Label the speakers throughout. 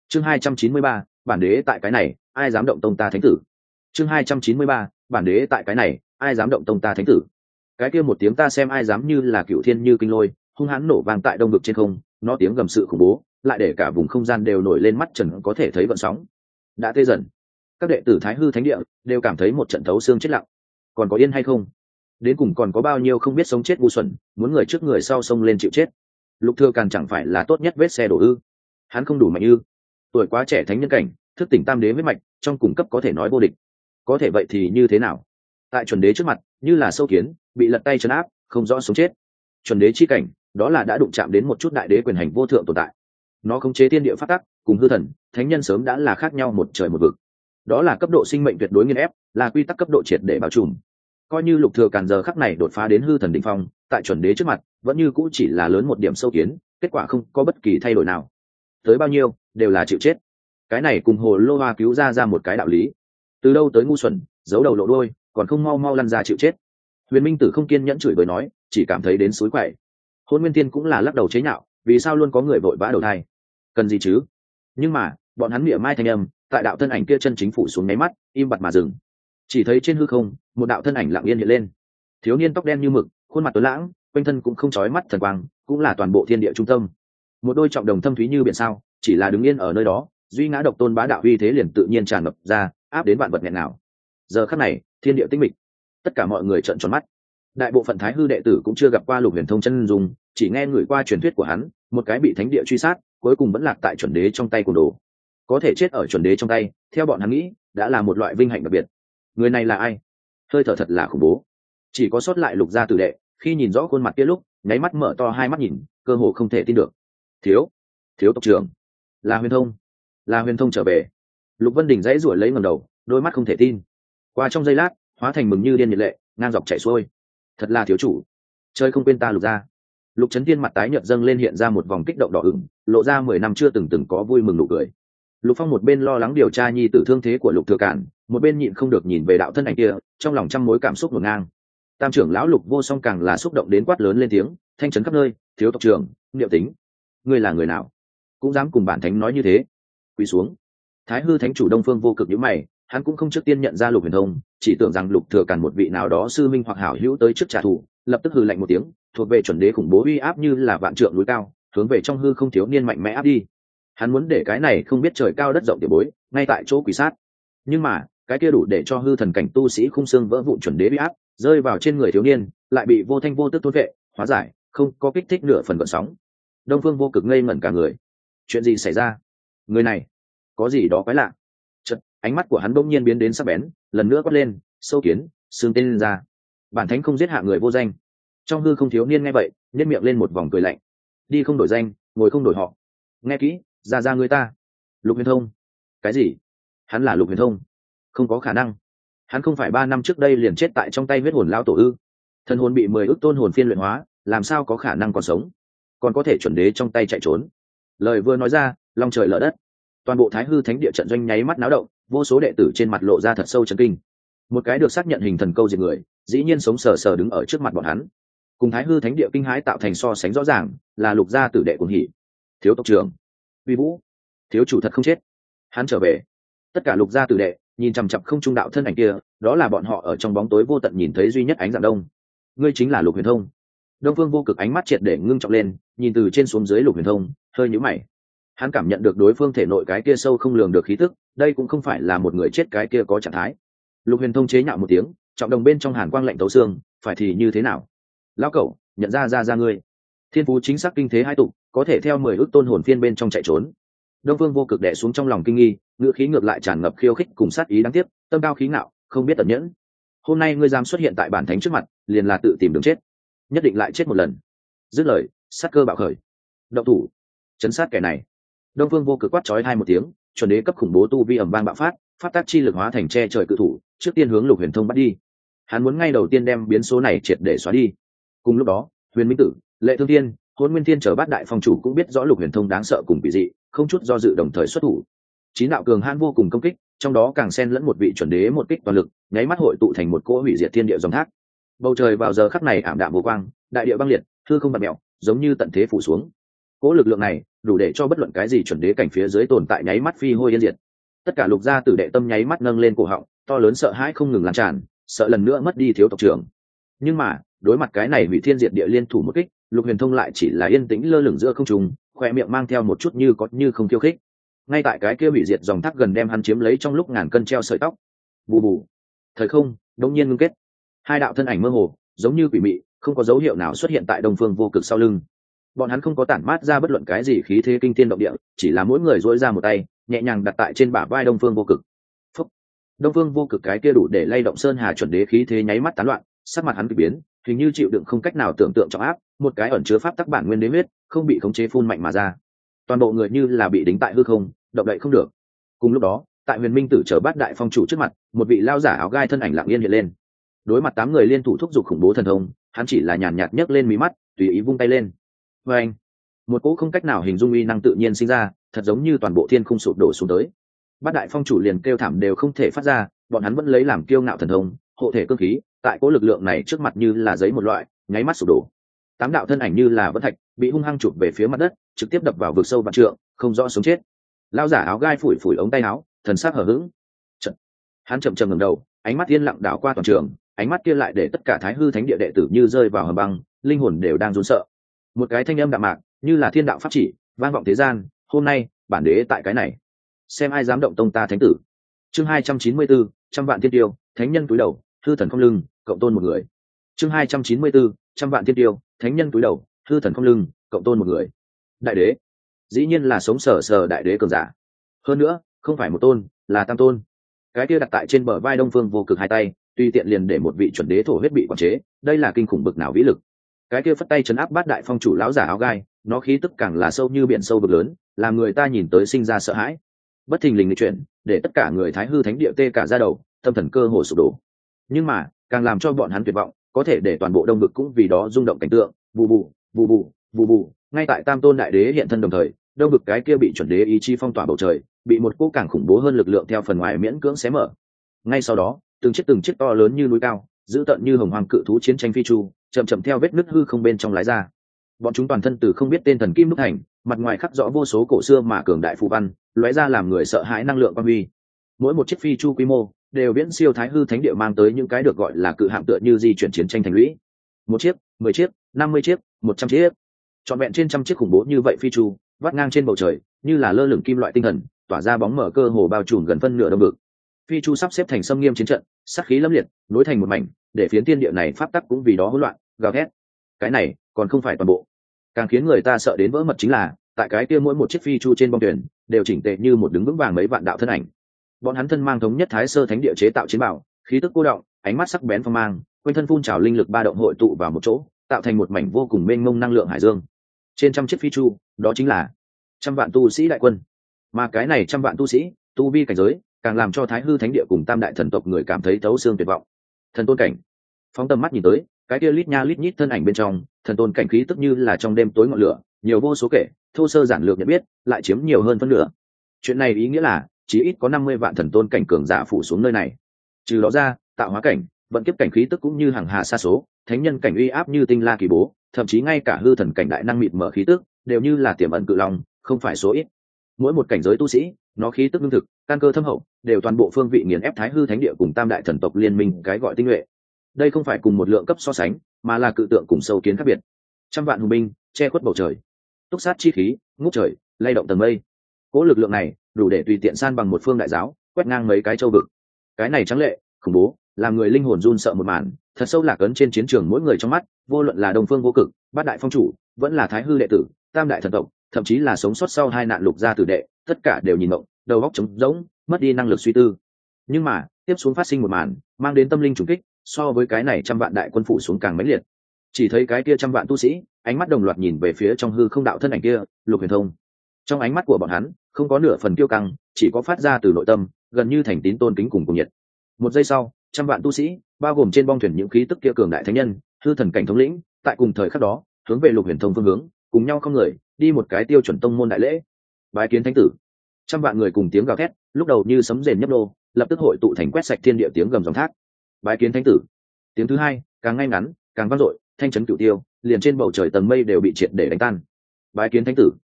Speaker 1: Chương 293, bản đế tại cái này, ai dám động tông ta thánh tử. Chương 293, bản đế tại cái này, ai dám động tông ta thánh tử. Cái kia một tiếng ta xem ai dám như là cựu thiên như kinh lôi, hung hãn nổ vang tại đông vực trên không, nó tiếng gầm sự khủng bố, lại để cả vùng không gian đều nổi lên mắt trần có thể thấy vận sóng. Đã tê dần, các đệ tử Thái Hư Thánh Địa đều cảm thấy một trận thấu xương chết lặng. Còn có yên hay không? Đến cùng còn có bao nhiêu không biết sống chết ngu xuẩn, muốn người trước người sau xông lên chịu chết. Lục Thừa Càn chẳng phải là tốt nhất vết xe đổ ư? Hắn không đủ mạnh ư? Tuổi quá trẻ thánh nhân cảnh, thức tỉnh tam đế huyết mạch, trong cùng cấp có thể nói vô địch. Có thể vậy thì như thế nào? Tại chuẩn đế trước mặt, như là sâu kiến, bị lật tay trấn áp, không rõ sống chết. Chuẩn đế chi cảnh, đó là đã đụng chạm đến một chút đại đế quyền hành vô thượng tồn tại. Nó khống chế thiên địa pháp tắc, cùng hư thần, thánh nhân sớm đã là khác nhau một trời một vực. Đó là cấp độ sinh mệnh tuyệt đối nghiền ép, là quy tắc cấp độ triệt để bao trùm. Coi như Lục Thừa Càn giờ khắc này đột phá đến hư thần đỉnh phong, tại chuẩn đế trước mặt, vẫn như cũ chỉ là lớn một điểm sâu kiến, kết quả không có bất kỳ thay đổi nào. Tới bao nhiêu, đều là chịu chết. Cái này cùng Hồ Lô Hoa cứu ra một cái đạo lý. Từ đâu tới ngu xuẩn, giấu đầu lộ đuôi, còn không mau mau lăn ra chịu chết. Huyền Minh Tử không kiên nhẫn chửi bới nói, chỉ cảm thấy đến suối quậy. Hôn Nguyên Tiên cũng là lắc đầu chế nhạo, vì sao luôn có người vội vã đầu thai? Cần gì chứ? Nhưng mà, bọn hắn miệng mai thanh âm, tại đạo thân ảnh kia chân chính phủ xuống nháy mắt, im bặt mà dừng. Chỉ thấy trên hư không, một đạo thân ảnh lặng yên hiện lên. Thiếu niên tóc đen như mực, khuôn mặt tuấn lãng, quanh thân cũng không chói mắt thần quang, cũng là toàn bộ thiên địa trung tâm. Một đôi trọng đồng thâm thúy như biển sao, chỉ là đứng yên ở nơi đó, duy ngã độc tôn bá đạo uy thế liền tự nhiên tràn ngập ra, áp đến vạn vật nghẹn nào. Giờ khắc này, thiên địa tĩnh mịch, tất cả mọi người trợn tròn mắt. Đại bộ phận Thái Hư đệ tử cũng chưa gặp qua Lục Huyền Thông chân dung, chỉ nghe người qua truyền thuyết của hắn, một cái bị thánh địa truy sát, cuối cùng vẫn lạc tại chuẩn đế trong tay của đồ. Có thể chết ở chuẩn đế trong tay, theo bọn hắn nghĩ, đã là một loại vinh hạnh đặc biệt. Người này là ai? Hơi thở thật là khủng bố. Chỉ có sót lại Lục gia tử đệ, khi nhìn rõ khuôn mặt kia lúc, nháy mắt mở to hai mắt nhìn, cơ hồ không thể tin được. Thiếu tộc trưởng, là Huyền Thông, là Huyền Thông trở về. Lục Vân Đình dãy rủa lấy ngẩng đầu, đôi mắt không thể tin. Qua trong giây lát, hóa thành mừng như điên nhiệt lệ, ngang dọc chảy xuôi. Thật là thiếu chủ, chơi không quên ta Lục gia. Lục Chấn Thiên mặt tái nhợt dâng lên hiện ra một vòng kích động đỏ ửng, lộ ra 10 năm chưa từng có vui mừng nụ cười. Lục Phong một bên lo lắng điều tra nhi tử thương thế của Lục Thừa Càn, một bên nhịn không được nhìn về đạo thân ảnh kia, trong lòng trăm mối cảm xúc ngổn ngang. Tam trưởng lão Lục Vô Song càng là xúc động đến quát lớn lên tiếng, thanh trấn khắp nơi, thiếu tộc trưởng, Niệm Tính, ngươi là người nào, cũng dám cùng bản thánh nói như thế? Quỳ xuống. Thái Hư Thánh chủ Đông Phương Vô Cực nhíu mày, hắn cũng không trước tiên nhận ra Lục Huyền Thông, chỉ tưởng rằng Lục Thừa Càn một vị nào đó sư minh hoặc hảo hữu tới trước trả thù, lập tức hừ lạnh một tiếng, thuộc về chuẩn đế khủng bố uy áp như là vạn trượng núi cao, hướng về trong hư không thiếu niên mạnh mẽ áp đi. Hắn muốn để cái này không biết trời cao đất rộng tiểu bối ngay tại chỗ quỷ sát, nhưng mà cái kia đủ để cho hư thần cảnh tu sĩ khung xương vỡ vụn chuẩn đế uy áp rơi vào trên người thiếu niên, lại bị vô thanh vô tức thôn vệ, hóa giải, không có kích thích nửa phần gợn sóng. Đông Phương Vô Cực ngây ngẩn cả người. Chuyện gì xảy ra? Người này có gì đó quái lạ. Chợt, ánh mắt của hắn bỗng nhiên biến đến sắc bén, lần nữa quát lên, sâu kiến, xương tên lên ra. Bản thánh không giết hạ người vô danh. Trong hư không thiếu niên nghe vậy, nhếch miệng lên một vòng cười lạnh. Đi không đổi danh, ngồi không đổi họ. Nghe kỹ, ra người ta. Lục Huyền Thông. Cái gì? Hắn là Lục Huyền Thông? Không có khả năng. Hắn không phải 3 năm trước đây liền chết tại trong tay huyết hồn lão tổ ư? Thân hồn bị 10 ức tôn hồn phiên luyện hóa, làm sao có khả năng còn sống, còn có thể chuẩn đế trong tay chạy trốn? Lời vừa nói ra, long trời lở đất. Toàn bộ Thái Hư Thánh Địa trận doanh nháy mắt náo động, vô số đệ tử trên mặt lộ ra thật sâu chấn kinh. Một cái được xác nhận hình thần câu diệt người, dĩ nhiên sống sờ sờ đứng ở trước mặt bọn hắn. Cùng Thái Hư Thánh Địa kinh hãi tạo thành so sánh rõ ràng, là Lục gia tử đệ cuồng hỉ. Thiếu tộc trưởng, uy vũ, thiếu chủ thật không chết, hắn trở về. Tất cả Lục gia tử đệ nhìn chằm chằm không trung đạo thân ảnh kia, đó là bọn họ ở trong bóng tối vô tận nhìn thấy duy nhất ánh dạng đông. Ngươi chính là Lục Huyền Thông. Đông Phương Vô Cực ánh mắt triệt để ngưng trọng lên, nhìn từ trên xuống dưới Lục Huyền Thông, hơi nhíu mày. Hắn cảm nhận được đối phương thể nội cái kia sâu không lường được khí tức, đây cũng không phải là một người chết cái kia có trạng thái. Lục Huyền Thông chế nhạo một tiếng, trọng đồng bên trong hàn quang lạnh tấu xương, phải thì như thế nào? Lão cẩu, nhận ra ngươi. Thiên phú chính xác kinh thế hai tụ, có thể theo 10 ức tôn hồn phiên bên trong chạy trốn. Đông Phương Vô Cực đè xuống trong lòng kinh nghi, ngữ khí ngược lại tràn ngập khiêu khích cùng sát ý đáng tiếc, tâm cao khí ngạo, không biết tận nhẫn. Hôm nay ngươi dám xuất hiện tại bản thánh trước mặt, liền là tự tìm đường chết, nhất định lại chết một lần. Dứt lời, sát cơ bạo khởi. Động thủ, chấn sát kẻ này. Đông Phương Vô Cực quát chói hai một tiếng, chuẩn đế cấp khủng bố tu vi ầm vang bạo phát, phát tác chi lực hóa thành che trời cự thủ, trước tiên hướng Lục Huyền Thông bắt đi. Hắn muốn ngay đầu tiên đem biến số này triệt để xóa đi. Cùng lúc đó, Huyền Minh Tử, Lệ Thương Thiên, Hỗn Nguyên Thiên trở bát đại phong chủ cũng biết rõ Lục Huyền Thông đáng sợ cùng quỷ dị, không chút do dự đồng thời xuất thủ. Chín đạo cường hãn vô cùng công kích, trong đó càng xen lẫn một vị chuẩn đế một kích toàn lực, nháy mắt hội tụ thành một cỗ hủy diệt thiên địa dòng thác. Bầu trời vào giờ khắc này ảm đạm vô quang, đại địa băng liệt, hư không bạt mèo, giống như tận thế phủ xuống. Cỗ lực lượng này đủ để cho bất luận cái gì chuẩn đế cảnh phía dưới tồn tại nháy mắt phi hôi yên diệt. Tất cả lục gia tử đệ tâm nháy mắt nâng lên cổ họng, to lớn sợ hãi không ngừng lan tràn, sợ lần nữa mất đi thiếu tộc trưởng. Nhưng mà đối mặt cái này hủy thiên diệt địa liên thủ một kích, Lục Huyền Thông lại chỉ là yên tĩnh lơ lửng giữa không trung, khoe miệng mang theo một chút như có như không khiêu khích. Ngay tại cái kia hủy diệt dòng thác gần đem hắn chiếm lấy trong lúc ngàn cân treo sợi tóc. Bù bù. Thời không đột nhiên ngưng kết, hai đạo thân ảnh mơ hồ giống như quỷ mị, không có dấu hiệu nào xuất hiện tại Đông Phương Vô Cực sau lưng. Bọn hắn không có tản mát ra bất luận cái gì khí thế kinh thiên động địa, chỉ là mỗi người duỗi ra một tay, nhẹ nhàng đặt tại trên bả vai Đông Phương Vô Cực. Phúc. Đông Phương Vô Cực cái kia đủ để lay động sơn hà chuẩn đế khí thế nháy mắt tán loạn, sắc mặt hắn kỳ biến, hình như chịu đựng không cách nào tưởng tượng trọng áp, một cái ẩn chứa pháp tắc bản nguyên đế huyết, không bị khống chế phun mạnh mà ra. Toàn bộ người như là bị đính tại hư không, động đậy không được. Cùng lúc đó, tại Huyền Minh Tử chờ bát đại phong chủ trước mặt, một vị lao giả áo gai thân ảnh lặng yên hiện lên. Đối mặt 8 người liên thủ thúc giục khủng bố thần thông, hắn chỉ là nhàn nhạt nhấc lên mí mắt, tùy ý vung tay lên. Và anh, một cỗ không cách nào hình dung uy năng tự nhiên sinh ra, thật giống như toàn bộ thiên khung sụp đổ xuống tới. Bát đại phong chủ liền kêu thảm đều không thể phát ra, bọn hắn vẫn lấy làm kiêu ngạo thần thông, hộ thể cương khí, tại cỗ lực lượng này trước mặt như là giấy một loại, nháy mắt sụp đổ. 8 đạo thân ảnh như là vỡ thạch, bị hung hăng chụp về phía mặt đất, trực tiếp đập vào vực sâu vạn trượng, không rõ sống chết. Lão giả áo gai phủi phủi ống tay áo, thần sắc hờ hững. Hắn chậm chậm ngẩng đầu, ánh mắt yên lặng đảo qua toàn trường, ánh mắt kia lại để tất cả Thái Hư Thánh Địa đệ tử như rơi vào hầm băng, linh hồn đều đang run sợ. Một cái thanh âm đạm mạc, như là thiên đạo pháp chỉ, vang vọng thế gian, hôm nay, bản đế tại cái này, xem ai dám động tông ta thánh tử. Chương 294, trăm vạn thiên tiêu, thánh nhân túi đầu, hư thần không lưng, cộng tôn một người. Chương 294, trăm vạn thiên tiêu, thánh nhân túi đầu, hư thần không lưng, cộng tôn một người. Đại đế, dĩ nhiên là sống sờ sờ đại đế cường giả. Hơn nữa, không phải một tôn, là tam tôn. Cái kia đặt tại trên bờ vai Đông Phương Vô Cực hai tay, tùy tiện liền để một vị chuẩn đế thổ huyết bị quản chế, đây là kinh khủng bực nào vĩ lực. Cái kia phất tay chấn áp bát đại phong chủ lão giả áo gai, nó khí tức càng là sâu như biển sâu vực lớn, làm người ta nhìn tới sinh ra sợ hãi. Bất thình lình lịch chuyển, để tất cả người Thái Hư Thánh Địa tê cả da đầu, tâm thần cơ hồ sụp đổ. Nhưng mà, càng làm cho bọn hắn tuyệt vọng, có thể để toàn bộ đông vực cũng vì đó rung động cảnh tượng, bù bù, bù bù, bù bù, ngay tại Tam Tôn đại đế hiện thân đồng thời, đông vực cái kia bị chuẩn đế ý chí phong tỏa bầu trời, bị một cỗ càng khủng bố hơn lực lượng theo phần ngoài miễn cưỡng xé mở. Ngay sau đó, từng chiếc to lớn như núi cao, dữ tợn như hồng hoàng cự thú chiến tranh phi chu, chậm chậm theo vết nứt hư không bên trong lái ra. Bọn chúng toàn thân từ không biết tên thần kim đúc thành, mặt ngoài khắc rõ vô số cổ xưa mà cường đại phù văn, lóe ra làm người sợ hãi năng lượng quang huy. Mỗi một chiếc phi chu quy mô đều viễn siêu Thái Hư Thánh Địa mang tới những cái được gọi là cự hạm tựa như di chuyển chiến tranh thành lũy. 1 chiếc, 10 chiếc, 50 chiếc, 100 chiếc. Trọn vẹn trên trăm chiếc khủng bố như vậy phi chu, vắt ngang trên bầu trời, như là lơ lửng kim loại tinh thần, tỏa ra bóng mở cơ hồ bao trùm gần phân nửa đông vực. Phi chu sắp xếp thành xâm nghiêm chiến trận, sát khí lâm liệt, nối thành một mảnh, để phiến thiên địa này pháp tắc cũng vì đó hỗn loạn, gào thét. Cái này còn không phải toàn bộ. Càng khiến người ta sợ đến vỡ mật chính là, tại cái kia mỗi một chiếc phi chu trên bong thuyền đều chỉnh tề như một đứng vững vàng mấy vạn đạo thân ảnh. Bọn hắn thân mang thống nhất Thái Sơ Thánh Địa chế tạo chiến bảo, khí tức cô động, ánh mắt sắc bén phong mang, quanh thân phun trào linh lực ba động hội tụ vào một chỗ, tạo thành một mảnh vô cùng mênh mông năng lượng hải dương. Trên trăm chiếc phi chu, đó chính là trăm vạn tu sĩ đại quân. Mà cái này trăm vạn tu sĩ, tu vi cảnh giới, càng làm cho Thái Hư Thánh Địa cùng Tam đại thần tộc người cảm thấy thấu xương tuyệt vọng. Thần tôn cảnh. Phóng tầm mắt nhìn tới, cái kia lít nha lít nhít thân ảnh bên trong, thần tôn cảnh khí tức như là trong đêm tối ngọn lửa, nhiều vô số kể, thô sơ giản lược nhận biết, lại chiếm nhiều hơn phân nửa. Chuyện này ý nghĩa là, chí ít có 50 vạn thần tôn cảnh cường giả phủ xuống nơi này. Trừ đó ra, tạo hóa cảnh, vận kiếp cảnh khí tức cũng như hàng hà sa số, thánh nhân cảnh uy áp như tinh la kỳ bố, thậm chí ngay cả hư thần cảnh đại năng mịt mở khí tức, đều như là tiềm ẩn cự long, không phải số ít. Mỗi một cảnh giới tu sĩ, nó khí tức lương thực, căn cơ thâm hậu, đều toàn bộ phương vị nghiền ép Thái Hư Thánh Địa cùng Tam đại thần tộc liên minh, cái gọi tinh nhuệ. Đây không phải cùng một lượng cấp so sánh, mà là cự tượng cùng sâu kiến khác biệt. Trăm vạn hùng binh che khuất bầu trời, túc sát chi khí ngút trời, lay động tầng mây. Cỗ lực lượng này đủ để tùy tiện san bằng một phương đại giáo, quét ngang mấy cái châu vực. Cái này trắng lệ, khủng bố, làm người linh hồn run sợ một màn, thật sâu lạc ấn trên chiến trường mỗi người trong mắt. Vô luận là Đông Phương Vô Cực, Bát đại phong chủ, vẫn là Thái Hư đệ tử, Tam đại thần tộc, thậm chí là sống sót sau hai nạn lục gia tử đệ, tất cả đều nhìn ngộng, đầu óc trống rỗng, mất đi năng lực suy tư. Nhưng mà tiếp xuống phát sinh một màn, mang đến tâm linh trùng kích, so với cái này trăm vạn đại quân phụ xuống càng mãnh liệt. Chỉ thấy cái kia trăm vạn tu sĩ, ánh mắt đồng loạt nhìn về phía trong hư không đạo thân ảnh kia, Lục Huyền Thông. Trong ánh mắt của bọn hắn không có nửa phần kiêu căng, chỉ có phát ra từ nội tâm, gần như thành tín tôn kính cùng nhiệt. Một giây sau, trăm vạn tu sĩ, bao gồm trên bong thuyền những khí tức kia cường đại thánh nhân, hư thần cảnh thống lĩnh, tại cùng thời khắc đó, hướng về Lục Huyền Thông phương hướng, cùng nhau không người, đi một cái tiêu chuẩn tông môn đại lễ. Bái kiến thánh tử. Trăm vạn người cùng tiếng gào thét, lúc đầu như sấm rền nhấp nô, lập tức hội tụ thành quét sạch thiên địa tiếng gầm dòng thác. Bái kiến thánh tử. Tiếng thứ hai, càng ngay ngắn, càng vang dội, thanh chấn cửu tiêu, liền trên bầu trời tầng mây đều bị triệt để đánh tan. Bái kiến thánh tử.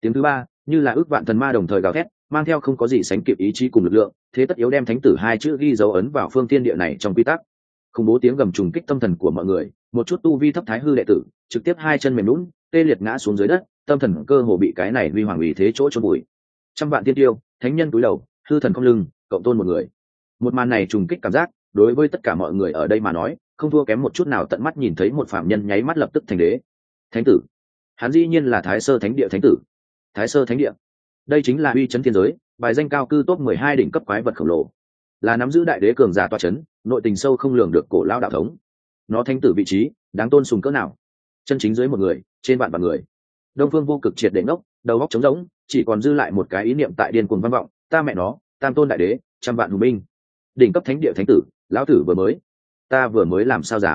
Speaker 1: Tiếng thứ ba như là ước vạn thần ma đồng thời gào thét, mang theo không có gì sánh kịp ý chí cùng lực lượng, thế tất yếu đem thánh tử hai chữ ghi dấu ấn vào phương thiên địa này trong quy tắc. Khủng bố tiếng gầm trùng kích tâm thần của mọi người, một chút tu vi thấp thái hư đệ tử trực tiếp hai chân mềm lún, tê liệt ngã xuống dưới đất, tâm thần cơ hồ bị cái này huy hoàng uy thế chỗ chôn bụi. Trăm vạn tiên tiêu, thánh nhân cúi đầu, hư thần không lưng, cộng tôn một người. Một màn này trùng kích cảm giác, đối với tất cả mọi người ở đây mà nói, không thua kém một chút nào tận mắt nhìn thấy một phạm nhân nháy mắt lập tức thành đế. Thánh tử, hắn dĩ nhiên là Thái Sơ Thánh Địa thánh tử. Thái Sơ Thánh Địa, đây chính là uy chấn thiên giới, bài danh cao cư top 12 đỉnh cấp quái vật khổng lồ, là nắm giữ đại đế cường giả tọa chấn, nội tình sâu không lường được cổ lao đạo thống. Nó thánh tử vị trí, đáng tôn sùng cỡ nào? Chân chính dưới một người, trên vạn vạn người. Đông Phương Vô Cực triệt để ngốc, đầu óc trống rỗng, chỉ còn dư lại một cái ý niệm tại điên cuồng vang vọng, ta mẹ nó, tam tôn đại đế, trăm vạn hùng binh, đỉnh cấp thánh địa thánh tử, lão tử vừa mới làm sao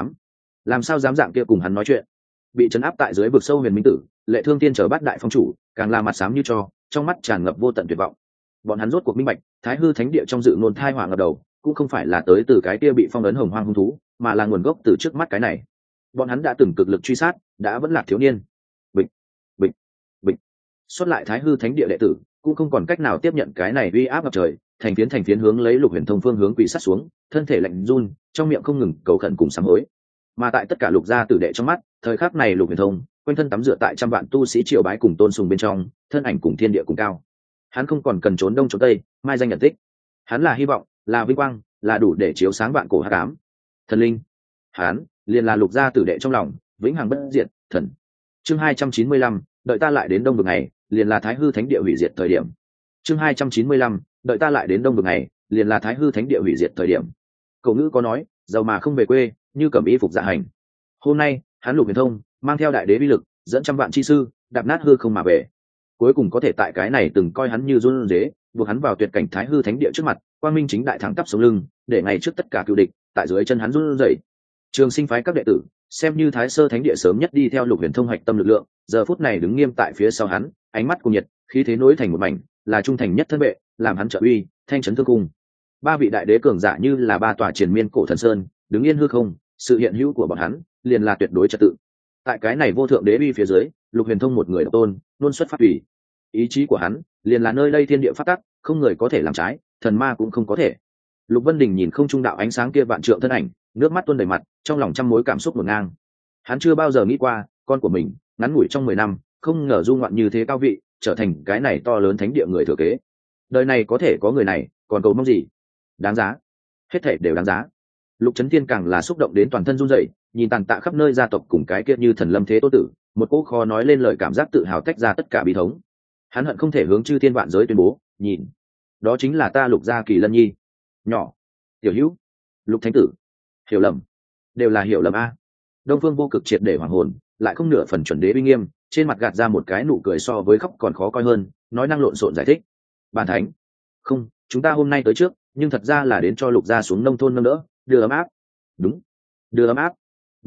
Speaker 1: dám dạng kia cùng hắn nói chuyện. Bị trấn áp tại dưới vực sâu huyền minh tử, Lệ Thương Tiên chờ bát đại phong chủ, càng là mặt xám như tro, trong mắt tràn ngập vô tận tuyệt vọng. Bọn hắn rốt cuộc minh bạch, Thái Hư Thánh Địa trong dự ngôn thai hỏa ngập đầu, cũng không phải là tới từ cái kia bị phong ấn hồng hoang hung thú, mà là nguồn gốc từ trước mắt cái này. Bọn hắn đã từng cực lực truy sát, đã vẫn lạc thiếu niên. Bịch, bịch, bịch. Xuất lại Thái Hư Thánh Địa đệ tử, cũng không còn cách nào tiếp nhận cái này uy áp ngập trời, thành phiến hướng lấy Lục Huyền Thông phương hướng quỳ sát xuống, thân thể lạnh run, trong miệng không ngừng cầu khẩn cùng sám hối. Mà tại tất cả lục gia tử đệ trong mắt, thời khắc này Lục Huyền Thông quanh thân tắm rửa tại trăm vạn tu sĩ triều bái cùng tôn sùng bên trong, thân ảnh cùng thiên địa cùng cao. Hắn không còn cần trốn đông trốn tây, mai danh nhận tích. Hắn là hy vọng, là vinh quang, là đủ để chiếu sáng vạn cổ hắc ám. Thần linh, hắn liền là lục gia tử đệ trong lòng, vĩnh hằng bất diệt. Thần. Chương 295, đợi ta lại đến đông vực ngày, liền là Thái Hư Thánh Địa hủy diệt thời điểm. Chương 295, đợi ta lại đến đông vực ngày, liền là Thái Hư Thánh Địa hủy diệt thời điểm. Cổ ngữ có nói, giàu mà không về quê, như cẩm y phục dạ hành. Hôm nay, hắn Lục Huyền Thông mang theo đại đế vi lực, dẫn trăm vạn chi sư, đạp nát hư không mà về. Cuối cùng có thể tại cái này từng coi hắn như run rế, buộc hắn vào tuyệt cảnh Thái Hư Thánh Địa trước mặt, quang minh chính đại thẳng tắp sống lưng, để ngày trước tất cả cựu địch, tại dưới chân hắn run rẩy. Trường Sinh phái các đệ tử, xem như Thái Sơ Thánh Địa sớm nhất đi theo Lục Huyền Thông hoạch tâm lực lượng, giờ phút này đứng nghiêm tại phía sau hắn, ánh mắt cùng nhiệt, khí thế nối thành một mảnh, là trung thành nhất thân vệ, làm hắn trợ uy, thanh trấn thương cung. Ba vị đại đế cường giả như là ba tòa triền miên cổ thần sơn, đứng yên hư không, sự hiện hữu của bọn hắn liền là tuyệt đối trật tự. Tại cái này vô thượng đế uy phía dưới, Lục Huyền Thông một người độc tôn, luôn xuất phát ủy. Ý chí của hắn liền là nơi đây thiên địa phát tắc, không người có thể làm trái, thần ma cũng không có thể. Lục Vân Đình nhìn không trung đạo ánh sáng kia vạn trượng thân ảnh, nước mắt tuôn đầy mặt, trong lòng trăm mối cảm xúc ngổn ngang. Hắn chưa bao giờ nghĩ qua, con của mình ngắn ngủi trong 10 năm, không ngờ du ngoạn như thế cao vị, trở thành cái này to lớn thánh địa người thừa kế. Đời này có thể có người này, còn cầu mong gì? Đáng giá, hết thảy đều đáng giá. Lục Chấn Thiên càng là xúc động đến toàn thân run rẩy, nhìn tàn tạ khắp nơi gia tộc cùng cái kia như thần lâm thế tô tử, một cỗ khó nói lên lời cảm giác tự hào tách ra tất cả bi thống. Hắn hận không thể hướng chư thiên vạn giới tuyên bố, nhìn, đó chính là ta Lục gia Kỳ Lân Nhi. Nhỏ, tiểu hữu, Lục thánh tử, hiểu lầm, đều là hiểu lầm a. Đông Phương Vô Cực triệt để hoàng hồn, lại không nửa phần chuẩn đế uy nghiêm, trên mặt gạt ra một cái nụ cười so với khóc còn khó coi hơn, nói năng lộn xộn giải thích. Bản thánh, không, chúng ta hôm nay tới trước, nhưng thật ra là đến cho Lục gia xuống nông thôn nâng đỡ, đưa ấm áp. Đúng, đưa ấm áp.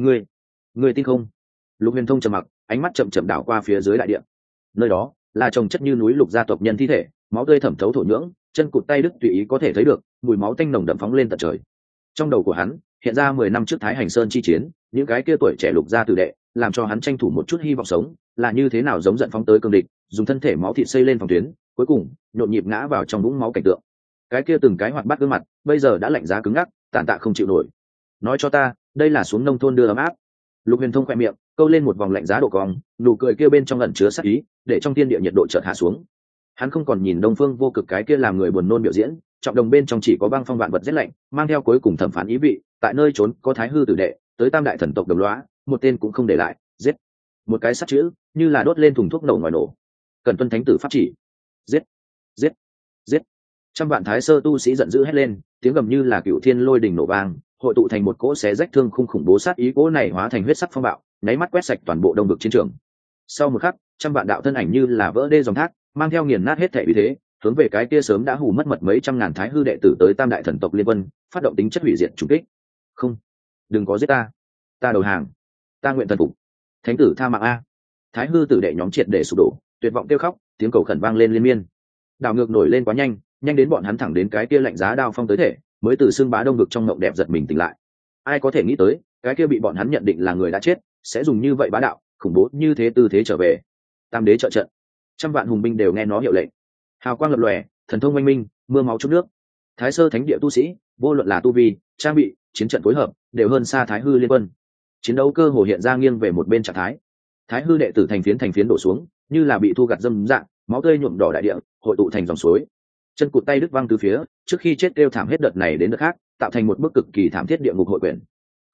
Speaker 1: Ngươi tin không? Lục Huyền Thông trầm mặc, ánh mắt chậm đảo qua phía dưới đại điện. Nơi đó là trồng chất như núi Lục gia tộc nhân thi thể, máu tươi thẩm thấu thổ nhưỡng, chân cụt tay đứt tùy ý có thể thấy được, mùi máu tanh nồng đậm phóng lên tận trời. Trong đầu của hắn hiện ra 10 năm trước Thái Hành Sơn chi chiến, những cái kia tuổi trẻ Lục gia tử đệ, làm cho hắn tranh thủ một chút hy vọng sống, là như thế nào giống giận phóng tới cương địch, dùng thân thể máu thịt xây lên phòng tuyến, cuối cùng nhộn nhịp ngã vào trong vũng máu cảnh tượng. Cái kia từng cái hoạt bát gương mặt, bây giờ đã lạnh giá cứng ngắc, tàn tạ không chịu nổi. Nói cho ta, đây là xuống nông thôn đưa ấm áp. Lục Huyền Thông khoe miệng câu lên một vòng lạnh giá độ cong, nụ cười kia bên trong ẩn chứa sát ý, để trong thiên địa nhiệt độ chợt hạ xuống. Hắn không còn nhìn Đông Phương Vô Cực cái kia làm người buồn nôn biểu diễn, trọng đồng bên trong chỉ có băng phong vạn vật rét lạnh, mang theo cuối cùng thẩm phán ý vị, tại nơi trốn có Thái Hư tử đệ, tới tam đại thần tộc đồng lõa, một tên cũng không để lại, giết. Một cái sát chữ, như là đốt lên thùng thuốc nổ ngoài nổ. Cần tuân thánh tử pháp chỉ. Giết, giết, giết. Trăm vạn Thái Sơ tu sĩ giận dữ hét lên, tiếng gầm như là cựu thiên lôi đình nổ vang, hội tụ thành một cỗ xé rách thương khung khủng bố, sát ý cỗ này hóa thành huyết sắc phong bạo, nháy mắt quét sạch toàn bộ đông vực chiến trường. Sau một khắc, trăm vạn đạo thân ảnh như là vỡ đê dòng thác, mang theo nghiền nát hết thể uy thế, hướng về cái kia sớm đã hù mất mật mấy trăm ngàn Thái Hư đệ tử tới tam đại thần tộc liên quân, phát động tính chất hủy diệt trùng kích. Không, đừng có giết ta, ta đầu hàng, ta nguyện thần phục. Thánh tử tha mạng a. Thái Hư tử đệ nhóm triệt để sụp đổ, tuyệt vọng kêu khóc, tiếng cầu khẩn vang lên liên miên. Đảo ngược nổi lên quá nhanh, nhanh đến bọn hắn thẳng đến cái kia lạnh giá đao phong tới thể, mới từ xương bá đông vực trong ngộng đẹp giật mình tỉnh lại. Ai có thể nghĩ tới, cái kia bị bọn hắn nhận định là người đã chết, sẽ dùng như vậy bá đạo, khủng bố như thế tư thế trở về. Tam đế trợ trận. trăm vạn hùng binh đều nghe nó hiệu lệnh. Hào quang lập lòe, thần thông oanh minh, mưa máu chút nước. Thái sơ thánh địa tu sĩ, vô luận là tu vi, trang bị, chiến trận phối hợp, đều hơn xa Thái hư liên quân. Chiến đấu cơ hồ hiện ra nghiêng về một bên trạng thái. Thái hư đệ tử thành phiến đổ xuống, như là bị thu gặt dâm dạng, máu tươi nhuộm đỏ đại địa, hội tụ thành dòng suối. Chân cụt tay đứt văng từ phía, trước khi chết kêu thảm hết đợt này đến đợt khác, tạo thành một bức cực kỳ thảm thiết địa ngục hội quyển.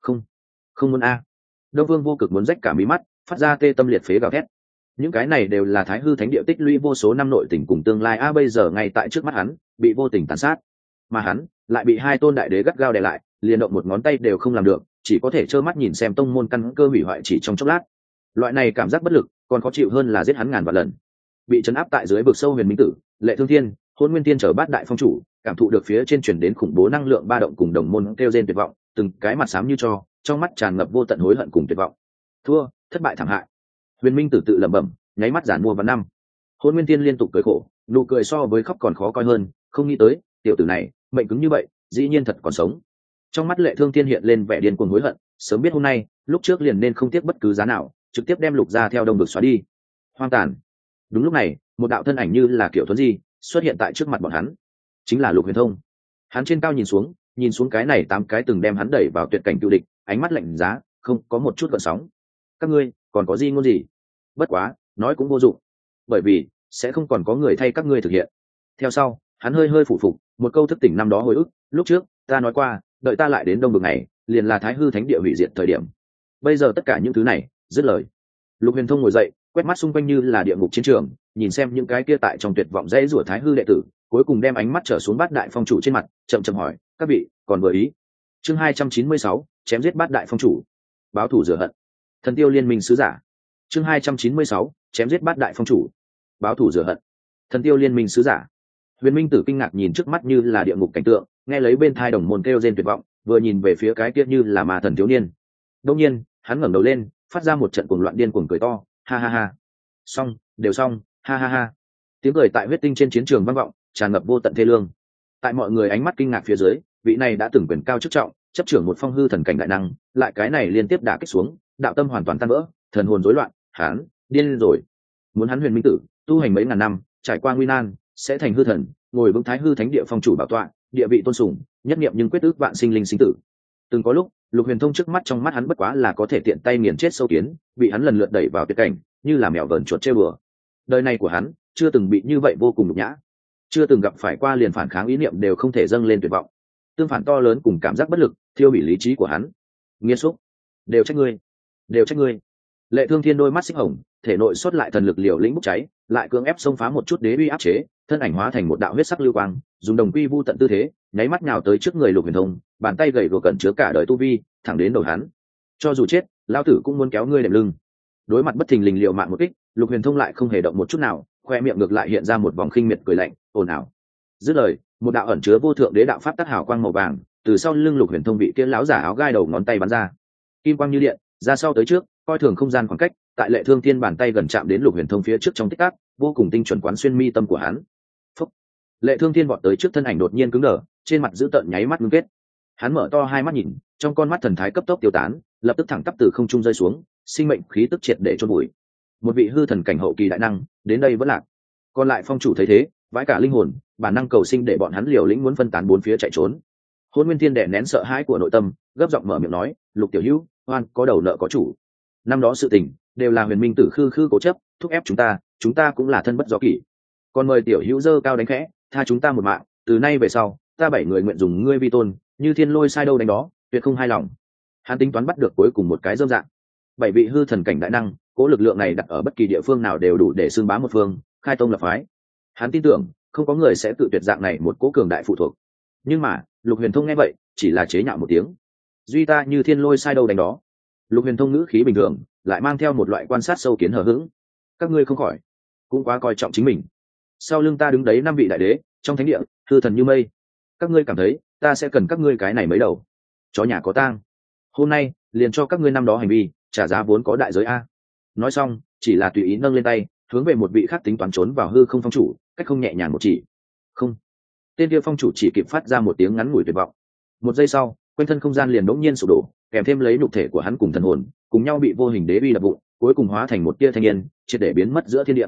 Speaker 1: Không muốn a. Đông Vương vô cực muốn rách cả mí mắt, phát ra tê tâm liệt phế gào thét. Những cái này đều là Thái hư thánh địa tích lũy vô số năm nội tình cùng tương lai bây giờ ngay tại trước mắt hắn, bị vô tình tàn sát. Mà hắn lại bị hai tôn đại đế gắt gao đè lại, liền động một ngón tay đều không làm được, chỉ có thể trơ mắt nhìn xem tông môn căn cơ hủy hoại chỉ trong chốc lát. Loại này cảm giác bất lực, còn khó chịu hơn là giết hắn ngàn vạn lần. Bị trấn áp tại dưới vực sâu Huyền Minh Tử, Lệ Thương Thiên, Hôn Nguyên Thiên trở bát đại phong chủ, cảm thụ được phía trên truyền đến khủng bố năng lượng ba động cùng đồng môn kêu rên tuyệt vọng, từng cái mặt xám như tro, trong mắt tràn ngập vô tận hối hận cùng tuyệt vọng. Thua, thất bại thảm hại. Huyền Minh Tử tự lẩm bẩm, nháy mắt giản mua vào năm. Hôn Nguyên Thiên liên tục cười khổ, nụ cười so với khóc còn khó coi hơn, không nghĩ tới, tiểu tử này, mệnh cứng như vậy, dĩ nhiên thật còn sống. Trong mắt Lệ Thương Thiên hiện lên vẻ điên cuồng hối hận, sớm biết hôm nay, lúc trước liền nên không tiếc bất cứ giá nào, trực tiếp đem Lục gia theo đông vực xóa đi. Hoang tàn. Đúng lúc này, một đạo thân ảnh như là kiểu thuấn di xuất hiện tại trước mặt bọn hắn, chính là Lục Huyền Thông. Hắn trên cao nhìn xuống cái này 8 cái từng đem hắn đẩy vào tuyệt cảnh cựu địch, ánh mắt lạnh giá, không có một chút gợn sóng. Các ngươi còn có gì ngôn gì? Bất quá, nói cũng vô dụng, bởi vì sẽ không còn có người thay các ngươi thực hiện. Theo sau, hắn hơi phủ phục, một câu thức tỉnh năm đó hồi ức, lúc trước ta nói qua, đợi ta lại đến đông vực này, liền là Thái hư thánh địa hủy diệt thời điểm. Bây giờ tất cả những thứ này, dứt lời. Lục Huyền Thông ngồi dậy, quét mắt xung quanh như là địa ngục chiến trường, nhìn xem những cái kia tại trong tuyệt vọng dãy rủa Thái hư đệ tử, cuối cùng đem ánh mắt trở xuống bát đại phong chủ trên mặt, chậm chậm hỏi, các vị còn vừa ý? Chương 296, chém giết bát đại phong chủ, báo thù rửa hận. Thần tiêu liên minh sứ giả. Chương 296, chém giết bát đại phong chủ, báo thù rửa hận. Thần tiêu liên minh sứ giả. Huyền Minh Tử kinh ngạc nhìn trước mắt như là địa ngục cảnh tượng, nghe lấy bên thai đồng môn kêu rên tuyệt vọng, vừa nhìn về phía cái kia như là ma thần thiếu niên. Đột nhiên, hắn ngẩng đầu lên, phát ra một trận cuồng loạn điên cuồng cười to, ha ha ha. Xong, đều xong, ha ha ha. Tiếng cười tại huyết tinh trên chiến trường vang vọng, tràn ngập vô tận thê lương. Tại mọi người ánh mắt kinh ngạc phía dưới, vị này đã từng quyền cao chức trọng, chấp trưởng một phong hư thần cảnh đại năng, lại cái này liên tiếp đả kích xuống, đạo tâm hoàn toàn tan vỡ, thần hồn rối loạn, hắn điên rồi. Muốn hắn Huyền Minh Tử, tu hành mấy ngàn năm, trải qua nguy nan, sẽ thành hư thần, ngồi vững Thái hư thánh địa phong chủ bảo tọa, địa vị tôn sùng, nhất niệm nhưng quyết ước vạn sinh linh sinh tử. Từng có lúc, Lục Huyền Thông trước mắt trong mắt hắn bất quá là có thể tiện tay nghiền chết sâu kiến, bị hắn lần lượt đẩy vào tuyệt cảnh, như là mèo vờn chuột chơi bừa. Đời này của hắn chưa từng bị như vậy vô cùng nhục nhã, chưa từng gặp phải qua liền phản kháng ý niệm đều không thể dâng lên tuyệt vọng. Tương phản to lớn cùng cảm giác bất lực, thiêu hủy lý trí của hắn. Nghiên xúc, đều trách ngươi, đều trách ngươi. Lệ Thương Thiên đôi mắt xích hồng, thể nội xuất lại thần lực liều lĩnh bốc cháy, lại cưỡng ép xông phá một chút đế uy áp chế, thân ảnh hóa thành một đạo huyết sắc lưu quang, dùng đồng quy vu tận tư thế, nháy mắt nhào tới trước người Lục Huyền Thông, bàn tay gầy gò cẩn chứa cả đời tu vi, thẳng đến đầu hắn. Cho dù chết, lão tử cũng muốn kéo ngươi đệm lưng. Đối mặt bất thình lình liều mạng một kích, Lục Huyền Thông lại không hề động một chút nào, khoe miệng ngược lại hiện ra một vòng khinh miệt cười lạnh, ồn ào. Dứt lời, một đạo ẩn chứa vô thượng đế đạo pháp tác hào quang màu vàng, từ sau lưng Lục Huyền Thông vị kia lão giả áo gai đầu ngón tay bắn ra. Kim quang như điện, ra sau tới trước, coi thường không gian khoảng cách, tại Lệ Thương Thiên bàn tay gần chạm đến Lục Huyền Thông phía trước trong tích tắc, vô cùng tinh chuẩn quán xuyên mi tâm của hắn. Phúc. Lệ Thương Thiên vọt tới trước, thân ảnh đột nhiên cứng đờ, trên mặt giữ tợn nháy mắt ngưng kết. Hắn mở to hai mắt nhìn, trong con mắt thần thái cấp tốc tiêu tán, lập tức thẳng tắp từ không trung rơi xuống, sinh mệnh khí tức triệt để chôn bụi. Một vị hư thần cảnh hậu kỳ đại năng, đến đây vẫn lạc. Còn lại phong chủ thấy thế, vãi cả linh hồn, bản năng cầu sinh để bọn hắn liều lĩnh muốn phân tán bốn phía chạy trốn. Hôn Nguyên Thiên đè nén sợ hãi của nội tâm, gấp giọng mở miệng nói, Lục tiểu hữu, oan có đầu nợ có chủ. Năm đó sự tình đều là Huyền Minh Tử khư cố chấp, thúc ép chúng ta cũng là thân bất do kỷ. Còn mời tiểu hữu dơ cao đánh khẽ, tha chúng ta một mạng, từ nay về sau, ta 7 người nguyện dùng ngươi vi tôn, như thiên lôi sai đâu đánh đó, tuyệt không hai lòng. Hắn tính toán bắt được cuối cùng một cái dâm dạng. 7 vị hư thần cảnh đại năng, cố lực lượng này đặt ở bất kỳ địa phương nào đều đủ để xưng bá một phương, khai tông lập phái. Hắn tin tưởng không có người sẽ tự tuyệt dạng này một cố cường đại phụ thuộc. Nhưng mà Lục Huyền Thông nghe vậy, chỉ là chế nhạo một tiếng. Duy ta như thiên lôi sai đâu đánh đó. Lục Huyền Thông ngữ khí bình thường, lại mang theo một loại quan sát sâu kiến hờ hững. Các ngươi không khỏi cũng quá coi trọng chính mình. Sau lưng ta đứng đấy 5 vị đại đế, trong thánh địa, hư thần như mây. Các ngươi cảm thấy ta sẽ cần các ngươi cái này mấy đầu? Chó nhà có tang. Hôm nay liền cho các ngươi năm đó hành vi trả giá vốn có đại giới a. Nói xong, chỉ là tùy ý nâng lên tay, hướng về một vị khác tính toán trốn vào hư không phong chủ, cách không nhẹ nhàng một chỉ. Không. Tên kia phong chủ chỉ kịp phát ra một tiếng ngắn ngủi tuyệt vọng. Một giây sau, quanh thân không gian liền đống nhiên sụp đổ, kèm thêm lấy nhục thể của hắn cùng thần hồn, cùng nhau bị vô hình đế uy đập vụn, cuối cùng hóa thành một tia thanh niên, triệt để biến mất giữa thiên địa.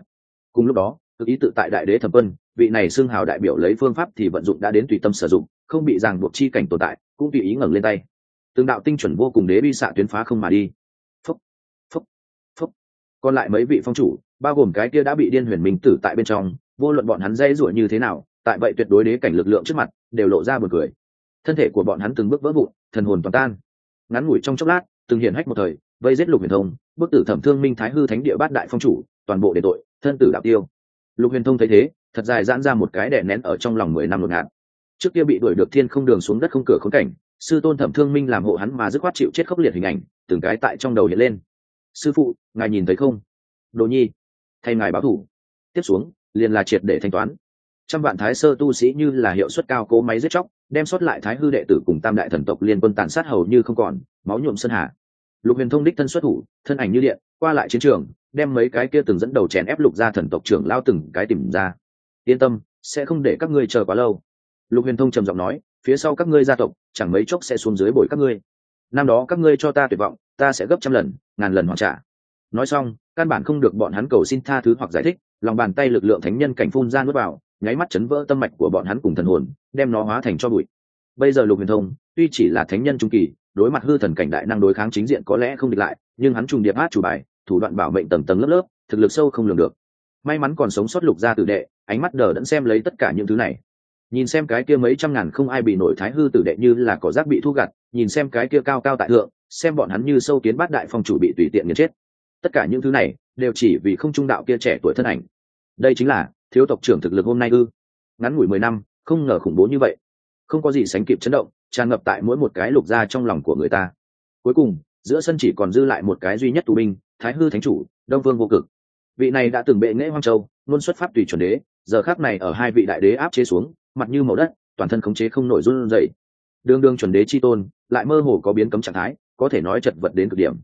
Speaker 1: Cùng lúc đó cực ý tự tại đại đế thẩm quân, vị này xưng hào đại biểu lấy phương pháp thì vận dụng đã đến tùy tâm sử dụng, không bị ràng buộc chi cảnh tồn tại cũng tùy ý ngẩng lên tay, từng đạo tinh chuẩn vô cùng đế bi xạ tuyến phá không mà đi. Phúc, phúc, phúc. Còn lại mấy vị phong chủ, bao gồm cái kia đã bị điên huyền minh tử tại bên trong, vô luận bọn hắn dây rủa như thế nào, tại vậy tuyệt đối đế cảnh lực lượng trước mặt đều lộ ra buồn cười. Thân thể của bọn hắn từng bước vỡ vụn, thần hồn toàn tan. Ngắn ngủi trong chốc lát, từng hiển hách một thời, vây giết Lục Huyền Thông, bức tử Thẩm Thương Minh Thái Hư Thánh Địa bát đại phong chủ, toàn bộ đền tội, thân tử đạo tiêu. Lục Huyền Thông thấy thế, thật dài giãn ra một cái đè nén ở trong lòng 10 năm ngột ngạt. Trước kia bị đuổi được thiên không đường xuống đất không cửa khốn cảnh, sư tôn Thẩm Thương Minh làm hộ hắn mà dứt khoát chịu chết khốc liệt hình ảnh, từng cái tại trong đầu hiện lên. Sư phụ, ngài nhìn thấy không? Đồ Nhi, thay ngài báo thù. Tiếp xuống, liền là triệt để thanh toán. Trăm vạn thái sơ tu sĩ như là hiệu suất cao cố máy giết chóc, đem sót lại thái hư đệ tử cùng tam đại thần tộc liên quân tàn sát hầu như không còn, máu nhuộm sơn hà. Lục Huyền Thông đích thân xuất thủ, thân ảnh như điện, qua lại chiến trường, đem mấy cái kia từng dẫn đầu chèn ép Lục gia thần tộc trưởng lao từng cái tìm ra. Yên tâm, sẽ không để các ngươi chờ quá lâu. Lục Huyền Thông trầm giọng nói, phía sau các ngươi gia tộc chẳng mấy chốc sẽ xuống dưới bồi các ngươi. Năm đó các ngươi cho ta tuyệt vọng, ta sẽ gấp trăm lần, ngàn lần hoàn trả. Nói xong, căn bản không được bọn hắn cầu xin tha thứ hoặc giải thích, lòng bàn tay lực lượng thánh nhân cảnh phun ra nuốt vào, nháy mắt chấn vỡ tâm mạch của bọn hắn cùng thần hồn, đem nó hóa thành cho bụi. Bây giờ Lục Huyền Thông tuy chỉ là thánh nhân trung kỳ, đối mặt hư thần cảnh đại năng đối kháng chính diện có lẽ không địch lại, nhưng hắn trùng điệp át chủ bài, thủ đoạn bảo mệnh tầng tầng lớp lớp, thực lực sâu không lường được. May mắn còn sống sót Lục gia tử đệ, ánh mắt đờ đẫn xem lấy tất cả những thứ này. Nhìn xem cái kia mấy trăm ngàn không ai bị nổi thái hư tử đệ như là cỏ rác bị thu gặt, nhìn xem cái kia cao cao tại thượng, xem bọn hắn như sâu kiến bát đại phong chủ bị tùy tiện nghiền chết. Tất cả những thứ này đều chỉ vì không trung đạo kia trẻ tuổi thân ảnh. Đây chính là thiếu tộc trưởng thực lực hôm nay ư? Ngắn ngủi 10 năm, không ngờ khủng bố như vậy. Không có gì sánh kịp chấn động, tràn ngập tại mỗi một cái Lục gia trong lòng của người ta. Cuối cùng, giữa sân chỉ còn dư lại một cái duy nhất tù binh, Thái hư thánh chủ, Đông Vương Vô Cực. Vị này đã từng bệ nghệ Hoang Châu, luôn xuất pháp tùy chuẩn đế, giờ khắc này ở hai vị đại đế áp chế xuống, mặt như màu đất, toàn thân khống chế không nổi run rẩy. Đương đương chuẩn đế chi tôn, lại mơ hồ có biến cấm trạng thái, có thể nói chật vật đến cực điểm.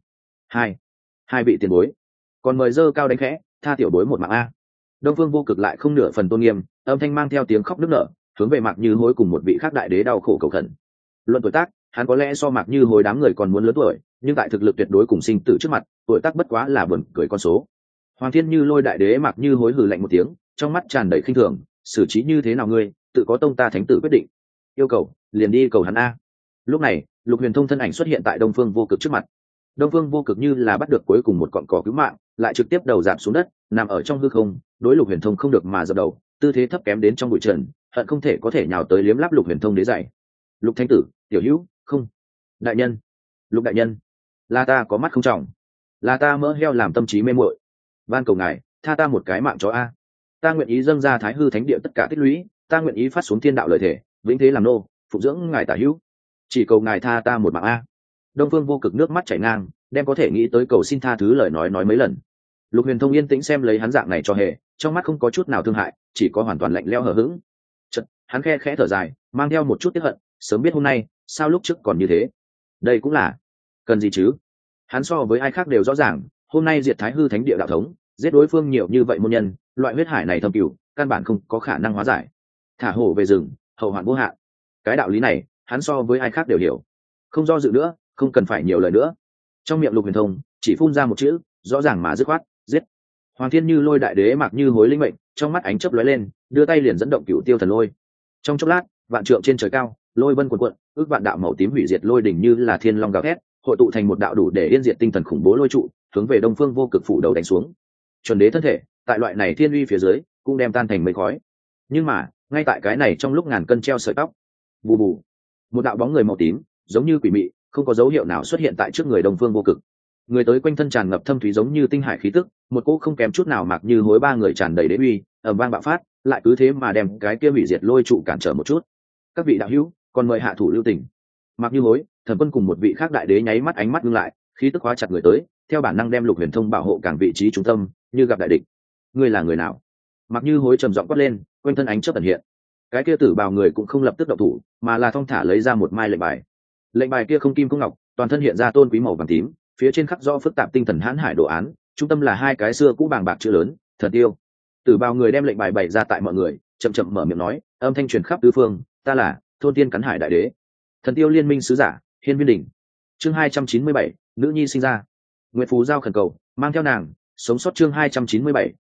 Speaker 1: Hai vị tiền bối, còn mời dơ cao đánh khẽ, tha tiểu bối một mạng a. Đông Vương Vô Cực lại không nửa phần tôn nghiêm, âm thanh mang theo tiếng khóc nức nở, hướng về Mạc Như Hối cùng một vị khác đại đế đau khổ cầu khẩn. Luận tuổi tác, hắn có lẽ so Mạc Như Hối đám người còn muốn lớn tuổi, nhưng tại thực lực tuyệt đối cùng sinh tử trước mặt, tuổi tác bất quá là buồn cười con số. Hoàng Thiên Như Lôi đại đế Mạc Như Hối hừ lạnh một tiếng, trong mắt tràn đầy khinh thường, xử trí như thế nào ngươi, tự có tông ta thánh tử quyết định. Yêu cầu, liền đi cầu hắn a. Lúc này, Lục Huyền Thông thân ảnh xuất hiện tại Đông Phương Vô Cực trước mặt. Đông Phương Vô Cực như là bắt được cuối cùng một cọn cỏ cứu mạng, lại trực tiếp đầu giảm xuống đất, nằm ở trong hư không, đối Lục Huyền Thông không được mà dập đầu, tư thế thấp kém đến trong bụi trần, hận không thể có thể nhào tới liếm láp Lục Huyền Thông đế dày. Lục thánh tử, tiểu hữu, không. Đại nhân, Lục đại nhân, là ta có mắt không trọng, là ta mỡ heo làm tâm trí mê muội. Van cầu ngài, tha ta một cái mạng chó a. Ta nguyện ý dâng ra Thái hư thánh địa tất cả tích lũy, ta nguyện ý phát xuống thiên đạo lời thể, vĩnh thế làm nô, phục dưỡng ngài tả hữu. Chỉ cầu ngài tha ta một mạng a. Đông Phương Vô Cực nước mắt chảy ngang, đem có thể nghĩ tới cầu xin tha thứ lời nói mấy lần. Lục Huyền Thông yên tĩnh xem lấy hắn dạng này cho hề, trong mắt không có chút nào thương hại, chỉ có hoàn toàn lạnh lẽo hờ hững. Chợt, hắn khe khẽ thở dài, mang theo một chút tiếc hận, sớm biết hôm nay, sao lúc trước còn như thế. Đây cũng là, cần gì chứ? Hắn so với ai khác đều rõ ràng, hôm nay diệt Thái hư thánh địa đạo thống, giết đối phương nhiều như vậy môn nhân, loại huyết hải này thâm cửu, căn bản không có khả năng hóa giải. Thả hổ về rừng, hậu hoạn vô hạn. Cái đạo lý này, hắn so với ai khác đều hiểu. Không do dự nữa, không cần phải nhiều lời nữa. Trong miệng Lục Huyền Thông chỉ phun ra một chữ, rõ ràng mà dứt khoát, giết. Hoàng Thiên Như Lôi đại đế Mạc Như Hối linh mệnh, trong mắt ánh chớp lóe lên, đưa tay liền dẫn động Cửu Tiêu thần lôi. Trong chốc lát, vạn trượng trên trời cao, lôi vân cuồn cuộn, ước vạn đạo màu tím hủy diệt lôi đỉnh như là thiên long gào thét, hội tụ thành một đạo đủ để yên diệt tinh thần khủng bố lôi trụ, hướng về Đông Phương Vô Cực phủ đầu đánh xuống. Chuẩn đế thân thể, tại loại này thiên uy phía dưới, cũng đem tan thành mây khói. Nhưng mà, ngay tại cái này trong lúc ngàn cân treo sợi tóc, bù bù, một đạo bóng người màu tím, giống như quỷ mị, không có dấu hiệu nào xuất hiện tại trước người Đông Phương Vô Cực. Người tới quanh thân tràn ngập thâm thúy giống như tinh hải khí tức, một cỗ không kém chút nào Mạc Như Hối ba người tràn đầy đế uy, ầm vang bạo phát, lại cứ thế mà đem cái kia hủy diệt lôi trụ cản trở một chút. Các vị đạo hữu, còn mời hạ thủ lưu tình. Mạc Như Hối, Thần Quân cùng một vị khác đại đế nháy mắt ánh mắt ngưng lại, khí tức hóa chặt người tới, theo bản năng đem Lục Huyền Thông bảo hộ càng vị trí trung tâm, như gặp đại địch. Ngươi là người nào? Mạc Như Hối trầm giọng quát lên, quanh thân ánh chớp ẩn hiện. Cái kia tử bào người cũng không lập tức động thủ, mà là thong thả lấy ra một mai lệnh bài. Lệnh bài kia không kim không ngọc, toàn thân hiện ra tôn quý màu vàng tím, phía trên khắc rõ phức tạp tinh thần hãn hải đồ án, trung tâm là hai cái xưa cũ bàng bạc chữ lớn, Thần Tiêu. Tử bào người đem lệnh bài bày ra tại mọi người, chậm chậm mở miệng nói, âm thanh truyền khắp tứ phương, ta là thôn tiên cắn hải đại đế, Thần Tiêu liên minh sứ giả, Hiên Viên Đỉnh. Chương 297, nữ nhi sinh ra. Nguyệt Phú giao khẩn cầu, mang theo nàng, sống sót chương 297,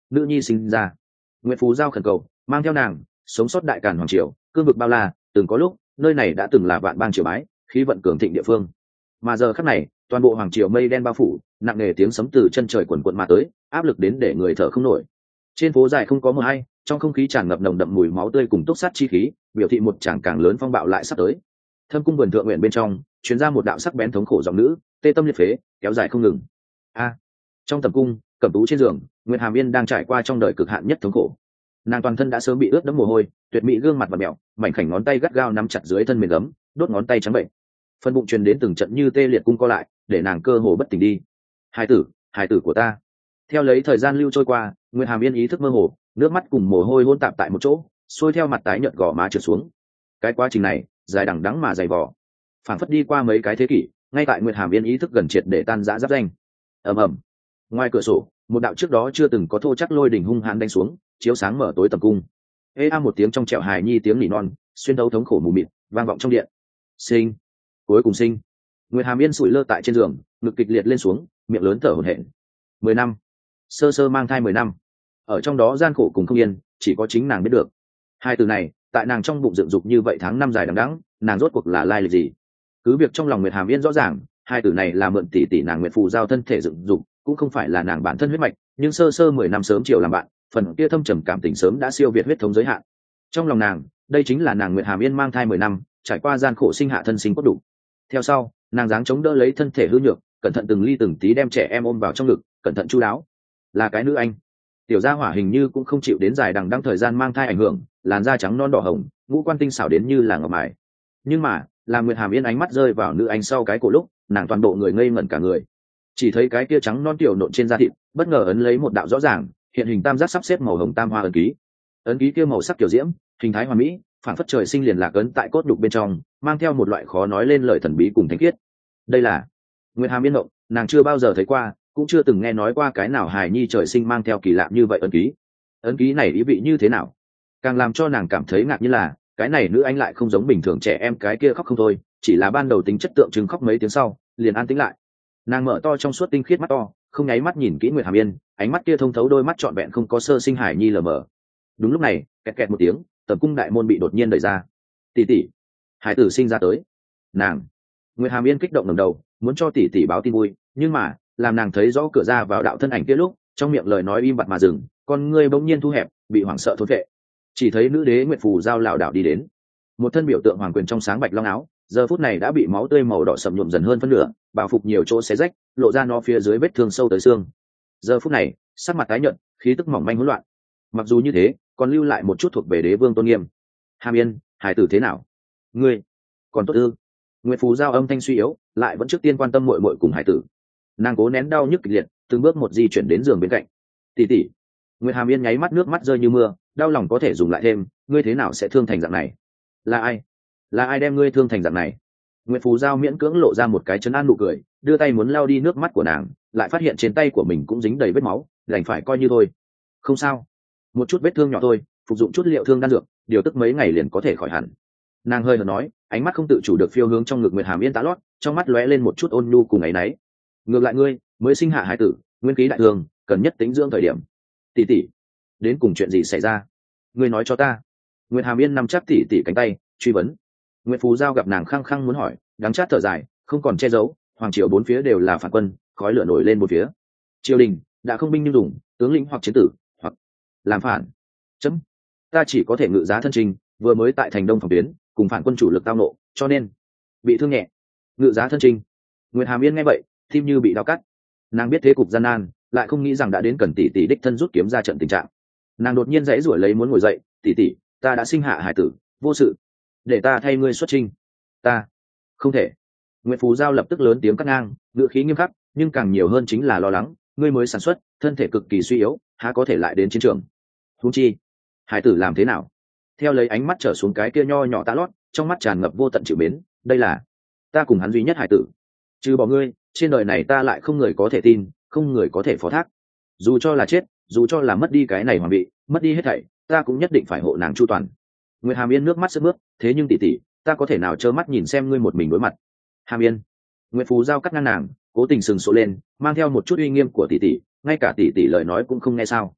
Speaker 1: nữ nhi sinh ra. Nguyệt Phú giao khẩn cầu mang theo nàng sống sót đại càn hoàng triều, cương vực bao la, từng có lúc nơi này đã từng là vạn bang triều bái, khí vận cường thịnh địa phương. Mà giờ khắc này toàn bộ hoàng triều mây đen bao phủ, nặng nề tiếng sấm từ chân trời quần quận mà tới, áp lực đến để người thở không nổi. Trên phố dài không có mờ hay, trong không khí tràn ngập nồng đậm mùi máu tươi cùng túc sát chi khí, biểu thị một tràng càng lớn phong bạo lại sắp tới. Thâm cung vườn thượng nguyện bên trong truyền ra một đạo sắc bén thống khổ giọng nữ, tê tâm liệt phế, kéo dài không ngừng. Trong tầm cung, cẩm tú trên giường, Nguyệt Hàm Yên đang trải qua trong đời cực hạn nhất thống khổ. Nàng toàn thân đã sớm bị ướt đẫm mồ hôi, tuyệt mỹ gương mặt và mẹo, mảnh khảnh ngón tay gắt gao nắm chặt dưới thân mềm gấm, đốt ngón tay trắng bệnh. Phân bụng truyền đến từng trận như tê liệt cung co lại, để nàng cơ hồ bất tỉnh đi. Hài tử của ta. Theo lấy thời gian lưu trôi qua, Nguyệt Hàm Yên ý thức mơ hồ, nước mắt cùng mồ hôi hôn tạp tại một chỗ, xuôi theo mặt tái nhợt gò má trượt xuống. Cái quá trình này dài đằng đẵng mà dày vò, phảng phất đi qua mấy cái thế kỷ, ngay tại Nguyệt Hàm Yên ý thức gần triệt để tan rã giáp danh. ầm ầm. Ngoài cửa sổ, một đạo trước đó chưa từng có thô chắc lôi đỉnh hung hãn đánh xuống, chiếu sáng mở tối tầm cung. Một tiếng trong trẻo hài nhi tiếng nỉ non, xuyên thấu thống khổ mù mịt, vang vọng trong điện. Sinh, cuối cùng sinh. Nguyệt Hàm Yên sụi lơ tại trên giường, ngực kịch liệt lên xuống, miệng lớn thở hổn hển. 10 năm, sơ sơ mang thai 10 năm, ở trong đó gian khổ cùng không yên, chỉ có chính nàng biết được. Hai từ này, tại nàng trong bụng dựng dục như vậy tháng năm dài đằng đẵng, nàng rốt cuộc là lai lịch gì? Cứ việc trong lòng Nguyệt Hàm Yên rõ ràng, hai từ này là mượn tỷ tỷ nàng Nguyệt Phù giao thân thể dựng dục, cũng không phải là nàng bản thân huyết mạch, nhưng sơ sơ 10 năm sớm chiều làm bạn, phần kia thâm trầm cảm tình sớm đã siêu việt huyết thống giới hạn. Trong lòng nàng, đây chính là nàng Nguyệt Hàm Yên mang thai 10 năm, trải qua gian khổ sinh hạ thân sinh cốt đủ. Theo sau, nàng dáng chống đỡ lấy thân thể hư nhược, cẩn thận từng ly từng tí đem trẻ em ôm vào trong ngực, cẩn thận chu đáo. Là cái nữ anh. Tiểu gia hỏa hình như cũng không chịu đến dài đằng đẵng thời gian mang thai ảnh hưởng, làn da trắng non đỏ hồng, ngũ quan tinh xảo đến như là ngọc mài. Nhưng mà, làm Nguyệt Hàm Yên ánh mắt rơi vào nữ anh sau cái cổ lúc, nàng toàn bộ người ngây ngẩn cả người. Chỉ thấy cái kia trắng non tiểu nộn trên da thịt, bất ngờ ấn lấy một đạo rõ ràng, hiện hình tam giác sắp xếp màu hồng tam hoa ấn ký. Ấn ký kia màu sắc kiểu diễm, hình thái hoàn mỹ, phản phất trời sinh liền lạc ấn tại cốt đục bên trong, mang theo một loại khó nói lên lời thần bí cùng thánh khiết. Đây là Nguyệt Hàm Yên động, nàng chưa bao giờ thấy qua, cũng chưa từng nghe nói qua cái nào hài nhi trời sinh mang theo kỳ lạ như vậy ấn ký. Ấn ký này ý vị như thế nào? Càng làm cho nàng cảm thấy ngạc nhiên là, cái này nữ anh lại không giống bình thường trẻ em cái kia khóc không thôi, chỉ là ban đầu tính chất tượng trưng khóc mấy tiếng sau, liền an tĩnh lại. Nàng mở to trong suốt tinh khiết mắt to, không nháy mắt nhìn kỹ Nguyệt Hàm Yên, ánh mắt kia thông thấu đôi mắt trọn vẹn không có sơ sinh hải nhi lờ mờ. Đúng lúc này, kẹt kẹt một tiếng, tầm cung đại môn bị đột nhiên đẩy ra. Tỷ tỷ, hải tử sinh ra tới. Nàng, Nguyệt Hàm Yên kích động ngẩng đầu, muốn cho tỷ tỷ báo tin vui, nhưng mà, làm nàng thấy rõ cửa ra vào đạo thân ảnh kia lúc, trong miệng lời nói im bặt mà dừng, con ngươi bỗng nhiên thu hẹp, bị hoảng sợ thốn vệ. Chỉ thấy nữ đế Nguyệt Phù giao lảo đảo đi đến, một thân biểu tượng hoàng quyền trong sáng bạch long áo, giờ phút này đã bị máu tươi màu đỏ sậm nhuộm dần hơn phân nửa, bào phục nhiều chỗ xé rách, lộ ra nó phía dưới vết thương sâu tới xương. Giờ phút này, sắc mặt tái nhợt, khí tức mỏng manh hỗn loạn. Mặc dù như thế, còn lưu lại một chút thuộc về đế vương tôn nghiêm. Hàm Yên, hải tử thế nào? Ngươi còn tốt ư? Nguyệt Phù giao âm thanh suy yếu, lại vẫn trước tiên quan tâm muội muội cùng hải tử. Nàng cố nén đau nhức kịch liệt, từng bước một di chuyển đến giường bên cạnh. Tỷ tỷ. Nguyệt Hàm Yên nháy mắt nước mắt rơi như mưa, đau lòng có thể dùng lại thêm, ngươi thế nào sẽ thương thành dạng này? Là ai? Là ai đem ngươi thương thành dạng này? Nguyệt Phù giao miễn cưỡng lộ ra một cái trấn an nụ cười, đưa tay muốn lau đi nước mắt của nàng, lại phát hiện trên tay của mình cũng dính đầy vết máu, đành phải coi như thôi. Không sao, một chút vết thương nhỏ thôi, phục dụng chút liệu thương đan dược, điều tức mấy ngày liền có thể khỏi hẳn. Nàng hơi hờn nói, ánh mắt không tự chủ được phiêu hướng trong ngực Nguyệt Hàm Yên tá lót, trong mắt lóe lên một chút ôn nhu cùng áy náy. Ngược lại ngươi, mới sinh hạ hải tử, nguyên khí đại thương, cần nhất tính dưỡng thời điểm. Tỷ tỷ, đến cùng chuyện gì xảy ra? Ngươi nói cho ta. Nguyệt Hàm Yên nằm chắc tỷ tỷ cánh tay, truy vấn. Nguyệt Phù giao gặp nàng khăng khăng muốn hỏi, đắng chát thở dài, không còn che giấu, hoàng triều bốn phía đều là phản quân, khói lửa nổi lên một phía. Triều đình đã không binh nhưng dùng, tướng lĩnh hoặc chiến tử, hoặc làm phản. Chấm, ta chỉ có thể ngự giá thân trình, vừa mới tại thành Đông phòng tuyến, cùng phản quân chủ lực tao nộ, cho nên bị thương nhẹ. Ngự giá thân trình. Nguyệt Hàm Yên nghe vậy, tim như bị đau cắt. Nàng biết thế cục gian nan, lại không nghĩ rằng đã đến cần tỷ tỷ đích thân rút kiếm ra trận tình trạng. Nàng đột nhiên dãy rủi lấy muốn ngồi dậy, tỷ tỷ, ta đã sinh hạ hải tử, vô sự, để ta thay ngươi xuất chinh. Ta không thể. Nguyệt Phù giao lập tức lớn tiếng cắt ngang, ngữ khí nghiêm khắc, nhưng càng nhiều hơn chính là lo lắng, ngươi mới sản xuất, thân thể cực kỳ suy yếu, há có thể lại đến chiến trường? Huống chi, hải tử làm thế nào? Theo lấy ánh mắt trở xuống cái kia nho nhỏ tá lót, trong mắt tràn ngập vô tận chịu mến, đây là ta cùng hắn duy nhất hải tử. Trừ bỏ ngươi, trên đời này ta lại không người có thể tin, không người có thể phó thác. Dù cho là chết, dù cho là mất đi cái này hoàng vị, mất đi hết thảy, ta cũng nhất định phải hộ nàng chu toàn. Nguyệt Hàm Yên nước mắt sướt mướt, thế nhưng tỷ tỷ, ta có thể nào trơ mắt nhìn xem ngươi một mình đối mặt? Hàm Yên. Nguyệt Phù giao cắt ngang nàng, cố tình sừng sộ lên, mang theo một chút uy nghiêm của tỷ tỷ, ngay cả tỷ tỷ lời nói cũng không nghe sao?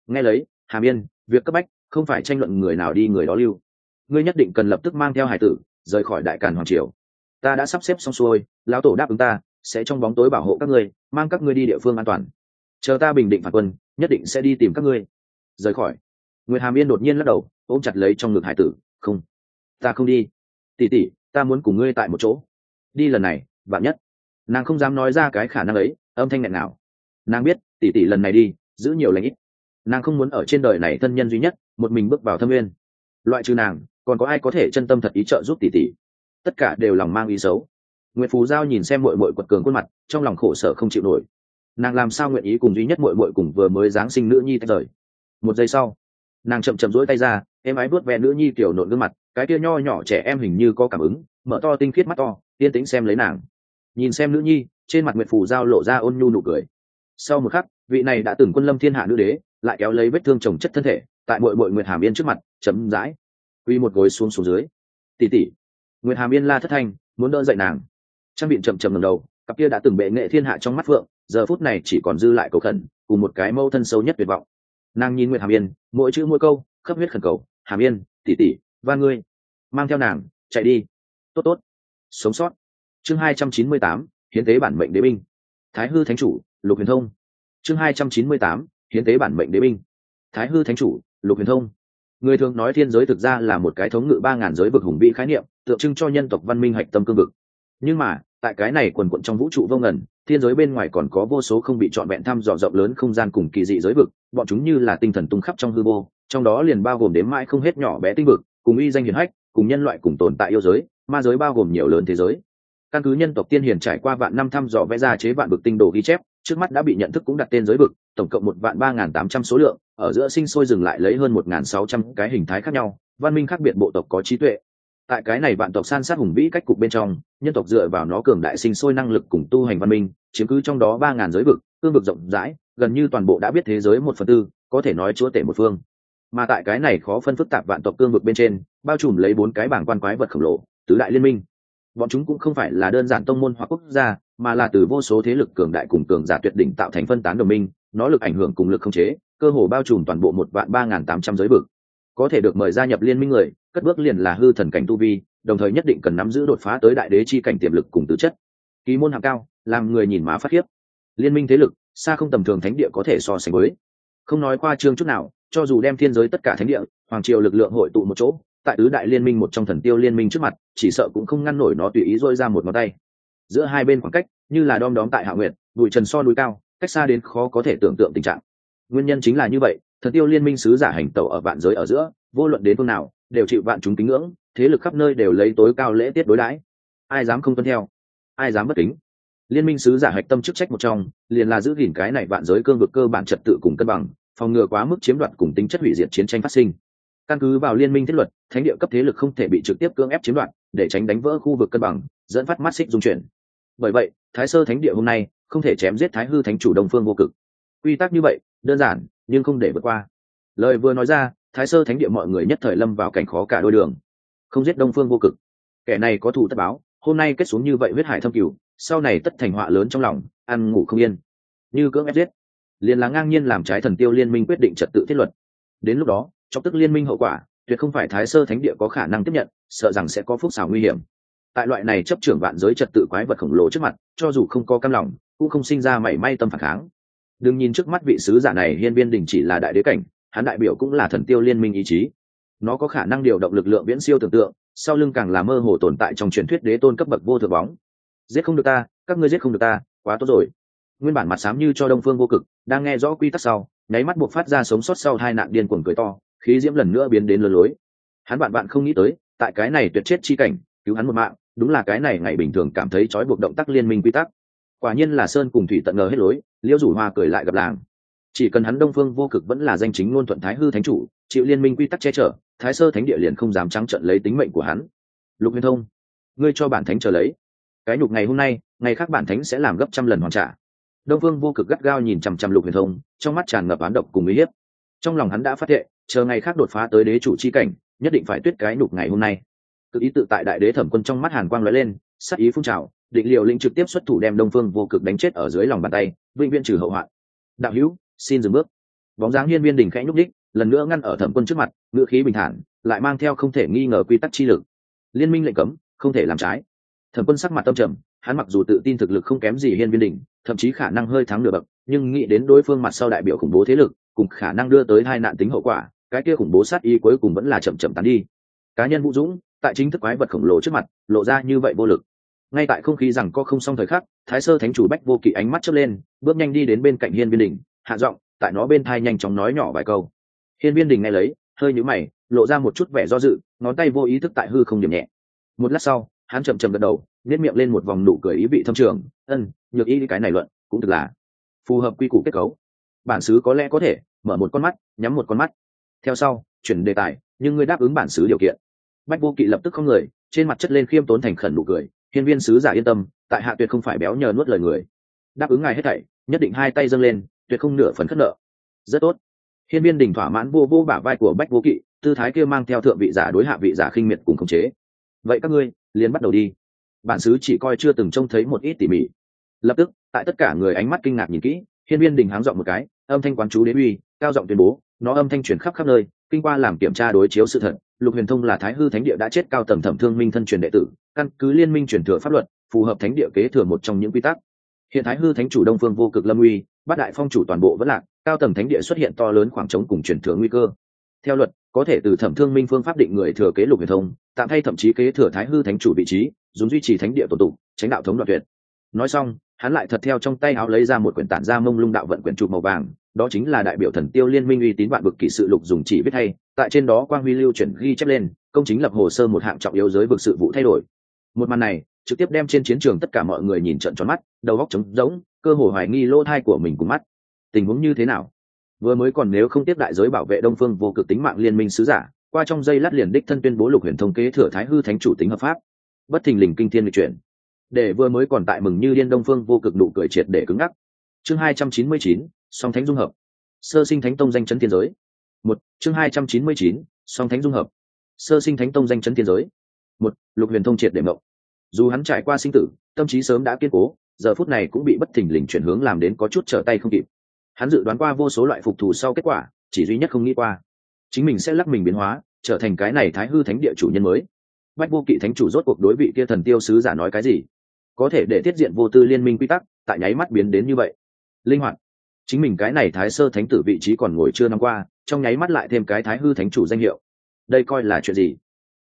Speaker 1: Nghe lấy, Hàm Yên, việc cấp bách không phải tranh luận người nào đi người đó lưu, ngươi nhất định cần lập tức mang theo hải tử rời khỏi đại càn hoàng triều. Ta đã sắp xếp xong xuôi, lão tổ đáp ứng ta sẽ trong bóng tối bảo hộ các ngươi, mang các ngươi đi địa phương an toàn. Chờ ta bình định phản quân, nhất định sẽ đi tìm các ngươi. Rời khỏi. Nguyệt Hàm Yên đột nhiên lắc đầu, ôm chặt lấy trong ngực hải tử. Không, ta không đi. Tỷ tỷ, ta muốn cùng ngươi tại một chỗ. Đi lần này, vạn nhất. Nàng không dám nói ra cái khả năng ấy, âm thanh nghẹn nào. Nàng biết, tỷ tỷ lần này đi, giữ nhiều lành ít. Nàng không muốn ở trên đời này thân nhân duy nhất, một mình bước vào thâm nguyên. Loại trừ nàng, còn có ai có thể chân tâm thật ý trợ giúp tỷ tỷ? Tất cả đều lòng mang ý xấu. Nguyệt Phù Giao nhìn xem muội muội quật cường khuôn mặt, trong lòng khổ sở không chịu nổi. Nàng làm sao nguyện ý cùng duy nhất muội muội cùng vừa mới giáng sinh nữ nhi tách rời? Một giây sau, nàng chậm chậm duỗi tay ra, êm ái vuốt ve nữ nhi kiểu nộn gương mặt, cái kia nho nhỏ trẻ em hình như có cảm ứng, mở to tinh khiết mắt to, yên tĩnh xem lấy nàng. Nhìn xem nữ nhi, trên mặt Nguyệt Phù Giao lộ ra ôn nhu nụ cười. Sau một khắc, vị này đã từng quân lâm thiên hạ nữ đế, lại kéo lấy vết thương chồng chất thân thể, tại muội muội Nguyệt Hàm Yên trước mặt, chậm rãi quy một gối xuống dưới. Tỷ tỷ. Nguyệt Hàm Yên la thất thanh, muốn đỡ dậy nàng. Trang Biện chậm chậm ngẩng đầu, cặp kia đã từng bệ nghệ thiên hạ trong mắt phượng, giờ phút này chỉ còn dư lại cầu khẩn, cùng một cái mâu thân sâu nhất tuyệt vọng. Nàng nhìn Nguyệt Hàm Yên, mỗi chữ mỗi câu khắp huyết khẩn cầu, "Hàm Yên, tỷ tỷ, van ngươi, mang theo nàng, chạy đi." Tốt tốt, sống sót. Chương 298, hiến tế bản mệnh đế binh. Thái hư thánh chủ, Lục Huyền Thông. Chương 298, hiến tế bản mệnh đế binh. Thái hư thánh chủ, Lục Huyền Thông. Người thường nói thiên giới thực ra là một cái thống ngự 3000 giới vực hùng vĩ khái niệm, tượng trưng cho nhân tộc văn minh hạch tâm cương vực. Nhưng mà, tại cái này quần quận trong vũ trụ vô ngần, thiên giới bên ngoài còn có vô số không bị trọn vẹn thăm dò rộng lớn không gian cùng kỳ dị giới vực, bọn chúng như là tinh thần tung khắp trong hư vô, trong đó liền bao gồm đếm mãi không hết nhỏ bé tinh vực, cùng uy danh hiển hách, cùng nhân loại cùng tồn tại yêu giới, ma giới bao gồm nhiều lớn thế giới. Căn cứ nhân tộc tiên hiền trải qua vạn năm thăm dò vẽ ra chế vạn vực tinh đồ ghi chép, trước mắt đã bị nhận thức cũng đặt tên giới vực, tổng cộng 1.3800 số lượng, ở giữa sinh sôi dừng lại lấy hơn 1.600 cái hình thái khác nhau, văn minh khác biệt bộ tộc có trí tuệ. Tại cái này vạn tộc san sát hùng vĩ cách cục bên trong, nhân tộc dựa vào nó cường đại sinh sôi năng lực cùng tu hành văn minh, chiếm cứ trong đó 3000 giới vực, cương vực rộng rãi, gần như toàn bộ đã biết thế giới 1/4, có thể nói chúa tể một phương. Mà tại cái này khó phân phức tạp vạn tộc cương vực bên trên, bao trùm lấy 4 cái bảng quan quái vật khổng lồ, tứ đại liên minh. Bọn chúng cũng không phải là đơn giản tông môn hoặc quốc gia, mà là từ vô số thế lực cường đại cùng cường giả tuyệt đỉnh tạo thành phân tán đồng minh, nó lực ảnh hưởng cùng lực khống chế, cơ hồ bao trùm toàn bộ 1.3800 giới vực. Có thể được mời gia nhập liên minh người, cất bước liền là hư thần cảnh tu vi, đồng thời nhất định cần nắm giữ đột phá tới đại đế chi cảnh tiềm lực cùng tứ chất. Kỳ môn hạng cao, làm người nhìn má phát khiếp. Liên minh thế lực, xa không tầm thường thánh địa có thể so sánh với. Không nói qua trương chút nào, cho dù đem thiên giới tất cả thánh địa, hoàng triều lực lượng hội tụ một chỗ, tại tứ đại liên minh một trong thần tiêu liên minh trước mặt, chỉ sợ cũng không ngăn nổi nó tùy ý rôi ra một ngón tay. Giữa hai bên khoảng cách, như là đom đóm tại Hạ Nguyệt, bụi trần so núi cao, cách xa đến khó có thể tưởng tượng tình trạng. Nguyên nhân chính là như vậy, thần tiêu liên minh sứ giả hành tẩu ở vạn giới ở giữa, vô luận đến phương nào, đều chịu vạn chúng kính ngưỡng, thế lực khắp nơi đều lấy tối cao lễ tiết đối đãi. Ai dám không tuân theo, ai dám bất kính. Liên minh sứ giả hạch tâm chức trách một trong, liền là giữ gìn cái này vạn giới cương vực cơ bản trật tự cùng cân bằng, phòng ngừa quá mức chiếm đoạt cùng tính chất hủy diệt chiến tranh phát sinh. Căn cứ vào liên minh thiết luật, thánh địa cấp thế lực không thể bị trực tiếp cưỡng ép chiếm đoạt, để tránh đánh vỡ khu vực cân bằng, dẫn phát mắt xích dung chuyển. Bởi vậy, Thái Sơ Thánh địa hôm nay không thể chém giết Thái Hư Thánh chủ Đông Phương Vô Cực. Quy tắc như vậy, đơn giản, nhưng không để vượt qua. Lời vừa nói ra, Thái Sơ Thánh địa mọi người nhất thời lâm vào cảnh khó cả đôi đường. Không giết Đông Phương Vô Cực, kẻ này có thù tất báo, hôm nay kết xuống như vậy huyết hải thâm cửu, sau này tất thành họa lớn trong lòng, ăn ngủ không yên. Như cưỡng ép giết, liền là ngang nhiên làm trái thần tiêu liên minh quyết định trật tự thiết luật. Đến lúc đó, chọc tức liên minh hậu quả, tuyệt không phải Thái Sơ Thánh địa có khả năng tiếp nhận, sợ rằng sẽ có phúc xảo nguy hiểm. Tại loại này chấp trưởng vạn giới trật tự quái vật khổng lồ trước mặt, cho dù không có cam lòng, cũng không sinh ra mảy may tâm phản kháng. Đừng nhìn trước mắt vị sứ giả này hiên viên đình chỉ là đại đế cảnh, hắn đại biểu cũng là thần tiêu liên minh ý chí. Nó có khả năng điều động lực lượng viễn siêu tưởng tượng, sau lưng càng là mơ hồ tồn tại trong truyền thuyết đế tôn cấp bậc vô thượng bóng. Giết không được ta, các ngươi giết không được ta, quá tốt rồi. Nguyên bản mặt xám như cho Đông Phương Vô Cực, đang nghe rõ quy tắc sau, nháy mắt buộc phát ra sống sót sau hai nạn điên cuồng cười to, khí diễm lần nữa biến đến lơ lối. Hắn bạn không nghĩ tới, tại cái này tuyệt chết chi cảnh, cứu hắn một mạng, đúng là cái này ngày bình thường cảm thấy trói buộc động tác liên minh quy tắc. Quả nhiên là sơn cùng thủy tận ngờ hết lối, Liễu Rủ Hoa cười lại gặp làng. Chỉ cần hắn Đông Phương Vô Cực vẫn là danh chính ngôn thuận Thái Hư Thánh chủ, chịu liên minh quy tắc che chở, Thái Sơ Thánh địa liền không dám trắng trợn lấy tính mệnh của hắn. Lục Huyền Thông, ngươi cho bản thánh chờ lấy. Cái nhục ngày hôm nay, ngày khác bản thánh sẽ làm gấp trăm lần hoàn trả. Đông Phương Vô Cực gắt gao nhìn chằm chằm Lục Huyền Thông, trong mắt tràn ngập oán độc cùng uy hiếp. Trong lòng hắn đã phát thệ, chờ ngày khác đột phá tới đế chủ chi cảnh, nhất định phải tuyết cái nhục ngày hôm nay. Cực ý tự tại đại đế Thẩm Quân trong mắt hàn quang lóe lên, sắc ý phun trào, định liều lĩnh trực tiếp xuất thủ đem Đông Phương Vô Cực đánh chết ở dưới lòng bàn tay, vĩnh viễn trừ hậu hoạn. Đạo hữu, xin dừng bước. Bóng dáng hiên viên đình khẽ nhúc đích lần nữa ngăn ở Thẩm Quân trước mặt, ngữ khí bình thản lại mang theo không thể nghi ngờ quy tắc chi lực. Liên minh lệnh cấm không thể làm trái. Thẩm Quân sắc mặt tâm trầm, hắn mặc dù tự tin thực lực không kém gì hiên viên đình, thậm chí khả năng hơi thắng nửa bậc, nhưng nghĩ đến đối phương mặt sau đại biểu khủng bố thế lực cùng khả năng đưa tới hai nạn tính hậu quả, cái kia khủng bố sát ý cuối cùng vẫn là chậm chậm tán đi. Cá nhân Vũ Dũng tại chính thức quái vật khổng lồ trước mặt lộ ra như vậy vô lực. Ngay tại không khí rằng có không xong thời khắc, Thái Sơ Thánh chủ Bách Vô Kỵ ánh mắt chớp lên, bước nhanh đi đến bên cạnh hiên viên đình, hạ giọng tại nó bên thai nhanh chóng nói nhỏ vài câu. Hiên viên đình nghe lấy hơi nhíu mày, lộ ra một chút vẻ do dự, ngón tay vô ý thức tại hư không điểm nhẹ. Một lát sau hắn chậm chậm gật đầu, nhếch miệng lên một vòng nụ cười ý vị thâm trường. Nhược ý cái này luận cũng thực là phù hợp quy củ kết cấu. Bản xứ có lẽ có thể mở một con mắt nhắm một con mắt. Theo sau chuyển đề tài, nhưng ngươi đáp ứng bản xứ điều kiện. Bách Vô Kỵ lập tức không người, trên mặt chất lên khiêm tốn thành khẩn nụ cười. Hiên viên sứ giả yên tâm, tại hạ tuyệt không phải béo nhờ nuốt lời người. Đáp ứng ngài hết thảy, nhất định hai tay dâng lên, tuyệt không nửa phần khất nợ. Rất tốt. Hiên viên đình thỏa mãn vô bả vai của Bách Vô Kỵ, tư thái kia mang theo thượng vị giả đối hạ vị giả khinh miệt cùng khống chế. Vậy các ngươi liền bắt đầu đi. Bản xứ chỉ coi chưa từng trông thấy một ít tỉ mỉ. Lập tức tại tất cả người ánh mắt kinh ngạc nhìn kỹ, hiên viên đình háng giọng một cái, âm thanh quán chú đế uy cao giọng tuyên bố, nó âm thanh truyền khắp khắp nơi, kinh qua làm kiểm tra đối chiếu sự thật. Lục Huyền Thông là Thái Hư Thánh địa đã chết cao tầng Thẩm Thương Minh thân truyền đệ tử, căn cứ liên minh truyền thừa pháp luật, phù hợp thánh địa kế thừa một trong những quy tắc. Hiện Thái Hư Thánh chủ Đông Phương Vô Cực lâm uy, bát đại phong chủ toàn bộ vẫn lạc, cao tầng thánh địa xuất hiện to lớn khoảng trống cùng truyền thừa nguy cơ. Theo luật, có thể từ Thẩm Thương Minh phương pháp định người thừa kế Lục Huyền Thông, tạm thay thậm chí kế thừa Thái Hư Thánh chủ vị trí, dùng duy trì thánh địa tổ tụ, tránh đạo thống đoạt tuyệt. Nói xong, hắn lại thật theo trong tay áo lấy ra một quyển tản ra mông lung đạo vận quyển trục màu vàng, đó chính là đại biểu Thần Tiêu Liên minh uy tín vạn vực kỷ sự lục dùng chỉ viết hay, tại trên đó quang huy lưu chuyển ghi chép lên, công chính lập hồ sơ một hạng trọng yếu giới vực sự vụ thay đổi. Một màn này trực tiếp đem trên chiến trường tất cả mọi người nhìn trợn tròn mắt, đầu óc trống rỗng, cơ hồ hoài nghi lỗ thai của mình cùng mắt. Tình huống như thế nào? Vừa mới còn nếu không tiếp đại giới bảo vệ Đông Phương Vô Cực tính mạng liên minh sứ giả, qua trong giây lát liền đích thân tuyên bố Lục Huyền Thông kế thừa Thái Hư Thánh chủ tính hợp pháp. Bất thình lình kinh thiên lịch chuyển, để vừa mới còn tại mừng như điên Đông Phương Vô Cực nụ cười triệt để cứng ngắc. Chương 299, song thánh dung hợp. Sơ sinh thánh tông danh chấn thiên giới. Chương 299, song thánh dung hợp. Sơ sinh thánh tông danh chấn thiên giới. Lục Huyền Thông triệt để ngộng. Dù hắn trải qua sinh tử, tâm trí sớm đã kiên cố, giờ phút này cũng bị bất thình lình chuyển hướng làm đến có chút trở tay không kịp. Hắn dự đoán qua vô số loại phục thù sau kết quả, chỉ duy nhất không nghĩ qua chính mình sẽ lắc mình biến hóa, trở thành cái này Thái Hư Thánh địa chủ nhân mới. Bách Vô Kỵ thánh chủ rốt cuộc đối vị kia Thần Tiêu sứ giả nói cái gì, có thể để tiết diện vô tư liên minh quy tắc tại nháy mắt biến đến như vậy linh hoạt. Chính mình cái này Thái Sơ Thánh tử vị trí còn ngồi chưa năm qua, trong nháy mắt lại thêm cái Thái Hư Thánh chủ danh hiệu, đây coi là chuyện gì?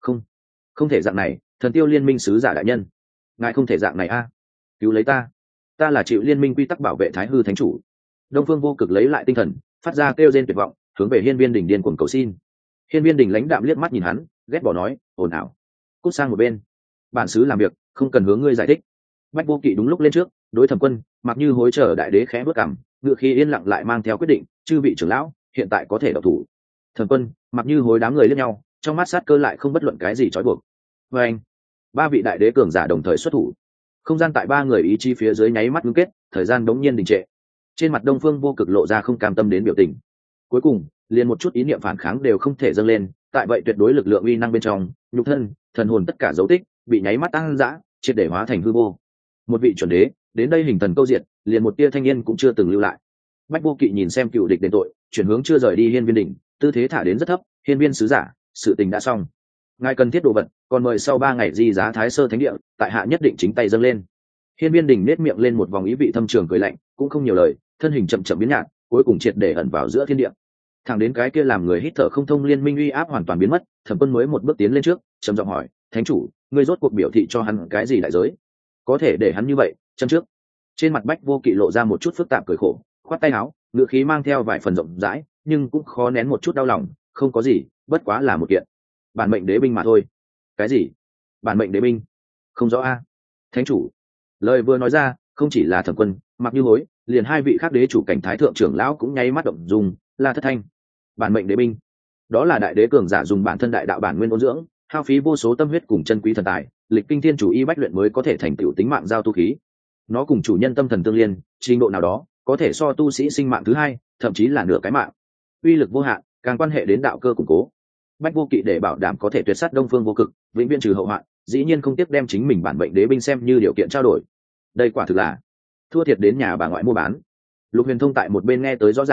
Speaker 1: Không thể dạng này, Thần Tiêu liên minh sứ giả đại nhân, ngài không thể dạng này a. Cứu lấy ta là chịu liên minh quy tắc bảo vệ Thái Hư Thánh chủ. Đông Phương Vô Cực lấy lại tinh thần, phát ra kêu rên tuyệt vọng, hướng về hiên viên đình điên cuồng cầu xin. Hiên viên đình lãnh đạm liếc mắt nhìn hắn, ghét bỏ nói, ồn ào, cút sang một bên, bản xứ làm việc không cần hướng ngươi giải thích. Bách Vô Kỵ đúng lúc lên trước, đối Thẩm Quân, Mặc Như hối chờ đại đế khẽ bước cằm, ngựa khí yên lặng lại mang theo quyết định, chư vị trưởng lão hiện tại có thể động thủ. Thẩm Quân, Mặc Như hối đám người liếc nhau, trong mắt sát cơ lại không bất luận cái gì trói buộc. Và anh, ba vị đại đế cường giả đồng thời xuất thủ, không gian tại ba người ý chí phía dưới nháy mắt ngưng kết, thời gian đống nhiên đình trệ. Trên mặt Đông Phương Vô Cực lộ ra không cam tâm đến biểu tình. Cuối cùng liền một chút ý niệm phản kháng đều không thể dâng lên, tại vậy tuyệt đối lực lượng uy năng bên trong, nhục thân, thần hồn tất cả dấu tích bị nháy mắt tăng dã, triệt để hóa thành hư vô. Một vị chuẩn đế đến đây hình thần câu diệt, liền một tia thanh niên cũng chưa từng lưu lại. Bách Vô Kỵ nhìn xem cựu địch đền tội, chuyển hướng chưa rời đi hiên viên đỉnh, tư thế thả đến rất thấp. Hiên viên sứ giả, sự tình đã xong, ngài cần thiết đồ vật, còn mời sau 3 ngày di giá Thái Sơ Thánh địa, tại hạ nhất định chính tay dâng lên. Hiên viên đỉnh nét miệng lên một vòng ý vị thâm trường cười lạnh, cũng không nhiều lời, thân hình chậm chậm biến nhạt, cuối cùng triệt để ẩn vào giữa thiên địa. Thẳng đến cái kia làm người hít thở không thông liên minh uy áp hoàn toàn biến mất, Thẩm Quân mới một bước tiến lên trước, trầm giọng hỏi, thánh chủ, ngươi rốt cuộc biểu thị cho hắn cái gì đại giới, có thể để hắn như vậy chân trước? Trên mặt Bách Vô Kỵ lộ ra một chút phức tạp cười khổ, khoát tay áo, ngữ khí mang theo vài phần rộng rãi, nhưng cũng khó nén một chút đau lòng, không có gì, bất quá là một kiện bản mệnh đế binh mà thôi. Cái gì? Bản mệnh đế binh? Không rõ a. Thánh chủ. Lời vừa nói ra, không chỉ là Thẩm Quân, Mặc Như hối, liền 2 vị khác đế chủ cảnh thái thượng trưởng lão cũng nháy mắt động dung, là Thất Thanh. Bản mệnh đế binh, đó là đại đế cường giả dùng bản thân đại đạo bản nguyên ôn dưỡng, hao phí vô số tâm huyết cùng chân quý thần tài, lịch kinh thiên chủ y bách luyện mới có thể thành tựu tính mạng giao tu khí. Nó cùng chủ nhân tâm thần tương liên, trình độ nào đó có thể so tu sĩ sinh mạng thứ 2, thậm chí là nửa cái mạng. Uy lực vô hạn, càng quan hệ đến đạo cơ củng cố. Bách Vô Kỵ để bảo đảm có thể tuyệt sát Đông Phương Vô Cực, vĩnh viễn trừ hậu hoạn, dĩ nhiên không tiếc đem chính mình bản mệnh đế binh xem như điều kiện trao đổi. Đây quả thực là thua thiệt đến nhà bà ngoại mua bán. Lục Huyền Thông tại một bên nghe tới rõ ràng,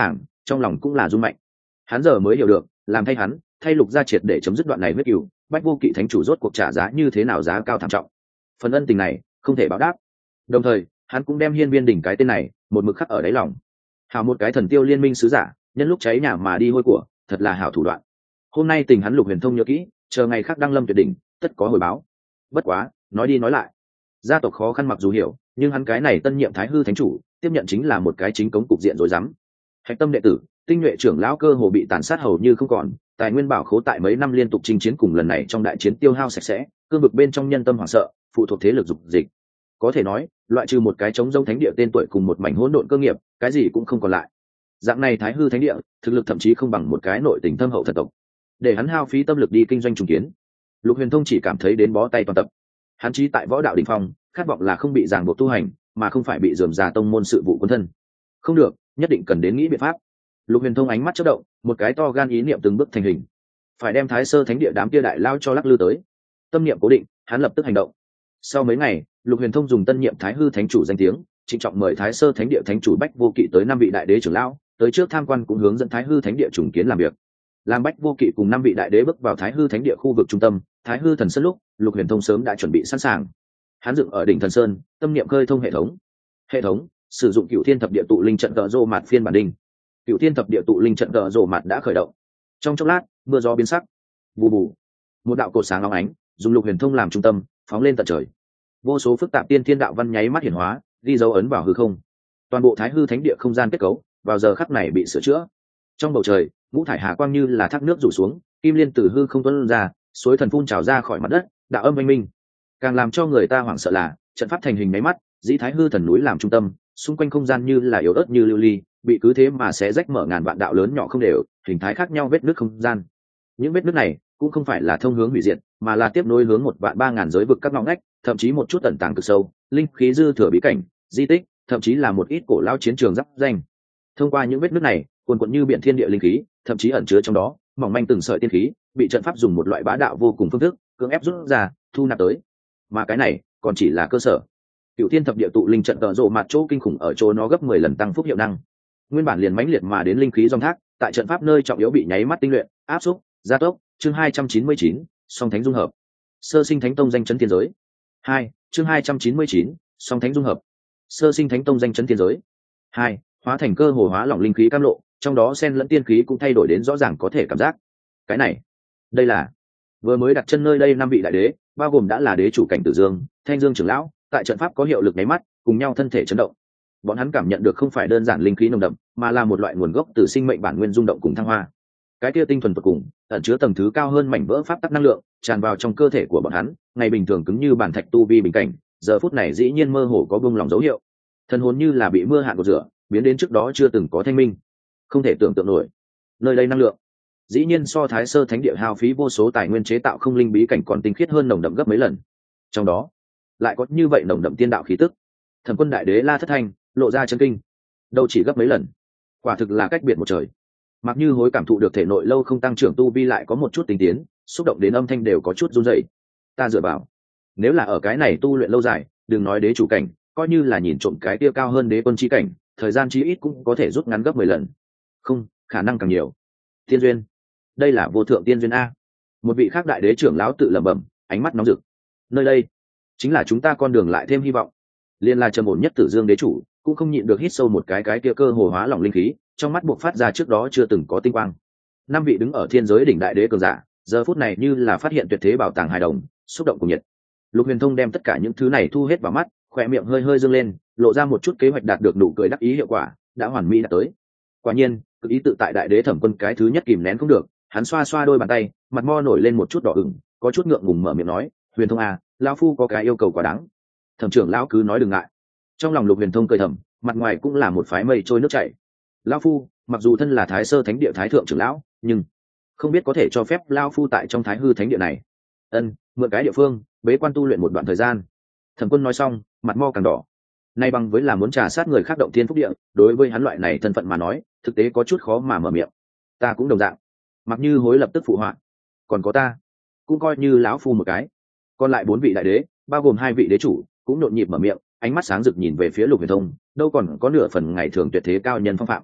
Speaker 1: trong lòng cũng là rung mạnh. Hắn giờ mới hiểu được, làm thay hắn, thay Lục gia triệt để chấm dứt đoạn này huyết cửu, Bách Vô Kỵ thánh chủ rốt cuộc trả giá như thế nào, giá cao thảm trọng. Phần ân tình này không thể báo đáp. Đồng thời, hắn cũng đem Hiên Viên Đỉnh cái tên này một mực khắc ở đáy lòng. Hảo một cái thần tiêu liên minh sứ giả, nhân lúc cháy nhà mà đi hôi của, thật là hảo thủ đoạn. Hôm nay tình hắn Lục Huyền Thông nhớ kỹ, chờ ngày khác đăng lâm tuyệt đỉnh, tất có hồi báo. Bất quá, nói đi nói lại, gia tộc khó khăn mặc dù hiểu, nhưng hắn cái này tân nhiệm Thái Hư thánh chủ, tiếp nhận chính là một cái chính cống cục diện rối rắm. Hạch tâm đệ tử, tinh nhuệ trưởng lão cơ hồ bị tàn sát hầu như không còn, tài nguyên bảo khố tại mấy năm liên tục chinh chiến cùng lần này trong đại chiến tiêu hao sạch sẽ, cương vực bên trong nhân tâm hoảng sợ, phụ thuộc thế lực dục dịch. Có thể nói, loại trừ một cái trống rông thánh địa tên tuổi cùng một mảnh hỗn độn cơ nghiệp, cái gì cũng không còn lại. Dạng này Thái Hư thánh địa, thực lực thậm chí không bằng một cái nội tình thâm hậu thần tộc. Để hắn hao phí tâm lực đi kinh doanh trùng kiến, Lục Huyền Thông chỉ cảm thấy đến bó tay toàn tập. Hắn chí tại võ đạo đỉnh phong, khát vọng là không bị ràng buộc tu hành, mà không phải bị rườm rà tông môn sự vụ quân thân. Không được, nhất định cần đến nghĩ biện pháp. Lục Huyền Thông ánh mắt chớp động, một cái to gan ý niệm từng bước thành hình. Phải đem Thái Sơ Thánh Địa đám kia đại lao cho lắc lư tới. Tâm niệm cố định, hắn lập tức hành động. Sau mấy ngày, Lục Huyền Thông dùng tân nhiệm Thái Hư Thánh chủ danh tiếng, trịnh trọng mời Thái Sơ Thánh Địa Thánh chủ Bách Vô Kỵ tới 5 vị đại đế trưởng lão, tới trước tham quan cũng hướng dẫn Thái Hư Thánh Địa trùng kiến làm việc. Làm Bách Vô Kỵ cùng 5 vị đại đế bước vào Thái Hư Thánh Địa khu vực trung tâm, Thái Hư Thần Sơn lúc, Lục Huyền Thông sớm đã chuẩn bị sẵn sàng. Hắn dựng ở đỉnh Thần Sơn, tâm niệm khơi thông hệ thống. Hệ thống sử dụng Cửu Thiên Thập Địa tụ linh trận tợ rô mạt phiên bản đinh. Cửu Thiên Thập Địa tụ linh trận tợ rô mạt đã khởi động. Trong chốc lát, mưa gió biến sắc. Bù bù. Một đạo cột sáng óng ánh, dùng Lục Huyền Thông làm trung tâm, phóng lên tận trời. Vô số phức tạp tiên thiên đạo văn nháy mắt hiển hóa, ghi dấu ấn vào hư không. Toàn bộ Thái Hư Thánh Địa không gian kết cấu, vào giờ khắc này bị sửa chữa. Trong bầu trời, ngũ thải hà quang như là thác nước rủ xuống, kim liên từ hư không tuôn ra, suối thần phun trào ra khỏi mặt đất, đạo âm oanh minh. Càng làm cho người ta hoảng sợ là, trận pháp thành hình máy mắt, dĩ Thái Hư thần núi làm trung tâm, xung quanh không gian như là yếu ớt như lưu ly, bị cứ thế mà xé rách mở ngàn vạn đạo lớn nhỏ không đều, hình thái khác nhau vết nứt không gian. Những vết nứt này cũng không phải là thông hướng hủy diệt, mà là tiếp nối hướng 1.300.000 giới vực các ngõ ngách, thậm chí một chút tận tàng cực sâu, linh khí dư thừa bí cảnh, di tích, thậm chí là một ít cổ lao chiến trường giáp danh. Thông qua những vết nứt này, cuồn cuộn như biển thiên địa linh khí, thậm chí ẩn chứa trong đó, mỏng manh từng sợi tiên khí, bị trận pháp dùng một loại bá đạo vô cùng phương thức, cưỡng ép rút ra, thu nạp tới. Mà cái này còn chỉ là cơ sở. Cửu Thiên Thập Địa tụ linh trận tợ rộ mặt chỗ kinh khủng ở chỗ nó gấp 10 lần tăng phúc hiệu năng. Nguyên bản liền mãnh liệt mà đến linh khí dòng thác, tại trận pháp nơi trọng yếu bị nháy mắt tinh luyện, áp xúc, gia tốc. Chương 299, song thánh dung hợp. Sơ sinh thánh tông danh chấn thiên giới. 2, chương 299, song thánh dung hợp. Sơ sinh thánh tông danh chấn thiên giới. 2, hóa thành cơ hồ hóa lỏng linh khí cam lộ, trong đó xen lẫn tiên khí cũng thay đổi đến rõ ràng có thể cảm giác. Cái này, đây là vừa mới đặt chân nơi đây 5 vị đại đế, bao gồm đã là đế chủ cảnh Tử Dương, Thanh Dương trưởng lão, tại trận pháp có hiệu lực nháy mắt, cùng nhau thân thể chấn động. Bọn hắn cảm nhận được không phải đơn giản linh khí nồng đậm, mà là một loại nguồn gốc từ sinh mệnh bản nguyên rung động cùng thăng hoa. Cái kia tinh thuần tột cùng, ẩn chứa tầng thứ cao hơn mảnh vỡ pháp tắc năng lượng, tràn vào trong cơ thể của bọn hắn, ngày bình thường cứng như bản thạch tu vi bình cảnh, giờ phút này dĩ nhiên mơ hồ có bung lòng dấu hiệu. Thần hồn như là bị mưa hạn cột rửa, biến đến trước đó chưa từng có thanh minh. Không thể tưởng tượng nổi. Nơi đây năng lượng, dĩ nhiên so Thái Sơ Thánh Địa hao phí vô số tài nguyên chế tạo không linh bí cảnh còn tinh khiết hơn, nồng đậm gấp mấy lần. Trong đó, lại có như vậy nồng đậm tiên đạo khí tức. Thần Quân Đại Đế La Thất Thanh lộ ra chân kinh. Đâu chỉ gấp mấy lần, quả thực là cách biệt một trời. Mặc Như Hối cảm thụ được thể nội lâu không tăng trưởng tu vi lại có một chút tinh tiến, xúc động đến âm thanh đều có chút run rẩy. Ta dựa vào, nếu là ở cái này tu luyện lâu dài, đừng nói đế chủ cảnh, coi như là nhìn trộm cái kia cao hơn đế quân chi cảnh, thời gian chí ít cũng có thể rút ngắn gấp 10 lần. Không, khả năng càng nhiều. Tiên duyên, đây là vô thượng tiên duyên a. Một vị khác đại đế trưởng lão tự lẩm bẩm, ánh mắt nóng rực. Nơi đây chính là chúng ta con đường lại thêm hy vọng. Liên là trầm ổn nhất Tử Dương đế chủ, cũng không nhịn được hít sâu một cái kia cơ hồ hóa lỏng linh khí, trong mắt buộc phát ra trước đó chưa từng có tinh quang. 5 vị đứng ở thiên giới đỉnh đại đế cường giả, giờ phút này như là phát hiện tuyệt thế bảo tàng hài đồng, xúc động cùng nhiệt. Lục Huyền Thông đem tất cả những thứ này thu hết vào mắt, khóe miệng hơi hơi dương lên, lộ ra một chút kế hoạch đạt được nụ cười đắc ý hiệu quả, đã hoàn mỹ đã tới. Quả nhiên, cực ý tự tại đại đế Thẩm Quân cái thứ nhất kìm nén không được, hắn xoa xoa đôi bàn tay, mặt mo nổi lên một chút đỏ ửng, có chút ngượng ngùng mở miệng nói, "Huyền Thông à, lão phu có cái yêu cầu quá đáng." Thẩm trưởng lão cứ nói đừng ngại. Trong lòng Lục Huyền Thông cười thầm, mặt ngoài cũng là một phái mây trôi nước chảy. Lão phu, mặc dù thân là Thái Sơ Thánh Địa thái thượng trưởng lão, nhưng không biết có thể cho phép lão phu tại trong Thái Hư Thánh Địa này. Mượn cái địa phương, bế quan tu luyện một đoạn thời gian. Thẩm Quân nói xong, mặt mo càng đỏ. Nay bằng với là muốn trà sát người khác động thiên phúc địa, đối với hắn loại này thân phận mà nói, thực tế có chút khó mà mở miệng. Ta cũng đồng dạng. Mặc Như Hối lập tức phụ họa. Còn có ta, cũng coi như lão phu một cái. Còn lại 4 vị đại đế, bao gồm 2 vị đế chủ, cũng nhộn nhịp mở miệng, ánh mắt sáng rực nhìn về phía Lục Huyền Thông, đâu còn có nửa phần ngày thường tuyệt thế cao nhân phong phạm.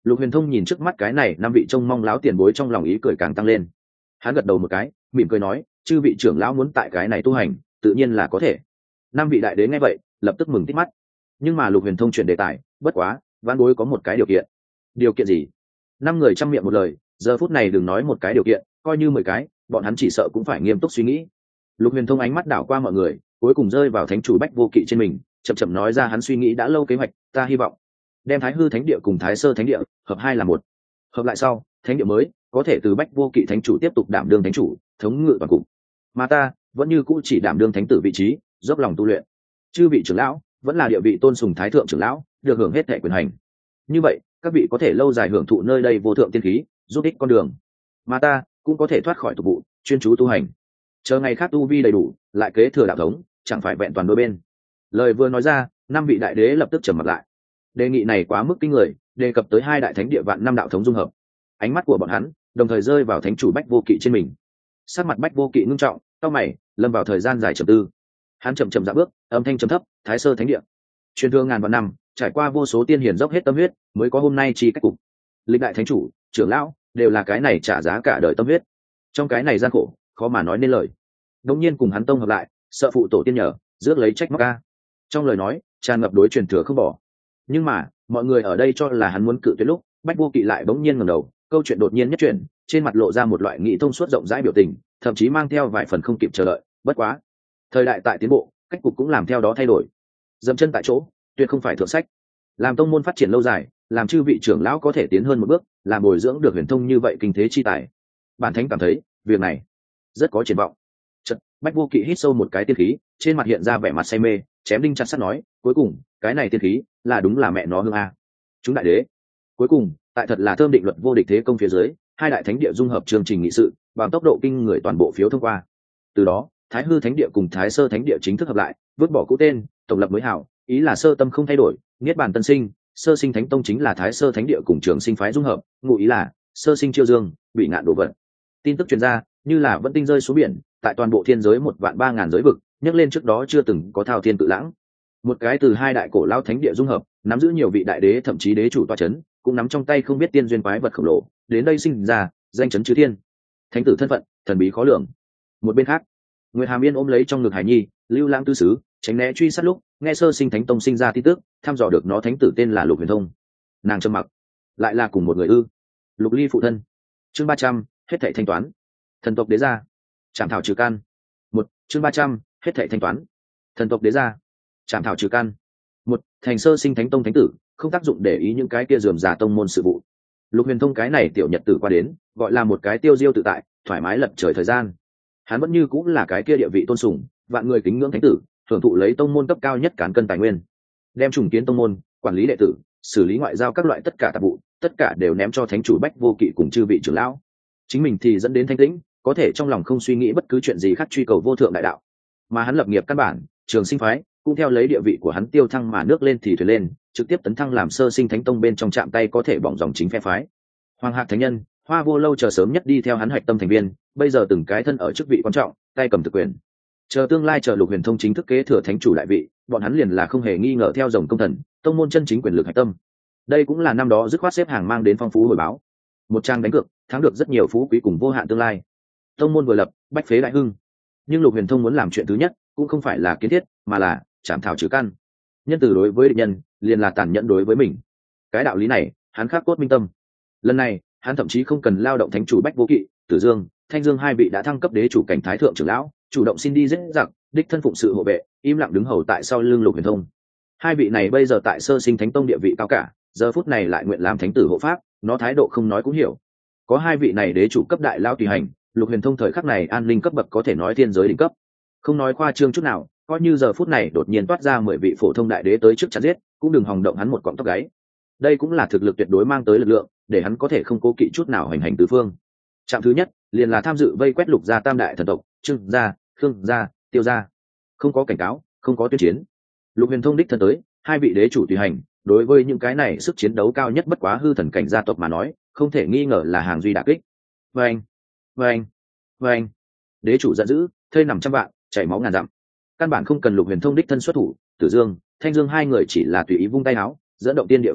Speaker 1: Lục Huyền Thông nhìn trước mắt cái này năm vị trông mong láo tiền bối, trong lòng ý cười càng tăng lên. Hắn gật đầu một cái, mỉm cười nói, chư vị trưởng lão muốn tại cái này tu hành, tự nhiên là có thể. Năm vị đại đế nghe vậy lập tức mừng tít mắt. Nhưng mà Lục Huyền Thông chuyển đề tài, bất quá vãn bối có một cái điều kiện. Điều kiện gì? Năm người chăm miệng một lời, giờ phút này đừng nói một cái điều kiện, coi như 10 cái, bọn hắn chỉ sợ cũng phải nghiêm túc suy nghĩ. Lục Huyền Thông ánh mắt đảo qua mọi người, cuối cùng rơi vào thánh chủ Bách Vô Kỵ trên mình, chậm chậm nói ra hắn suy nghĩ đã lâu kế hoạch. Ta hy vọng đem Thái Hư Thánh Địa cùng Thái Sơ Thánh Địa hợp hai là một. Hợp lại sau, thánh địa mới có thể từ Bách Vô Kỵ thánh chủ tiếp tục đảm đương thánh chủ, thống ngự toàn cục. Mà ta vẫn như cũ chỉ đảm đương thánh tử vị trí, dốc lòng tu luyện. Chư vị trưởng lão vẫn là địa vị tôn sùng thái thượng trưởng lão, được hưởng hết thệ quyền hành. Như vậy, các vị có thể lâu dài hưởng thụ nơi đây vô thượng tiên khí, giúp ích con đường. Mà ta cũng có thể thoát khỏi tục vụ, chuyên chú tu hành. Chờ ngày khác tu vi đầy đủ, lại kế thừa đạo thống, chẳng phải vẹn toàn đôi bên. Lời vừa nói ra, năm vị đại đế lập tức trầm mặt lại. Đề nghị này quá mức kinh người, đề cập tới hai đại thánh địa vạn năm đạo thống dung hợp. Ánh mắt của bọn hắn đồng thời rơi vào thánh chủ Bách Vô Kỵ trên mình. Sắc mặt Bách Vô Kỵ ngưng trọng, cau mày, lâm vào thời gian dài trầm tư. Hắn chậm chậm dạo bước, âm thanh trầm thấp, Thái Sơ Thánh Địa truyền thừa ngàn vạn năm, trải qua vô số tiên hiền dốc hết tâm huyết, mới có hôm nay chi cách cục. Lịch đại thánh chủ, trưởng lão đều là cái này trả giá cả đời tâm huyết. Trong cái này gian khổ, khó mà nói nên lời. Đống nhiên cùng hắn tông hợp lại, sợ phụ tổ tiên nhờ, rước lấy trách móc ca. Trong lời nói tràn ngập đối truyền thừa không bỏ. Nhưng mà mọi người ở đây cho là hắn muốn cự tuyệt lúc, Bách Vô Kỵ lại bỗng nhiên ngẩng đầu, câu chuyện đột nhiên nhất chuyển, trên mặt lộ ra một loại nghị thông suốt rộng rãi biểu tình, thậm chí mang theo vài phần không kịp chờ đợi. Bất quá, thời đại tại tiến bộ, cách cục cũng làm theo đó thay đổi. Dậm chân tại chỗ tuyệt không phải thượng sách. Làm tông môn phát triển lâu dài, làm chư vị trưởng lão có thể tiến hơn một bước, làm bồi dưỡng được huyền thông như vậy kinh thế chi tài, bản thánh cảm thấy việc này rất có triển vọng. Chợt Bách Vô Kỵ hít sâu một cái tiên khí, trên mặt hiện ra vẻ mặt say mê, chém đinh chặt sắt nói, cuối cùng cái này tiên khí là đúng là mẹ nó hương a. Chúng đại đế cuối cùng tại thật là thơm định luật vô địch thế công phía dưới, hai đại thánh địa dung hợp chương trình nghị sự bằng tốc độ kinh người, toàn bộ phiếu thông qua. Từ đó Thái Hư Thánh Địa cùng Thái Sơ Thánh Địa chính thức hợp lại, vứt bỏ cũ tên, tổng lập mới hảo, ý là sơ tâm không thay đổi, niết bàn tân sinh. Sơ sinh thánh tông chính là Thái Sơ Thánh Địa cùng Trường Sinh phái dung hợp, ngụ ý là sơ sinh chiêu dương, bị ngạn đổ vận. Tin tức truyền ra như là vẫn tinh rơi xuống biển, tại toàn bộ thiên giới 1.300.000 giới vực, nhấc lên trước đó chưa từng có thao thiên tự lãng. Một cái từ hai đại cổ lao thánh địa dung hợp, nắm giữ nhiều vị đại đế thậm chí đế chủ tọa chấn, cũng nắm trong tay không biết tiên duyên quái vật khổng lồ, đến đây sinh ra danh chấn chư thiên. Thánh tử thân phận thần bí khó lường. Một bên khác, Nguyệt Hàm Yên ôm lấy trong ngực Hải Nhi, lưu lãng tư sứ, tránh né truy sát lúc nghe sơ sinh thánh tông sinh ra tin tức, thăm dò được nó thánh tử tên là Lục Huyền Thông. Nàng trầm mặc, lại là cùng một người ư? Lục Ly phụ thân. Chương 300, hết thảy thanh toán. Thần tộc đế gia, trảm thảo trừ căn. Một chương 300, hết thảy thanh toán. Thần tộc đế gia, trảm thảo trừ căn. Một thành sơ sinh thánh tông thánh tử, không tác dụng để ý những cái kia rườm rà tông môn sự vụ. Lục Huyền Thông cái này tiểu nhật tử qua đến, gọi là một cái tiêu diêu tự tại, thoải mái lật trời thời gian. Hắn vẫn như cũng là cái kia địa vị tôn sùng, vạn người kính ngưỡng thánh tử, thưởng thụ lấy tông môn cấp cao nhất cán cân tài nguyên, đem trùng kiến tông môn, quản lý đệ tử, xử lý ngoại giao các loại tất cả tạp vụ, tất cả đều ném cho thánh chủ Bách Vô Kỵ cùng chư vị trưởng lão. Chính mình thì dẫn đến thanh tĩnh, có thể trong lòng không suy nghĩ bất cứ chuyện gì khác, truy cầu vô thượng đại đạo. Mà hắn lập nghiệp căn bản, Trường Sinh phái cũng theo lấy địa vị của hắn tiêu thăng mà nước lên thì thuyền lên, trực tiếp tấn thăng làm sơ sinh thánh tông bên trong chạm tay có thể bỏng dòng chính phe phái. Hoàng Hạc thánh nhân, Hoa Vô Lâu chờ sớm nhất đi theo hắn hạch tâm thành viên, bây giờ từng cái thân ở chức vị quan trọng, tay cầm thực quyền. Chờ tương lai chờ Lục Huyền Thông chính thức kế thừa thánh chủ đại vị, bọn hắn liền là không hề nghi ngờ theo dòng công thần, tông môn chân chính quyền lực hạch tâm. Đây cũng là năm đó dứt khoát xếp hàng mang đến phong phú hồi báo. Một trang đánh cược, thắng được rất nhiều phú quý cùng vô hạn tương lai. Tông môn vừa lập, bách phế đại hưng. Nhưng Lục Huyền Thông muốn làm chuyện thứ nhất, cũng không phải là kiến thiết, mà là chảm thảo trừ căn. Nhân từ đối với địch nhân, liền là tàn nhẫn đối với mình. Cái đạo lý này, hắn khắc cốt minh tâm. Lần này, hắn thậm chí không cần lao động thánh chủ Bách Vô Kỵ, Tử Dương, Thanh Dương hai vị đã thăng cấp đế chủ cảnh thái thượng trưởng lão, chủ động xin đi giết giặc, đích thân phụng sự hộ vệ, im lặng đứng hầu tại sau lưng Lục Huyền Thông. Hai vị này bây giờ tại sơ sinh thánh tông địa vị cao cả, giờ phút này lại nguyện làm thánh tử hộ pháp, nó thái độ không nói cũng hiểu. Có hai vị này đế chủ cấp đại lao tùy hành, Lục Huyền Thông thời khắc này an ninh cấp bậc có thể nói thiên giới đỉnh cấp. Không nói khoa trương chút nào, coi như giờ phút này đột nhiên toát ra 10 vị phổ thông đại đế tới trước chặt giết, cũng đừng hòng động hắn một cọng tóc gáy. Đây cũng là thực lực tuyệt đối mang tới lực lượng, để hắn có thể không cố kỵ chút nào hành hành tứ phương. Trạm thứ nhất liền là tham dự vây quét Lục gia tam đại thần tộc, Trương gia, Khương gia, Tiêu gia. Không có cảnh cáo, không có tuyên chiến. Lục Huyền Thông đích thân tới, hai vị đế chủ tùy hành, đối với những cái này sức chiến đấu cao nhất bất quá hư thần cảnh gia tộc mà nói, không thể nghi ngờ là hàng duy đả kích. Vâng, vâng, vâng. Đế chủ giận dữ, thây nằm trăm vạn, chảy máu ngàn dặm. Căn bản không cần Lục Huyền Thông đích thân xuất thủ, Tử Dương, Thanh Dương hai người chỉ là tùy ý vung tay áo, dẫn động tiên địa phát tác,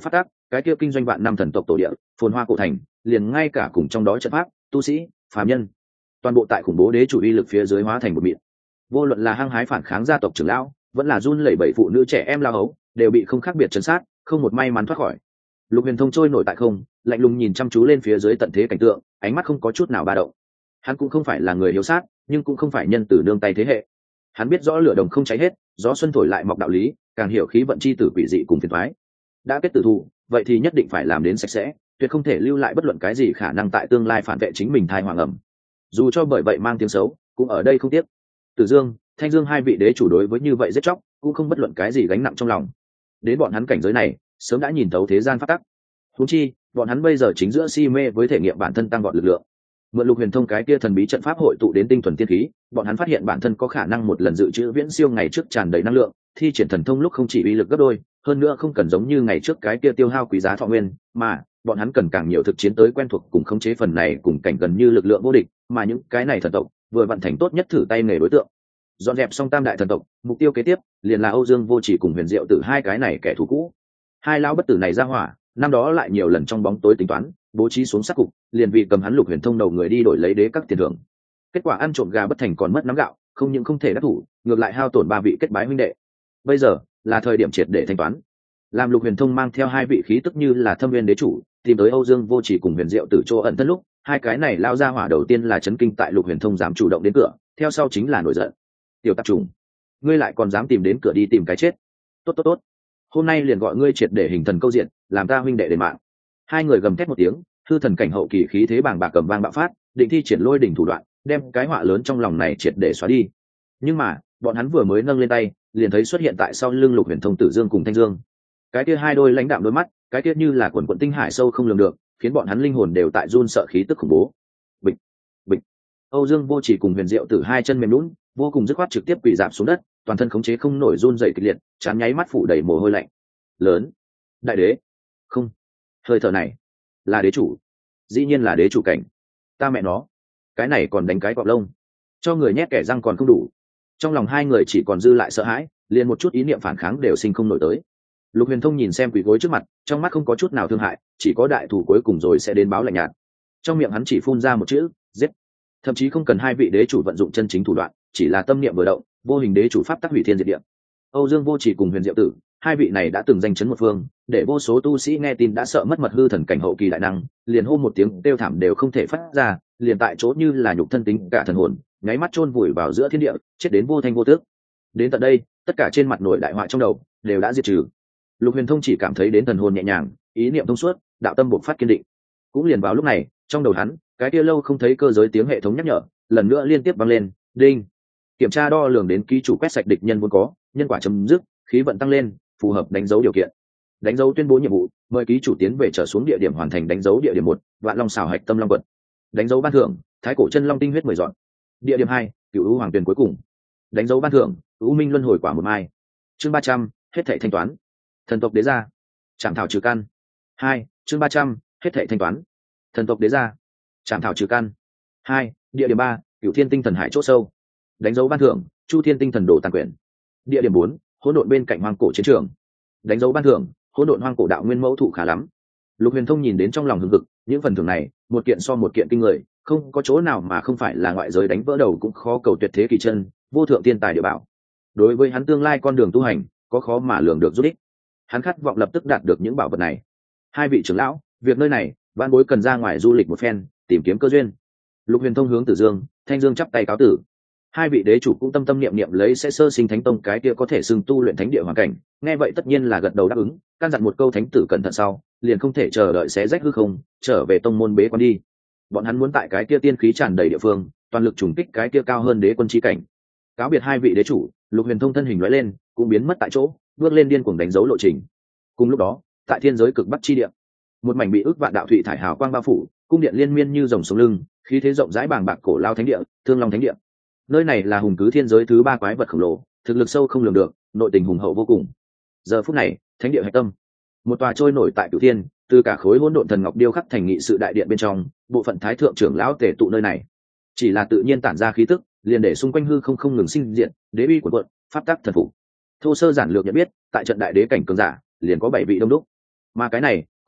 Speaker 1: cái kia kinh doanh vạn năm thần tộc tổ địa phồn hoa cổ thành, liền ngay cả cùng trong đó trận pháp tu sĩ phàm nhân, toàn bộ tại khủng bố đế chủ uy lực phía dưới hóa thành một mịn. Vô luận là hăng hái phản kháng gia tộc trưởng lão, vẫn là run lẩy bẩy phụ nữ trẻ em lao hấu, đều bị không khác biệt trấn sát, không một may mắn thoát khỏi. Lục Huyền Thông trôi nổi tại không, lạnh lùng nhìn chăm chú lên phía dưới tận thế cảnh tượng, ánh mắt không có chút nào ba động. Hắn cũng không phải là người hiếu sát, nhưng cũng không phải nhân tử nương tay thế hệ. Hắn biết rõ lửa đồng không cháy hết, gió xuân thổi lại mọc đạo lý, càng hiểu khí vận chi tử quỷ dị cùng phiền toái. Đã kết tử thù, vậy thì nhất định phải làm đến sạch sẽ, tuyệt không thể lưu lại bất luận cái gì khả năng tại tương lai phản vệ chính mình thai hoàng ẩm. Dù cho bởi vậy mang tiếng xấu, cũng ở đây không tiếc. Tử Dương, Thanh Dương hai vị đế chủ đối với như vậy giết chóc, cũng không bất luận cái gì gánh nặng trong lòng. Đến bọn hắn cảnh giới này, sớm đã nhìn thấu thế gian pháp tắc. Huống chi, bọn hắn bây giờ chính giữa si mê với thể nghiệm bản thân tăng vọt lực lượng. Mượn Lục Huyền Thông cái kia thần bí trận pháp hội tụ đến tinh thuần tiên khí, bọn hắn phát hiện bản thân có khả năng một lần dự trữ viễn siêu ngày trước tràn đầy năng lượng, thi triển thần thông lúc không chỉ uy lực gấp đôi, hơn nữa không cần giống như ngày trước cái kia tiêu hao quý giá thọ nguyên, mà bọn hắn cần càng nhiều thực chiến tới quen thuộc cùng khống chế phần này cùng cảnh gần như lực lượng vô địch, mà những cái này thần tộc vừa vận thành tốt nhất thử tay nghề đối tượng. Dọn dẹp xong tam đại thần tộc, mục tiêu kế tiếp liền là Âu Dương Vô Chỉ cùng Huyền Diệu Tử hai cái này kẻ thù cũ. Hai lão bất tử này ra hỏa, năm đó lại nhiều lần trong bóng tối tính toán, bố trí xuống sát cục, liền vì cầm hắn Lục Huyền Thông đầu người đi đổi lấy đế các tiền thưởng. Kết quả ăn trộm gà bất thành còn mất nắm gạo, không những không thể đắc thủ, ngược lại hao tổn ba vị kết bái huynh đệ. Bây giờ là thời điểm triệt để thanh toán. Làm Lục Huyền Thông mang theo hai vị khí tức như là Thâm Viên đế chủ, tìm tới Âu Dương Vô Chỉ cùng Huyền Diệu Tử chỗ ẩn thân lúc, hai cái này lao ra hỏa đầu tiên là chấn kinh tại Lục Huyền Thông dám chủ động đến cửa, theo sau chính là nổi giận. Tiểu tạp trùng, ngươi lại còn dám tìm đến cửa đi tìm cái chết. Tốt tốt tốt, hôm nay liền gọi ngươi triệt để hình thần câu diện, làm ta huynh đệ đền mạng. Hai người gầm thét một tiếng, hư thần cảnh hậu kỳ khí thế bàng bạc cầm vang bạo phát, định thi triển lôi đỉnh thủ đoạn, đem cái họa lớn trong lòng này triệt để xóa đi. Nhưng mà bọn hắn vừa mới nâng lên tay, liền thấy xuất hiện tại sau lưng Lục Huyền Thông Tử Dương cùng Thanh Dương. Cái kia hai đôi lãnh đạm đôi mắt, cái kia như là quần quần tinh hải sâu không lường được, khiến bọn hắn linh hồn đều tại run sợ khí tức khủng bố. Bịch, bịch. Âu Dương Vô Chỉ cùng Huyền Diệu Tử hai chân mềm nhũn, vô cùng dứt khoát trực tiếp quỳ rạp xuống đất, toàn thân khống chế không nổi run rẩy kịch liệt, chán nháy mắt phủ đầy mồ hôi lạnh. Lớn, đại đế, không, hơi thở này là đế chủ, dĩ nhiên là đế chủ cảnh. Ta mẹ nó, cái này còn đánh cái cọp lông, cho người nhét kẻ răng còn không đủ. Trong lòng hai người chỉ còn dư lại sợ hãi, liền một chút ý niệm phản kháng đều sinh không nổi tới. Lục Huyền Thông nhìn xem quỳ gối trước mặt, trong mắt không có chút nào thương hại, chỉ có đại thủ cuối cùng rồi sẽ đến báo lạnh nhạt. Trong miệng hắn chỉ phun ra một chữ, giết. Thậm chí không cần hai vị đế chủ vận dụng chân chính thủ đoạn, chỉ là tâm niệm vừa động, vô hình đế chủ pháp tắc hủy thiên diệt địa. Âu Dương Vô Chỉ cùng Huyền Diệu Tử, hai vị này đã từng danh chấn một phương, để vô số tu sĩ nghe tin đã sợ mất mật hư thần cảnh hậu kỳ đại năng, liền hô một tiếng kêu thảm đều không thể phát ra, liền tại chỗ như là nhục thân tính cả thần hồn, nháy mắt chôn vùi vào giữa thiên địa, chết đến vô thanh vô tước. Đến tận đây, tất cả trên mặt nổi đại họa trong đầu đều đã diệt trừ. Lục Huyền Thông chỉ cảm thấy đến thần hồn nhẹ nhàng, ý niệm thông suốt, đạo tâm bộc phát kiên định. Cũng liền vào lúc này, trong đầu hắn, cái kia lâu không thấy cơ giới tiếng hệ thống nhắc nhở, lần nữa liên tiếp vang lên, đinh. Kiểm tra đo lường đến ký chủ quét sạch địch nhân vốn có, nhân quả chấm dứt, khí vận tăng lên, phù hợp đánh dấu điều kiện. Đánh dấu tuyên bố nhiệm vụ, mời ký chủ tiến về trở xuống địa điểm hoàn thành đánh dấu địa điểm 1, Vạn Long xảo hạch tâm long quật. Đánh dấu ban thưởng, Thái cổ chân long tinh huyết 10 dọn. Địa điểm 2, Cửu U hoàng tuyền cuối cùng. Đánh dấu ban thưởng, U Minh luân hồi quả 1 mai. Chương 300, hết thảy thanh toán. Thần tộc đế gia, trảm thảo trừ căn. 2, chương 300, hết thảy thanh toán. Thần tộc đế gia, trảm thảo trừ căn. 2, địa điểm 3, Cửu Thiên tinh thần hải chỗ sâu. Đánh dấu ban thưởng, Chu Thiên tinh thần đồ tàn quyển. Địa điểm 4, hỗn độn bên cạnh hoang cổ chiến trường. Đánh dấu ban thưởng, hỗn độn hoang cổ đạo nguyên mẫu thụ khá lắm. Lục Huyền Thông nhìn đến trong lòng hừng hực, những phần thưởng này, một kiện so một kiện kinh người, không có chỗ nào mà không phải là ngoại giới đánh vỡ đầu cũng khó cầu tuyệt thế kỳ chân, vô thượng tiên tài địa bảo. Đối với hắn tương lai con đường tu hành, có khó mà lường được giúp ích. Hắn khát vọng lập tức đạt được những bảo vật này. Hai vị trưởng lão, việc nơi này, vãn bối cần ra ngoài du lịch một phen, tìm kiếm cơ duyên. Lục Huyền Thông hướng Tử Dương, Thanh Dương chắp tay cáo tử. Hai vị đế chủ cũng tâm tâm niệm niệm lấy sẽ sơ sinh thánh tông cái kia có thể xưng tu luyện thánh địa hoàn cảnh, nghe vậy tất nhiên là gật đầu đáp ứng, căn dặn một câu thánh tử cẩn thận sau, liền không thể chờ đợi xé rách hư không, trở về tông môn bế quan đi. Bọn hắn muốn tại cái kia tiên khí tràn đầy địa phương, toàn lực trùng kích cái kia cao hơn đế quân chi cảnh. Cáo biệt hai vị đế chủ, Lục Huyền Thông thân hình lóe lên, cũng biến mất tại chỗ, bước lên điên cuồng đánh dấu lộ trình. Cùng lúc đó, tại thiên giới cực bắc chi địa, một mảnh bị ước vạn đạo thụy thải hào quang bao phủ, cung điện liên miên như rồng sống lưng, khí thế rộng rãi bàng bạc cổ lao thánh địa, Thương Long thánh địa. Nơi này là hùng cứ thiên giới thứ 3 quái vật khổng lồ, thực lực sâu không lường được, nội tình hùng hậu vô cùng. Giờ phút này, thánh địa hạch tâm, một tòa trôi nổi tại Cửu Thiên, từ cả khối hỗn độn thần ngọc điêu khắc thành nghị sự đại điện bên trong, bộ phận thái thượng trưởng lão tề tụ nơi này. Chỉ là tự nhiên tản ra khí tức, liền để xung quanh hư không ngừng sinh diện, đế uy của quận, pháp tắc thần phụ. Thô sơ giản lược nhận biết, tại trận đại đế cảnh cường giả, liền có 7 vị đông đúc. Mà cái này,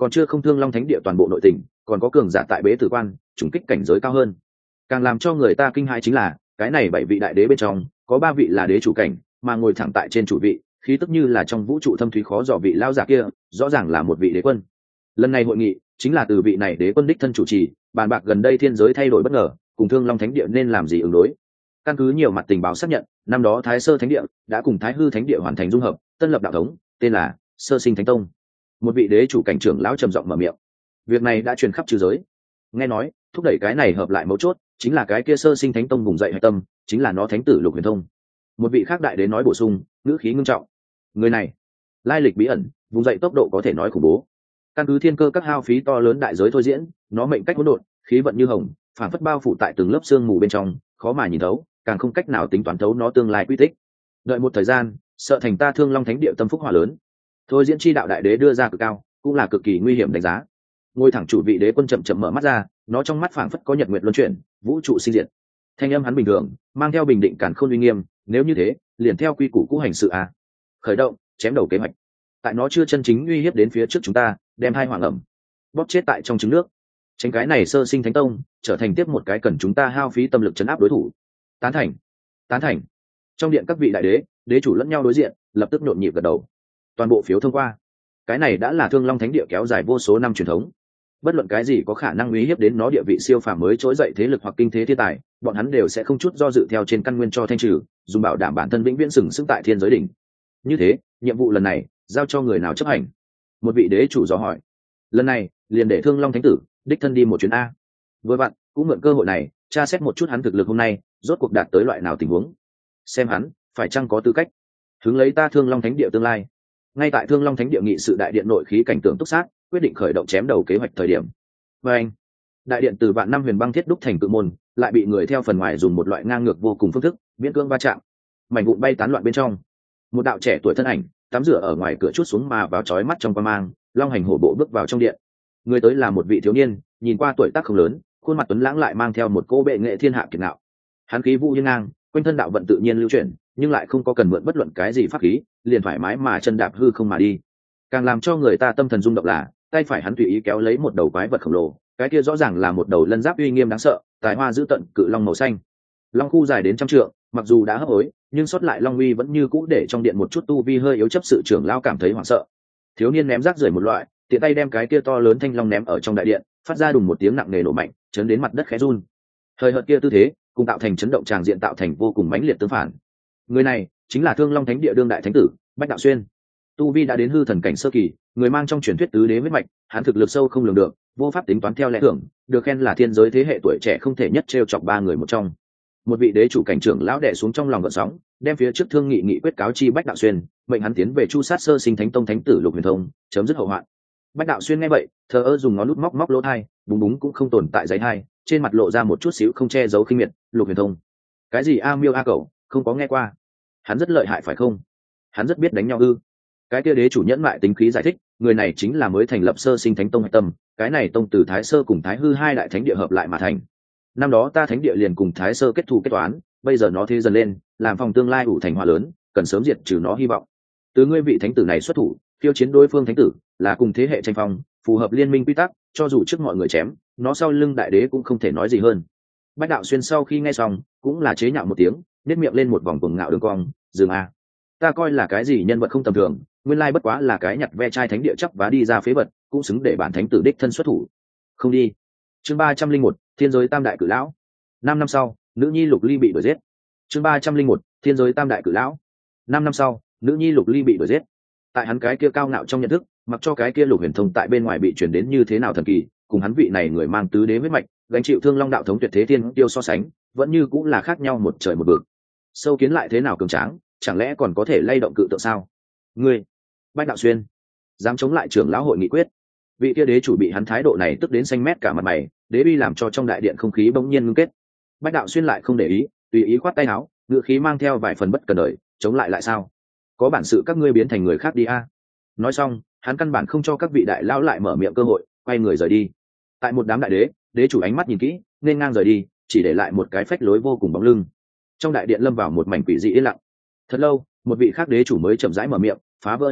Speaker 1: còn chưa không thương long thánh địa toàn bộ nội tình, còn có cường giả tại bế tử quan trùng kích cảnh giới cao hơn. Càng làm cho người ta kinh hãi chính là cái này 7 vị đại đế bên trong có 3 vị là đế chủ cảnh, mà ngồi thẳng tại trên chủ vị, khí tức như là trong vũ trụ thâm thúy khó dò vị lao giả kia, rõ ràng là một vị đế quân. Lần này hội nghị chính là từ vị này đế quân đích thân chủ trì, bàn bạc gần đây thiên giới thay đổi bất ngờ, cùng thương long thánh địa nên làm gì ứng đối. Căn cứ nhiều mặt tình báo xác nhận, năm đó thái sơ thánh địa đã cùng thái hư thánh địa hoàn thành dung hợp, tân lập đạo thống, tên là sơ sinh thánh tông. Một vị đế chủ cảnh trưởng lão trầm giọng mở miệng. Việc này đã truyền khắp trừ giới. Nghe nói thúc đẩy cái này hợp lại mấu chốt chính là cái kia sơ sinh thánh tông vùng dậy hạch tâm, chính là nó thánh tử Lục Huyền Thông. Một vị khác đại đế nói bổ sung, ngữ khí ngưng trọng. Người này lai lịch bí ẩn, vùng dậy tốc độ có thể nói khủng bố. Căn cứ thiên cơ các hao phí to lớn đại giới thôi diễn, nó mệnh cách hỗn độn, khí vận như hồng, phản phất bao phủ tại từng lớp xương mù bên trong, khó mà nhìn thấu, càng không cách nào tính toán thấu nó tương lai quy tích. Đợi một thời gian, sợ thành ta thương long thánh địa tâm phúc hỏa lớn. Thôi diễn chi đạo đại đế đưa ra cực cao, cũng là cực kỳ nguy hiểm đánh giá. Ngôi thẳng chủ vị đế quân chậm chậm mở mắt ra, nó trong mắt phảng phất có nhật nguyệt luân chuyển, vũ trụ sinh diệt. Thanh âm hắn bình thường, mang theo bình định càn khôn uy nghiêm, nếu như thế, liền theo quy củ cũ hành sự a. Khởi động, chém đầu kế hoạch. Tại nó chưa chân chính uy hiếp đến phía trước chúng ta, đem hai hoàng ẩm bóp chết tại trong trứng nước. Tránh cái này sơ sinh thánh tông trở thành tiếp một cái cần chúng ta hao phí tâm lực chấn áp đối thủ. Tán thành, tán thành. Trong điện các vị đại đế, đế chủ lẫn nhau đối diện, lập tức nhộn nhịp gật đầu. Toàn bộ phiếu thông qua. Cái này đã là thương long thánh địa kéo dài vô số năm truyền thống, bất luận cái gì có khả năng uy hiếp đến nó địa vị siêu phàm mới trỗi dậy thế lực hoặc kinh thế thiên tài, bọn hắn đều sẽ không chút do dự theo trên căn nguyên cho thanh trừ, dùng bảo đảm bản thân vĩnh viễn sừng sững tại thiên giới đỉnh. Như thế, nhiệm vụ lần này giao cho người nào chấp hành? Một vị đế chủ dò hỏi. Lần này liền để thương long thánh tử đích thân đi một chuyến a. Vừa vặn cũng mượn cơ hội này tra xét một chút hắn thực lực hôm nay rốt cuộc đạt tới loại nào tình huống, xem hắn phải chăng có tư cách hướng lấy ta thương long thánh địa tương lai. Ngay tại thương long thánh địa nghị sự đại điện nội khí cảnh tượng túc sát, quyết định khởi động chém đầu kế hoạch thời điểm. Và anh, đại điện từ vạn năm huyền băng thiết đúc thành cự môn, lại bị người theo phần ngoài dùng một loại ngang ngược vô cùng phương thức miễn cưỡng va chạm, mảnh vụn bay tán loạn bên trong. Một đạo trẻ tuổi thân ảnh tắm rửa ở ngoài cửa chút xuống mà vào chói mắt trong quan mang, long hành hổ bộ bước vào trong điện. Người tới là một vị thiếu niên, nhìn qua tuổi tác không lớn, khuôn mặt tuấn lãng lại mang theo một cô bệ nghệ thiên hạ kiệt ngạo. Hắn khí vũ hiên ngang, quanh thân đạo vận tự nhiên lưu chuyển, nhưng lại không có cần mượn bất luận cái gì pháp khí, liền thoải mái mà chân đạp hư không mà đi. Càng làm cho người ta tâm thần rung động là tay phải hắn tùy ý kéo lấy một đầu quái vật khổng lồ, cái kia rõ ràng là một đầu lân giáp uy nghiêm đáng sợ, tài hoa dữ tận cự long màu xanh. Long khu dài đến 100 trượng, mặc dù đã hấp hối, nhưng sót lại long uy vẫn như cũ để trong điện một chút tu vi hơi yếu chấp sự trưởng lao cảm thấy hoảng sợ. Thiếu niên ném rác rưởi một loại, tiện tay đem cái kia to lớn thanh long ném ở trong đại điện, phát ra đùng một tiếng nặng nề nổ mạnh, chấn đến mặt đất khẽ run. Thời hợt kia tư thế, cùng tạo thành chấn động tràng diện tạo thành vô cùng mãnh liệt tương phản. Người này chính là Thương Long Thánh địa đương đại thánh tử, Bách Đạo Xuyên. Tu vi đã đến hư thần cảnh sơ kỳ, người mang trong truyền thuyết tứ đế huyết mạch, hắn thực lực sâu không lường được, vô pháp tính toán theo lẽ thường, được khen là thiên giới thế hệ tuổi trẻ không thể nhất trêu chọc ba người một trong. Một vị đế chủ cảnh trưởng lão đè xuống trong lòng gợn sóng, đem phía trước thương nghị nghị quyết cáo chi Bách Đạo Xuyên, mệnh hắn tiến về chu sát sơ sinh thánh tông thánh tử Lục Huyền Thông, chấm dứt hậu hoạn. Bách Đạo Xuyên nghe vậy, thờ ơ dùng ngón lút móc lỗ tai, búng búng cũng không tồn tại giấy hai, trên mặt lộ ra một chút xíu không che giấu khinh miệt. Lục Huyền Thông, cái gì a miêu a cẩu, không có nghe qua. Hắn rất lợi hại phải không? Hắn rất biết đánh nhau ư? Cái kia đế chủ nhẫn lại tính khí giải thích, người này chính là mới thành lập sơ sinh thánh tông hạch tâm, cái này tông từ thái sơ cùng thái hư hai đại thánh địa hợp lại mà thành. Năm đó ta thánh địa liền cùng thái sơ kết thù kết toán, bây giờ nó thế dần lên, làm phòng tương lai ủ thành hòa lớn, cần sớm diệt trừ nó hy vọng. Từ ngươi vị thánh tử này xuất thủ, khiêu chiến đối phương thánh tử, là cùng thế hệ tranh phong, phù hợp liên minh quy tắc, cho dù trước mọi người chém, nó sau lưng đại đế cũng không thể nói gì hơn. Bách Đạo Xuyên sau khi nghe xong, cũng là chế nhạo một tiếng, nét miệng lên một vòng cuồng ngạo đường cong, dừng a. Ta coi là cái gì nhân vật không tầm thường, nguyên lai bất quá là cái nhặt ve chai thánh địa chấp vá đi ra phế vật, cũng xứng để bản thánh tử đích thân xuất thủ. Không đi. Chương 301, Thiên giới tam đại cử lão. 5 năm sau, nữ nhi Lục Ly bị đuổi giết. Chương 301, Thiên giới tam đại cử lão. 5 năm sau, nữ nhi Lục Ly bị đuổi giết. Tại hắn cái kia cao ngạo trong nhận thức, mặc cho cái kia Lục Huyền Thông tại bên ngoài bị truyền đến như thế nào thần kỳ, cùng hắn vị này người mang tứ đế huyết mạch, gánh chịu Thương Long đạo thống tuyệt thế thiên tiêu so sánh, vẫn như cũng là khác nhau một trời một vực. Sâu kiến lại thế nào cường tráng, chẳng lẽ còn có thể lay động cự tượng sao? Ngươi, Bách Đạo Xuyên, dám chống lại trưởng lão hội nghị quyết? Vị kia đế chủ bị hắn thái độ này tức đến xanh mét cả mặt mày, đế uy làm cho trong đại điện không khí bỗng nhiên ngưng kết. Bách Đạo Xuyên lại không để ý, tùy ý khoát tay áo, ngựa khí mang theo vài phần bất cần đời, chống lại sao? Có bản sự các ngươi biến thành người khác đi a. Nói xong, hắn căn bản không cho các vị đại lão lại mở miệng cơ hội, quay người rời đi. Tại một đám đại đế, đế chủ ánh mắt nhìn kỹ, nên ngang rời đi, chỉ để lại một cái phách lối vô cùng bóng lưng. Trong đại điện lâm vào một mảnh quỷ dị yên lặng. Thật lâu, một vị khác đế chủ mới chậm rãi mở miệng, phá vỡ yên lặng,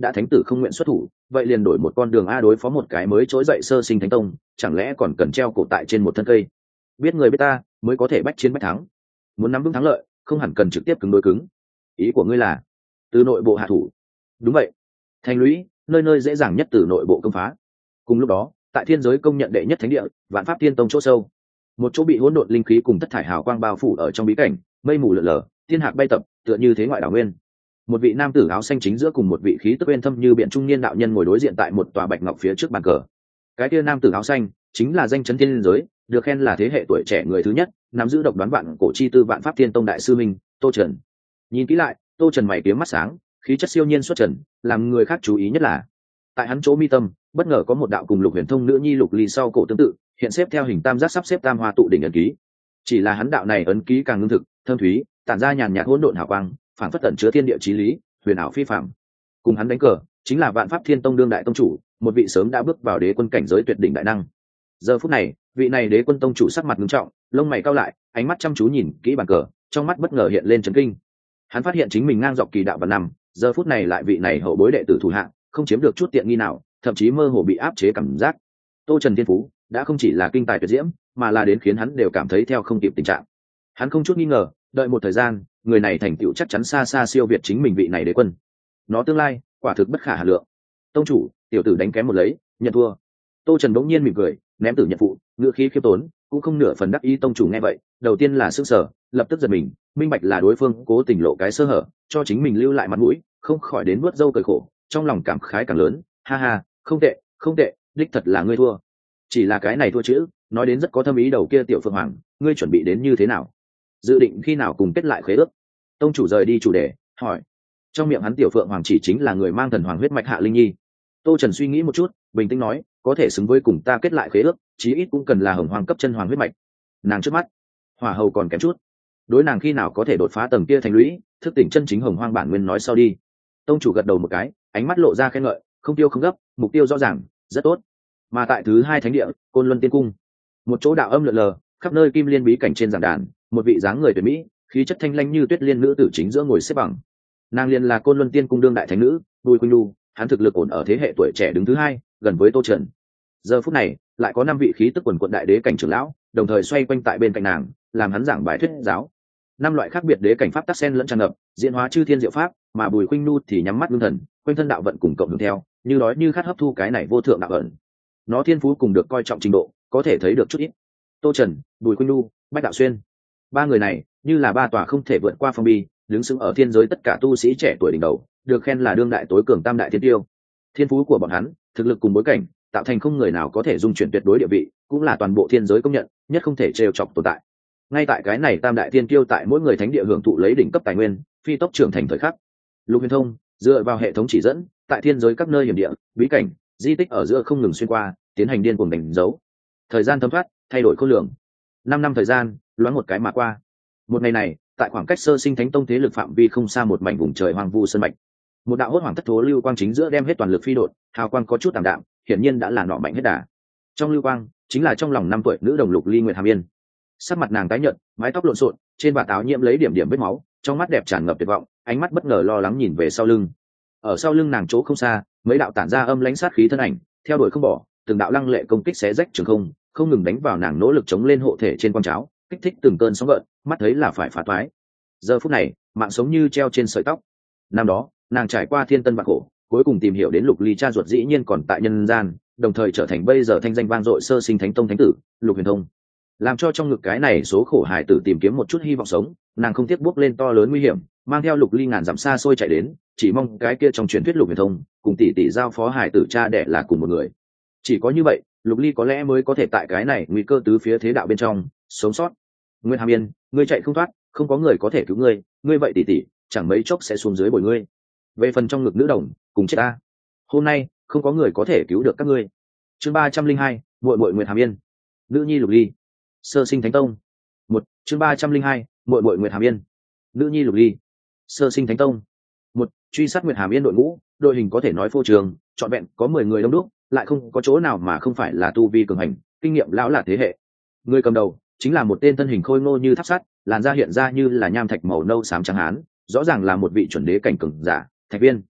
Speaker 1: đã thánh tử không nguyện xuất thủ, vậy liền đổi một con đường a đối phó một cái mới trỗi dậy sơ sinh thánh tông, chẳng lẽ còn cần treo cổ tại trên một thân cây? Biết người biết ta mới có thể bách chiến bách thắng, muốn nắm vững thắng lợi không hẳn cần trực tiếp cứng đối cứng. Ý của ngươi là từ nội bộ hạ thủ? Đúng vậy, thành lũy nơi nơi dễ dàng nhất từ nội bộ công phá. Cùng lúc đó, tại thiên giới công nhận đệ nhất thánh địa vạn pháp thiên tông chỗ sâu, một chỗ bị hỗn độn linh khí cùng thất thải hào quang bao phủ ở trong bí cảnh, mây mù lượn lờ, thiên hạc bay tập, tựa như thế ngoại đảo nguyên. Một vị nam tử áo xanh chính giữa cùng một vị khí tức bên thâm như biển trung niên đạo nhân ngồi đối diện tại một tòa bạch ngọc phía trước bàn cờ. Cái kia nam tử áo xanh chính là danh chấn thiên giới, được khen là thế hệ tuổi trẻ người thứ nhất, nắm giữ độc đoán vạn cổ chi tư vạn pháp thiên tông đại sư minh Tô Trần. Nhìn kỹ lại, Tô Trần mày kiếm mắt sáng, khí chất siêu nhiên xuất trần, làm người khác chú ý nhất là tại hắn chỗ mi tâm bất ngờ có một đạo cùng Lục Huyền Thông nữ nhi Lục Ly sau cổ tương tự, hiện xếp theo hình tam giác sắp xếp tam hoa tụ đỉnh ấn ký. Chỉ là hắn đạo này ấn ký càng ngưng thực, thâm thúy, tản ra nhàn nhạt hỗn độn hào quang, phản phất tẩn chứa thiên địa chí lý, huyền ảo phi phàm. Cùng hắn đánh cờ chính là vạn pháp thiên tông đương đại tông chủ, một vị sớm đã bước vào đế quân cảnh giới tuyệt đỉnh đại năng. Giờ phút này, vị này đế quân tông chủ sắc mặt nghiêm trọng, lông mày cau lại, ánh mắt chăm chú nhìn kỹ bàn cờ, trong mắt bất ngờ hiện lên chấn kinh. Hắn phát hiện chính mình ngang dọc kỳ đạo và năm, giờ phút này lại vị này hậu bối đệ tử thủ hạng, không chiếm được chút tiện nghi nào, thậm chí mơ hồ bị áp chế cảm giác. Tô Trần thiên phú đã không chỉ là kinh tài tuyệt diễm, mà là đến khiến hắn đều cảm thấy theo không kịp tình trạng. Hắn không chút nghi ngờ, đợi một thời gian, người này thành tựu chắc chắn xa xa siêu việt chính mình vị này đế quân. Nó tương lai quả thực bất khả hà lượng. Tông chủ, tiểu tử đánh kém một lấy, nhận thua. Tô Trần bỗng nhiên mỉm cười, ném tử nhận phụ, ngữ khí khiêm tốn, cũng không nửa phần đắc ý. Tông chủ nghe vậy, đầu tiên là sững sờ, lập tức giật mình, minh bạch là đối phương cố tình lộ cái sơ hở, cho chính mình lưu lại mặt mũi, không khỏi đến nuốt dâu cười khổ, trong lòng cảm khái càng lớn. Ha ha, không tệ, không tệ, đích thật là ngươi thua. Chỉ là cái này thua chữ, nói đến rất có thâm ý. Đầu kia tiểu Phượng Hoàng, ngươi chuẩn bị đến như thế nào? Dự định khi nào cùng kết lại khế ước? Tông chủ rời đi chủ đề, hỏi. Trong miệng hắn tiểu Phượng Hoàng chỉ chính là người mang thần hoàng huyết mạch Hạ Linh Nhi. Tô Trần suy nghĩ một chút, bình tĩnh nói, có thể xứng với cùng ta kết lại khế ước, chí ít cũng cần là hồng hoàng cấp chân hoàng huyết mạch. Nàng trước mắt, hỏa hầu còn kém chút. Đối nàng khi nào có thể đột phá tầng kia thành lũy, thức tỉnh chân chính hồng hoang bản nguyên nói sau đi. Tông chủ gật đầu một cái, ánh mắt lộ ra khen ngợi, không tiêu không gấp, mục tiêu rõ ràng, rất tốt. Mà tại thứ hai thánh địa, Côn Luân Tiên Cung, một chỗ đạo âm lượn lờ, khắp nơi kim liên bí cảnh trên giảng đàn, một vị dáng người tuyệt mỹ, khí chất thanh lãnh như tuyết liên nữ tử chính giữa ngồi xếp bằng. Nàng liền là Côn Luân Tiên Cung đương đại thánh nữ Bùi Khuynh Nhu, hắn thực lực ổn ở thế hệ tuổi trẻ đứng thứ hai, gần với Tô Trần. Giờ phút này, lại có 5 vị khí tức quần quận đại đế cảnh trưởng lão, đồng thời xoay quanh tại bên cạnh nàng, làm hắn giảng bài thuyết giáo. 5 loại khác biệt đế cảnh pháp tắc sen lẫn tràn ngập, diễn hóa chư thiên diệu pháp, mà Bùi Khuynh Nhu thì nhắm mắt ngưng thần, quanh thân đạo vận cùng cộng hưởng theo, như đói như khát hấp thu cái này vô thượng đạo vận. Nó thiên phú cùng được coi trọng trình độ, có thể thấy được chút ít. Tô Trần, Bùi Khuynh Nhu, Bách Đạo Xuyên, 3 người này như là 3 tòa không thể vượt qua phong bì, đứng sững ở thiên giới tất cả tu sĩ trẻ tuổi đỉnh đầu, được khen là đương đại tối cường tam đại thiên tiêu. Thiên phú của bọn hắn, thực lực cùng bối cảnh, tạo thành không người nào có thể dung chuyển tuyệt đối địa vị, cũng là toàn bộ thiên giới công nhận, nhất không thể trêu chọc tồn tại. Ngay tại cái này tam đại thiên tiêu tại mỗi người thánh địa hưởng thụ lấy đỉnh cấp tài nguyên, phi tốc trưởng thành thời khắc. Lục Huyền Thông dựa vào hệ thống chỉ dẫn, tại thiên giới các nơi hiểm địa, bí cảnh, di tích ở giữa không ngừng xuyên qua, tiến hành điên cuồng đánh dấu. Thời gian thấm thoát, thay đổi khôn lường. 5 năm thời gian, loáng một cái mà qua. Một ngày này, tại khoảng cách sơ sinh thánh tông thế lực phạm vi không xa một mảnh vùng trời hoang vu sơn mạch, một đạo hốt hoảng thất thố lưu quang chính giữa đem hết toàn lực phi đột, hào quang có chút tạm đạm, hiển nhiên đã là nọ mạnh hết đà. Trong lưu quang chính là trong lòng 5 tuổi nữ đồng Lục Ly Nguyệt Hàm Yên. Sắc mặt nàng tái nhợt, mái tóc lộn xộn, trên vạt áo nhiễm lấy điểm điểm vết máu, trong mắt đẹp tràn ngập tuyệt vọng, ánh mắt bất ngờ lo lắng nhìn về sau lưng. Ở sau lưng nàng chỗ không xa, mấy đạo tản ra âm lãnh sát khí thân ảnh, theo đuổi không bỏ, từng đạo lăng lệ công kích xé rách trường không, không ngừng đánh vào nàng nỗ lực chống lên hộ thể trên quang cháo, kích thích từng cơn sóng gợn, mắt thấy là phải phá toái. Giờ phút này, mạng sống như treo trên sợi tóc. Năm đó, nàng trải qua thiên tân vạn khổ, cuối cùng tìm hiểu đến Lục Ly cha ruột dĩ nhiên còn tại nhân gian, đồng thời trở thành bây giờ thanh danh vang dội sơ sinh thánh tông thánh tử Lục Huyền Thông. Làm cho trong ngực cái này số khổ hài tử tìm kiếm một chút hy vọng sống, nàng không tiếc bước lên to lớn nguy hiểm, mang theo Lục Ly ngàn dặm xa xôi chạy đến, chỉ mong cái kia trong truyền thuyết Lục Huyền Thông cùng tỷ tỷ giao phó hài tử cha đẻ là cùng một người. Chỉ có như vậy, Lục Ly có lẽ mới có thể tại cái này nguy cơ tứ phía thế đạo bên trong sống sót. Nguyên Hàm Yên, ngươi chạy không thoát, không có người có thể cứu ngươi, ngươi vậy tỷ tỷ chẳng mấy chốc sẽ xuống dưới bồi ngươi. Về phần trong ngực nữ đồng, cùng chết ta. Hôm nay không có người có thể cứu được các ngươi. Chương 302, muội muội Nguyệt Hàm Yên. Nữ nhi Lục Ly. Sơ sinh thánh tông. Chương 302, muội muội Nguyệt Hàm Yên. Nữ nhi Lục Ly. Sơ sinh thánh tông. Truy sát Nguyệt Hàm Yên đội ngũ, đội hình có thể nói phô trường, trọn vẹn có 10 người đông đúc, lại không có chỗ nào mà không phải là tu vi cường hành, kinh nghiệm lão là thế hệ. Người cầm đầu chính là một tên thân hình khôi ngô như tháp sắt, làn da hiện ra như là nham thạch màu nâu xám trắng hán, rõ ràng là một vị chuẩn đế cảnh cường giả, Thạch Viên.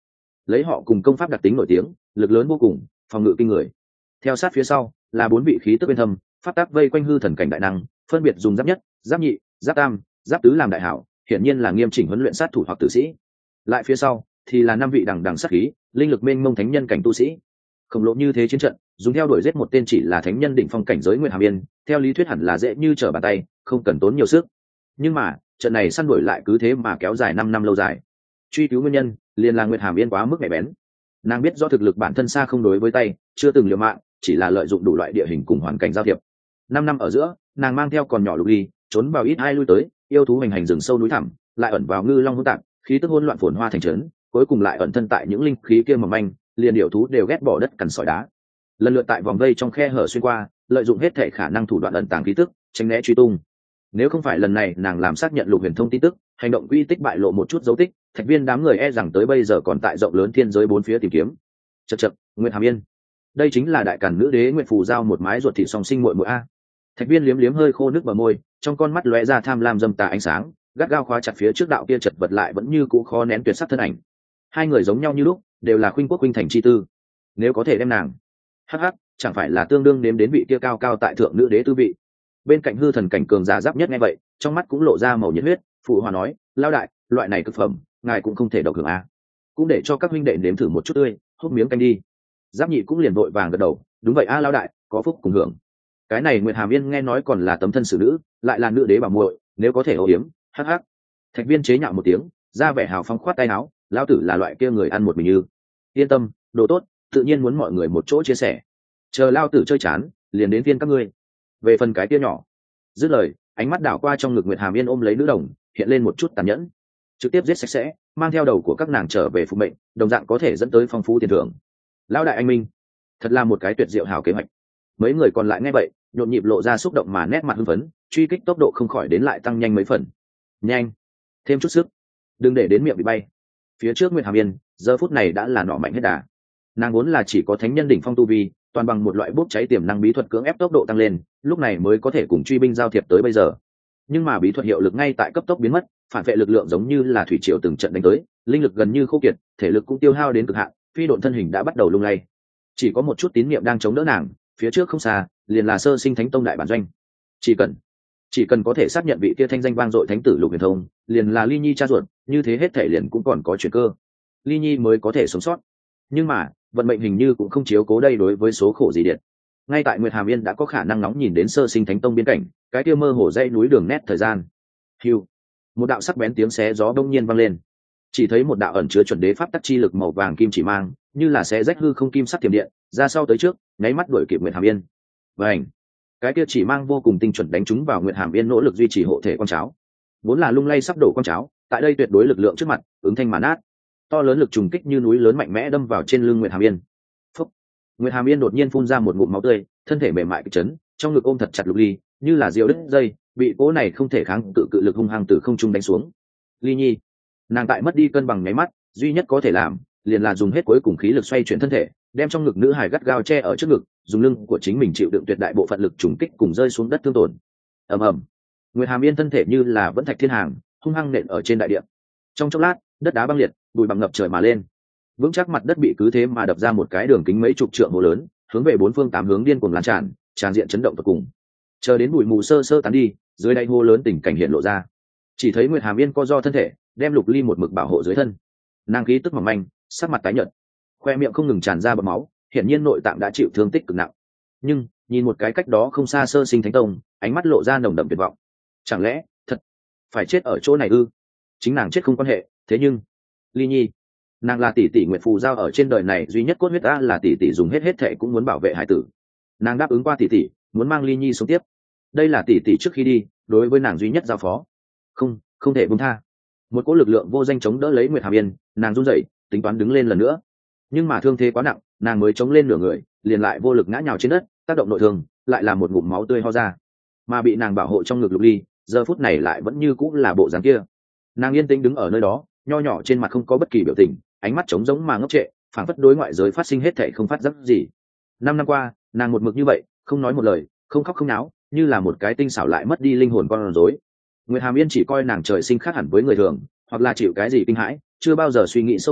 Speaker 1: lấy họ cùng công pháp đặc tính nổi tiếng, lực lớn vô cùng, phòng ngự kinh người. Theo sát phía sau là 4 vị khí tức bên thâm, pháp tác vây quanh hư thần cảnh đại năng, phân biệt dùng giáp nhất, giáp nhị, giáp tam, giáp tứ làm đại hảo, hiển nhiên là nghiêm chỉnh huấn luyện sát thủ hoặc tử sĩ. Lại phía sau thì là 5 vị đằng đằng sát khí, linh lực mênh mông thánh nhân cảnh tu sĩ. Khổng lồ như thế chiến trận, dùng theo đuổi giết một tên chỉ là thánh nhân đỉnh phong cảnh giới Nguyệt Hàm Yên, theo lý thuyết hẳn là dễ như trở bàn tay, không cần tốn nhiều sức. Nhưng mà, trận này săn đuổi lại cứ thế mà kéo dài 5 năm lâu dài. Truy cứu nguyên nhân, liền là Nguyệt Hàm Yên quá mức nhạy bén. Nàng biết do thực lực bản thân xa không đối với tay, chưa từng liều mạng, chỉ là lợi dụng đủ loại địa hình cùng hoàn cảnh giao thiệp. 5 năm ở giữa, nàng mang theo còn nhỏ Lục Ly, trốn vào ít ai lui tới, yêu thú hành hành rừng sâu núi thẳm, lại ẩn vào ngư long hỗn tạp, khí tức hỗn loạn phồn hoa thành trấn, cuối cùng lại ẩn thân tại những linh khí kia mỏng manh, liền điểu thú đều ghét bỏ đất cằn sỏi đá. Lần lượt tại vòng vây trong khe hở xuyên qua, lợi dụng hết thể khả năng thủ đoạn ẩn tàng khí tức, tránh né truy tung. Nếu không phải lần này nàng làm xác nhận Lục Huyền Thông tin tức, hành động quy tích bại lộ một chút dấu tích, Thạch Viên đám người e rằng tới bây giờ còn tại rộng lớn thiên giới bốn phía tìm kiếm. Chậc chậc, Nguyệt Hàm Yên, đây chính là đại càn nữ đế Nguyệt Phù giao một mái ruột thịt song sinh muội muội a. Thạch Viên liếm liếm hơi khô nước bờ môi, trong con mắt lóe ra tham lam dâm tà ánh sáng, gắt gao khóa chặt phía trước đạo kia chật vật lại vẫn như cũ khó nén tuyệt sắc thân ảnh. Hai người giống nhau như lúc, đều là khuynh quốc khuynh thành chi tư. Nếu có thể đem nàng, hắc hắc, chẳng phải là tương đương nếm đến vị kia cao cao tại thượng nữ đế tư vị. Bên cạnh hư thần cảnh cường giả giáp nhất nghe vậy, trong mắt cũng lộ ra màu nhiệt huyết, phụ hòa nói, lao đại, loại này cực phẩm, ngài cũng không thể độc hưởng a. Cũng để cho các huynh đệ nếm thử một chút tươi, hút miếng canh đi. Giáp nhị cũng liền vội vàng gật đầu, đúng vậy a lao đại, có phúc cùng hưởng. Cái này Nguyệt Hàm Yên nghe nói còn là tấm thân xử nữ, lại là nữ đế bảo muội, nếu có thể âu yếm, hắc hắc. Thạch Viên chế nhạo một tiếng, ra vẻ hào phóng khoát tay áo, lão tử là loại kia người ăn một mình như. Yên tâm, đồ tốt, tự nhiên muốn mọi người một chỗ chia sẻ. Chờ lao tử chơi chán, liền đến viên các ngươi. Về phần cái kia nhỏ, dứt lời, ánh mắt đảo qua trong ngực Nguyệt Hàm Yên ôm lấy nữ đồng, hiện lên một chút tàn nhẫn, trực tiếp giết sạch sẽ, mang theo đầu của các nàng trở về phục mệnh, đồng dạng có thể dẫn tới phong phú tiền thưởng. Lão đại anh minh, thật là một cái tuyệt diệu hảo kế hoạch. Mấy người còn lại nghe vậy, nhộn nhịp lộ ra xúc động mà nét mặt hưng phấn, truy kích tốc độ không khỏi đến lại tăng nhanh mấy phần. Nhanh, thêm chút sức, đừng để đến miệng bị bay. Phía trước Nguyệt Hàm Yên, giờ phút này đã là nỏ mạnh hết đà. Nàng vốn là chỉ có thánh nhân đỉnh phong tu vi, toàn bằng một loại bốc cháy tiềm năng bí thuật cưỡng ép tốc độ tăng lên, lúc này mới có thể cùng truy binh giao thiệp tới bây giờ. Nhưng mà bí thuật hiệu lực ngay tại cấp tốc biến mất, phản vệ lực lượng giống như là thủy triều từng trận đánh tới, linh lực gần như khô kiệt, thể lực cũng tiêu hao đến cực hạn, phi độn thân hình đã bắt đầu lung lay. Chỉ có một chút tín niệm đang chống đỡ nàng, phía trước không xa, liền là Sơ Sinh Thánh Tông đại bản doanh. Chỉ cần có thể xác nhận vị kia thanh danh vang dội thánh tử Lục Huyền Thông, liền là Ly Nhi cha ruột, như thế hết thể liền cũng còn có chuyển cơ. Ly Nhi mới có thể sống sót. Nhưng mà, vận mệnh hình như cũng không chiếu cố đây đối với số khổ gì điện. Ngay tại Nguyệt Hàm Yên đã có khả năng nóng nhìn đến Sơ Sinh Thánh Tông biên cảnh, cái kia mơ hồ dãy núi đường nét thời gian. Hưu, một đạo sắc bén tiếng xé gió đông nhiên vang lên. Chỉ thấy một đạo ẩn chứa chuẩn đế pháp tắc chi lực màu vàng kim chỉ mang, như là xé rách hư không kim sắc tiềm điện, ra sau tới trước, nháy mắt đuổi kịp Nguyệt Hàm Yên. Vành, cái kia chỉ mang vô cùng tinh chuẩn đánh trúng vào Nguyệt Hàm Yên nỗ lực duy trì hộ thể con cháo. Vốn là lung lay sắp đổ con cháo, tại đây tuyệt đối lực lượng trước mặt, ứng thanh mà nát. To lớn lực trùng kích như núi lớn mạnh mẽ đâm vào trên lưng Nguyệt Hàm Yên. Phúc! Nguyệt Hàm Yên đột nhiên phun ra một ngụm máu tươi, thân thể mềm mại kịch chấn, trong ngực ôm thật chặt Lục Ly, như là diều đứt dây, bị cỗ này không thể kháng cự lực hung hăng từ không trung đánh xuống. Ly Nhi, nàng tại mất đi cân bằng nháy mắt, duy nhất có thể làm, liền là dùng hết cuối cùng khí lực xoay chuyển thân thể, đem trong ngực nữ hài gắt gao che ở trước ngực, dùng lưng của chính mình chịu đựng tuyệt đại bộ phận lực trùng kích cùng rơi xuống đất thương tổn. Ầm ầm, Nguyệt Hàm Yên thân thể như là vẫn thạch thiên hàng, hung hăng nện ở trên đại địa. Trong chốc lát, đất đá băng liệt, bụi bặm ngập trời mà lên. Vững chắc mặt đất bị cứ thế mà đập ra một cái đường kính mấy chục trượng hố lớn, hướng về bốn phương tám hướng điên cuồng lan tràn, tràn diện chấn động tột cùng. Chờ đến bụi mù sơ sơ tán đi, dưới đáy hố lớn tình cảnh hiện lộ ra. Chỉ thấy Nguyệt Hàm Yên co do thân thể, đem Lục Ly một mực bảo hộ dưới thân. Nàng khí tức mỏng manh, sắc mặt tái nhợt, khoe miệng không ngừng tràn ra bọt máu, hiển nhiên nội tạng đã chịu thương tích cực nặng. Nhưng nhìn một cái cách đó không xa Sơ Sinh Thánh Tông, ánh mắt lộ ra nồng đậm tuyệt vọng. Chẳng lẽ thật phải chết ở chỗ này ư? Chính nàng chết không quan hệ, thế nhưng Ly Nhi, nàng là tỷ tỷ Nguyệt Phù giao ở trên đời này duy nhất cốt huyết, là tỷ tỷ dùng hết thệ cũng muốn bảo vệ hải tử. Nàng đáp ứng qua tỷ tỷ, muốn mang Ly Nhi sống tiếp. Đây là tỷ tỷ trước khi đi đối với nàng duy nhất giao phó. Không thể buông tha. Một cỗ lực lượng vô danh chống đỡ lấy Nguyệt Hàm Yên, nàng run rẩy, tính toán đứng lên lần nữa. Nhưng mà thương thế quá nặng, nàng mới chống lên nửa người, liền lại vô lực ngã nhào trên đất, tác động nội thương, lại là một ngụm máu tươi ho ra. Mà bị nàng bảo hộ trong ngực Lục Ly, giờ phút này lại vẫn như cũng là bộ dáng kia. Nàng yên tĩnh đứng ở nơi đó, nho nhỏ trên mặt không có bất kỳ biểu tình, ánh mắt trống rỗng mà ngốc trệ, phảng phất đối ngoại giới phát sinh hết thảy không phát giác gì. 5 năm qua, nàng một mực như vậy, không nói một lời, không khóc không náo, như là một cái tinh xảo lại mất đi linh hồn con rối. Nguyệt Hàm Yên chỉ coi nàng trời sinh khác hẳn với người thường, hoặc là chịu cái gì kinh hãi, chưa bao giờ suy nghĩ sâu xa,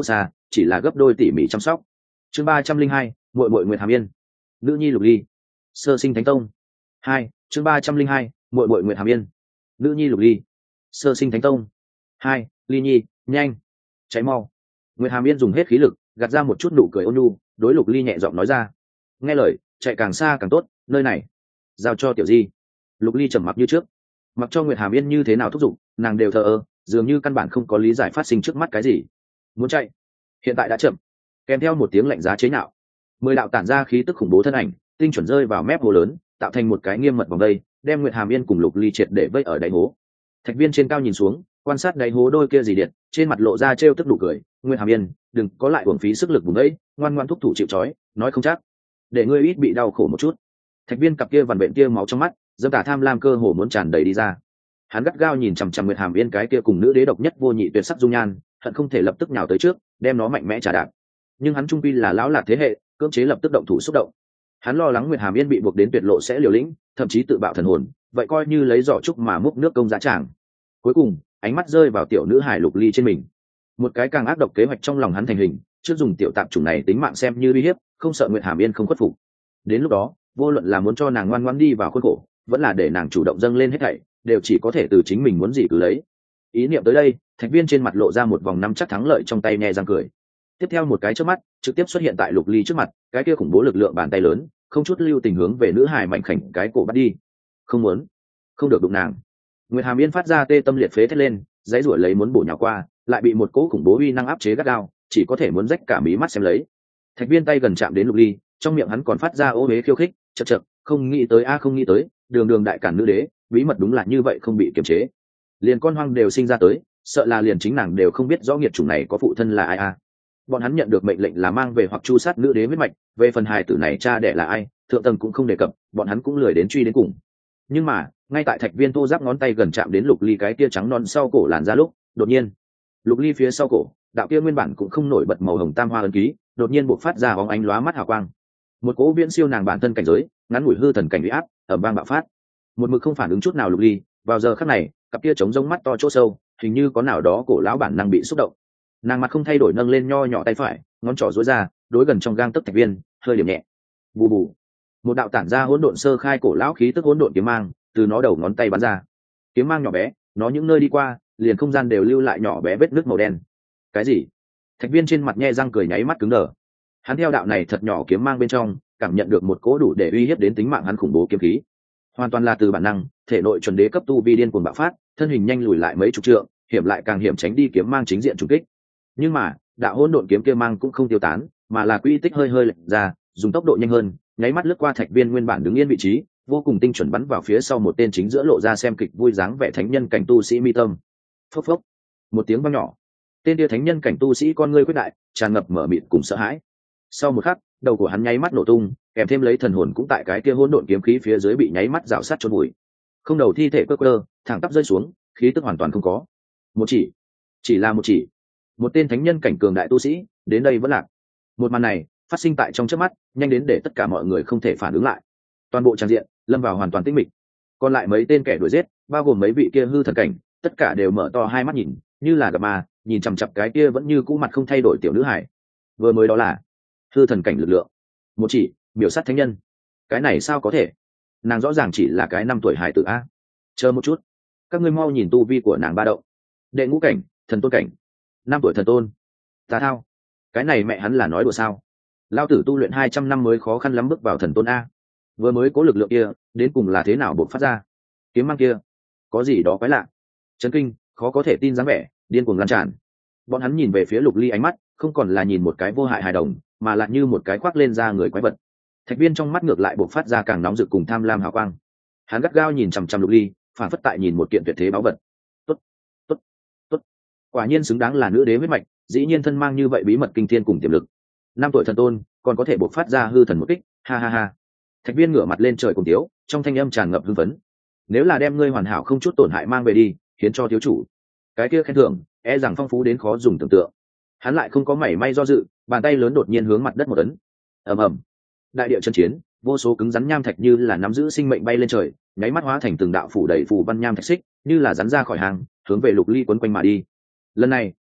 Speaker 1: chỉ là gấp đôi tỉ mỉ chăm sóc. Chương 302, muội muội Nguyệt Hàm Yên. Nữ nhi Lục Ly. Sơ sinh Thánh Tông. 2, chương 302, muội muội Nguyệt Hàm Yên. Nữ nhi Lục Ly. Sơ sinh Thánh Tông. 2, Ly nhi, nhanh, cháy mau. Nguyệt Hàm Yên dùng hết khí lực, gạt ra một chút nụ cười ôn nhu, đối Lục Ly nhẹ giọng nói ra. Nghe lời, chạy càng xa càng tốt, nơi này giao cho tiểu di. Lục Ly trầm mặc như trước, mặc cho Nguyệt Hàm Yên như thế nào thúc giục, nàng đều thờ ơ, dường như căn bản không có lý giải phát sinh trước mắt cái gì. Muốn chạy, hiện tại đã chậm. Kèm theo một tiếng lạnh giá chế nhạo, 10 đạo tản ra khí tức khủng bố thân ảnh tinh chuẩn rơi vào mép hồ lớn, tạo thành một cái nghiêm mật vòng đây, đem Nguyệt Hàm Yên cùng Lục Ly triệt để vây ở đáy hố. Thạch Viên trên cao nhìn xuống, quan sát đáy hố đôi kia gì điện, trên mặt lộ ra trêu tức nụ cười. Nguyệt Hàm Yên, đừng có lại uổng phí sức lực vùng đấy, ngoan ngoan thúc thủ chịu trói, nói không chắc để ngươi ít bị đau khổ một chút. Thạch Viên cặp kia vằn vện kia máu trong mắt, dâm cả tham lam cơ hồ muốn tràn đầy đi ra. Hắn gắt gao nhìn chằm chằm Nguyệt Hàm Yên cái kia cùng nữ đế độc nhất vô nhị tuyệt sắc dung nhan, hận không thể lập tức nhào tới trước, đem nó mạnh mẽ trả đạp. Nhưng hắn trung quy là lão lạc thế hệ, cưỡng chế lập tức động thủ xúc động. Hắn lo lắng Nguyệt Hàm Yên bị buộc đến tuyệt lộ sẽ liều lĩnh, thậm chí tự bạo thần hồn, vậy coi như lấy giỏ trúc mà múc nước công giá tràng. Cuối cùng, ánh mắt rơi vào tiểu nữ hải Lục Ly trên mình. Một cái càng ác độc kế hoạch trong lòng hắn thành hình, trước dùng tiểu tạp chủng này tính mạng xem như uy hiếp, không sợ Nguyệt Hàm Yên không khuất phục. Đến lúc đó, vô luận là muốn cho nàng ngoan ngoãn đi vào khuôn khổ, vẫn là để nàng chủ động dâng lên hết thảy, đều chỉ có thể từ chính mình muốn gì cứ lấy. Ý niệm tới đây, Thạch Viên trên mặt lộ ra một vòng nắm chắc thắng lợi trong tay, nhe răng cười. Tiếp theo một cái chớp mắt, trực tiếp xuất hiện tại Lục Ly trước mặt, cái kia khủng bố lực lượng bàn tay lớn, không chút lưu tình hướng về nữ hài mảnh khảnh cái cổ bắt đi. Không muốn, không được đụng nàng. Nguyệt Hàm Yên phát ra tê tâm liệt phế thét lên, giãy giụa lấy muốn bổ nhào qua, lại bị một cỗ khủng bố uy năng áp chế gắt gao, chỉ có thể muốn rách cả mí mắt xem lấy. Thạch Viên tay gần chạm đến Lục Ly, trong miệng hắn còn phát ra ô uế khiêu khích, chậc chậc, không nghĩ tới a không nghĩ tới, đường đường đại cản nữ đế, bí mật đúng là như vậy không bị kiềm chế. Liền con hoang đều sinh ra tới, sợ là liền chính nàng đều không biết rõ nghiệt chủng này có phụ thân là ai a. Bọn hắn nhận được mệnh lệnh là mang về hoặc chu sát nữ đế huyết mạch, về phần hài tử này cha đẻ là ai, thượng tầng cũng không đề cập, bọn hắn cũng lười đến truy đến cùng. Nhưng mà, ngay tại Thạch Viên thô giáp ngón tay gần chạm đến Lục Ly cái kia trắng non sau cổ làn ra lúc, đột nhiên, Lục Ly phía sau cổ, đạo kia nguyên bản cũng không nổi bật màu hồng tam hoa ấn ký, đột nhiên bộc phát ra bóng ánh lóa mắt hào quang. Một cỗ viễn siêu nàng bản thân cảnh giới, ngắn ngủi hư thần cảnh uy áp, ầm vang bạo phát. Một mực không phản ứng chút nào Lục Ly, vào giờ khắc này, cặp kia trống rỗng mắt to chỗ sâu, hình như có nào đó cổ lão bản năng bị xúc động. Nàng mặt không thay đổi nâng lên nho nhỏ tay phải, ngón trỏ duỗi ra, đối gần trong gang tấc Thạch Viên, hơi điểm nhẹ. Bù bù. Một đạo tản ra hỗn độn sơ khai cổ lão khí tức hỗn độn kiếm mang, từ nó đầu ngón tay bắn ra. Kiếm mang nhỏ bé, nó những nơi đi qua, liền không gian đều lưu lại nhỏ bé vết nứt màu đen. Cái gì? Thạch Viên trên mặt nhe răng cười, nháy mắt cứng đờ. Hắn theo đạo này thật nhỏ kiếm mang bên trong, cảm nhận được một cỗ đủ để uy hiếp đến tính mạng hắn khủng bố kiếm khí. Hoàn toàn là từ bản năng, thể nội chuẩn đế cấp tu vi điên cuồng bạo phát, thân hình nhanh lùi lại mấy chục trượng, hiểm lại càng hiểm tránh đi kiếm mang chính diện trùng kích. Nhưng mà, đạo hỗn độn kiếm kia mang cũng không tiêu tán, mà là quy tích hơi hơi lệch ra, dùng tốc độ nhanh hơn, nháy mắt lướt qua Thạch Viên nguyên bản đứng yên vị trí, vô cùng tinh chuẩn bắn vào phía sau một tên chính giữa lộ ra xem kịch vui dáng vẻ thánh nhân cảnh tu sĩ mi tâm. Phốc phốc, một tiếng vang nhỏ, tên kia thánh nhân cảnh tu sĩ con ngươi quyết đại, tràn ngập mở mịt cùng sợ hãi. Sau một khắc, đầu của hắn nháy mắt nổ tung, kèm thêm lấy thần hồn cũng tại cái kia hỗn độn kiếm khí phía dưới bị nháy mắt rào sát chôn bụi. Không đầu thi thể cơ thẳng tắp rơi xuống, khí tức hoàn toàn không có. Một chỉ là một chỉ. Một tên thánh nhân cảnh cường đại tu sĩ, đến đây vẫn lạc. Một màn này phát sinh tại trong chớp mắt, nhanh đến để tất cả mọi người không thể phản ứng lại. Toàn bộ tràng diện lâm vào hoàn toàn tĩnh mịch. Còn lại mấy tên kẻ đuổi giết, bao gồm mấy vị kia hư thần cảnh, tất cả đều mở to hai mắt nhìn, như là gặp ma, nhìn chằm chằm cái kia vẫn như cũ mặt không thay đổi tiểu nữ hải. Vừa mới đó là hư thần cảnh lực lượng, một chỉ miểu sát thánh nhân. Cái này sao có thể? Nàng rõ ràng chỉ là cái 5 tuổi hải tử a. Chờ một chút, các ngươi mau nhìn tu vi của nàng ba động. Đệ ngũ cảnh, thần tôn cảnh. 5 tuổi thần tôn. Ta thao, cái này mẹ hắn là nói đùa sao? Lao tử tu luyện 200 năm mới khó khăn lắm bước vào thần tôn a. Vừa mới có lực lượng kia, đến cùng là thế nào bộc phát ra? Kiếm mang kia, có gì đó quái lạ. Chấn kinh, khó có thể tin dáng vẻ, điên cuồng lan tràn. Bọn hắn nhìn về phía Lục Ly, ánh mắt không còn là nhìn một cái vô hại hài đồng, mà lại như một cái khoác lên da người quái vật. Thạch Viên trong mắt ngược lại bộc phát ra càng nóng rực cùng tham lam hào quang. Hắn gắt gao nhìn chằm chằm Lục Ly, phản phất tại nhìn một kiện tuyệt thế báu vật. Tốt, tốt, tốt. Quả nhiên xứng đáng là nữ đế huyết mạch, dĩ nhiên thân mang như vậy bí mật kinh thiên cùng tiềm lực. 5 tuổi thần tôn, còn có thể bộc phát ra hư thần một kích, ha ha ha. Thạch Viên ngửa mặt lên trời cùng tiếu, trong thanh âm tràn ngập hưng phấn. Nếu là đem ngươi hoàn hảo không chút tổn hại mang về đi, hiến cho thiếu chủ, cái kia khen thưởng e rằng phong phú đến khó dùng tưởng tượng. Hắn lại không có mảy may do dự, bàn tay lớn đột nhiên hướng mặt đất một ấn. Ầm ầm, đại địa chân chiến, vô số cứng rắn nham thạch như là nắm giữ sinh mệnh bay lên trời, nháy mắt hóa thành từng đạo phủ đầy phù văn nham thạch xích, như là rắn ra khỏi hàng, hướng về Lục Ly quấn quanh mà đi. Lần này,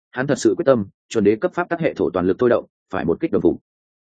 Speaker 1: hắn thật sự quyết tâm chuẩn đế cấp pháp tắc hệ thổ toàn lực thôi động, phải một kích đồng phục.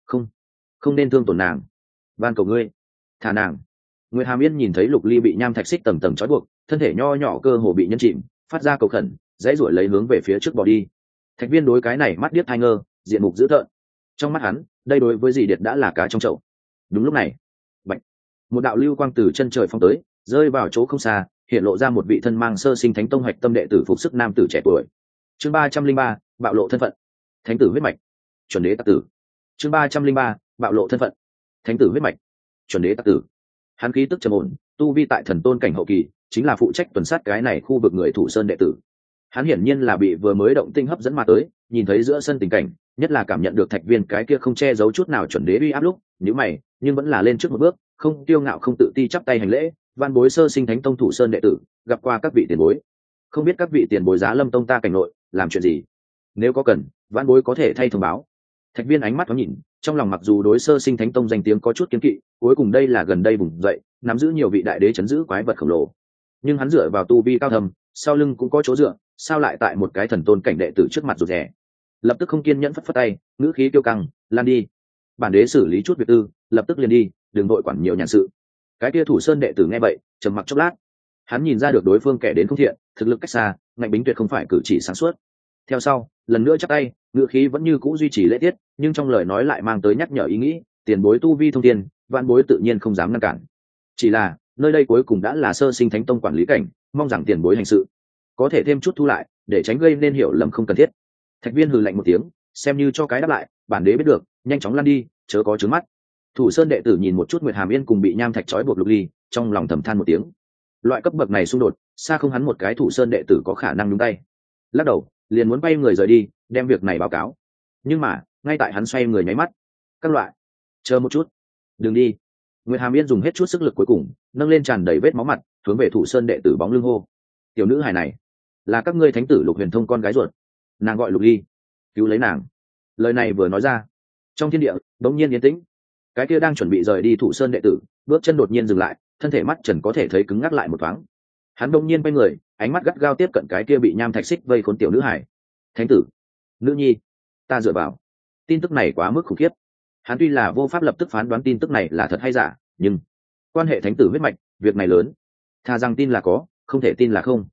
Speaker 1: Không nên thương tổn nàng, van cầu ngươi, thả nàng. Nguyệt Hàm Yên nhìn thấy Lục Ly bị nham thạch xích tầng tầng trói buộc, thân thể nho nhỏ cơ hồ bị nhân chìm, phát ra cầu khẩn, dãy ruổi lấy hướng về phía trước bỏ đi. Thạch Viên đối cái này mắt điếc hai ngơ, diện mục dữ tợn. Trong mắt hắn, đây đối với dì điệt đã là cá trong chậu. Đúng lúc này, bạch, một đạo lưu quang từ chân trời phong tới, rơi vào chỗ không xa, hiện lộ ra một vị thân mang sơ sinh thánh tông hoạch tâm đệ tử phục sức nam tử trẻ tuổi. Chương 303, bạo lộ thân phận. Thánh tử huyết mạch, chuẩn đế tặc tử. Chương 303, bạo lộ thân phận. Thánh tử huyết mạch, chuẩn đế tặc tử. Hắn khí tức trầm ổn, tu vi tại thần tôn cảnh hậu kỳ, chính là phụ trách tuần sát cái này khu vực người thủ sơn đệ tử. Hắn hiển nhiên là bị vừa mới động tinh hấp dẫn mà tới, nhìn thấy giữa sân tình cảnh, nhất là cảm nhận được Thạch Viên cái kia không che giấu chút nào chuẩn đế uy áp lúc, nhíu mày, nhưng vẫn là lên trước một bước, không tiêu ngạo không tự ti chắp tay hành lễ, van bối sơ sinh thánh tông thủ sơn đệ tử, gặp qua các vị tiền bối. Không biết các vị tiền bối Giá Lâm tông ta cảnh nội, làm chuyện gì? Nếu có cần, van bối có thể thay thông báo. Thạch Viên ánh mắt thoáng nhìn, trong lòng mặc dù đối sơ sinh thánh tông danh tiếng có chút kiêng kỵ, cuối cùng đây là gần đây bùng dậy, nắm giữ nhiều vị đại đế chấn giữ quái vật khổng lồ. Nhưng hắn dựa vào tu vi cao thầm, sau lưng cũng có chỗ dựa, sao lại tại một cái thần tôn cảnh đệ tử trước mặt rụt rè. Lập tức không kiên nhẫn phất phất tay, ngữ khí kiêu căng, lan đi. Bản đế xử lý chút việc tư, lập tức liền đi, đừng vội quản nhiều nhàn sự. Cái kia thủ sơn đệ tử nghe vậy, trầm mặc chốc lát. Hắn nhìn ra được đối phương kẻ đến không thiện, thực lực cách xa, ngạnh bính tuyệt không phải cử chỉ sáng suốt. Theo sau, lần nữa chắp tay, ngữ khí vẫn như cũ duy trì lễ tiết, nhưng trong lời nói lại mang tới nhắc nhở ý nghĩ, tiền bối tu vi thông thiên, vạn bối tự nhiên không dám ngăn cản. Chỉ là, nơi đây cuối cùng đã là sơ sinh thánh tông quản lý cảnh, mong rằng tiền bối hành sự có thể thêm chút thu lại, để tránh gây nên hiểu lầm không cần thiết. Thạch Viên hừ lạnh một tiếng, xem như cho cái đáp lại, bản đế biết được, nhanh chóng lăn đi, chớ có trướng mắt. Thủ sơn đệ tử nhìn một chút Nguyệt Hàm Yên cùng bị nham thạch trói buộc Lục Ly, trong lòng thầm than một tiếng. Loại cấp bậc này xung đột, xa không hắn một cái thủ sơn đệ tử có khả năng nhúng tay. Lắc đầu, liền muốn bay người rời đi, đem việc này báo cáo. Nhưng mà, ngay tại hắn xoay người nháy mắt, các loại, chờ một chút, đừng đi. Nguyệt Hàm Yên dùng hết chút sức lực cuối cùng, nâng lên tràn đầy vết máu mặt, hướng về thủ sơn đệ tử bóng lưng hô. Tiểu nữ hài này, là các ngươi thánh tử Lục Huyền Thông con gái ruột. Nàng gọi Lục Ly, cứu lấy nàng. Lời này vừa nói ra, trong thiên địa đống nhiên yên tĩnh. Cái kia đang chuẩn bị rời đi thủ sơn đệ tử, bước chân đột nhiên dừng lại, thân thể mắt trần có thể thấy cứng ngắc lại một thoáng. Hắn đột nhiên quay người, ánh mắt gắt gao tiếp cận cái kia bị nham thạch xích vây khốn tiểu nữ hài. Thánh tử, nữ nhi, ta dựa vào. Tin tức này quá mức khủng khiếp. Hắn tuy là vô pháp lập tức phán đoán tin tức này là thật hay giả, nhưng quan hệ thánh tử huyết mạch, việc này lớn. Thà rằng tin là có, không thể tin là không.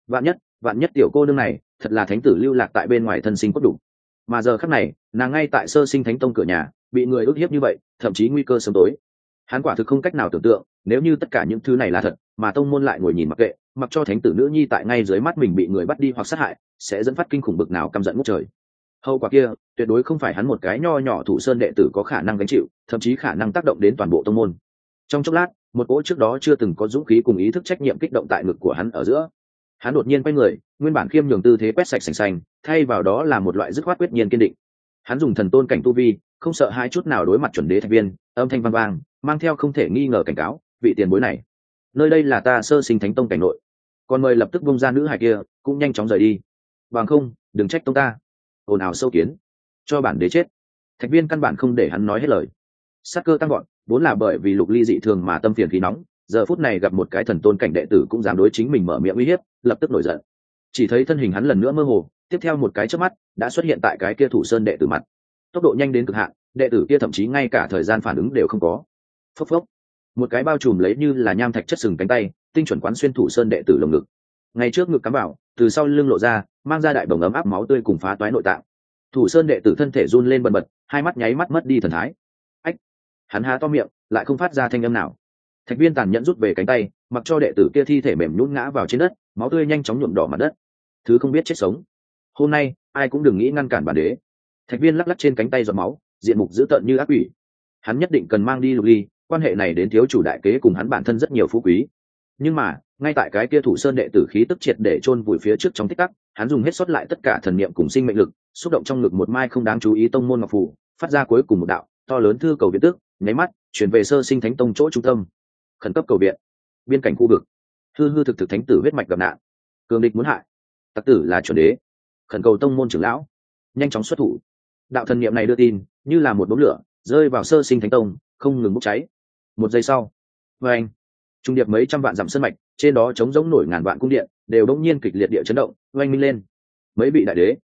Speaker 1: Vạn nhất tiểu cô nương này thật là thánh tử lưu lạc tại bên ngoài thân sinh cốt đủ, mà giờ khắc này nàng ngay tại sơ sinh thánh tông cửa nhà bị người ức hiếp như vậy, thậm chí nguy cơ sớm tối. Hắn quả thực không cách nào tưởng tượng, nếu như tất cả những thứ này là thật, mà tông môn lại ngồi nhìn mặc kệ, mặc cho thánh tử nữ nhi tại ngay dưới mắt mình bị người bắt đi hoặc sát hại, sẽ dẫn phát kinh khủng bực nào căm giận ngút trời. Hậu quả kia tuyệt đối không phải hắn một cái nho nhỏ thủ sơn đệ tử có khả năng gánh chịu, thậm chí khả năng tác động đến toàn bộ tông môn. Trong chốc lát, một cỗ trước đó chưa từng có dũng khí cùng ý thức trách nhiệm kích động tại ngực của hắn ở giữa. Hắn đột nhiên quay người, nguyên bản khiêm nhường tư thế quét sạch sành sành, thay vào đó là một loại dứt khoát quyết nhiên kiên định. Hắn dùng thần tôn cảnh tu vi, không sợ hai chút nào đối mặt chuẩn đế Thạch Viên, âm thanh vang vang, mang theo không thể nghi ngờ cảnh cáo, vị tiền bối này, nơi đây là ta sơ sinh thánh tông cảnh nội, còn mời lập tức bông ra nữ hài kia, cũng nhanh chóng rời đi. Bằng không, đừng trách tông ta. Ồn ào sâu kiến, cho bản đế chết. Thạch Viên căn bản không để hắn nói hết lời. Sát cơ tăng gọn, vốn là bởi vì Lục Ly dị thường mà tâm phiền khí nóng, giờ phút này gặp một cái thần tôn cảnh đệ tử cũng dám đối chính mình mở miệng uy hiếp, lập tức nổi giận. Chỉ thấy thân hình hắn lần nữa mơ hồ, tiếp theo một cái chớp mắt đã xuất hiện tại cái kia thủ sơn đệ tử mặt. Tốc độ nhanh đến cực hạn, đệ tử kia thậm chí ngay cả thời gian phản ứng đều không có. Phốc phốc, một cái bao trùm lấy như là nham thạch chất sừng cánh tay, tinh chuẩn quán xuyên thủ sơn đệ tử lồng ngực. Ngay trước ngực cắm vào, từ sau lưng lộ ra, mang ra đại bồng ấm áp máu tươi cùng phá toái nội tạng. Thủ sơn đệ tử thân thể run lên bần bật, hai mắt nháy mắt mất đi thần thái. Ách, hắn há to miệng, lại không phát ra thanh âm nào. Thạch Viên tàn nhẫn rút về cánh tay, mặc cho đệ tử kia thi thể mềm nhũn ngã vào trên đất, máu tươi nhanh chóng nhuộm đỏ mặt đất. Thứ không biết chết sống, hôm nay ai cũng đừng nghĩ ngăn cản bản đế. Thạch Viên lắc lắc trên cánh tay giọt máu, diện mục dữ tợn như ác quỷ. Hắn nhất định cần mang đi Lục Ly, quan hệ này đến thiếu chủ đại kế cùng hắn bản thân rất nhiều phú quý. Nhưng mà ngay tại cái kia thủ sơn đệ tử khí tức triệt để chôn vùi phía trước trong tích tắc, hắn dùng hết sót lại tất cả thần niệm cùng sinh mệnh lực, xúc động trong ngực một mai không đáng chú ý tông môn ngọc phù, phát ra cuối cùng một đạo to lớn thư cầu viện tước, nháy mắt chuyển về sơ sinh thánh tông chỗ trung tâm. Khẩn cấp cầu viện, biên cảnh khu vực, hư hư thực thực thánh tử huyết mạch gặp nạn, cường địch muốn hại, tặc tử là chuẩn đế, khẩn cầu tông môn trưởng lão nhanh chóng xuất thủ. Đạo thần niệm này đưa tin như là một đốm lửa rơi vào sơ sinh thánh tông, không ngừng bốc cháy. Một giây sau, vê anh, trung điệp mấy trăm vạn dặm sơn mạch, trên đó trống rỗng nổi ngàn vạn cung điện đều đống nhiên kịch liệt địa chấn động, oanh minh lên. Mấy vị đại đế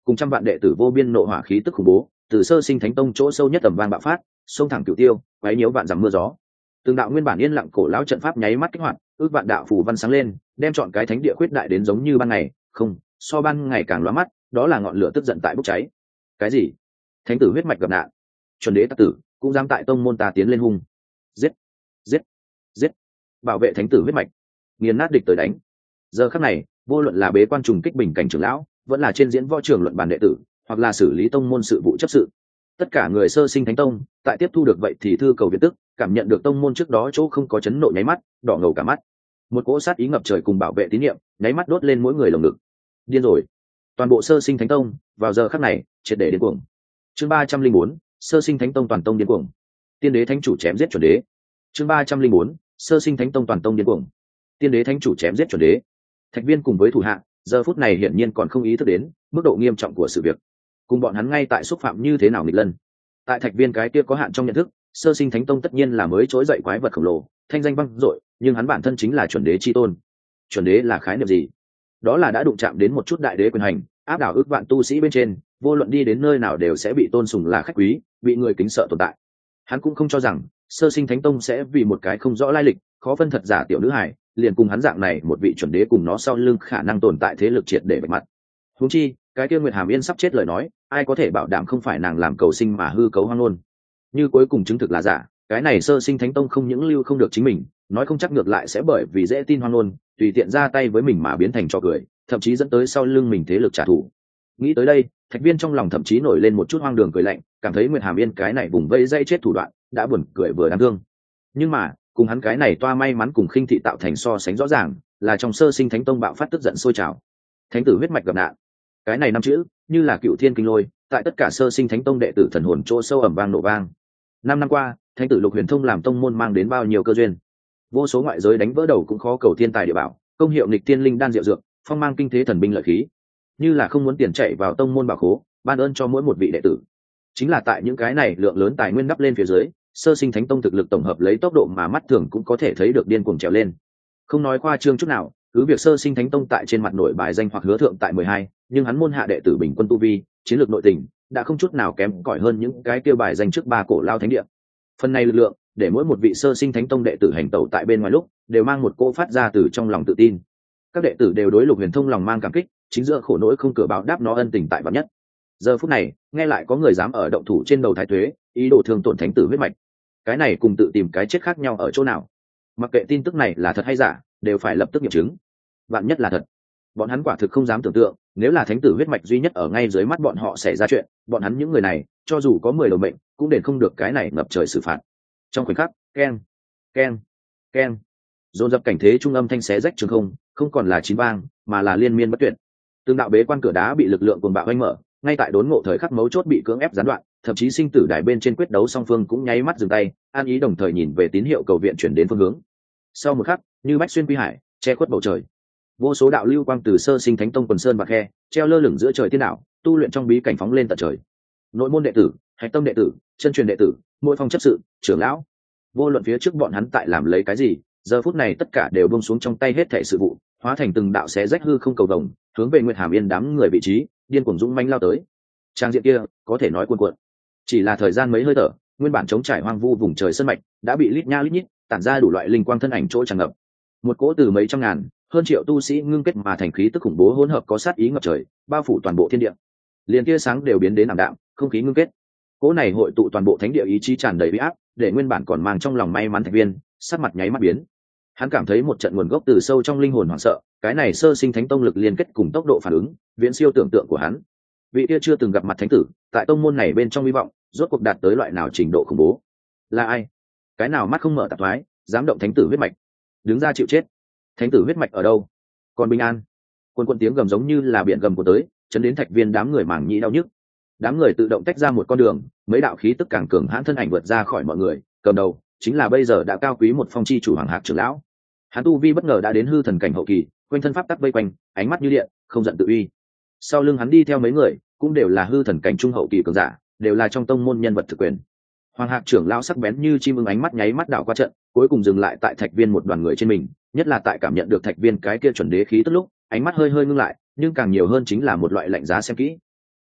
Speaker 1: cùng trăm vạn đệ tử vô biên nộ hỏa khí tức khủng bố từ sơ sinh thánh tông chỗ sâu nhất tầm vang bạo phát, xông thẳng cửu tiêu, quấy nhiễu vạn dặm mưa gió. Từng đạo nguyên bản yên lặng cổ lão trận pháp nháy mắt kích hoạt, ước vạn đạo phù văn sáng lên, đem chọn cái thánh địa khuyết đại đến giống như ban ngày, không, so ban ngày càng lóa mắt, đó là ngọn lửa tức giận tại bốc cháy. Cái gì? Thánh tử huyết mạch gặp nạn. Chuẩn đế tặc tử, cũng dám tại tông môn ta tiến lên hung. Giết, giết, giết. Bảo vệ thánh tử huyết mạch, nghiền nát địch tới đánh. Giờ khắc này, vô luận là bế quan trùng kích bình cảnh trưởng lão, vẫn là trên diễn võ trường luận bàn đệ tử, hoặc là xử lý tông môn sự vụ chấp sự, tất cả người sơ sinh thánh tông tại tiếp thu được vậy thì thư cầu viện tức, cảm nhận được tông môn trước đó chỗ không có chấn nộ nháy mắt, đỏ ngầu cả mắt. Một cỗ sát ý ngập trời cùng bảo vệ tín nhiệm nháy mắt đốt lên mỗi người lồng ngực. Điên rồi. Toàn bộ sơ sinh thánh tông vào giờ khắc này triệt để điên cuồng. Chương 304, sơ sinh thánh tông toàn tông điên cuồng. Tiên đế thánh chủ chém giết chuẩn đế. Chương 304, sơ sinh thánh tông toàn tông điên cuồng. Tiên đế thánh chủ chém giết chuẩn đế. Thạch Viên cùng với thủ hạ giờ phút này hiển nhiên còn không ý thức đến mức độ nghiêm trọng của sự việc, cùng bọn hắn ngay tại xúc phạm như thế nào nghịch lân. Tại Thạch Viên cái kia có hạn trong nhận thức, sơ sinh thánh tông tất nhiên là mới trỗi dậy quái vật khổng lồ, thanh danh vang dội, nhưng hắn bản thân chính là chuẩn đế chi tôn. Chuẩn đế là khái niệm gì? Đó là đã đụng chạm đến một chút đại đế quyền hành, áp đảo ước vạn tu sĩ bên trên, vô luận đi đến nơi nào đều sẽ bị tôn sùng là khách quý, bị người kính sợ tồn tại. Hắn cũng không cho rằng sơ sinh thánh tông sẽ vì một cái không rõ lai lịch, khó phân thật giả tiểu nữ hài, liền cùng hắn dạng này một vị chuẩn đế cùng nó sau lưng khả năng tồn tại thế lực triệt để bạch mặt. Huống chi, cái kia Nguyệt Hàm Yên sắp chết lời nói, ai có thể bảo đảm không phải nàng làm cầu sinh mà hư cấu hoang ngôn. Như cuối cùng chứng thực là giả, cái này sơ sinh thánh tông không những lưu không được chính mình, nói không chắc ngược lại sẽ bởi vì dễ tin hoang ngôn, tùy tiện ra tay với mình mà biến thành trò cười, thậm chí dẫn tới sau lưng mình thế lực trả thù. Nghĩ tới đây, Thạch Viên trong lòng thậm chí nổi lên một chút hoang đường cười lạnh, cảm thấy Nguyệt Hàm Yên cái này vùng vây dây chết thủ đoạn đã buồn cười vừa đáng thương. Nhưng mà cùng hắn cái này toa may mắn cùng khinh thị tạo thành so sánh rõ ràng, là trong sơ sinh thánh tông bạo phát tức giận sôi trào. Thánh tử huyết mạch gặp nạn, cái này năm chữ như là cựu thiên kinh lôi, tại tất cả sơ sinh thánh tông đệ tử thần hồn chỗ sâu ầm vang nổ vang. 5 năm qua, thánh tử Lục Huyền Thông làm tông môn mang đến bao nhiêu cơ duyên, vô số ngoại giới đánh vỡ đầu cũng khó cầu thiên tài địa bảo, công hiệu nghịch tiên linh đan diệu dược, phong mang kinh thế thần binh lợi khí, như là không muốn tiền chạy vào tông môn bảo khố, ban ơn cho mỗi một vị đệ tử. Chính là tại những cái này lượng lớn tài nguyên đắp lên phía dưới, sơ sinh thánh tông thực lực tổng hợp lấy tốc độ mà mắt thường cũng có thể thấy được điên cuồng trèo lên. Không nói khoa trương chút nào, cứ việc sơ sinh thánh tông tại trên mặt nổi bài danh hoặc hứa thượng tại 12, nhưng hắn môn hạ đệ tử bình quân tu vi, chiến lược nội tình đã không chút nào kém cỏi hơn những cái kêu bài danh trước ba cổ lao thánh địa. Phần này lực lượng để mỗi một vị sơ sinh thánh tông đệ tử hành tẩu tại bên ngoài lúc đều mang một cỗ phát ra từ trong lòng tự tin. Các đệ tử đều đối Lục Huyền Thông lòng mang cảm kích, chính giữa khổ nỗi không cửa báo đáp nó ân tình tại vạn nhất. Giờ phút này, nghe lại có người dám ở động thủ trên đầu thái tuế, ý đồ thương tổn thánh tử huyết mạch. Cái này cùng tự tìm cái chết khác nhau ở chỗ nào? Mặc kệ tin tức này là thật hay giả, đều phải lập tức nghiệm chứng. Vạn nhất là thật, bọn hắn quả thực không dám tưởng tượng, nếu là thánh tử huyết mạch duy nhất ở ngay dưới mắt bọn họ xảy ra chuyện, bọn hắn những người này, cho dù có 10 đầu mệnh, cũng đền không được cái này ngập trời xử phạt. Trong khoảnh khắc, keng, keng, keng, dồn dập cảnh thế trung âm thanh xé rách trường không, không còn là chín vang, mà là liên miên bất tuyệt. Tương đạo bế quan cửa đá bị lực lượng cuồng bạo oanh mở, ngay tại đốn ngộ thời khắc mấu chốt bị cưỡng ép gián đoạn, thậm chí sinh tử đài bên trên quyết đấu song phương cũng nháy mắt dừng tay, an ý đồng thời nhìn về tín hiệu cầu viện chuyển đến phương hướng. Sau một khắc, như bách xuyên quy hải, che khuất bầu trời, vô số đạo lưu quang từ sơ sinh thánh tông quần sơn bạc khe treo lơ lửng giữa trời tiên đạo, tu luyện trong bí cảnh phóng lên tận trời. Nội môn đệ tử, hạch tâm đệ tử, chân truyền đệ tử, mỗi phong chấp sự, trưởng lão, vô luận phía trước bọn hắn tại làm lấy cái gì, giờ phút này tất cả đều buông xuống trong tay hết thảy sự vụ, hóa thành từng đạo xé rách hư không cầu vồng, hướng về Nguyệt Hàm Yên đám người vị trí điên cuồng dũng mãnh lao tới. Trang diện kia có thể nói cuồn cuộn, chỉ là thời gian mấy hơi thở, nguyên bản trống trải hoang vu vùng trời sơn mạch đã bị lít nha lít nhít tản ra đủ loại linh quang thân ảnh chỗ tràn ngập. Một cỗ từ mấy trăm ngàn, hơn triệu tu sĩ ngưng kết mà thành khí tức khủng bố hỗn hợp có sát ý ngập trời, bao phủ toàn bộ thiên địa. Liền tia sáng đều biến đến ảm đạm, không khí ngưng kết. Cỗ này hội tụ toàn bộ thánh địa ý chí tràn đầy uy áp, để nguyên bản còn mang trong lòng may mắn Thạch Viên, sắc mặt nháy mắt biến. Hắn cảm thấy một trận nguồn gốc từ sâu trong linh hồn hoảng sợ, cái này sơ sinh thánh tông lực liên kết cùng tốc độ phản ứng, viễn siêu tưởng tượng của hắn. Vị kia chưa từng gặp mặt thánh tử, tại tông môn này bên trong hy vọng, rốt cuộc đạt tới loại nào trình độ khủng bố? Là ai? Cái nào mắt không mở tạp thoái, dám động thánh tử huyết mạch? Đứng ra chịu chết. Thánh tử huyết mạch ở đâu? Còn bình an. Quân tiếng gầm giống như là biển gầm của tới, chấn đến Thạch Viên đám người màng nhĩ đau nhức. Đám người tự động tách ra một con đường, mấy đạo khí tức càng cường hãn thân ảnh vượt ra khỏi mọi người, cầm đầu chính là bây giờ đã cao quý một phong chi chủ Hoàng Hạc trưởng lão. Hắn tu vi bất ngờ đã đến hư thần cảnh hậu kỳ, quanh thân pháp tắc vây quanh, ánh mắt như điện, không giận tự uy. Sau lưng hắn đi theo mấy người, cũng đều là hư thần cảnh trung hậu kỳ cường giả, đều là trong tông môn nhân vật thực quyền. Hoàng Hạc trưởng lão sắc bén như chim ưng ánh mắt nháy mắt đảo qua trận, cuối cùng dừng lại tại Thạch Viên một đoàn người trên mình, nhất là tại cảm nhận được Thạch Viên cái kia chuẩn đế khí tức lúc, ánh mắt hơi hơi ngưng lại, nhưng càng nhiều hơn chính là một loại lạnh giá xem kỹ.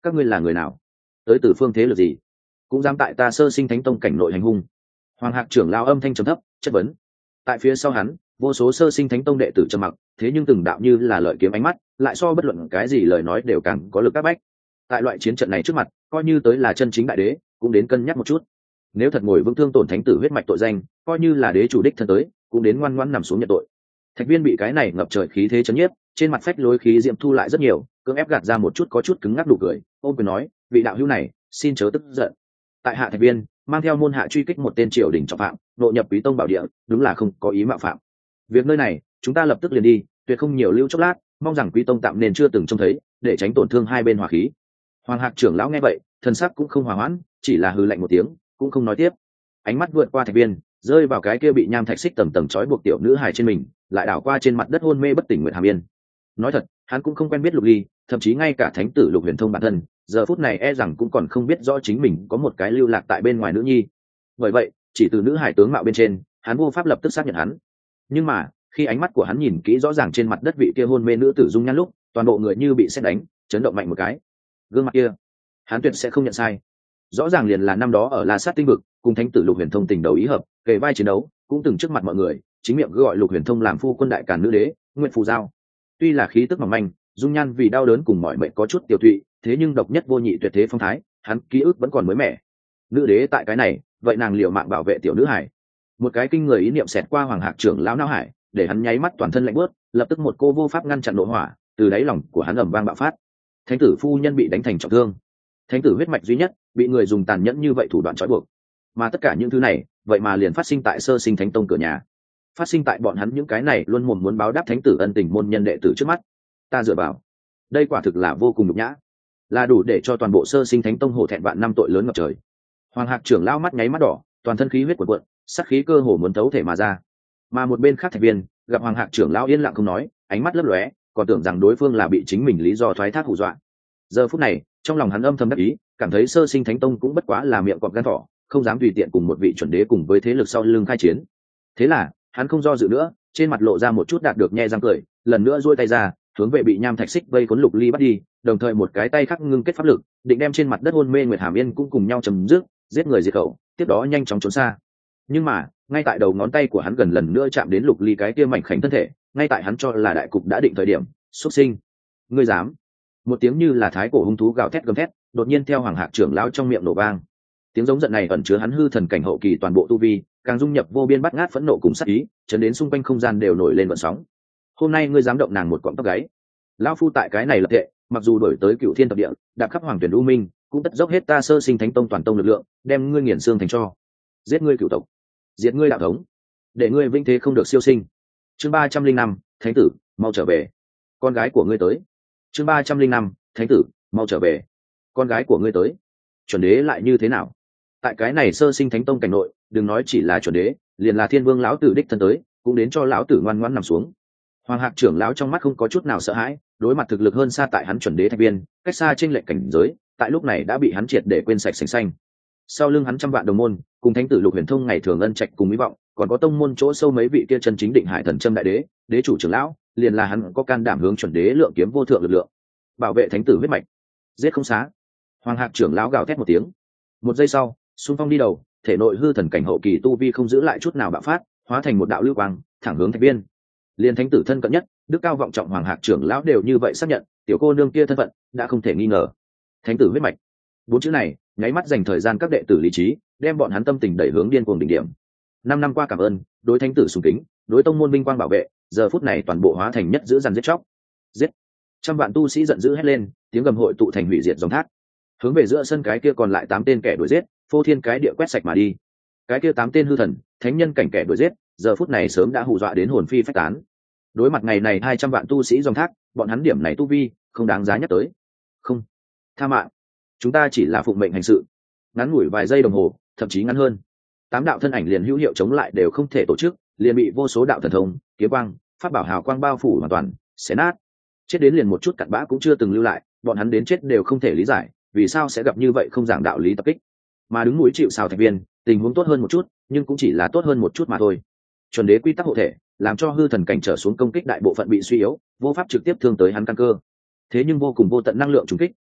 Speaker 1: các ngươi là người nào, tới từ phương thế lực gì, cũng dám tại ta Sơ Sinh Thánh Tông cảnh nội hành hung? Hoàng Hạc trưởng lao âm thanh trầm thấp chất vấn. Tại phía sau hắn, vô số Sơ Sinh Thánh Tông đệ tử trầm mặc, thế nhưng từng đạo như là lợi kiếm ánh mắt lại so bất luận cái gì lời nói đều càng có lực các bách. Tại loại chiến trận này trước mặt, coi như tới là chân chính đại đế cũng đến cân nhắc một chút. Nếu thật ngồi vững thương tổn thánh tử huyết mạch tội danh, coi như là đế chủ đích thân tới cũng đến ngoan ngoãn nằm xuống nhận tội. Thạch Viên bị cái này ngập trời khí thế chấn nhiếp, trên mặt phách lối khí diệm thu lại rất nhiều, cưỡng ép gạt ra một chút có chút cứng ngắc đủ cười, ôm quyền nói: vị đạo hữu này xin chớ tức giận. Tại hạ Thạch Viên mang theo môn hạ truy kích một tên triều đình trọng phạm, nội nhập Quý Tông bảo địa, đúng là không có ý mạo phạm. Việc nơi này chúng ta lập tức liền đi, tuyệt không nhiều lưu chốc lát, mong rằng Quý Tông tạm nên chưa từng trông thấy, để tránh tổn thương hai bên hòa khí. Hoàng Hạc trưởng lão nghe vậy, thần sắc cũng không hòa hoãn, chỉ là hừ lạnh một tiếng, cũng không nói tiếp. Ánh mắt vượt qua Thạch Viên, rơi vào cái kia bị nham thạch xích tầng tầng trói buộc tiểu nữ hài trên mình, lại đảo qua trên mặt đất hôn mê bất tỉnh Nguyệt Hàm Yên. Nói thật, hắn cũng không quen biết Lục Ly, thậm chí ngay cả thánh tử Lục Huyền Thông bản thân, giờ phút này e rằng cũng còn không biết rõ chính mình có một cái lưu lạc tại bên ngoài nữ nhi. Bởi vậy, chỉ từ nữ hài tướng mạo bên trên, hắn vô pháp lập tức xác nhận hắn. Nhưng mà, khi ánh mắt của hắn nhìn kỹ rõ ràng trên mặt đất vị kia hôn mê nữ tử dung nhan lúc, toàn bộ người như bị sét đánh, chấn động mạnh một cái. Gương mặt kia, hắn tuyệt sẽ không nhận sai. Rõ ràng liền là năm đó ở La Sát tinh vực, cùng thánh tử Lục Huyền Thông tình đầu ý hợp, kề vai chiến đấu, cũng từng trước mặt mọi người, chính miệng gọi Lục Huyền Thông làm phu quân đại càn nữ đế, Nguyệt Phù Giao. Tuy là khí tức mỏng manh, dung nhan vì đau đớn cùng mọi mệnh có chút tiểu thụy, thế nhưng độc nhất vô nhị tuyệt thế phong thái, hắn ký ức vẫn còn mới mẻ. Nữ đế tại cái này, vậy nàng liều mạng bảo vệ tiểu nữ hải. Một cái kinh người ý niệm xẹt qua Hoàng Hạc trưởng lão não hải, để hắn nháy mắt toàn thân lạnh buốt, lập tức một cô vô pháp ngăn chặn nộ hỏa, từ đáy lòng của hắn ầm vang bạo phát. Thánh tử phu nhân bị đánh thành trọng thương, thánh tử huyết mạch duy nhất bị người dùng tàn nhẫn như vậy thủ đoạn trói buộc, mà tất cả những thứ này vậy mà liền phát sinh tại Sơ Sinh Thánh Tông cửa nhà, phát sinh tại bọn hắn những cái này luôn mồm muốn báo đáp thánh tử ân tình môn nhân đệ tử trước mắt. Ta dựa vào, đây quả thực là vô cùng nhục nhã, là đủ để cho toàn bộ Sơ Sinh Thánh Tông hổ thẹn vạn năm tội lớn ngập trời. Hoàng Hạc trưởng lão mắt nháy mắt đỏ, toàn thân khí huyết cuộn cuộn, sát khí cơ hồ muốn thấu thể mà ra. Mà một bên khác Thạch Viên gặp Hoàng Hạc trưởng lão yên lặng không nói, ánh mắt lấp lóe, còn tưởng rằng đối phương là bị chính mình lý do thoái thác hù dọa. Giờ phút này, trong lòng hắn âm thầm đắc ý, cảm thấy Sơ Sinh Thánh Tông cũng bất quá là miệng cọp gan thỏ, không dám tùy tiện cùng một vị chuẩn đế cùng với thế lực sau lưng khai chiến. Thế là, hắn không do dự nữa, trên mặt lộ ra một chút đạt được nhe răng cười, lần nữa duỗi tay ra, hướng về bị nham thạch xích vây cuốn Lục Ly bắt đi, đồng thời một cái tay khác ngưng kết pháp lực, định đem trên mặt đất hôn mê Nguyệt Hàm Yên cũng cùng nhau chấm dứt, giết người diệt khẩu, tiếp đó nhanh chóng trốn xa. Nhưng mà, ngay tại đầu ngón tay của hắn gần lần nữa chạm đến Lục Ly cái kia mảnh khảnh thân thể, ngay tại hắn cho là đại cục đã định thời điểm, xuất sinh, ngươi dám! Một tiếng như là thái cổ hung thú gào thét gầm thét, đột nhiên theo Hoàng Hạc trưởng lão trong miệng nổ vang. Tiếng giống giận này ẩn chứa hắn hư thần cảnh hậu kỳ toàn bộ tu vi, càng dung nhập vô biên bát ngát phẫn nộ cùng sát ý, chấn đến xung quanh không gian đều nổi lên gợn sóng. Hôm nay ngươi dám động nàng một cọng tóc gáy, lão phu tại cái này lập tệ, mặc dù đổi tới cựu thiên thập địa, đạp khắp hoàng tuyển u minh, cũng tất dốc hết ta Sơ Sinh Thánh Tông toàn tông lực lượng, đem ngươi nghiền xương thành tro, giết ngươi cựu tộc, diệt ngươi đạo thống, để ngươi vinh thế không được siêu sinh. Chương 305, Thánh tử, mau trở về, con gái của ngươi tới. Chương 305, Thánh tử, mau trở về, con gái của ngươi tới. Chuẩn đế lại như thế nào? Tại cái này Sơ Sinh Thánh Tông cảnh nội, đừng nói chỉ là chuẩn đế, liền là thiên vương lão tử đích thân tới, cũng đến cho lão tử ngoan ngoãn nằm xuống. Hoàng Hạc trưởng lão trong mắt không có chút nào sợ hãi, đối mặt thực lực hơn xa tại hắn chuẩn đế Thạch Viên, cách xa trên lệnh cảnh giới, tại lúc này đã bị hắn triệt để quên sạch sành xanh. Sau lưng hắn trăm vạn đồng môn, cùng thánh tử Lục Huyền Thông ngày thường ân trạch cùng hy vọng, còn có tông môn chỗ sâu mấy vị kia chân chính định hải thần châm đại đế, đế chủ trưởng lão, liền là hắn có can đảm hướng chuẩn đế lượng kiếm vô thượng lực lượng, bảo vệ thánh tử huyết mạch, giết không xá. Hoàng Hạc trưởng lão gào thét một tiếng. Một giây sau, xung phong đi đầu, thể nội hư thần cảnh hậu kỳ tu vi không giữ lại chút nào bạo phát, hóa thành một đạo lưu quang, thẳng hướng Thạch Viên. Liên thánh tử thân cận nhất, đức cao vọng trọng Hoàng Hạc trưởng lão đều như vậy xác nhận, tiểu cô nương kia thân phận đã không thể nghi ngờ. Thánh tử huyết mạch, bốn chữ này nháy mắt dành thời gian các đệ tử lý trí, đem bọn hắn tâm tình đẩy hướng điên cuồng đỉnh điểm. 5 năm qua cảm ơn, đối thánh tử sùng kính, đối tông môn minh quang bảo vệ, giờ phút này toàn bộ hóa thành nhất giữ dằn giết chóc. Giết! Trăm vạn tu sĩ giận dữ hét lên, tiếng gầm hội tụ thành hủy diệt dòng thác, hướng về giữa sân cái kia còn lại 8 tên kẻ đuổi giết, phô thiên cái địa quét sạch mà đi. Cái kia 8 tên hư thần, thánh nhân cảnh kẻ đuổi giết, giờ phút này sớm đã hù dọa đến hồn phi phách tán. Đối mặt ngày này 200 vạn tu sĩ dòng thác, bọn hắn điểm này tu vi không đáng giá nhắc tới. Không, tha mạng, chúng ta chỉ là phụng mệnh hành sự. Ngắn ngủi vài giây đồng hồ, thậm chí ngắn hơn, 8 đạo thân ảnh liền hữu hiệu chống lại đều không thể tổ chức, liền bị vô số đạo thần thông, kiếm quang, pháp bảo hào quang bao phủ hoàn toàn, xé nát. Chết đến liền một chút cặn bã cũng chưa từng lưu lại, bọn hắn đến chết đều không thể lý giải, vì sao sẽ gặp như vậy không giảng đạo lý tập kích. Mà đứng mũi chịu sào Thạch Viên, tình huống tốt hơn một chút, nhưng cũng chỉ là tốt hơn một chút mà thôi. Chuẩn đế quy tắc hộ thể, làm cho hư thần cảnh trở xuống công kích đại bộ phận bị suy yếu, vô pháp trực tiếp thương tới hắn căn cơ. Thế nhưng vô cùng vô tận năng lượng trùng kích,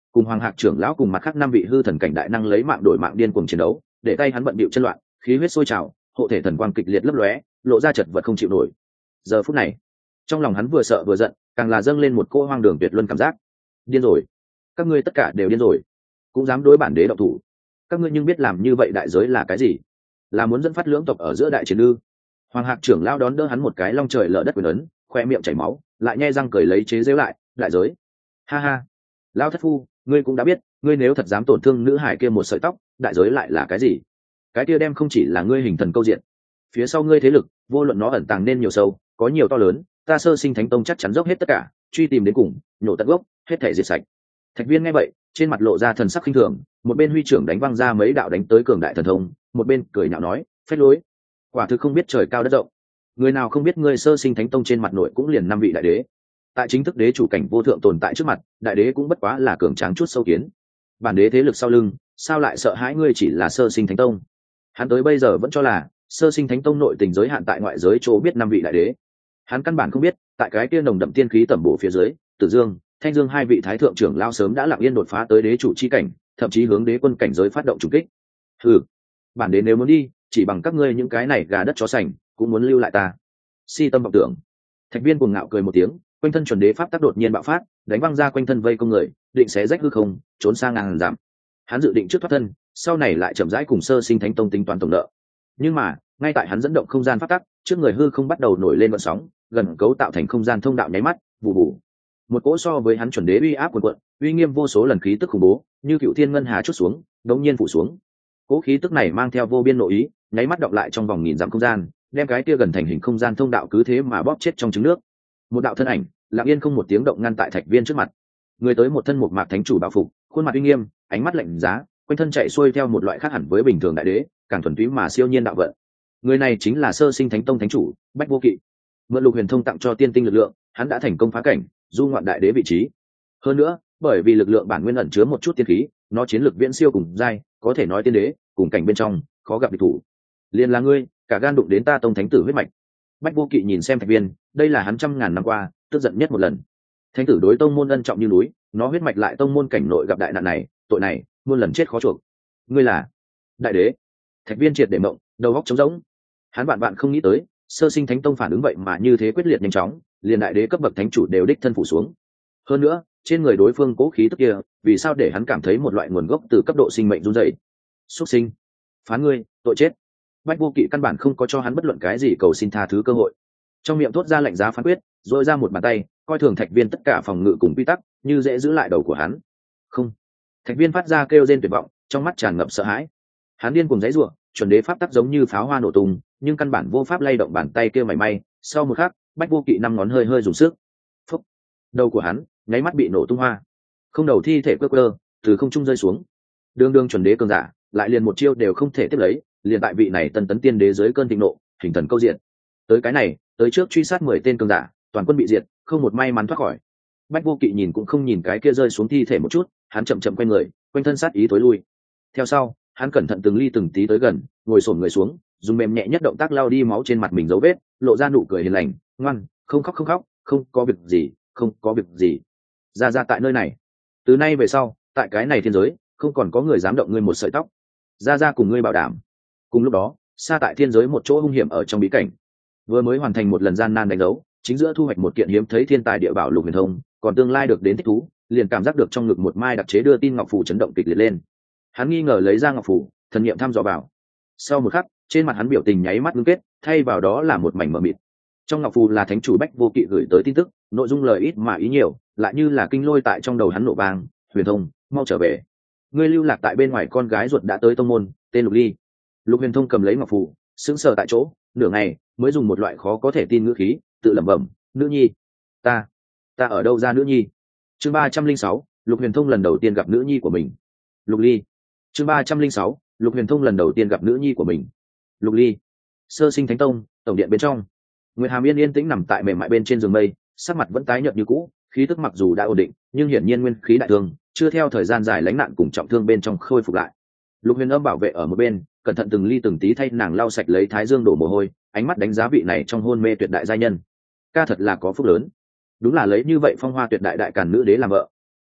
Speaker 1: cùng Hoàng Hạc trưởng lão cùng mặt khác 5 vị hư thần cảnh đại năng lấy mạng đổi mạng điên cuồng chiến đấu, để tay hắn bận bịu chân loạn, khí huyết sôi trào, hộ thể thần quang kịch liệt lấp lóe, lộ ra chật vật không chịu nổi. Giờ phút này, trong lòng hắn vừa sợ vừa giận, càng là dâng lên một cỗ hoang đường tuyệt luân cảm giác. Điên rồi, các ngươi tất cả đều điên rồi, cũng dám đối bản đế động thủ. Các ngươi nhưng biết làm như vậy đại giới là cái gì? Là muốn dẫn phát lưỡng tộc ở giữa đại chiến ư? Hoàng Hạc trưởng lão đón đỡ hắn một cái long trời lở đất quyền ấn, khoe miệng chảy máu, lại nhe răng cười lấy chế giễu lại, đại giới? Ha ha, lão thất phu, ngươi cũng đã biết, ngươi nếu thật dám tổn thương nữ hải kia một sợi tóc, đại giới lại là cái gì? Cái kia đem không chỉ là ngươi hình thần câu diện, phía sau ngươi thế lực, vô luận nó ẩn tàng nên nhiều sâu, có nhiều to lớn, ta Sơ Sinh Thánh Tông chắc chắn dốc hết tất cả, truy tìm đến cùng, nhổ tận gốc, hết thể diệt sạch. Thạch Viên nghe vậy, trên mặt lộ ra thần sắc khinh thường, một bên huy trưởng đánh văng ra mấy đạo đánh tới cường đại thần thông, một bên cười nhạo nói, phế lối, quả thực không biết trời cao đất rộng. Người nào không biết ngươi Sơ Sinh Thánh Tông trên mặt nội cũng liền 5 vị đại đế, tại chính thức đế chủ cảnh vô thượng tồn tại trước mặt, đại đế cũng bất quá là cường tráng chút sâu kiến. Bản đế thế lực sau lưng, sao lại sợ hãi ngươi chỉ là Sơ Sinh Thánh Tông? Hắn tới bây giờ vẫn cho là Sơ Sinh Thánh Tông nội tình giới hạn tại ngoại giới chỗ biết 5 vị đại đế. Hắn căn bản không biết, tại cái kia nồng đậm tiên khí tẩm bổ phía dưới, Tử Dương, Thanh Dương 2 vị thái thượng trưởng lao sớm đã lặng yên đột phá tới đế chủ chi cảnh, thậm chí hướng đế quân cảnh giới phát động trùng kích. Hừ, bản đế nếu muốn đi, chỉ bằng các ngươi những cái này gà đất chó sành, cũng muốn lưu lại ta. Si tâm vọng tưởng. Thạch Viên cuồng ngạo cười một tiếng, quanh thân chuẩn đế pháp tác đột nhiên bạo phát, đánh văng ra quanh thân vây công người, định xé rách hư không, trốn sang ngàn dặm. Hắn dự định trước thoát thân, sau này lại chậm rãi cùng Sơ Sinh Thánh Tông tính toán tổng nợ. Nhưng mà, ngay tại hắn dẫn động không gian pháp tắc, trước người hư không bắt đầu nổi lên vận sóng, gần cấu tạo thành không gian thông đạo nháy mắt, vụ vụ. Một cỗ so với hắn chuẩn đế uy áp cuồn cuộn, uy nghiêm vô số lần khí tức khủng bố, như cựu thiên ngân hà chút xuống, đống nhiên phủ xuống. Cỗ khí tức này mang theo vô biên nội ý, nháy mắt đọng lại trong vòng nghìn dặm không gian, đem cái kia gần thành hình không gian thông đạo cứ thế mà bóp chết trong trứng nước. Một đạo thân ảnh, lặng yên không một tiếng động ngăn tại Thạch Viên trước mặt. Người tới một thân một mạc thánh chủ bảo phục, khuôn mặt uy nghiêm, ánh mắt lạnh giá, quanh thân chạy xuôi theo một loại khác hẳn với bình thường đại đế, càng thuần túy mà siêu nhiên đạo vận. Người này chính là Sơ Sinh Thánh Tông thánh chủ Bách Vô Kỵ. Mượn Lục Huyền Thông tặng cho tiên tinh lực lượng, hắn đã thành công phá cảnh, du ngoạn đại đế vị trí. Hơn nữa, bởi vì lực lượng bản nguyên ẩn chứa một chút tiên khí, nó chiến lực viễn siêu cùng giai, có thể nói tiên đế cùng cảnh bên trong khó gặp địch thủ. Liên là ngươi, cả gan đụng đến ta tông thánh tử huyết mạch. Bách Vô Kỵ nhìn xem Thạch Viên, đây là hắn trăm ngàn năm qua tức giận nhất một lần. Thánh tử đối tông môn ân trọng như núi, nó huyết mạch lại tông môn cảnh nội gặp đại nạn này, tội này muôn lần chết khó chuộc. Ngươi là đại đế? Thạch Viên triệt để mộng, đầu óc trống rỗng. Hắn vạn không nghĩ tới, Sơ Sinh Thánh Tông phản ứng vậy mà như thế quyết liệt nhanh chóng, liền đại đế cấp bậc thánh chủ đều đích thân phủ xuống. Hơn nữa, trên người đối phương cố khí tức kia, vì sao để hắn cảm thấy một loại nguồn gốc từ cấp độ sinh mệnh run rẩy? Xuất sinh, phán ngươi, tội chết. Bách Vô Kỵ căn bản không có cho hắn bất luận cái gì cầu xin tha thứ cơ hội, trong miệng thốt ra lệnh giá phán quyết, rồi ra một bàn tay, coi thường Thạch Viên tất cả phòng ngự cùng quy tắc, như dễ giữ lại đầu của hắn. Không. Thạch Viên phát ra kêu rên tuyệt vọng, trong mắt tràn ngập sợ hãi. Hắn điên cuồng giãy giụa, chuẩn đế pháp tắc giống như pháo hoa nổ tung, nhưng căn bản vô pháp lay động bàn tay kia mảy may. Sau một khắc, Bách Vô Kỵ 5 ngón hơi dùng sức. Phúc. Đầu của hắn nháy mắt bị nổ tung hoa. Không đầu thi thể quơ từ không trung rơi xuống. Đương chuẩn đế cường giả, lại liền một chiêu đều không thể tiếp lấy, liền tại vị này tân tấn tiên đế dưới cơn thịnh nộ, hình thần câu diện. Tới cái này, tới trước truy sát 10 tên cường giả, toàn quân bị diệt, không một may mắn thoát khỏi. Bách Vô Kỵ nhìn cũng không nhìn cái kia rơi xuống thi thể một chút, hắn chậm quay người, quanh thân sát ý tối lui. Theo sau, hắn cẩn thận từng ly từng tí tới gần, ngồi xổm người xuống, dùng mềm nhẹ nhất động tác lau đi máu trên mặt mình dấu vết, lộ ra nụ cười hiền lành, ngoan, không khóc, không có việc gì, không có việc gì. Ra tại nơi này, từ nay về sau, tại cái này thiên giới, không còn có người dám động ngươi một sợi tóc. Ra cùng ngươi bảo đảm. Cùng lúc đó, xa tại thiên giới một chỗ hung hiểm ở trong bí cảnh, vừa mới hoàn thành một lần gian nan đánh đấu, chính giữa thu hoạch một kiện hiếm thấy thiên tài địa bảo Lục Huyền Thông, còn tương lai được đến thích thú, liền cảm giác được trong ngực một mai đặc chế đưa tin ngọc phù chấn động kịch liệt lên. Hắn nghi ngờ lấy ra ngọc phù, thần niệm thăm dò vào. Sau một khắc, trên mặt hắn biểu tình nháy mắt ngưng kết, thay vào đó là một mảnh mờ mịt. Trong ngọc phù là thánh chủ Bách Vô Kỵ gửi tới tin tức, nội dung lời ít mà ý nhiều, lại như là kinh lôi tại trong đầu hắn nổ vang. Huyền Thông, mau trở về. Ngươi lưu lạc tại bên ngoài con gái ruột đã tới tông môn, tên Lục Ly. Lục Huyền Thông cầm lấy ngọc phù, sững sờ tại chỗ, nửa ngày mới dùng một loại khó có thể tin ngữ khí tự lẩm bẩm, nữ nhi, ta ở đâu ra nữ nhi? Chương 306, Lục Huyền Thông lần đầu tiên gặp nữ nhi của mình. Lục Ly. Chương 306, Lục Huyền Thông lần đầu tiên gặp nữ nhi của mình. Lục Ly. Sơ Sinh Thánh Tông tổng điện bên trong, Nguyệt Hàm yên tĩnh nằm tại mềm mại bên trên giường mây, sắc mặt vẫn tái nhợt như cũ, khí tức mặc dù đã ổn định, nhưng hiển nhiên nguyên khí đại thương, chưa theo thời gian dài lánh nạn cùng trọng thương bên trong khôi phục lại. Lục Huyền Âm bảo vệ ở một bên, cẩn thận từng ly từng tí thay nàng lau sạch lấy thái dương đổ mồ hôi, ánh mắt đánh giá vị này trong hôn mê tuyệt đại giai nhân. Ca thật là có phúc lớn, đúng là lấy như vậy phong hoa tuyệt đại đại càn nữ đế làm vợ.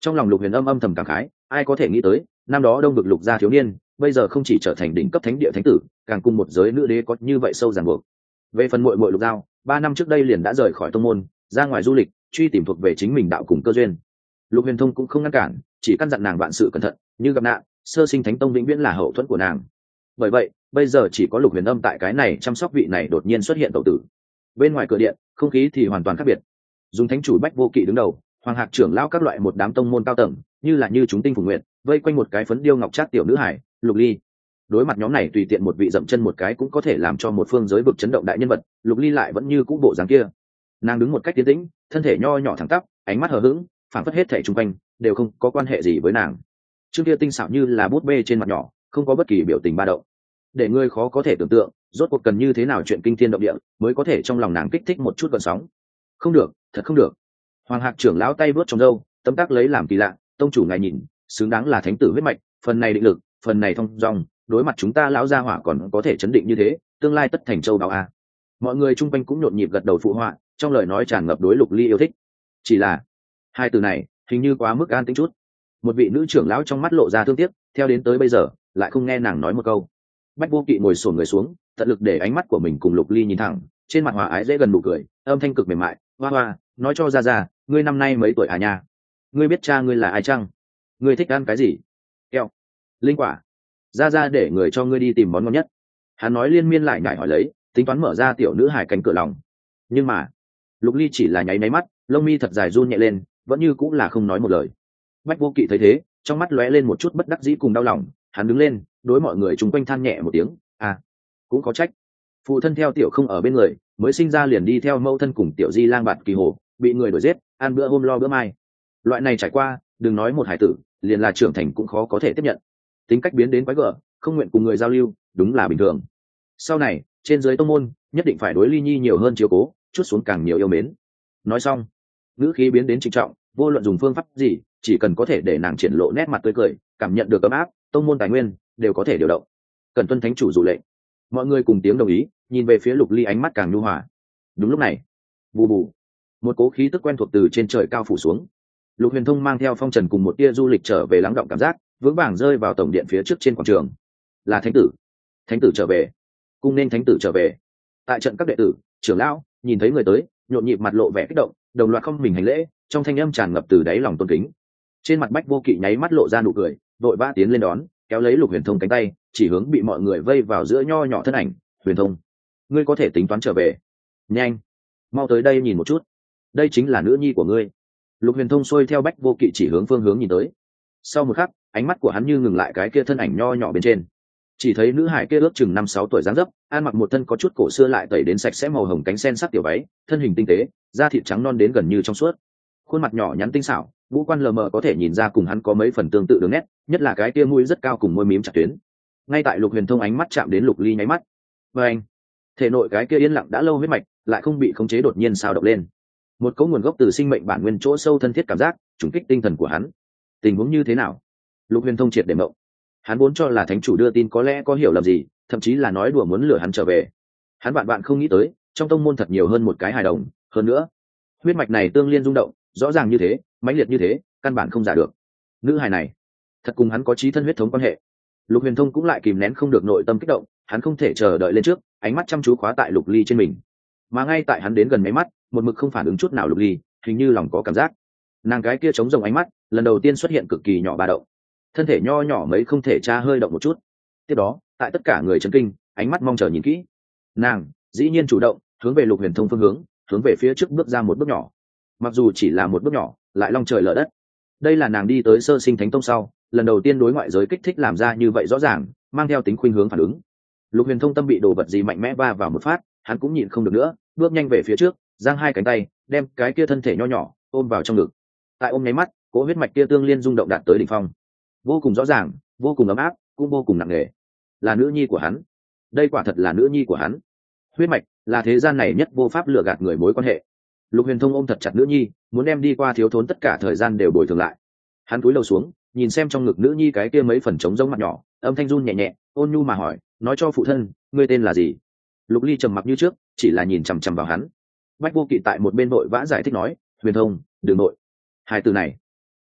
Speaker 1: Trong lòng Lục Huyền âm thầm cảm khái, ai có thể nghĩ tới năm đó đông vực Lục gia thiếu niên bây giờ không chỉ trở thành đỉnh cấp thánh địa thánh tử, càng cùng một giới nữ đế có như vậy sâu ràng buộc. Về phần muội muội Lục Giao, 3 năm trước đây liền đã rời khỏi tông môn, ra ngoài du lịch, truy tìm thuộc về chính mình đạo cùng cơ duyên. Lục Huyền Thông cũng không ngăn cản, chỉ căn dặn nàng vạn sự cẩn thận, như gặp nạn, sơ sinh thánh tông vĩnh viễn là hậu thuẫn của nàng. Bởi vậy, bây giờ chỉ có Lục Huyền Âm tại cái này chăm sóc vị này đột nhiên xuất hiện tẩu tử. Bên ngoài cửa điện, không khí thì hoàn toàn khác biệt. Dùng thánh chủ Bách Vô Kỵ đứng đầu, hoàng hạc trưởng lão các loại một đám tông môn cao tầng, như chúng tinh phùng nguyện, vây quanh một cái phấn điêu ngọc trác tiểu nữ hải, Lục Ly. Đối mặt nhóm này tùy tiện một vị dậm chân một cái cũng có thể làm cho một phương giới vực chấn động đại nhân vật, Lục Ly lại vẫn như cũ bộ dáng kia. Nàng đứng một cách tiến tĩnh, thân thể nho nhỏ thẳng tắp, ánh mắt hờ hững, phản phất hết thể chung quanh đều không có quan hệ gì với nàng. Trước kia tinh xảo như là bút bê trên mặt nhỏ, không có bất kỳ biểu tình ba động, để ngươi khó có thể tưởng tượng rốt cuộc cần như thế nào chuyện kinh thiên động địa mới có thể trong lòng nàng kích thích một chút gợn sóng. Không được, thật không được. Hoàng hạc trưởng lão tay vớt trong râu, tấm tắc lấy làm kỳ lạ, tông chủ ngài nhìn, xứng đáng là thánh tử huyết mạch, phần này định lực, phần này thông dong, đối mặt chúng ta lão gia hỏa còn có thể chấn định như thế, tương lai tất thành châu đáo a. Mọi người chung quanh cũng nhộn nhịp gật đầu phụ họa, trong lời nói tràn ngập đối Lục Ly yêu thích. Chỉ là hai từ này hình như quá mức an tĩnh chút. Một vị nữ trưởng lão trong mắt lộ ra thương tiếc, theo đến tới bây giờ lại không nghe nàng nói một câu. Bách Vô Kỵ ngồi xổm người xuống, tận lực để ánh mắt của mình cùng Lục Ly nhìn thẳng, trên mặt hòa ái dễ gần nụ cười, âm thanh cực mềm mại, hoa hoa, nói cho ra, ngươi năm nay mấy tuổi à nha? Ngươi biết cha ngươi là ai chăng? Ngươi thích ăn cái gì? Kẹo, linh quả. Ra để người cho ngươi đi tìm món ngon nhất. Hắn nói liên miên lại nhải hỏi lấy, tính toán mở ra tiểu nữ hải cánh cửa lòng. Nhưng mà Lục Ly chỉ là nháy máy mắt, lông mi thật dài run nhẹ lên, vẫn như cũng là không nói một lời. Bách Vô Kỵ thấy thế, trong mắt lóe lên một chút bất đắc dĩ cùng đau lòng, hắn đứng lên, đối mọi người chung quanh than nhẹ một tiếng, à, cũng có trách. Phụ thân theo tiểu không ở bên người, mới sinh ra liền đi theo mẫu thân cùng tiểu Di lang bạt kỳ hồ, bị người đuổi giết, ăn bữa hôm lo bữa mai. Loại này trải qua, đừng nói một hải tử, liền là trưởng thành cũng khó có thể tiếp nhận. Tính cách biến đến quái gở, không nguyện cùng người giao lưu, đúng là bình thường. Sau này, trên dưới tông môn, nhất định phải đối Ly Nhi nhiều hơn chiếu cố, chút xuống càng nhiều yêu mến. Nói xong, ngữ khí biến đến trịnh trọng, vô luận dùng phương pháp gì, chỉ cần có thể để nàng triển lộ nét mặt tươi cười, cảm nhận được ấm áp, tông môn tài nguyên đều có thể điều động. Cần tuân thánh chủ dụ lệnh. Mọi người cùng tiếng đồng ý, nhìn về phía Lục Ly ánh mắt càng nhu hòa. Đúng lúc này, bù bù, một cố khí tức quen thuộc từ trên trời cao phủ xuống. Lục Huyền Thông mang theo Phong Trần cùng một tia du lịch trở về lắng động cảm giác, vững vàng rơi vào tổng điện phía trước trên quảng trường. Là thánh tử, thánh tử trở về, cung nên thánh tử trở về. Tại trận các đệ tử, trưởng lão nhìn thấy người tới, nhộn nhịp mặt lộ vẻ kích động, đồng loạt không mình hành lễ, trong thanh âm tràn ngập từ đáy lòng tôn kính. Trên mặt Bách Vô Kỵ nháy mắt lộ ra nụ cười, vội vã tiến lên đón, kéo lấy Lục Huyền Thông cánh tay, chỉ hướng bị mọi người vây vào giữa nho nhỏ thân ảnh. Huyền Thông, ngươi có thể tính toán trở về, nhanh, mau tới đây nhìn một chút, đây chính là nữ nhi của ngươi. Lục Huyền Thông xuôi theo Bách Vô Kỵ chỉ hướng phương hướng nhìn tới. Sau một khắc, ánh mắt của hắn như ngừng lại cái kia thân ảnh nho nhỏ bên trên, chỉ thấy nữ hải kia ước chừng 5-6 tuổi dáng dấp, ăn mặc một thân có chút cổ xưa lại tẩy đến sạch sẽ màu hồng cánh sen sắc tiểu váy, thân hình tinh tế, da thịt trắng non đến gần như trong suốt, khuôn mặt nhỏ nhắn tinh xảo, ngũ quan lờ mờ có thể nhìn ra cùng hắn có mấy phần tương tự đường nét, nhất là cái kia mũi rất cao cùng môi mím chặt tuyến. Ngay tại Lục Huyền Thông ánh mắt chạm đến Lục Ly nháy mắt, và anh, thể nội cái kia yên lặng đã lâu huyết mạch lại không bị khống chế đột nhiên sao động lên, một cấu nguồn gốc từ sinh mệnh bản nguyên chỗ sâu thân thiết cảm giác trùng kích tinh thần của hắn. Tình huống như thế nào? Lục Huyền Thông triệt để mộng. Hắn vốn cho là thánh chủ đưa tin có lẽ có hiểu lầm gì, thậm chí là nói đùa muốn lừa hắn trở về. Hắn bạn không nghĩ tới, trong tông môn thật nhiều hơn một cái hài đồng, hơn nữa, huyết mạch này tương liên rung động, rõ ràng như thế, mãnh liệt như thế, căn bản không giả được. Nữ hài này, thật cùng hắn có chí thân huyết thống quan hệ. Lục Huyền Thông cũng lại kìm nén không được nội tâm kích động, hắn không thể chờ đợi lên trước, ánh mắt chăm chú khóa tại Lục Ly trên mình. Mà ngay tại hắn đến gần mấy mắt, một mực không phản ứng chút nào Lục Ly, hình như lòng có cảm giác. Nàng cái kia trống rồng ánh mắt, lần đầu tiên xuất hiện cực kỳ nhỏ ba động. Thân thể nho nhỏ mấy không thể tra hơi động một chút. Tiếp đó, tại tất cả người chấn kinh, ánh mắt mong chờ nhìn kỹ. Nàng dĩ nhiên chủ động hướng về Lục Huyền Thông phương hướng về phía trước bước ra một bước nhỏ. Mặc dù chỉ là một bước nhỏ, lại long trời lở đất. Đây là nàng đi tới sơ sinh thánh tông sau, lần đầu tiên đối ngoại giới kích thích làm ra như vậy rõ ràng, mang theo tính khuynh hướng phản ứng. Lục Huyền Thông tâm bị đồ vật gì mạnh mẽ va vào một phát, hắn cũng nhịn không được nữa, bước nhanh về phía trước, giang hai cánh tay, đem cái kia thân thể nho nhỏ ôm vào trong ngực. Tại ôm nháy mắt, cỗ huyết mạch kia tương liên rung động đạt tới đỉnh phong, vô cùng rõ ràng, vô cùng ấm áp, cũng vô cùng nặng nề. Là nữ nhi của hắn, đây quả thật là nữ nhi của hắn. Huyết mạch là thế gian này nhất vô pháp lừa gạt người mối quan hệ. Lục Huyền Thông ôm thật chặt nữ nhi, muốn đem đi qua thiếu thốn tất cả thời gian đều bồi thường lại. Hắn cúi đầu xuống, nhìn xem trong ngực nữ nhi cái kia mấy phần trống rỗng mặt nhỏ, âm thanh run nhẹ nhẹ, ôn nhu mà hỏi, nói cho phụ thân, ngươi tên là gì? Lục Ly trầm mặc như trước, chỉ là nhìn chằm chằm vào hắn. Bách Vô Kỵ tại một bên vội vã giải thích nói, Huyền Thông, đừng nội. Hai từ này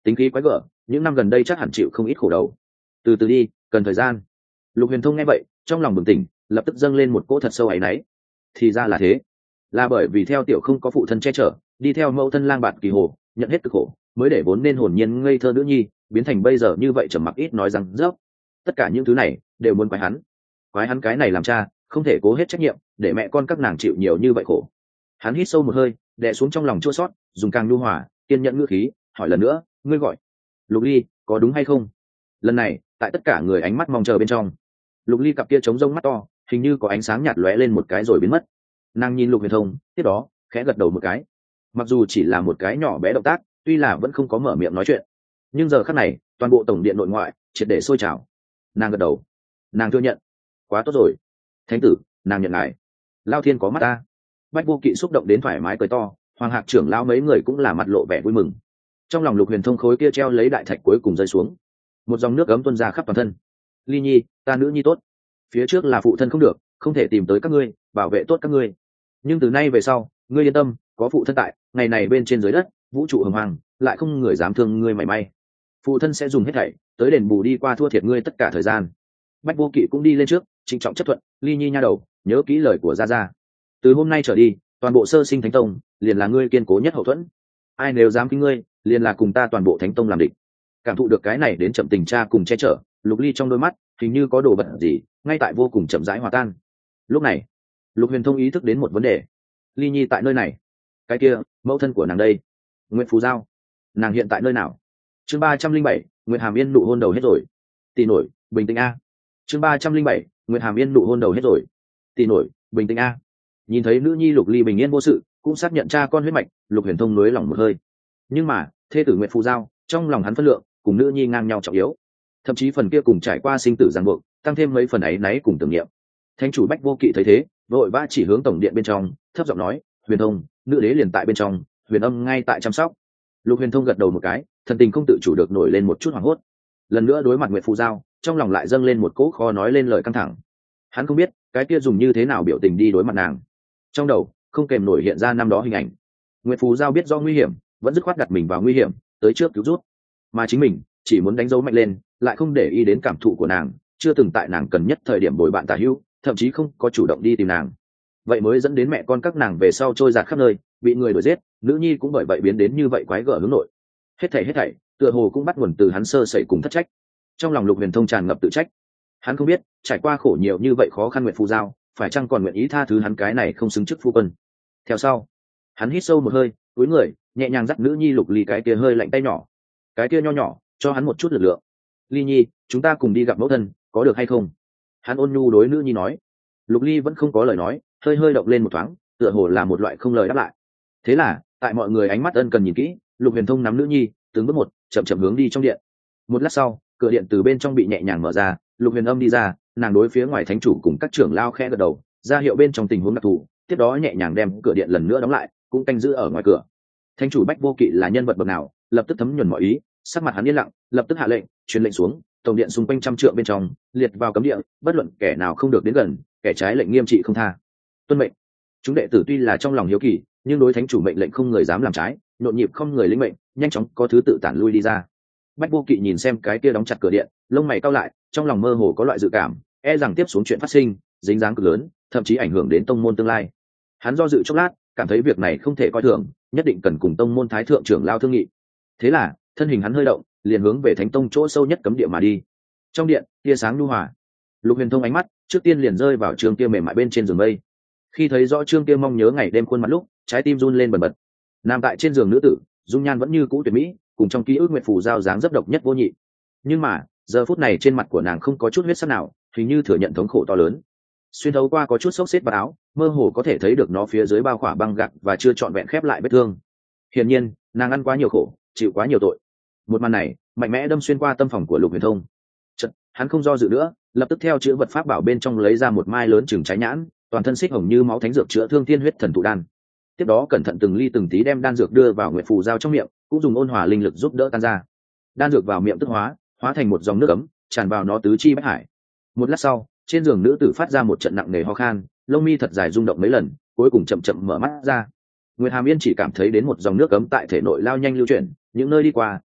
Speaker 1: tính khí quái gở, những năm gần đây chắc hẳn chịu không ít khổ đầu. Từ từ đi, cần thời gian. Lục Huyền Thông nghe vậy, trong lòng bừng tỉnh, lập tức dâng lên một cỗ thật sâu áy náy. Thì ra là thế, là bởi vì theo tiểu không có phụ thân che chở, đi theo mẫu thân lang bạt kỳ hồ, nhận hết cực khổ, mới để vốn nên hồn nhiên ngây thơ nữ nhi biến thành bây giờ như vậy, trầm mặc ít nói rằng dốc. Tất cả những thứ này đều muốn quái hắn cái này làm cha không thể cố hết trách nhiệm để mẹ con các nàng chịu nhiều như vậy khổ. Hắn hít sâu một hơi, đè xuống trong lòng chua xót, dùng càng nhu hòa kiên nhẫn ngữ khí hỏi lần nữa, ngươi gọi Lục Ly có đúng hay không? Lần này tại tất cả người ánh mắt mong chờ bên trong, Lục Ly cặp kia trống rông mắt to hình như có ánh sáng nhạt lóe lên một cái rồi biến mất. Nàng nhìn Lục Huyền Thông tiếp đó khẽ gật đầu một cái, mặc dù chỉ là một cái nhỏ bé động tác, tuy là vẫn không có mở miệng nói chuyện, nhưng giờ khắc này toàn bộ tổng điện nội ngoại triệt để sôi trào. Nàng gật đầu, nàng thừa nhận. Quá tốt rồi thánh tử, nàng nhận ngài. Lao thiên có mắt ta. Bách Vô Kỵ xúc động đến thoải mái cười to, Hoàng Hạc trưởng lao mấy người cũng là mặt lộ vẻ vui mừng. Trong lòng Lục Huyền Thông khối kia treo lấy đại thạch cuối cùng rơi xuống, một dòng nước ấm tuôn ra khắp toàn thân. Ly nhi, ta nữ nhi tốt. Phía trước là phụ thân không được, không thể tìm tới các ngươi bảo vệ tốt các ngươi, nhưng từ nay về sau ngươi yên tâm, có phụ thân tại, ngày này bên trên dưới đất vũ trụ hồng hoàng lại không người dám thương ngươi mảy may. Phụ thân sẽ dùng hết thảy tới đền bù đi qua thua thiệt ngươi tất cả thời gian. Bách Vô Kỵ cũng đi lên trước trịnh trọng chấp thuận. Ly nhi nha đầu, nhớ kỹ lời của gia gia, từ hôm nay trở đi toàn bộ sơ sinh thánh tông liền là ngươi kiên cố nhất hậu thuẫn, ai nếu dám kính ngươi liền là cùng ta toàn bộ thánh tông làm địch. Cảm thụ được cái này đến chậm tình cha cùng che chở, Lục Ly trong đôi mắt hình như có đồ vật gì ngay tại vô cùng chậm rãi hòa tan. Lúc này Lục Huyền Thông ý thức đến một vấn đề. Ly nhi tại nơi này, cái kia mẫu thân của nàng đây, Nguyệt Phù Giao, nàng hiện tại nơi nào? Chương 307, Nguyệt Hàm Yên nụ hôn đầu hết rồi. Tỷ nổi, bình tĩnh a. Chương 307, Nguyệt Hàm Yên nụ hôn đầu hết rồi. Tỷ nổi, bình tĩnh a. Nhìn thấy nữ nhi Lục Ly bình yên vô sự, cũng xác nhận cha con huyết mạch, Lục Huyền Thông nới lòng một hơi. Nhưng mà thê tử Nguyệt Phù Giao trong lòng hắn phân lượng cùng nữ nhi ngang nhau trọng yếu, thậm chí phần kia cùng trải qua sinh tử ràng buộc tăng thêm mấy phần ấy náy cùng tưởng niệm. Thánh chủ Bách Vô Kỵ thấy thế, vội vã chỉ hướng tổng điện bên trong, thấp giọng nói, Huyền Thông, nữ đế liền tại bên trong, Huyền Âm ngay tại chăm sóc. Lục Huyền Thông gật đầu một cái, thần tình không tự chủ được nổi lên một chút hoảng hốt. Lần nữa đối mặt Nguyệt Phù Giao, trong lòng lại dâng lên một cỗ khó nói lên lời căng thẳng. Hắn không biết cái kia dùng như thế nào biểu tình đi đối mặt nàng, trong đầu không kèm nổi hiện ra năm đó hình ảnh. Nguyệt Phù Giao biết do nguy hiểm, vẫn dứt khoát đặt mình vào nguy hiểm, tới trước cứu rút, mà chính mình chỉ muốn đánh dấu mạnh lên, lại không để ý đến cảm thụ của nàng, chưa từng tại nàng cần nhất thời điểm bồi bạn tả hữu, thậm chí không có chủ động đi tìm nàng. Vậy mới dẫn đến mẹ con các nàng về sau trôi dạt khắp nơi, bị người đuổi giết, nữ nhi cũng bởi vậy biến đến như vậy quái gở hướng nội. Hết thảy tựa hồ cũng bắt nguồn từ hắn sơ sẩy cùng thất trách. Trong lòng Lục Huyền Thông tràn ngập tự trách. Hắn không biết trải qua khổ nhiều như vậy khó khăn Nguyệt Phù Giao phải chăng còn nguyện ý tha thứ hắn cái này không xứng chức phu quân. Theo sau hắn hít sâu một hơi, cúi người nhẹ nhàng dắt nữ nhi Lục Ly cái kia hơi lạnh tay nhỏ, cái kia nho nhỏ cho hắn một chút lực lượng. Ly nhi, chúng ta cùng đi gặp mẫu thân có được hay không? Hắn ôn nhu đối nữ nhi nói. Lục Ly vẫn không có lời nói, hơi hơi động lên một thoáng, tựa hồ là một loại không lời đáp lại. Thế là tại mọi người ánh mắt ân cần nhìn kỹ, Lục Huyền Thông nắm nữ nhi từng bước một chậm chậm hướng đi trong điện. Một lát sau, cửa điện từ bên trong bị nhẹ nhàng mở ra, Lục Huyền Âm đi ra, nàng đối phía ngoài thánh chủ cùng các trưởng lao khẽ gật đầu, ra hiệu bên trong tình huống đặc thù, tiếp đó nhẹ nhàng đem cửa điện lần nữa đóng lại, cũng canh giữ ở ngoài cửa. Thánh chủ Bách Vô Kỵ là nhân vật bậc nào, lập tức thấm nhuần mọi ý, sắc mặt hắn yên lặng, lập tức hạ lệnh, truyền lệnh xuống, tổng điện xung quanh trăm trượng bên trong liệt vào cấm địa, bất luận kẻ nào không được đến gần, kẻ trái lệnh nghiêm trị không tha. Tuân mệnh. Chúng đệ tử tuy là trong lòng hiếu kỳ, nhưng đối thánh chủ mệnh lệnh không người dám làm trái, nhộn nhịp không người lĩnh mệnh, nhanh chóng có thứ tự tản lui đi ra. Bách Vô Kỵ nhìn xem cái kia đóng chặt cửa điện, lông mày cau lại, trong lòng mơ hồ có loại dự cảm, e rằng tiếp xuống chuyện phát sinh dính dáng cực lớn, thậm chí ảnh hưởng đến tông môn tương lai. Hắn do dự chốc lát, cảm thấy việc này không thể coi thường, nhất định cần cùng tông môn thái thượng trưởng lao thương nghị. Thế là thân hình hắn hơi động, liền hướng về thánh tông chỗ sâu nhất cấm địa mà đi. Trong điện tia sáng nhu hòa, Lục Huyền Thông ánh mắt trước tiên liền rơi vào Trương kia mềm mại bên trên giường mây. Khi thấy rõ Trương kia mong nhớ ngày đêm khuôn mặt lúc, trái tim run lên bần bật. Nằm tại trên giường nữ tử, dung nhan vẫn như cũ tuyệt mỹ, cùng trong ký ức Nguyệt Phù Giao dáng dấp độc nhất vô nhị. Nhưng mà giờ phút này trên mặt của nàng không có chút huyết sắc nào, hình như thừa nhận thống khổ to lớn. Xuyên thấu qua có chút xốc xếp vào áo, mơ hồ có thể thấy được nó phía dưới bao khỏa băng gạc và chưa trọn vẹn khép lại vết thương. Hiển nhiên nàng ăn quá nhiều khổ, chịu quá nhiều tội. Một màn này mạnh mẽ đâm xuyên qua tâm phòng của Lục Huyền Thông. Chợt hắn không do dự nữa, lập tức theo chữ vật pháp bảo bên trong lấy ra một mai lớn chừng trái nhãn, toàn thân xích hồng như máu thánh dược chữa thương tiên huyết thần thụ đan. Tiếp đó cẩn thận từng ly từng tí đem đan dược đưa vào Nguyệt Phù Giao trong miệng, cũng dùng ôn hòa linh lực giúp đỡ tan ra. Đan dược vào miệng tức hóa thành một dòng nước ấm tràn vào nó tứ chi bách hải. Một lát sau, trên giường nữ tử phát ra một trận nặng nề ho khan, lông mi thật dài rung động mấy lần, cuối cùng chậm chậm mở mắt ra. Nguyệt Hàm Yên chỉ cảm thấy đến một dòng nước ấm tại thể nội lao nhanh lưu chuyển, những nơi đi qua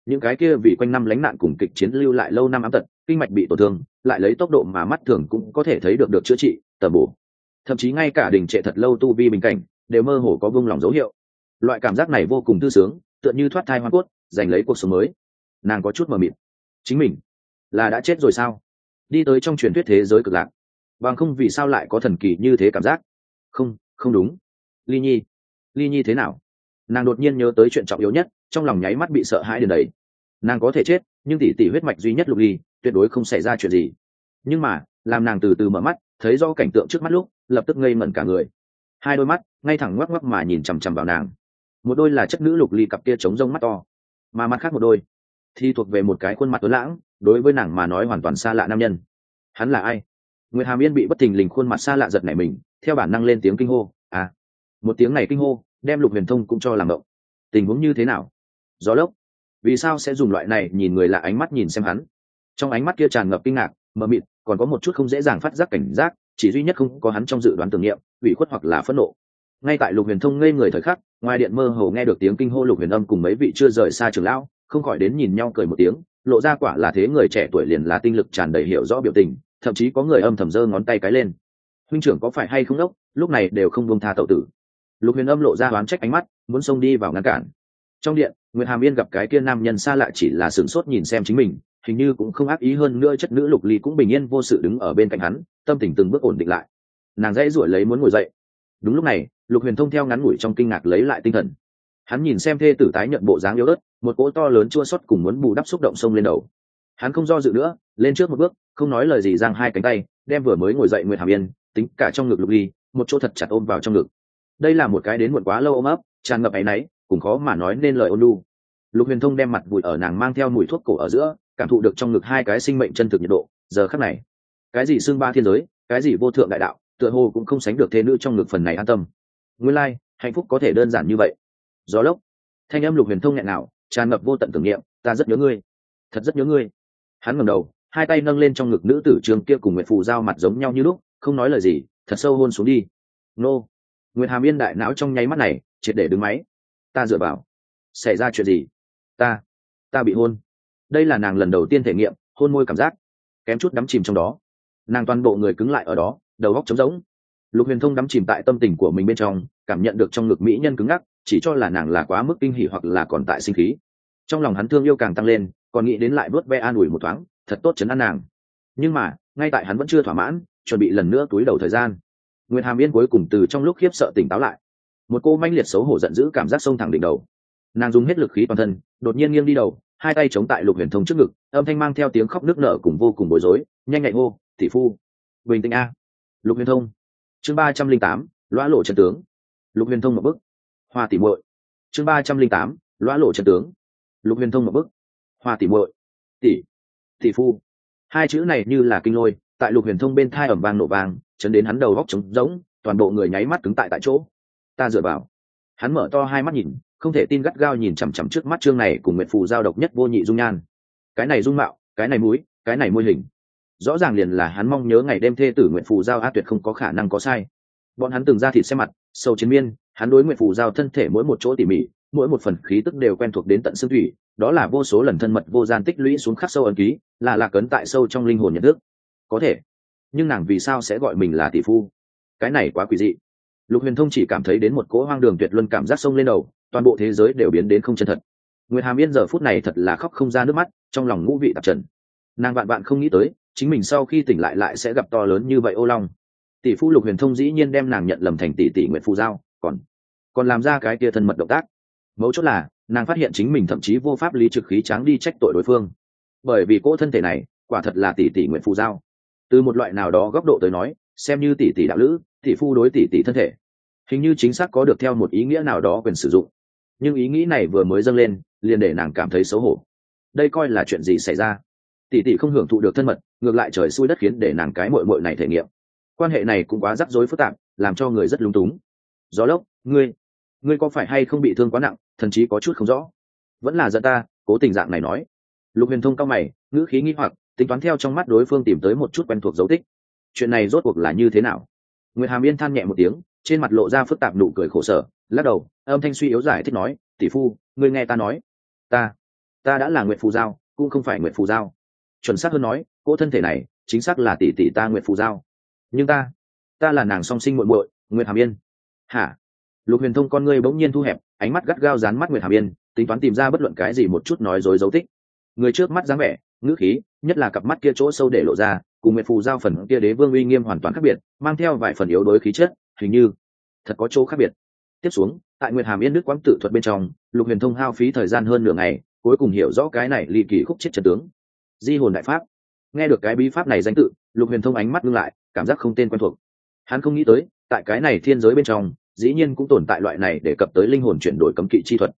Speaker 1: những cái kia vì quanh năm lánh nạn cùng kịch chiến lưu lại lâu năm ám tật, kinh mạch bị tổn thương, lại lấy tốc độ mà mắt thường cũng có thể thấy được chữa trị, tầm bổ. Thậm chí ngay cả đình trệ thật lâu tu vi bình cảnh, đều mơ hồ có vung lòng dấu hiệu. Loại cảm giác này vô cùng thư sướng, tựa như thoát thai hoang cốt, giành lấy cuộc sống mới. Nàng có chút mờ mịt. Chính mình là đã chết rồi sao? Đi tới trong truyền thuyết thế giới cực lạc, bằng không vì sao lại có thần kỳ như thế cảm giác? Không, không đúng. Ly Nhi, Ly Nhi thế nào? Nàng đột nhiên nhớ tới chuyện trọng yếu nhất, trong lòng nháy mắt bị sợ hãi đến đấy. Nàng có thể chết, nhưng tỷ tỷ huyết mạch duy nhất Lục Ly tuyệt đối không xảy ra chuyện gì. Nhưng mà làm nàng từ từ mở mắt, thấy do cảnh tượng trước mắt lúc, lập tức ngây ngẩn cả người. Hai đôi mắt ngay thẳng ngoắc ngoắc mà nhìn chằm chằm vào nàng. Một đôi là chất nữ Lục Ly cặp kia trống rông mắt to, mà mặt khác một đôi thì thuộc về một cái khuôn mặt tuấn lãng, đối với nàng mà nói hoàn toàn xa lạ nam nhân. Hắn là ai? Nguyệt Hàm Yên bị bất thình lình khuôn mặt xa lạ giật nảy mình, theo bản năng lên tiếng kinh hô. À, một tiếng này kinh hô đem Lục Huyền Thông cũng cho làm động. Tình huống như thế nào? Gió lốc? Vì sao sẽ dùng loại này nhìn người lạ ánh mắt nhìn xem hắn? Trong ánh mắt kia tràn ngập kinh ngạc, mờ mịt, còn có một chút không dễ dàng phát giác cảnh giác, chỉ duy nhất không có hắn trong dự đoán tưởng niệm, ủy khuất hoặc là phẫn nộ. Ngay tại Lục Huyền Thông ngây người thời khắc, ngoài điện mơ hồ nghe được tiếng kinh hô Lục Huyền Âm cùng mấy vị chưa rời xa trưởng lão, không khỏi đến nhìn nhau cười một tiếng, lộ ra quả là thế người trẻ tuổi liền là tinh lực tràn đầy hiểu rõ biểu tình, thậm chí có người âm thầm giơ ngón tay cái lên. Huynh trưởng có phải hay không đốc, lúc này đều không buông tha tẩu tử. Lục Huyền Âm lộ ra oán trách ánh mắt, muốn xông đi vào ngăn cản. Trong điện, Nguyệt Hàm Yên gặp cái kia nam nhân xa lạ chỉ là sửng sốt nhìn xem chính mình, hình như cũng không ác ý, hơn nữa chất nữ Lục Ly cũng bình yên vô sự đứng ở bên cạnh hắn, tâm tình từng bước ổn định lại. Nàng dãy giụa lấy muốn ngồi dậy. Đúng lúc này, Lục Huyền Thông theo ngắn ngủi trong kinh ngạc lấy lại tinh thần. Hắn nhìn xem thê tử tái nhận bộ dáng yếu ớt, một cỗ to lớn chua xót cùng muốn bù đắp xúc động xông lên đầu. Hắn không do dự nữa, lên trước một bước, không nói lời gì giang hai cánh tay, đem vừa mới ngồi dậy Nguyệt Hàm Yên tính cả trong ngực Lục Ly, một chỗ thật chặt ôm vào trong ngực. Đây là một cái đến muộn quá lâu ôm ấp, tràn ngập áy náy, cùng khó mà nói nên lời ôn nhu. Lục Huyền Thông đem mặt vùi ở nàng mang theo mùi thuốc cổ ở giữa, cảm thụ được trong ngực hai cái sinh mệnh chân thực nhiệt độ. Giờ khắc này, cái gì xương ba thiên giới, cái gì vô thượng đại đạo, tựa hồ cũng không sánh được thế nữ trong ngực phần này an tâm. Nguyên lai, hạnh phúc có thể đơn giản như vậy. Gió lốc, thanh âm Lục Huyền Thông nghẹn ngào, tràn ngập vô tận tưởng niệm. Ta rất nhớ ngươi, thật rất nhớ ngươi. Hắn ngẩng đầu, hai tay nâng lên trong ngực nữ tử trường kia cùng Nguyệt Phù giao mặt giống nhau như lúc, không nói lời gì, thật sâu hôn xuống đi. Nô, Nguyệt Hàm Yên đại não trong nháy mắt này triệt để đứng máy. Ta dựa vào, xảy ra chuyện gì? Ta bị hôn. Đây là nàng lần đầu tiên thể nghiệm hôn môi cảm giác, kém chút đắm chìm trong đó. Nàng toàn bộ người cứng lại ở đó, đầu óc trống rỗng. Lục Huyền Thông đắm chìm tại tâm tình của mình bên trong, cảm nhận được trong ngực mỹ nhân cứng ngắc, chỉ cho là nàng là quá mức kinh hỉ hoặc là còn tại sinh khí. Trong lòng hắn thương yêu càng tăng lên, còn nghĩ đến lại vuốt ve an ủi một thoáng, thật tốt trấn an nàng. Nhưng mà ngay tại hắn vẫn chưa thỏa mãn, chuẩn bị lần nữa túi đầu thời gian, Nguyệt Hàm Yên cuối cùng từ trong lúc khiếp sợ tỉnh táo lại. Một cô manh liệt xấu hổ giận dữ cảm giác xông thẳng đỉnh đầu. Nàng dùng hết lực khí toàn thân, đột nhiên nghiêng đi đầu, hai tay chống tại Lục Huyền Thông trước ngực, âm thanh mang theo tiếng khóc nức nở cùng vô cùng bối rối, nhanh nhạy hô, tỷ phu, bình tĩnh a. Lục Huyền Thông, chương 308, lõa lộ chân tướng. Lục Huyền Thông một bức, hoa tỷ muội. Chương 308, lõa lộ chân tướng. Lục Huyền Thông một bức, hoa tỷ muội. Tỷ phu, hai chữ này như là kinh lôi, tại Lục Huyền Thông bên thai ầm vang nổ vang, chấn đến hắn đầu góc trống rỗng, toàn bộ người nháy mắt cứng tại chỗ. Ta dựa vào. Hắn mở to hai mắt nhìn, không thể tin, gắt gao nhìn chằm chằm trước mắt chương này cùng Nguyệt Phù giao độc nhất vô nhị dung nhan. Cái này dung mạo, cái này mũi, cái này môi hình, rõ ràng liền là hắn mong nhớ ngày đêm thê tử Nguyệt Phù giao a, tuyệt không có khả năng có sai. Bọn hắn từng ra thịt xem mặt, sâu chiến miên, hắn đối Nguyệt Phù giao thân thể mỗi một chỗ tỉ mỉ, mỗi một phần khí tức đều quen thuộc đến tận xương thủy, đó là vô số lần thân mật vô gian tích lũy xuống khắc sâu ấn ký, là lạc ấn tại sâu trong linh hồn nhận thức. Có thể, nhưng nàng vì sao sẽ gọi mình là tỷ phu? Cái này quá quỷ dị. Lục Huyền Thông chỉ cảm thấy đến một cỗ hoang đường tuyệt luân cảm giác sông lên đầu, toàn bộ thế giới đều biến đến không chân thật. Nguyệt Hàm Yên giờ phút này thật là khóc không ra nước mắt, trong lòng ngũ vị tạp trần. Nàng vạn vạn không nghĩ tới, chính mình sau khi tỉnh lại sẽ gặp to lớn như vậy ô long. Tỷ phu Lục Huyền Thông dĩ nhiên đem nàng nhận lầm thành tỷ tỷ Nguyệt Phù giao, còn làm ra cái kia thân mật động tác. Mấu chốt là, nàng phát hiện chính mình thậm chí vô pháp lý trực khí tráng đi trách tội đối phương, bởi vì cỗ thân thể này quả thật là tỷ tỷ Nguyệt Phù giao. Từ một loại nào đó góc độ tới nói, xem như tỷ tỷ đạo lữ, tỷ phu đối tỷ tỷ thân thể, hình như chính xác có được theo một ý nghĩa nào đó quyền sử dụng. Nhưng ý nghĩ này vừa mới dâng lên, liền để nàng cảm thấy xấu hổ. Đây coi là chuyện gì xảy ra? Tỷ tỷ không hưởng thụ được thân mật, ngược lại trời xui đất khiến để nàng cái muội muội này thể nghiệm. Quan hệ này cũng quá rắc rối phức tạp, làm cho người rất lúng túng. Gió lốc, ngươi có phải hay không bị thương quá nặng, thậm chí có chút không rõ? Vẫn là giận ta, cố tình dạng này nói. Lục Huyền Thông cau mày, ngữ khí nghi hoặc, tính toán theo trong mắt đối phương tìm tới một chút quen thuộc dấu tích. Chuyện này rốt cuộc là như thế nào? Nguyệt Hàm Yên than nhẹ một tiếng, trên mặt lộ ra phức tạp nụ cười khổ sở, lắc đầu, âm thanh suy yếu giải thích nói, tỷ phu, ngươi nghe ta nói, ta đã là Nguyệt Phù Giao cũng không phải Nguyệt Phù Giao. Chuẩn xác hơn nói cô thân thể này chính xác là tỷ tỷ ta Nguyệt Phù Giao, nhưng ta là nàng song sinh muội muội Nguyệt Hàm Yên. Hả? Lục Huyền Thông con ngươi bỗng nhiên thu hẹp, ánh mắt gắt gao dán mắt Nguyệt Hàm Yên, tính toán tìm ra bất luận cái gì một chút nói dối dấu tích. Người trước mắt dáng vẻ, ngữ khí, nhất là cặp mắt kia chỗ sâu để lộ ra, cùng Nguyệt Phù Giao phần kia đế vương uy nghiêm hoàn toàn khác biệt, mang theo vài phần yếu đuối khí chất, hình như thật có chỗ khác biệt. Tiếp xuống, tại Nguyệt Hàm Yên nước quãng tự thuật bên trong, Lục Huyền Thông hao phí thời gian hơn nửa ngày, cuối cùng hiểu rõ cái này ly kỳ khúc chết chân tướng. Di hồn đại pháp. Nghe được cái bí pháp này danh tự, Lục Huyền Thông ánh mắt ngưng lại, cảm giác không tên quen thuộc. Hắn không nghĩ tới, tại cái này thiên giới bên trong, dĩ nhiên cũng tồn tại loại này để cập tới linh hồn chuyển đổi cấm kỵ chi thuật.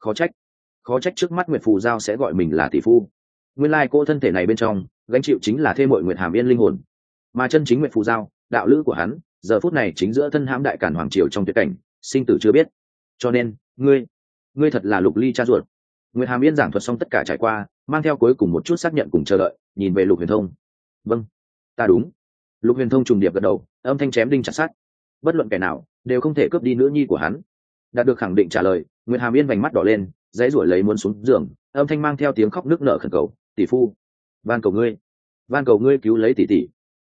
Speaker 1: Khó trách trước mắt Nguyệt Phù Giao sẽ gọi mình là tỷ phu. Nguyên lai cô thân thể này bên trong gánh chịu chính là thê muội Nguyệt Hàm Yên linh hồn, mà chân chính Nguyệt Phù Giao, đạo lữ của hắn, giờ phút này chính giữa thân hãm đại cản hoàng triều trong tuyệt cảnh, sinh tử chưa biết. Cho nên, ngươi thật là Lục Ly cha ruột. Nguyệt Hàm Yên giảng thuật xong tất cả trải qua, mang theo cuối cùng một chút xác nhận cùng chờ đợi, nhìn về Lục Huyền Thông. Vâng, ta đúng. Lục Huyền Thông trùng điệp gật đầu, âm thanh chém đinh chặt sắt. Bất luận kẻ nào đều không thể cướp đi nữ nhi của hắn. Đạt được khẳng định trả lời, Nguyệt Hàm Yên vành mắt đỏ lên, dãy ruổi lấy muốn xuống giường, âm thanh mang theo tiếng khóc nức nở khẩn cầu, tỷ phu, van cầu ngươi cứu lấy tỷ tỷ.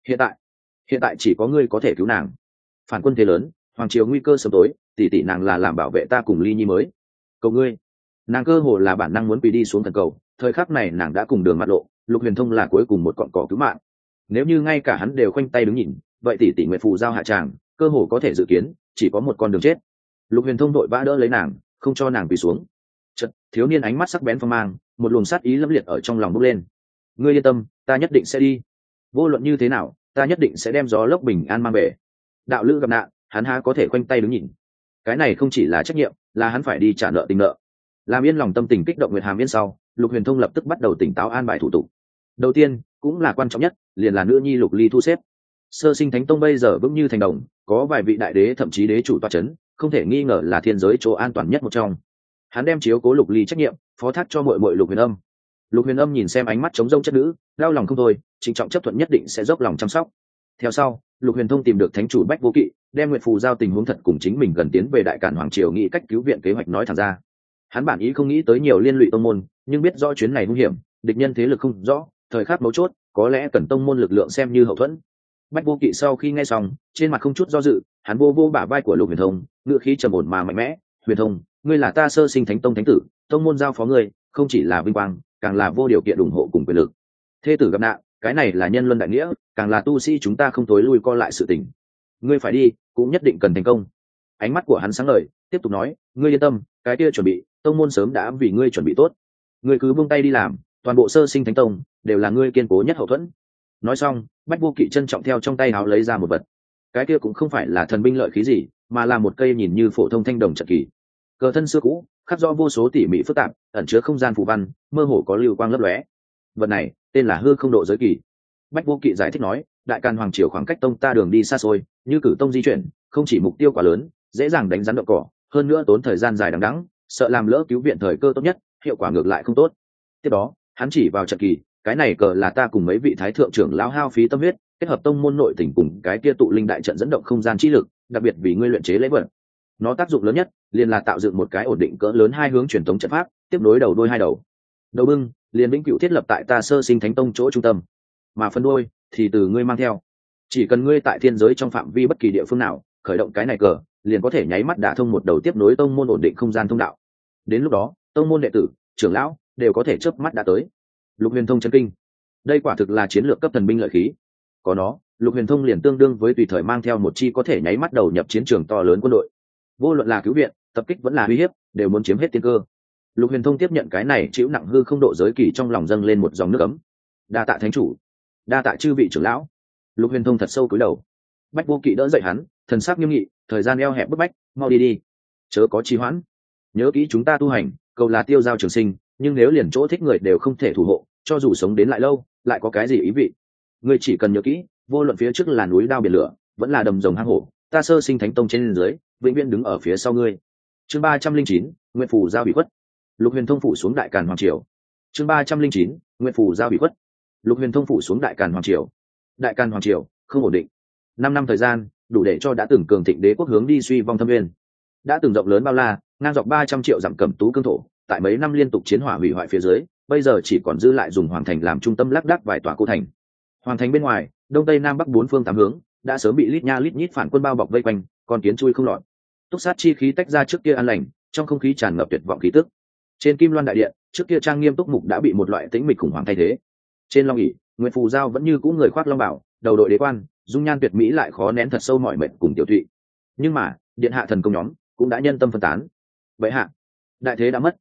Speaker 1: Hiện tại chỉ có ngươi có thể cứu nàng. Phản quân thế lớn, hoàng triều nguy cơ sớm tối, tỷ tỷ nàng là làm bảo vệ ta cùng Ly Nhi mới. Cầu ngươi. Nàng cơ hồ là bản năng muốn quỳ đi xuống thần cầu, thời khắc này nàng đã cùng đường mặt lộ, Lục Huyền Thông là cuối cùng một cọn cỏ cứu mạng. Nếu như ngay cả hắn đều khoanh tay đứng nhìn, vậy tỷ tỷ Nguyệt Phù Giao hạ tràng, cơ hồ có thể dự kiến, chỉ có một con đường chết. Lục Huyền Thông đội vã đỡ lấy nàng, không cho nàng quỳ xuống. Chợt, thiếu niên ánh mắt sắc bén phong mang, một luồng sát ý lẫm liệt ở trong lòng bốc lên. Ngươi yên tâm, ta nhất định sẽ đi. Vô luận như thế nào, ta nhất định sẽ đem gió lốc bình an mang về. Đạo lữ gặp nạn, hắn há có thể khoanh tay đứng nhìn. Cái này không chỉ là trách nhiệm, là hắn phải đi trả nợ tình nợ. Làm yên lòng tâm tình kích động Nguyệt Hàm Yên sau, Lục Huyền Thông lập tức bắt đầu tỉnh táo an bài thủ tục. Đầu tiên, cũng là quan trọng nhất, liền là nữ nhi Lục Ly thu xếp. Sơ Sinh Thánh Tông bây giờ vững như thành đồng, có vài vị đại đế thậm chí đế chủ tọa chấn, không thể nghi ngờ là thiên giới chỗ an toàn nhất một trong. Hắn đem chiếu cố Lục Ly trách nhiệm phó thác cho muội muội Lục Huyền Âm. Lục Huyền Âm nhìn xem ánh mắt trống rỗng chất nữ, đau lòng không thôi, trịnh trọng chấp thuận nhất định sẽ dốc lòng chăm sóc. Theo sau, Lục Huyền Thông tìm được thánh chủ Bách Vô Kỵ, đem Nguyệt Phù Giao tình huống thật cùng chính mình gần tiến về đại cản hoàng triều nghĩ cách cứu viện kế hoạch nói thẳng ra. Hắn bản ý không nghĩ tới nhiều liên lụy tông môn, nhưng biết rõ chuyến này nguy hiểm, địch nhân thế lực không rõ, thời khắc mấu chốt, có lẽ cần tông môn lực lượng xem như hậu thuẫn. Bách Vô Kỵ sau khi nghe xong, trên mặt không chút do dự, hắn vô bả vai của Lục Huyền Thông, ngựa khí trầm ổn mà mạnh mẽ, "Huyền Thông, ngươi là ta Sơ Sinh Thánh Tông thánh tử, tông môn giao phó ngươi, không chỉ là vinh quang, càng là vô điều kiện ủng hộ cùng quyền lực. Thê tử gặp nạn, cái này là nhân luân đại nghĩa, càng là tu sĩ chúng ta không tối lui co lại sự tình. Ngươi phải đi, cũng nhất định cần thành công." Ánh mắt của hắn sáng ngời, tiếp tục nói, "Ngươi yên tâm, cái kia chuẩn bị, tông môn sớm đã vì ngươi chuẩn bị tốt. Ngươi cứ buông tay đi làm, toàn bộ Sơ Sinh Thánh Tông đều là ngươi kiên cố nhất hậu thuẫn." Nói xong, Bách Vô Kỵ trân trọng theo trong tay áo lấy ra một vật. Cái kia cũng không phải là thần binh lợi khí gì, mà là một cây nhìn như phổ thông thanh đồng trận kỳ. Cờ thân xưa cũ, khắc rõ vô số tỉ mỉ phức tạp, ẩn chứa không gian phù văn, mơ hồ có lưu quang lấp lóe. Vật này tên là Hư Không Độ Giới Kỳ. Bách Vô Kỵ giải thích nói, đại càn hoàng triều khoảng cách tông ta đường đi xa xôi, như cử tông di chuyển, không chỉ mục tiêu quá lớn, dễ dàng đánh rắn đậu cỏ, hơn nữa tốn thời gian dài đằng đẵng, sợ làm lỡ cứu viện thời cơ tốt nhất, hiệu quả ngược lại không tốt. Tiếp đó, hắn chỉ vào trận kỳ, cái này cờ là ta cùng mấy vị thái thượng trưởng lão hao phí tâm huyết, kết hợp tông môn nội tình cùng cái kia tụ linh đại trận dẫn động không gian trí lực, đặc biệt vì ngươi luyện chế lễ vật. Nó tác dụng lớn nhất liền là tạo dựng một cái ổn định cỡ lớn hai hướng truyền thống trận pháp, tiếp nối đầu đuôi hai đầu. Đầu bưng liền vĩnh cửu thiết lập tại ta Sơ Sinh Thánh Tông chỗ trung tâm, mà phần đuôi thì từ ngươi mang theo. Chỉ cần ngươi tại thiên giới trong phạm vi bất kỳ địa phương nào khởi động cái này cờ, liền có thể nháy mắt đả thông một đầu tiếp nối tông môn ổn định không gian thông đạo. Đến lúc đó, tông môn đệ tử, trưởng lão đều có thể chớp mắt đã tới. Lục Huyền Thông chấn kinh. Đây quả thực là chiến lược cấp thần binh lợi khí. Có nó, Lục Huyền Thông liền tương đương với tùy thời mang theo một chi có thể nháy mắt đầu nhập chiến trường to lớn quân đội. Vô luận là cứu viện, tập kích vẫn là uy hiếp, đều muốn chiếm hết tiên cơ. Lục Huyền Thông tiếp nhận cái này chịu nặng hư không độ giới kỳ, trong lòng dâng lên một dòng nước ấm. Đa tạ thánh chủ, đa tạ chư vị trưởng lão. Lục Huyền Thông thật sâu cúi đầu. Bách Vô Kỵ đỡ dậy hắn, thần sắc nghiêm nghị, thời gian eo hẹp bức bách, mau đi, chớ có trì hoãn. Nhớ kỹ chúng ta tu hành, cầu là tiêu giao trường sinh, nhưng nếu liền chỗ thích người đều không thể thủ hộ, cho dù sống đến lại lâu, lại có cái gì ý vị? Ngươi chỉ cần nhớ kỹ, vô luận phía trước là núi đao biển lửa, vẫn là đầm rồng hang hổ, ta Sơ Sinh Thánh Tông trên dưới, vĩnh viễn đứng ở phía sau ngươi. Chương 309, Nguyệt Phù Giao bị khuất. Lục Huyền Thông phủ xuống đại càn hoàng triều. Chương 309, Nguyệt Phù Giao bị khuất. Lục Huyền Thông phủ xuống đại càn hoàng triều. Đại càn hoàng triều không ổn định. 5 năm thời gian, đủ để cho đã từng cường thịnh đế quốc hướng đi suy vong thâm nguyên. Đã từng rộng lớn bao la, ngang dọc 300 triệu dặm cẩm tú cương thổ, tại mấy năm liên tục chiến hỏa hủy hoại phía dưới, bây giờ chỉ còn dư lại dùng hoàng thành làm trung tâm lác đác vài tòa cô thành. Hoàng thành bên ngoài, đông tây nam bắc bốn phương tám hướng đã sớm bị lít nha lít nhít phản quân bao bọc vây quanh, con kiến chui không lọt. Túc sát chi khí tách ra trước kia an lành, trong không khí tràn ngập tuyệt vọng khí tức. Trên Kim Loan đại điện, trước kia trang nghiêm túc mục đã bị một loại tĩnh mịch khủng hoảng thay thế. Trên long ỷ, Nguyệt Phù Giao vẫn như cũ người khoác long bảo, đầu đội đế quan, dung nhan tuyệt mỹ lại khó nén thật sâu mọi mệnh cùng tiểu thụy. Nhưng mà, điện hạ thần công nhóm cũng đã nhân tâm phân tán. Vậy hạ, đại thế đã mất,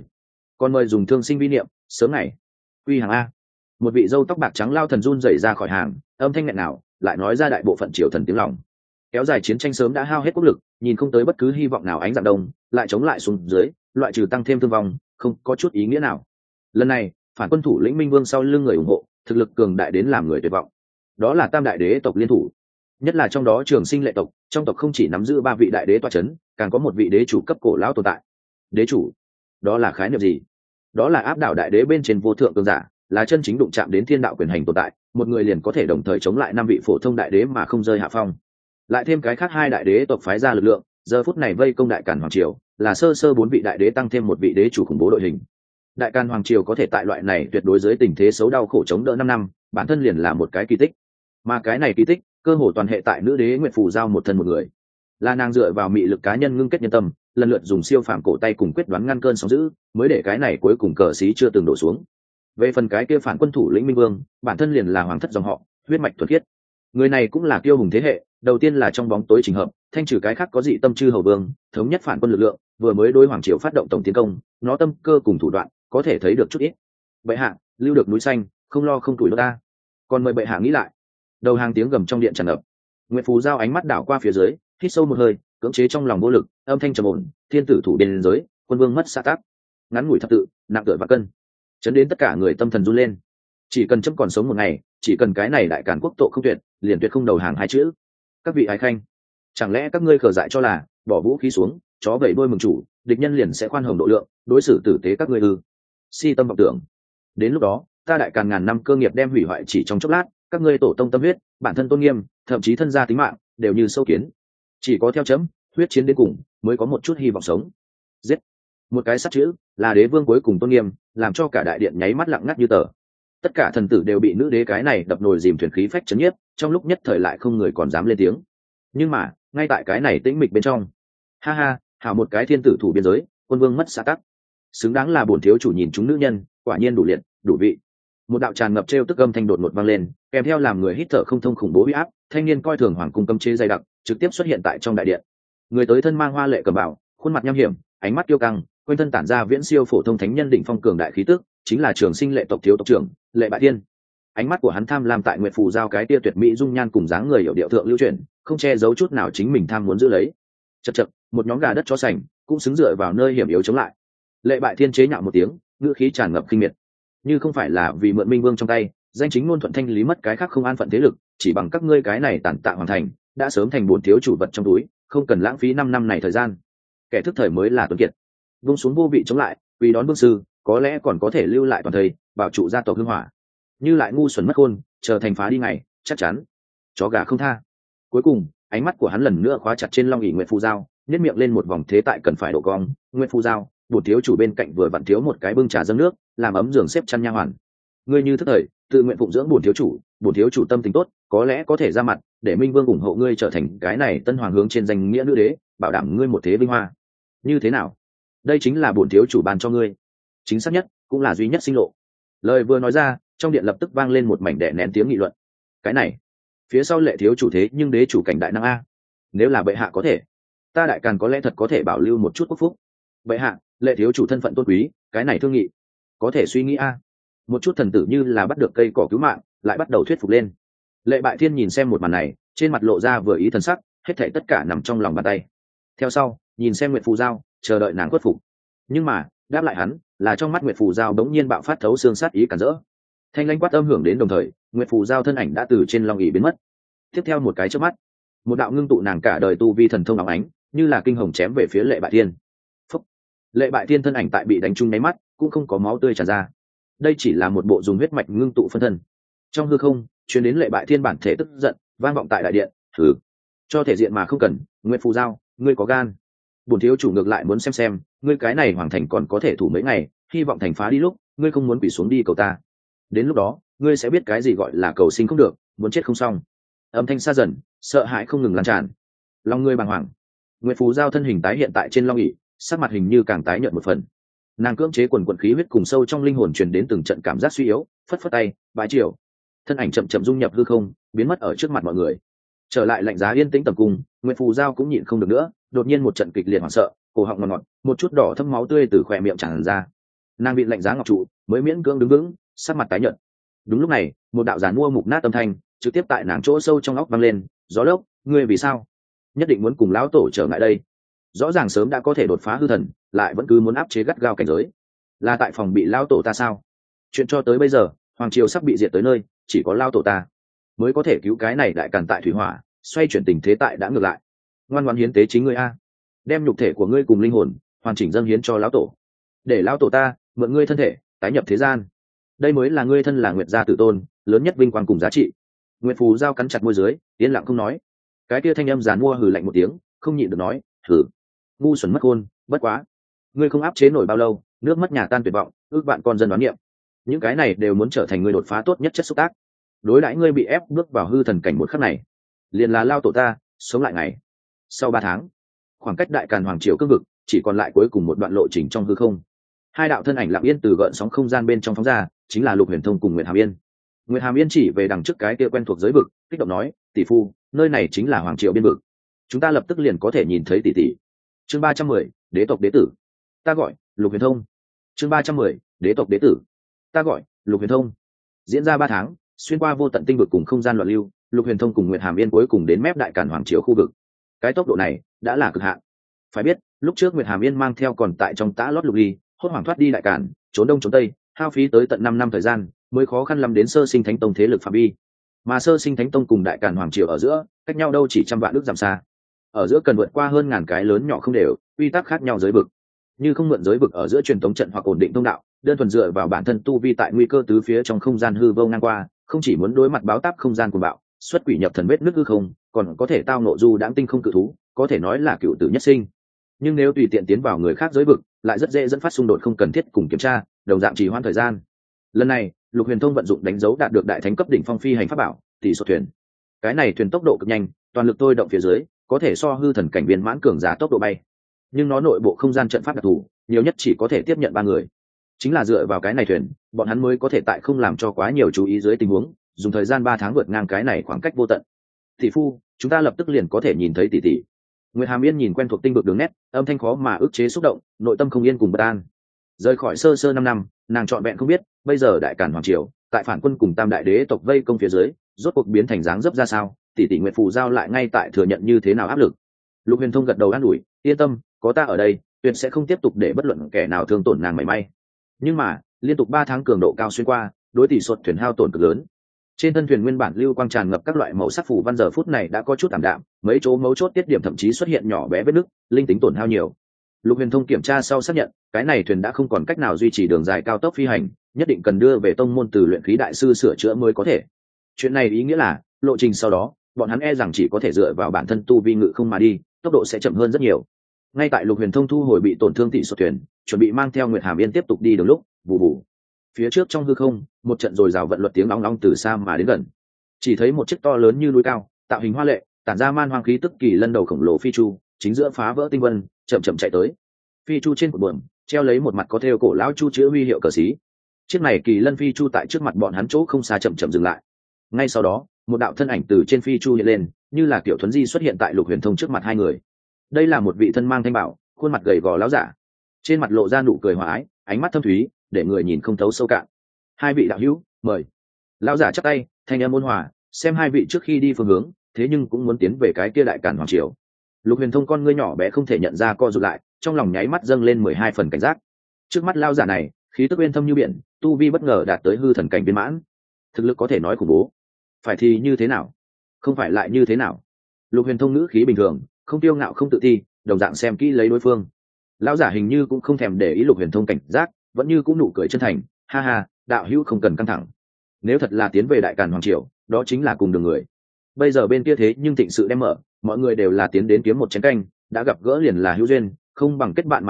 Speaker 1: còn mời dùng thương sinh vi niệm, sớm ngày. Quy hàng a. Một vị râu tóc bạc trắng lao thần run rẩy ra khỏi hàng, âm thanh nghẹn nào, lại nói ra đại bộ phận triều thần tiếng lòng. Kéo dài chiến tranh sớm đã hao hết quốc lực, nhìn không tới bất cứ hy vọng nào ánh dạng đông, lại chống lại xuống dưới, loại trừ tăng thêm thương vong, không có chút ý nghĩa nào. Lần này, phản quân thủ lĩnh Minh Vương sau lưng người ủng hộ, thực lực cường đại đến làm người tuyệt vọng. Đó là Tam đại đế tộc liên thủ, nhất là trong đó Trường Sinh lệ tộc, trong tộc không chỉ nắm giữ 3 vị đại đế tọa chấn, càng có một vị đế chủ cấp cổ lão tồn tại. Đế chủ, đó là khái niệm gì? Đó là áp đảo đại đế bên trên vô thượng cường giả, là chân chính đụng chạm đến thiên đạo quyền hành tồn tại, một người liền có thể đồng thời chống lại 5 vị phổ thông đại đế mà không rơi hạ phong. Lại thêm cái khác 2 đại đế tộc phái ra lực lượng, giờ phút này vây công đại càn hoàng triều, là sơ sơ 4 vị đại đế tăng thêm một vị đế chủ khủng bố đội hình. Đại càn hoàng triều có thể tại loại này tuyệt đối dưới tình thế xấu đau khổ chống đỡ 5 năm, bản thân liền là một cái kỳ tích. Mà cái này kỳ tích, cơ hồ toàn hệ tại nữ đế Nguyệt Phù Giao một thân một người. Là nàng dựa vào mị lực cá nhân ngưng kết nhân tâm, lần lượt dùng siêu phàm cổ tay cùng quyết đoán ngăn cơn sóng dữ, mới để cái này cuối cùng cờ xí chưa từng đổ xuống. Về phần cái kia phản quân thủ lĩnh Minh Vương, bản thân liền là hoàng thất dòng họ, huyết mạch thuần khiết. Người này cũng là kiêu hùng thế hệ, đầu tiên là trong bóng tối trình hợp, thanh trừ cái khác có dị tâm chư hầu vương, thống nhất phản quân lực lượng, vừa mới đối hoàng triều phát động tổng tiến công, nó tâm cơ cùng thủ đoạn, có thể thấy được chút ít. Bệ hạ, lưu được núi xanh, không lo không tuổi ta. Còn mời bệ hạ nghĩ lại. Đầu hàng tiếng gầm trong điện tràn ngập. Nguyệt Phù Giao ánh mắt đảo qua phía dưới, hít sâu một hơi, cưỡng chế trong lòng vô lực, âm thanh trầm ổn, thiên tử thủ biên giới, quân vương mất xã tắc. Ngắn ngủi thập tự, nặng tựa và cân, chấn đến tất cả người tâm thần run lên. Chỉ cần chấm còn sống một ngày, chỉ cần cái này đại càn quốc tội không tuyệt, liền tuyệt không đầu hàng 2 chữ. Các vị ái khanh, chẳng lẽ các ngươi khờ dại cho là bỏ vũ khí xuống, chó vẩy đuôi mừng chủ, địch nhân liền sẽ khoan hồng độ lượng, đối xử tử tế các ngươi ư? Si tâm vọng tưởng. Đến lúc đó, ta đại càn ngàn năm cơ nghiệp đem hủy hoại chỉ trong chốc lát, các ngươi tổ tông tâm huyết, bản thân tôn nghiêm, thậm chí thân gia tính mạng, đều như sâu kiến. Chỉ có theo chấm, huyết chiến đến cùng, mới có một chút hy vọng sống. Giết. Một cái sắt chữ, là đế vương cuối cùng tôn nghiêm, làm cho cả đại điện nháy mắt lặng ngắt như tờ. Tất cả thần tử đều bị nữ đế cái này đập nồi dìm thuyền khí phách chấn nhiếp, trong lúc nhất thời lại không người còn dám lên tiếng. Nhưng mà, ngay tại cái này tĩnh mịch bên trong, ha ha, hảo một cái thiên tử thủ biên giới, quân vương mất xã tắc, xứng đáng là bổn thiếu chủ nhìn chúng nữ nhân, quả nhiên đủ liệt, đủ vị. Một đạo tràn ngập trêu tức âm thanh đột ngột vang lên, kèm theo làm người hít thở không thông khủng bố uy áp, thanh niên coi thường hoàng cung cấm chế dày đặc, trực tiếp xuất hiện tại trong đại điện. Người tới thân mang hoa lệ cầm bào, khuôn mặt nham hiểm, ánh mắt kiêu căng, quanh thân tản ra viễn siêu phổ thông thánh nhân đỉnh phong cường đại khí tức, chính là Trường Sinh lệ tộc thiếu tộc trưởng, Lệ Bại Thiên. Ánh mắt của hắn tham lam tại Nguyệt Phù Giao cái tia tuyệt mỹ dung nhan cùng dáng người hiểu điệu thượng lưu truyền, không che giấu chút nào chính mình tham muốn giữ lấy. Chậc chậc, một nhóm gà đất chó sành, cũng xứng dựa vào nơi hiểm yếu chống lại. Lệ Bại Thiên chế nhạo một tiếng, ngữ khí tràn ngập khinh miệt. Như không phải là vì mượn Minh Vương trong tay, danh chính ngôn thuận thanh lý mất cái khác không an phận thế lực, chỉ bằng các ngươi cái này tàn tạ hoàn thành, đã sớm thành bổn thiếu chủ vật trong túi, không cần lãng phí 5 năm này thời gian. Kẻ thức thời mới là tuấn kiệt. Vung xuống vô vị chống lại, vì đón vương sư, có lẽ còn có thể lưu lại toàn thây, bảo trụ gia tộc hưng hỏa. Như lại ngu xuẩn mất khôn, chờ thành phá đi ngày, chắc chắn chó gà không tha. Cuối cùng, ánh mắt của hắn lần nữa khóa chặt trên long ỷ Nguyệt Phù Giao, nhếch miệng lên một vòng thế tại cần phải độ cong. Nguyệt Phù Giao, bổn thiếu chủ bên cạnh vừa vặn thiếu một cái bưng trà dâng nước, làm ấm giường xếp chăn nha hoàn. Ngươi như thức thời, tự nguyện phụng dưỡng bổn thiếu chủ tâm tình tốt, có lẽ có thể ra mặt để Minh Vương ủng hộ ngươi trở thành cái này tân hoàng hướng trên danh nghĩa nữ đế, bảo đảm ngươi một thế vinh hoa. Như thế nào? Đây chính là bổn thiếu chủ ban cho ngươi, chính xác nhất, cũng là duy nhất sinh lộ. Lời vừa nói ra, trong điện lập tức vang lên một mảnh đè nén tiếng nghị luận. Cái này, phía sau Lệ thiếu chủ thế nhưng đế chủ cảnh đại năng a. Nếu là bệ hạ có thể, ta đại càn có lẽ thật có thể bảo lưu một chút quốc phúc. Bệ hạ, Lệ thiếu chủ thân phận tôn quý, cái này thương nghị, có thể suy nghĩ a. Một chút thần tử như là bắt được cây cỏ cứu mạng, lại bắt đầu thuyết phục lên. Lệ Bại Thiên nhìn xem một màn này, trên mặt lộ ra vừa ý thần sắc, hết thảy tất cả nằm trong lòng bàn tay. Theo sau, nhìn xem Nguyệt Phù Giao, chờ đợi nàng khuất phục. Nhưng mà, đáp lại hắn, là trong mắt Nguyệt Phù Giao đống nhiên bạo phát thấu xương sát ý cản rỡ. Thanh lãnh quát âm hưởng đến đồng thời, Nguyệt Phù Giao thân ảnh đã từ trên long ỷ biến mất. Tiếp theo một cái chớp mắt, một đạo ngưng tụ nàng cả đời tu vi thần thông óng ánh, như là kinh hồng chém về phía Lệ Bại Thiên. Phúc! Lệ Bại Thiên thân ảnh tại bị đánh trúng nháy mắt, cũng không có máu tươi tràn ra. Đây chỉ là một bộ dùng huyết mạch ngưng tụ phân thân. Trong hư không, truyền đến Lệ Bại Thiên bản thể tức giận, vang vọng tại đại điện. Thử cho thể diện mà không cần, Nguyệt Phù Giao, ngươi có gan? Bổn thiếu chủ ngược lại muốn xem ngươi cái này hoàng thành còn có thể thủ mấy ngày, hy vọng thành phá đi lúc ngươi không muốn quỳ xuống đi cầu ta. Đến lúc đó ngươi sẽ biết cái gì gọi là cầu sinh không được, muốn chết không xong. Âm thanh xa dần, sợ hãi không ngừng lan tràn. Lòng ngươi bàng hoàng. Nguyệt Phù Giao thân hình tái hiện tại trên long ỷ, sắc mặt hình như càng tái nhợt một phần. Nàng cưỡng chế quần quần khí huyết cùng sâu trong linh hồn truyền đến từng trận cảm giác suy yếu, phất phất tay, bái triều. Thân ảnh chậm chậm dung nhập hư không, biến mất ở trước mặt mọi người. Trở lại lạnh giá yên tĩnh tầm cung, Nguyệt Phù Giao cũng nhịn không được nữa, đột nhiên một trận kịch liệt hoảng sợ, cổ họng ngọt ngọt, một chút đỏ thâm máu tươi từ khóe miệng tràn ra. Nàng bị lạnh giá ngọc trụ, mới miễn cưỡng đứng vững, sắc mặt tái nhợt. Đúng lúc này, một đạo giàn mua mục nát âm thanh trực tiếp tại nàng chỗ sâu trong óc vang lên, "Gió Lốc, ngươi vì sao nhất định muốn cùng lão tổ trở ngại đây?" Rõ ràng sớm đã có thể đột phá hư thần, lại vẫn cứ muốn áp chế gắt gao cảnh giới. Là tại phòng bị lão tổ ta sao? Chuyện cho tới bây giờ, hoàng triều sắp bị diệt tới nơi, chỉ có lão tổ ta mới có thể cứu cái này đại càn tại thủy hỏa, xoay chuyển tình thế tại đã ngược lại. Ngoan ngoãn hiến tế chính ngươi a, đem nhục thể của ngươi cùng linh hồn hoàn chỉnh dâng hiến cho lão tổ, để lão tổ ta mượn ngươi thân thể tái nhập thế gian. Đây mới là ngươi thân là Nguyệt gia tử tôn lớn nhất vinh quang cùng giá trị. Nguyệt Phù Giao cắn chặt môi dưới, yên lặng không nói. Cái kia thanh âm giàn mua hừ lạnh một tiếng, không nhịn được nói, "Hừ, ngu xuẩn mất khôn, bất quá, ngươi không áp chế nổi bao lâu, nước mất nhà tan tuyệt vọng, ước vạn con dân đoán niệm. Những cái này đều muốn trở thành ngươi đột phá tốt nhất chất xúc tác. Đối đãi ngươi bị ép bước vào hư thần cảnh một khắc này, liền là lao tổ ta sống lại ngày." Sau 3 tháng, khoảng cách đại càn hoàng triều cương vực chỉ còn lại cuối cùng một đoạn lộ trình trong hư không. Hai đạo thân ảnh lặng yên từ gợn sóng không gian bên trong phóng ra, chính là Lục Huyền Thông cùng Nguyệt Hàm Yên. Nguyệt Hàm Yên chỉ về đằng trước cái kia quen thuộc giới vực, kích động nói, "Tỷ phu, nơi này chính là hoàng triều biên vực, chúng ta lập tức liền có thể nhìn thấy tỷ tỷ." Chương 310, đế tộc đế tử. Ta gọi Lục Huyền Thông. Chương 310, đế tộc đế tử. Ta gọi Lục Huyền Thông. Diễn ra 3 tháng, xuyên qua vô tận tinh vực cùng không gian loạn lưu, Lục Huyền Thông cùng Nguyệt Hàm Yên cuối cùng đến mép đại càn hoàng triều khu vực. Cái tốc độ này đã là cực hạn. Phải biết, lúc trước Nguyệt Hàm Yên mang theo còn tại trong tã lót lục ly, hốt hoảng thoát đi đại càn, trốn đông trốn tây, hao phí tới tận 5 năm thời gian, mới khó khăn lắm đến Sơ Sinh Thánh Tông thế lực phạm vi. Mà Sơ Sinh Thánh Tông cùng đại càn hoàng triều ở giữa, cách nhau đâu chỉ trăm vạn ước dặm xa. Ở giữa cần vượt qua hơn ngàn cái lớn nhỏ không đều, quy tắc khác nhau giới vực. Như không mượn giới vực ở giữa truyền thống trận hoặc ổn định thông đạo, đơn thuần dựa vào bản thân tu vi tại nguy cơ tứ phía trong không gian hư vô ngang qua, không chỉ muốn đối mặt báo táp không gian cuồng bạo, xuất quỷ nhập thần vết nước hư không, còn có thể tao nộ du đãng tinh không cự thú, có thể nói là cựu tử nhất sinh. Nhưng nếu tùy tiện tiến vào người khác giới vực, lại rất dễ dẫn phát xung đột không cần thiết cùng kiểm tra, đồng dạng trì hoãn thời gian. Lần này, Lục Huyền Thông vận dụng đánh dấu đạt được đại thánh cấp đỉnh phong phi hành pháp bảo, tỷ số thuyền. Cái này thuyền tốc độ cực nhanh, toàn lực tôi động phía dưới, có thể so hư thần cảnh viên mãn cường giả tốc độ bay. Nhưng nó nội bộ không gian trận pháp đặc thù, nhiều nhất chỉ có thể tiếp nhận 3 người. Chính là dựa vào cái này thuyền, bọn hắn mới có thể tại không làm cho quá nhiều chú ý dưới tình huống, dùng thời gian 3 tháng vượt ngang cái này khoảng cách vô tận. "Tỷ phu, chúng ta lập tức liền có thể nhìn thấy tỷ tỷ." Nguyệt Hàm Yên nhìn quen thuộc tinh vực đường nét, âm thanh khó mà ức chế xúc động, nội tâm không yên cùng bất an. Rời khỏi Sơ Sơ 5 năm, nàng trọn vẹn không biết, bây giờ đại càn hoàng triều, tại phản quân cùng tam đại đế tộc vây công phía dưới, rốt cuộc biến thành dáng dấp ra sao, tỷ tỷ Nguyệt Phù Giao lại ngay tại thừa nhận như thế nào áp lực. Lục Huyền Thông gật đầu an ủi, "Yên tâm, có ta ở đây, tuyệt sẽ không tiếp tục để bất luận kẻ nào thương tổn nàng mảy may." Nhưng mà, liên tục 3 tháng cường độ cao xuyên qua, đối tỷ suất thuyền hao tổn cực lớn. Trên thân thuyền nguyên bản lưu quang tràn ngập các loại màu sắc phù văn, giờ phút này đã có chút ảm đạm, mấy chỗ mấu chốt tiết điểm thậm chí xuất hiện nhỏ bé vết nứt, linh tính tổn hao nhiều. Lục Huyền Thông kiểm tra sau xác nhận, cái này thuyền đã không còn cách nào duy trì đường dài cao tốc phi hành, nhất định cần đưa về tông môn từ luyện khí đại sư sửa chữa mới có thể. Chuyện này ý nghĩa là, lộ trình sau đó, bọn hắn e rằng chỉ có thể dựa vào bản thân tu vi ngự không mà đi, tốc độ sẽ chậm hơn rất nhiều. Ngay tại Lục Huyền Thông thu hồi bị tổn thương tỷ suất thuyền, chuẩn bị mang theo Nguyệt Hàm Yên tiếp tục đi đường lúc, bù bù. Phía trước trong hư không, một trận dồi dào vận luật tiếng ong ong từ xa mà đến gần. Chỉ thấy một chiếc to lớn như núi cao, tạo hình hoa lệ, tản ra man hoang khí tức kỳ lân đầu khổng lồ phi chu, chính giữa phá vỡ tinh vân, chậm chậm chạy tới. Phi chu trên cột buồm, treo lấy một mặt có thêu cổ lão chu chữ huy hiệu cờ xí. Chiếc này kỳ lân phi chu tại trước mặt bọn hắn chỗ không xa chậm chậm dừng lại. Ngay sau đó, một đạo thân ảnh từ trên phi chu hiện lên, như là kiểu thuấn di xuất hiện tại Lục Huyền Thông trước mặt hai người. Đây là một vị thân mang thanh bảo, khuôn mặt gầy gò lão giả, trên mặt lộ ra nụ cười hòa ái, ánh mắt thâm thúy, để người nhìn không thấu sâu cạn. "Hai vị đạo hữu, mời." Lão giả chắp tay, thanh âm ôn hòa, xem hai vị trước khi đi phương hướng, thế nhưng cũng muốn tiến về cái kia đại càn hoàng triều. Lục Huyền Thông con ngươi nhỏ bé không thể nhận ra co rụt lại, trong lòng nháy mắt dâng lên 12 phần cảnh giác. Trước mắt lão giả này, khí tức uyên thâm như biển, tu vi bất ngờ đạt tới hư thần cảnh viên mãn, thực lực có thể nói khủng bố. Phải thì như thế nào? Không phải lại như thế nào? Lục Huyền Thông ngữ khí bình thường, không tiêu ngạo không tự ti, đồng dạng xem kỹ lấy đối phương. Lão giả hình như cũng không thèm để ý Lục Huyền Thông cảnh giác, vẫn như cũng nụ cười chân thành, "Ha ha, đạo hữu không cần căng thẳng. Nếu thật là tiến về đại càn hoàng triều, đó chính là cùng đường người. Bây giờ bên kia thế nhưng thịnh sự đem mở, mọi người đều là tiến đến kiếm một chén canh, đã gặp gỡ liền là hữu duyên, không bằng kết bạn mà đi,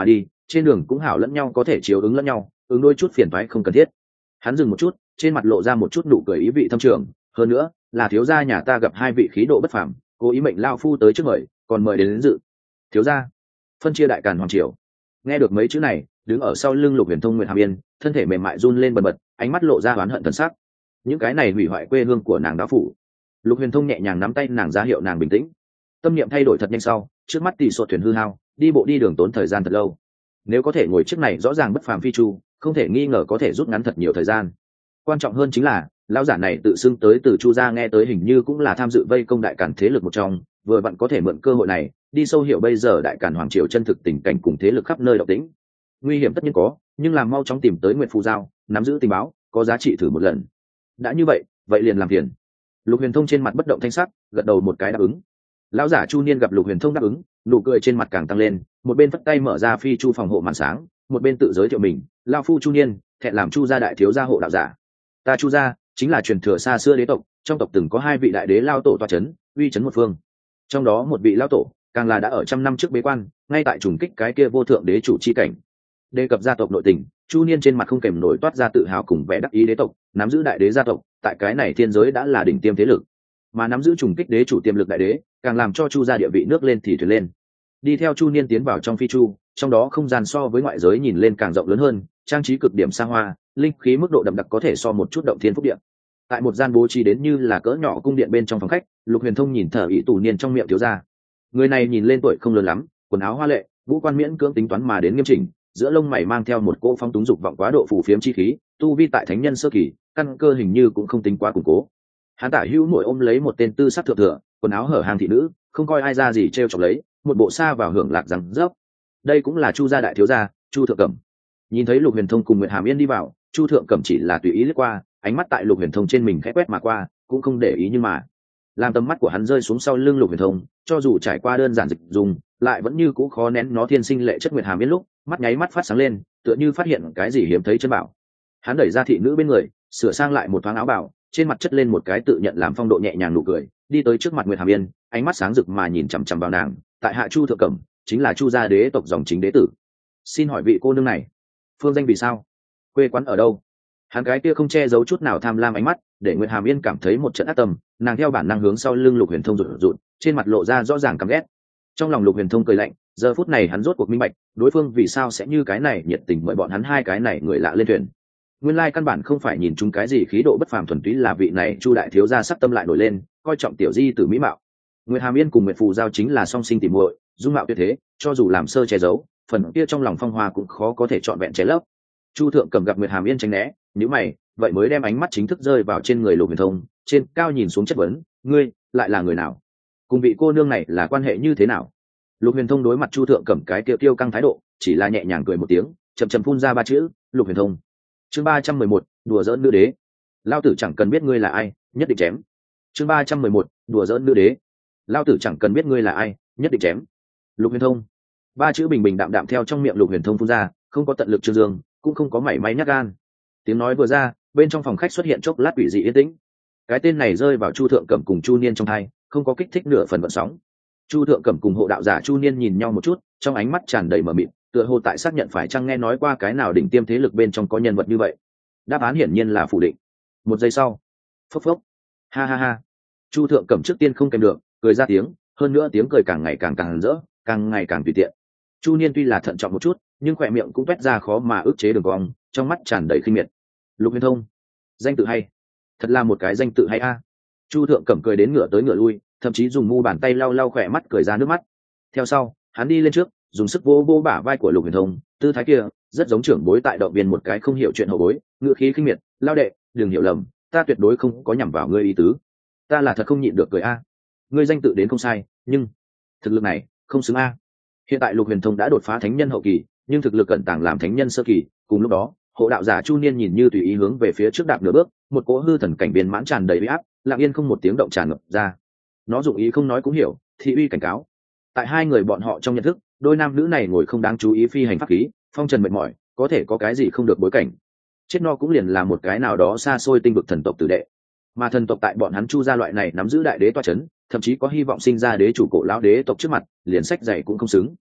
Speaker 1: trên đường cũng hảo lẫn nhau có thể chiếu ứng lẫn nhau, ứng đôi chút phiền toái không cần thiết. Hắn dừng một chút, trên mặt lộ ra một chút nụ cười ý vị thâm trường, hơn nữa là thiếu gia nhà ta gặp hai vị khí độ bất phàm, cố ý mệnh lao phu tới trước mời, còn mời đến dự. Thiếu gia phân chia đại càn hoàng triều. Nghe được mấy chữ này, đứng ở sau lưng Lục Huyền Thông Nguyệt Hàm Yên thân thể mềm mại run lên bần bật, ánh mắt lộ ra oán hận thần sắc. Những cái này hủy hoại quê hương của nàng đã phủ. Lục Huyền Thông nhẹ nhàng nắm tay nàng ra hiệu nàng bình tĩnh. Tâm niệm thay đổi thật nhanh sau, trước mắt tỷ sột thuyền hư hao, đi bộ đi đường tốn thời gian thật lâu. Nếu có thể ngồi chiếc này rõ ràng bất phàm phi chu, không thể nghi ngờ có thể rút ngắn thật nhiều thời gian. Quan trọng hơn chính là lão giả này tự xưng tới từ Chu gia, nghe tới hình như cũng là tham dự vây công đại càn thế lực một trong, vừa vặn có thể mượn cơ hội này đi sâu hiểu bây giờ đại càn hoàng triều chân thực tình cảnh cùng thế lực khắp nơi động tĩnh. Nguy hiểm tất nhiên có, nhưng làm mau chóng tìm tới Nguyệt Phù Giao, nắm giữ tình báo, có giá trị thử một lần. Đã như vậy, vậy liền làm phiền. Lục Huyền Thông trên mặt bất động thanh sắc, gật đầu một cái đáp ứng. Lão giả Chu Niên gặp Lục Huyền Thông đáp ứng, nụ cười trên mặt càng tăng lên, một bên phất tay mở ra phi chu phòng hộ màn sáng, một bên tự giới thiệu mình, lão phu Chu Niên, thẹn làm Chu gia đại thiếu gia hộ đạo giả. Ta Chu gia chính là truyền thừa xa xưa đế tộc, trong tộc từng có hai vị đại đế lao tổ tọa chấn, uy chấn một phương. Trong đó một vị lao tổ, càng là đã ở trăm năm trước bế quan, ngay tại trùng kích cái kia vô thượng đế chủ chi cảnh. Đề cập gia tộc nội tình, Chu Niên trên mặt không kèm nổi toát ra tự hào cùng vẻ đắc ý đế tộc, nắm giữ đại đế gia tộc, tại cái này thiên giới đã là đỉnh tiêm thế lực, mà nắm giữ trùng kích đế chủ tiềm lực đại đế, càng làm cho Chu gia địa vị nước lên thì thuyền lên. Đi theo Chu Niên tiến vào trong phi chu, trong đó không gian so với ngoại giới nhìn lên càng rộng lớn hơn, trang trí cực điểm xa hoa, linh khí mức độ đậm đặc có thể so một chút động thiên phúc điện. Tại một gian bố trí đến như là cỡ nhỏ cung điện bên trong phòng khách, Lục Huyền Thông nhìn thở ý tù niên trong miệng thiếu gia. Người này nhìn lên tuổi không lớn lắm, quần áo hoa lệ, ngũ quan miễn cưỡng tính toán mà đến nghiêm chỉnh, giữa lông mày mang theo một cỗ phong túng dục vọng quá độ phù phiếm chi khí, tu vi tại thánh nhân sơ kỳ, căn cơ hình như cũng không tính quá củng cố. Hắn tả hữu nội ôm lấy một tên tư sắc thượng thừa, quần áo hở hàng thị nữ, không coi ai ra gì trêu chọc lấy, một bộ xa vào hưởng lạc rằng rớp. Đây cũng là Chu gia đại thiếu gia, Chu Thượng Cẩm. Nhìn thấy Lục Huyền Thông cùng Nguyệt Hàm Yên đi vào, Chu Thượng Cẩm chỉ là tùy ý lướt qua, ánh mắt tại Lục Huyền Thông trên mình khẽ quét mà qua, cũng không để ý, nhưng mà làm tầm mắt của hắn rơi xuống sau lưng Lục Huyền Thông, cho dù trải qua đơn giản dịch dùng, lại vẫn như cũ khó nén nó thiên sinh lệ chất Nguyệt Hàm Yên lúc, mắt nháy mắt phát sáng lên, tựa như phát hiện cái gì hiếm thấy chân bảo. Hắn đẩy ra thị nữ bên người, sửa sang lại một thoáng áo bào, trên mặt chất lên một cái tự nhận làm phong độ nhẹ nhàng nụ cười, đi tới trước mặt Nguyệt Hàm Yên, ánh mắt sáng rực mà nhìn chằm chằm vào nàng. Tại hạ Chu Thượng Cẩm, chính là Chu gia đế tộc dòng chính đế tử. Xin hỏi vị cô nương này, phương danh vì sao, quê quán ở đâu? Hắn cái kia không che giấu chút nào tham lam ánh mắt, để Nguyệt Hàm Yên cảm thấy một trận ác tâm, nàng theo bản năng hướng sau lưng Lục Huyền Thông rụt rụt, trên mặt lộ ra rõ ràng căm ghét. Trong lòng Lục Huyền Thông cười lạnh, giờ phút này hắn rốt cuộc minh bạch, đối phương vì sao sẽ như cái này nhiệt tình mời bọn hắn hai cái này người lạ lên thuyền. Nguyên lai căn bản không phải nhìn chúng cái gì khí độ bất phàm, thuần túy là vị này Chu đại thiếu gia sắc tâm lại nổi lên, coi trọng tiểu di tử mỹ mạo. Nguyệt Hàm Yên cùng Nguyệt Phù Giao chính là song sinh tỉ muội, dung mạo tuyệt thế, cho dù làm sơ che giấu, phần kia trong lòng phong hoa cũng khó có thể trọn vẹn che lấp. Chu Thượng Cẩm gặp Nguyệt Hàm Yên tránh né, nhíu mày, vậy mới đem ánh mắt chính thức rơi vào trên người Lục Huyền Thông, trên cao nhìn xuống chất vấn, ngươi lại là người nào? Cùng vị cô nương này là quan hệ như thế nào? Lục Huyền Thông đối mặt Chu Thượng Cẩm cái tiêu căng thái độ, chỉ là nhẹ nhàng cười một tiếng, chậm chậm phun ra ba chữ, Lục Huyền Thông. Chương 311, đùa giỡn nữ đế. Lao tử chẳng cần biết ngươi là ai, nhất định chém. Chương 311, đùa giỡn nữ đế. Lao tử chẳng cần biết ngươi là ai, nhất định chém. Lục Huyền Thông. Ba chữ bình bình đạm đạm theo trong miệng Lục Huyền Thông phun ra, không có tận lực trương dương, cũng không có mảy may nhát gan. Tiếng nói vừa ra, bên trong phòng khách xuất hiện chốc lát quỷ dị yên tĩnh. Cái tên này rơi vào Chu Thượng Cẩm cùng Chu Niên trong tai, không có kích thích nửa phần vận sóng. Chu Thượng Cẩm cùng hộ đạo giả Chu Niên nhìn nhau một chút, trong ánh mắt tràn đầy mờ mịt, tựa hồ tại xác nhận phải chăng nghe nói qua cái nào đỉnh tiêm thế lực bên trong có nhân vật như vậy. Đáp án hiển nhiên là phủ định. Một giây sau, phốc phốc, ha ha ha. Chu Thượng Cẩm trước tiên không kèm được, cười ra tiếng, hơn nữa tiếng cười càng ngày càng rỡ, càng ngày càng tùy tiện. Chu Niên tuy là thận trọng một chút, nhưng khỏe miệng cũng toét ra khó mà ức chế đường cong, trong mắt tràn đầy khinh miệt. Lục Huyền Thông, danh tự hay, thật là một cái danh tự hay a. Chu Thượng Cẩm cười đến ngửa tới ngửa lui, thậm chí dùng mu bàn tay lau lau khỏe mắt cười ra nước mắt. Theo sau, hắn đi lên trước, dùng sức vỗ vỗ bả vai của Lục Huyền Thông, tư thái kia rất giống trưởng bối tại động viên một cái không hiểu chuyện hậu bối, ngựa khí khinh miệt, lao đệ, đừng hiểu lầm, ta tuyệt đối không có nhằm vào ngươi ý tứ, ta là thật không nhịn được cười a. Ngươi danh tự đến không sai, nhưng thực lực này không xứng a. Hiện tại Lục Huyền Thông đã đột phá thánh nhân hậu kỳ, nhưng thực lực cẩn tàng làm thánh nhân sơ kỳ. Cùng lúc đó, hộ đạo giả Chu Niên nhìn như tùy ý hướng về phía trước đạp nửa bước, một cỗ hư thần cảnh biên mãn tràn đầy uy áp, lặng yên không một tiếng động tràn ngập ra. Nó dụng ý không nói cũng hiểu, thị uy cảnh cáo. Tại hai người bọn họ trong nhận thức, đôi nam nữ này ngồi không đáng chú ý phi hành pháp khí, phong trần mệt mỏi, có thể có cái gì không được bối cảnh. Chết no cũng liền là một cái nào đó xa xôi tinh vực thần tộc tử đệ, mà thần tộc tại bọn hắn Chu gia loại này nắm giữ đại đế toa chấn, thậm chí có hy vọng sinh ra đế chủ cổ lão đế tộc trước mặt, liền sách dạy cũng không xứng.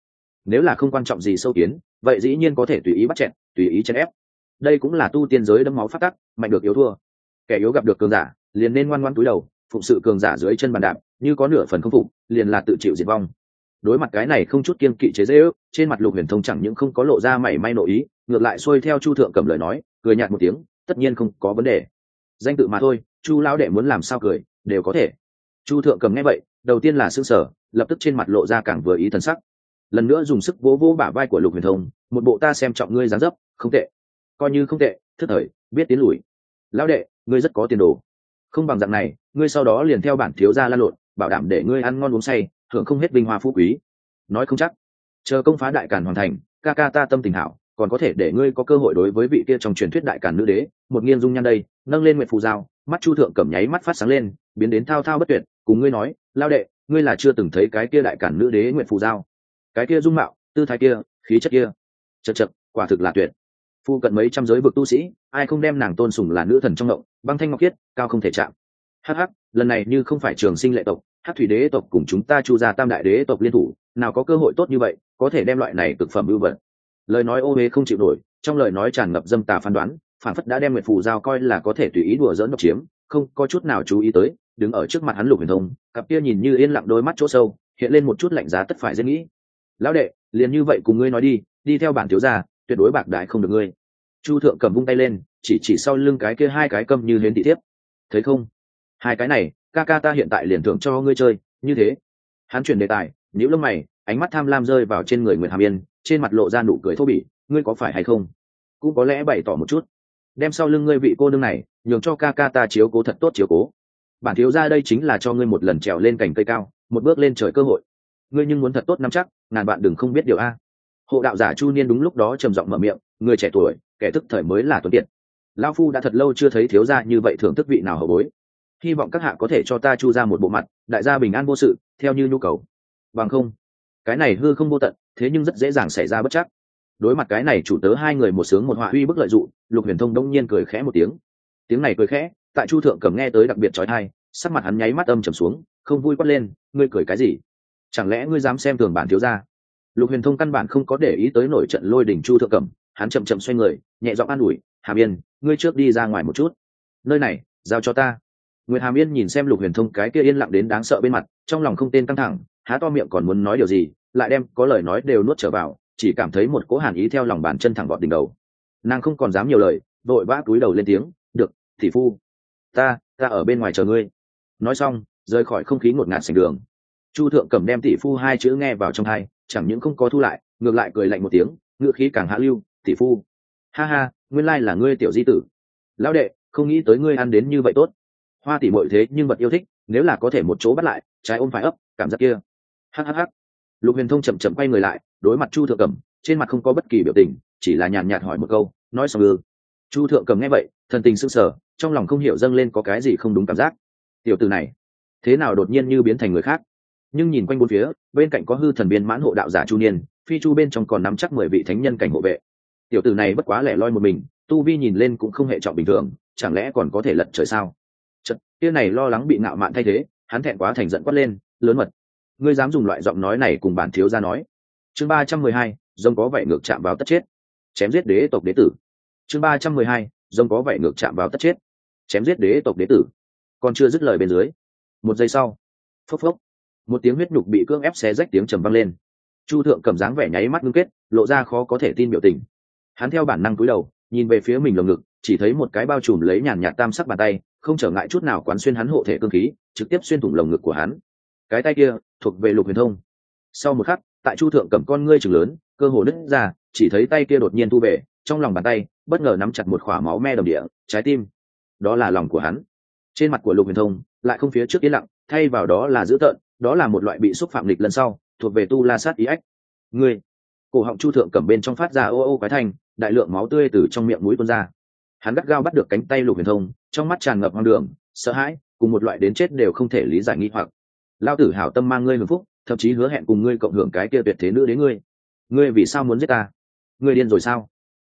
Speaker 1: nếu là không quan trọng gì sâu kiến vậy dĩ nhiên có thể tùy ý bắt chẹn tùy ý chèn ép. Đây cũng là tu tiên giới đẫm máu phát tắc, mạnh được yếu thua. Kẻ yếu gặp được cường giả liền nên ngoan ngoãn cúi đầu, phụng sự cường giả dưới chân bàn đạp, như có nửa phần không phục liền là tự chịu diệt vong. Đối mặt cái này không chút kiêng kỵ chế giễu, trên mặt Lục Huyền Thông chẳng những không có lộ ra mảy may nội ý, ngược lại xuôi theo Chu Thượng Cẩm lời nói, cười nhạt một tiếng, tất nhiên không có vấn đề. Danh tự mà thôi, Chu lão đệ muốn làm sao cười đều có thể. Chu Thượng Cẩm nghe vậy, đầu tiên là sững sờ, lập tức trên mặt lộ ra càng vừa ý thần sắc. Lần nữa dùng sức vỗ vỗ bả vai của Lục Huyền Thông, một bộ ta xem trọng ngươi dáng dấp, không tệ, coi như không tệ, thức thời, biết tiến lùi. Lão đệ, ngươi rất có tiền đồ. Không bằng dạng này, ngươi sau đó liền theo bản thiếu gia lan lộn, bảo đảm để ngươi ăn ngon uống say, hưởng không hết vinh hoa phú quý. Nói không chắc, chờ công phá đại càn hoàn thành, ca ca ta tâm tình hảo, còn có thể để ngươi có cơ hội đối với vị kia trong truyền thuyết đại càn nữ đế, một nghiêng dung nhan đây, nâng lên nguyệt phù dao, mắt Chu Thượng Cẩm nháy mắt phát sáng lên, biến đến thao thao bất tuyệt, cùng ngươi nói, lao đệ, ngươi là chưa từng thấy cái kia đại càn nữ đế nguyệt phù dao, cái kia dung mạo, tư thái kia, khí chất kia, chật chật, quả thực là tuyệt. Phu cận mấy trăm giới vực tu sĩ, ai không đem nàng tôn sùng là nữ thần trong ngộng, băng thanh ngọc khiết, cao không thể chạm. Hắc hắc, lần này như không phải Trường Sinh lệ tộc, Hắc thủy đế tộc cùng chúng ta Chu gia tam đại đế tộc liên thủ, nào có cơ hội tốt như vậy, có thể đem loại này cực phẩm ưu vật. Lời nói ô uế không chịu nổi, trong lời nói tràn ngập dâm tà phán đoán, phản phất đã đem nguyệt phù giao coi là có thể tùy ý đùa dỡn độc chiếm, không có chút nào chú ý tới, đứng ở trước mặt hắn Lục Huyền Thông, cặp kia nhìn như yên lặng đôi mắt chỗ sâu, hiện lên một chút lạnh giá tất phải dễ nghĩ. Lão đệ, liền như vậy cùng ngươi nói đi, đi theo bản thiếu gia, tuyệt đối bạc đại không được ngươi. Chu Thượng Cầm vung tay lên, chỉ sau lưng cái kia hai cái câm như hến thị thiếp. Thấy không? Hai cái này, ca ca ta hiện tại liền thưởng cho ngươi chơi, như thế. Hắn chuyển đề tài, nhíu lông mày, ánh mắt tham lam rơi vào trên người Nguyệt Hàm Yên, trên mặt lộ ra nụ cười thô bỉ, ngươi có phải hay không? Cũng có lẽ bày tỏ một chút. Đem sau lưng ngươi vị cô nương này, nhường cho ca ca ta chiếu cố thật tốt chiếu cố. Bản thiếu gia đây chính là cho ngươi một lần trèo lên cành cây cao, một bước lên trời cơ hội. Ngươi nhưng muốn thật tốt nắm chắc, ngàn bạn đừng không biết điều a. Hộ đạo giả Chu Niên đúng lúc đó trầm giọng mở miệng, người trẻ tuổi, kẻ thức thời mới là tuấn kiệt. Lão phu đã thật lâu chưa thấy thiếu gia như vậy thưởng thức vị nào hậu bối. Hy vọng các hạ có thể cho ta Chu ra một bộ mặt, đại gia bình an vô sự, theo như nhu cầu. Bằng không, cái này hư không vô tận, thế nhưng rất dễ dàng xảy ra bất chắc. Đối mặt cái này chủ tớ hai người một sướng một họa uy bức lợi dụ, Lục Huyền Thông đông nhiên cười khẽ một tiếng. Tiếng này cười khẽ, tại Chu Thượng Cẩm nghe tới đặc biệt chói tai, sắc mặt hắn nháy mắt âm trầm xuống, không vui quát lên, ngươi cười cái gì? Chẳng lẽ ngươi dám xem thường bản thiếu gia? Lục Huyền Thông căn bản không có để ý tới nổi trận lôi đình Chu Thượng Cẩm, hắn chậm chậm xoay người, nhẹ giọng an ủi, Hàm Yên, ngươi trước đi ra ngoài một chút. Nơi này, giao cho ta. Nguyệt Hàm Yên nhìn xem Lục Huyền Thông cái kia yên lặng đến đáng sợ bên mặt, trong lòng không tên căng thẳng, há to miệng còn muốn nói điều gì, lại đem có lời nói đều nuốt trở vào, chỉ cảm thấy một cỗ hàn ý theo lòng bàn chân thẳng vọt đỉnh đầu. Nàng không còn dám nhiều lời, vội vã cúi đầu lên tiếng, "Được, tỷ phu, ta ở bên ngoài chờ ngươi." Nói xong, rời khỏi không khí ngột ngạt sảnh đường. Chu Thượng Cẩm đem tỷ phu hai chữ nghe vào trong tai, chẳng những không có thu lại, ngược lại cười lạnh một tiếng, ngựa khí càng hạ lưu, "Tỷ phu, ha ha, nguyên lai là ngươi tiểu di tử. Lão đệ, không nghĩ tới ngươi ăn đến như vậy tốt. Hoa tỷ muội thế nhưng vật yêu thích, nếu là có thể một chỗ bắt lại, trái ôm phải ấp, cảm giác kia." Hắc. Lục Huyền Thông chậm chậm quay người lại, đối mặt Chu Thượng Cẩm, trên mặt không có bất kỳ biểu tình, chỉ là nhàn nhạt hỏi một câu, nói xong ư? Chu Thượng Cẩm nghe vậy, thần tình sững sờ, trong lòng không hiểu dâng lên có cái gì không đúng cảm giác. Tiểu tử này, thế nào đột nhiên như biến thành người khác? Nhưng nhìn quanh bốn phía, bên cạnh có hư thần biên mãn hộ đạo giả Chu Niên, phi chu bên trong còn nắm chắc 10 vị thánh nhân cảnh hộ vệ. Tiểu tử này bất quá lẻ loi một mình, tu vi nhìn lên cũng không hệ trọng bình thường, chẳng lẽ còn có thể lật trời sao? Chợt, kia này lo lắng bị ngạo mạn thay thế, hắn thẹn quá thành giận quát lên, lớn mật, ngươi dám dùng loại giọng nói này cùng bản thiếu gia nói? Chương 312, rồng có vậy ngược chạm vào tất chết. Chém giết đế tộc đế tử. Chương 312, rồng có vậy ngược chạm vào tất chết. Chém giết đế tộc đế tử. Còn chưa dứt lời bên dưới, một giây sau, phốc phốc, một tiếng huyết nhục bị cưỡng ép xé rách tiếng trầm vang lên. Chu Thượng Cẩm dáng vẻ nháy mắt ngưng kết, lộ ra khó có thể tin biểu tình. Hắn theo bản năng cúi đầu, nhìn về phía mình lồng ngực, chỉ thấy một cái bao trùm lấy nhàn nhạt tam sắc bàn tay, không trở ngại chút nào quán xuyên hắn hộ thể cương khí, trực tiếp xuyên thủng lồng ngực của hắn. Cái tay kia thuộc về Lục Huyền Thông. Sau một khắc, tại Chu Thượng Cẩm con ngươi trừng lớn, cơ hồ nứt ra, chỉ thấy tay kia đột nhiên thu về, trong lòng bàn tay bất ngờ nắm chặt một khỏa máu me đầm địa, trái tim. Đó là lòng của hắn. Trên mặt của Lục Huyền Thông lại không phía trước yên lặng, thay vào đó là dữ tợn, đó là một loại bị xúc phạm lịch lần sau, thuộc về tu la sát ý ách. Ngươi, cổ họng Chu Thượng Cẩm bên trong phát ra ô ô quái thanh, đại lượng máu tươi từ trong miệng mũi tuôn ra. Hắn gắt gao bắt được cánh tay Lục Huyền Thông, trong mắt tràn ngập hoang đường, sợ hãi, cùng một loại đến chết đều không thể lý giải nghi hoặc. Lao tử hảo tâm mang ngươi hưởng phúc, thậm chí hứa hẹn cùng ngươi cộng hưởng cái kia tuyệt thế nữ đến ngươi vì sao muốn giết ta? Ngươi điên rồi sao?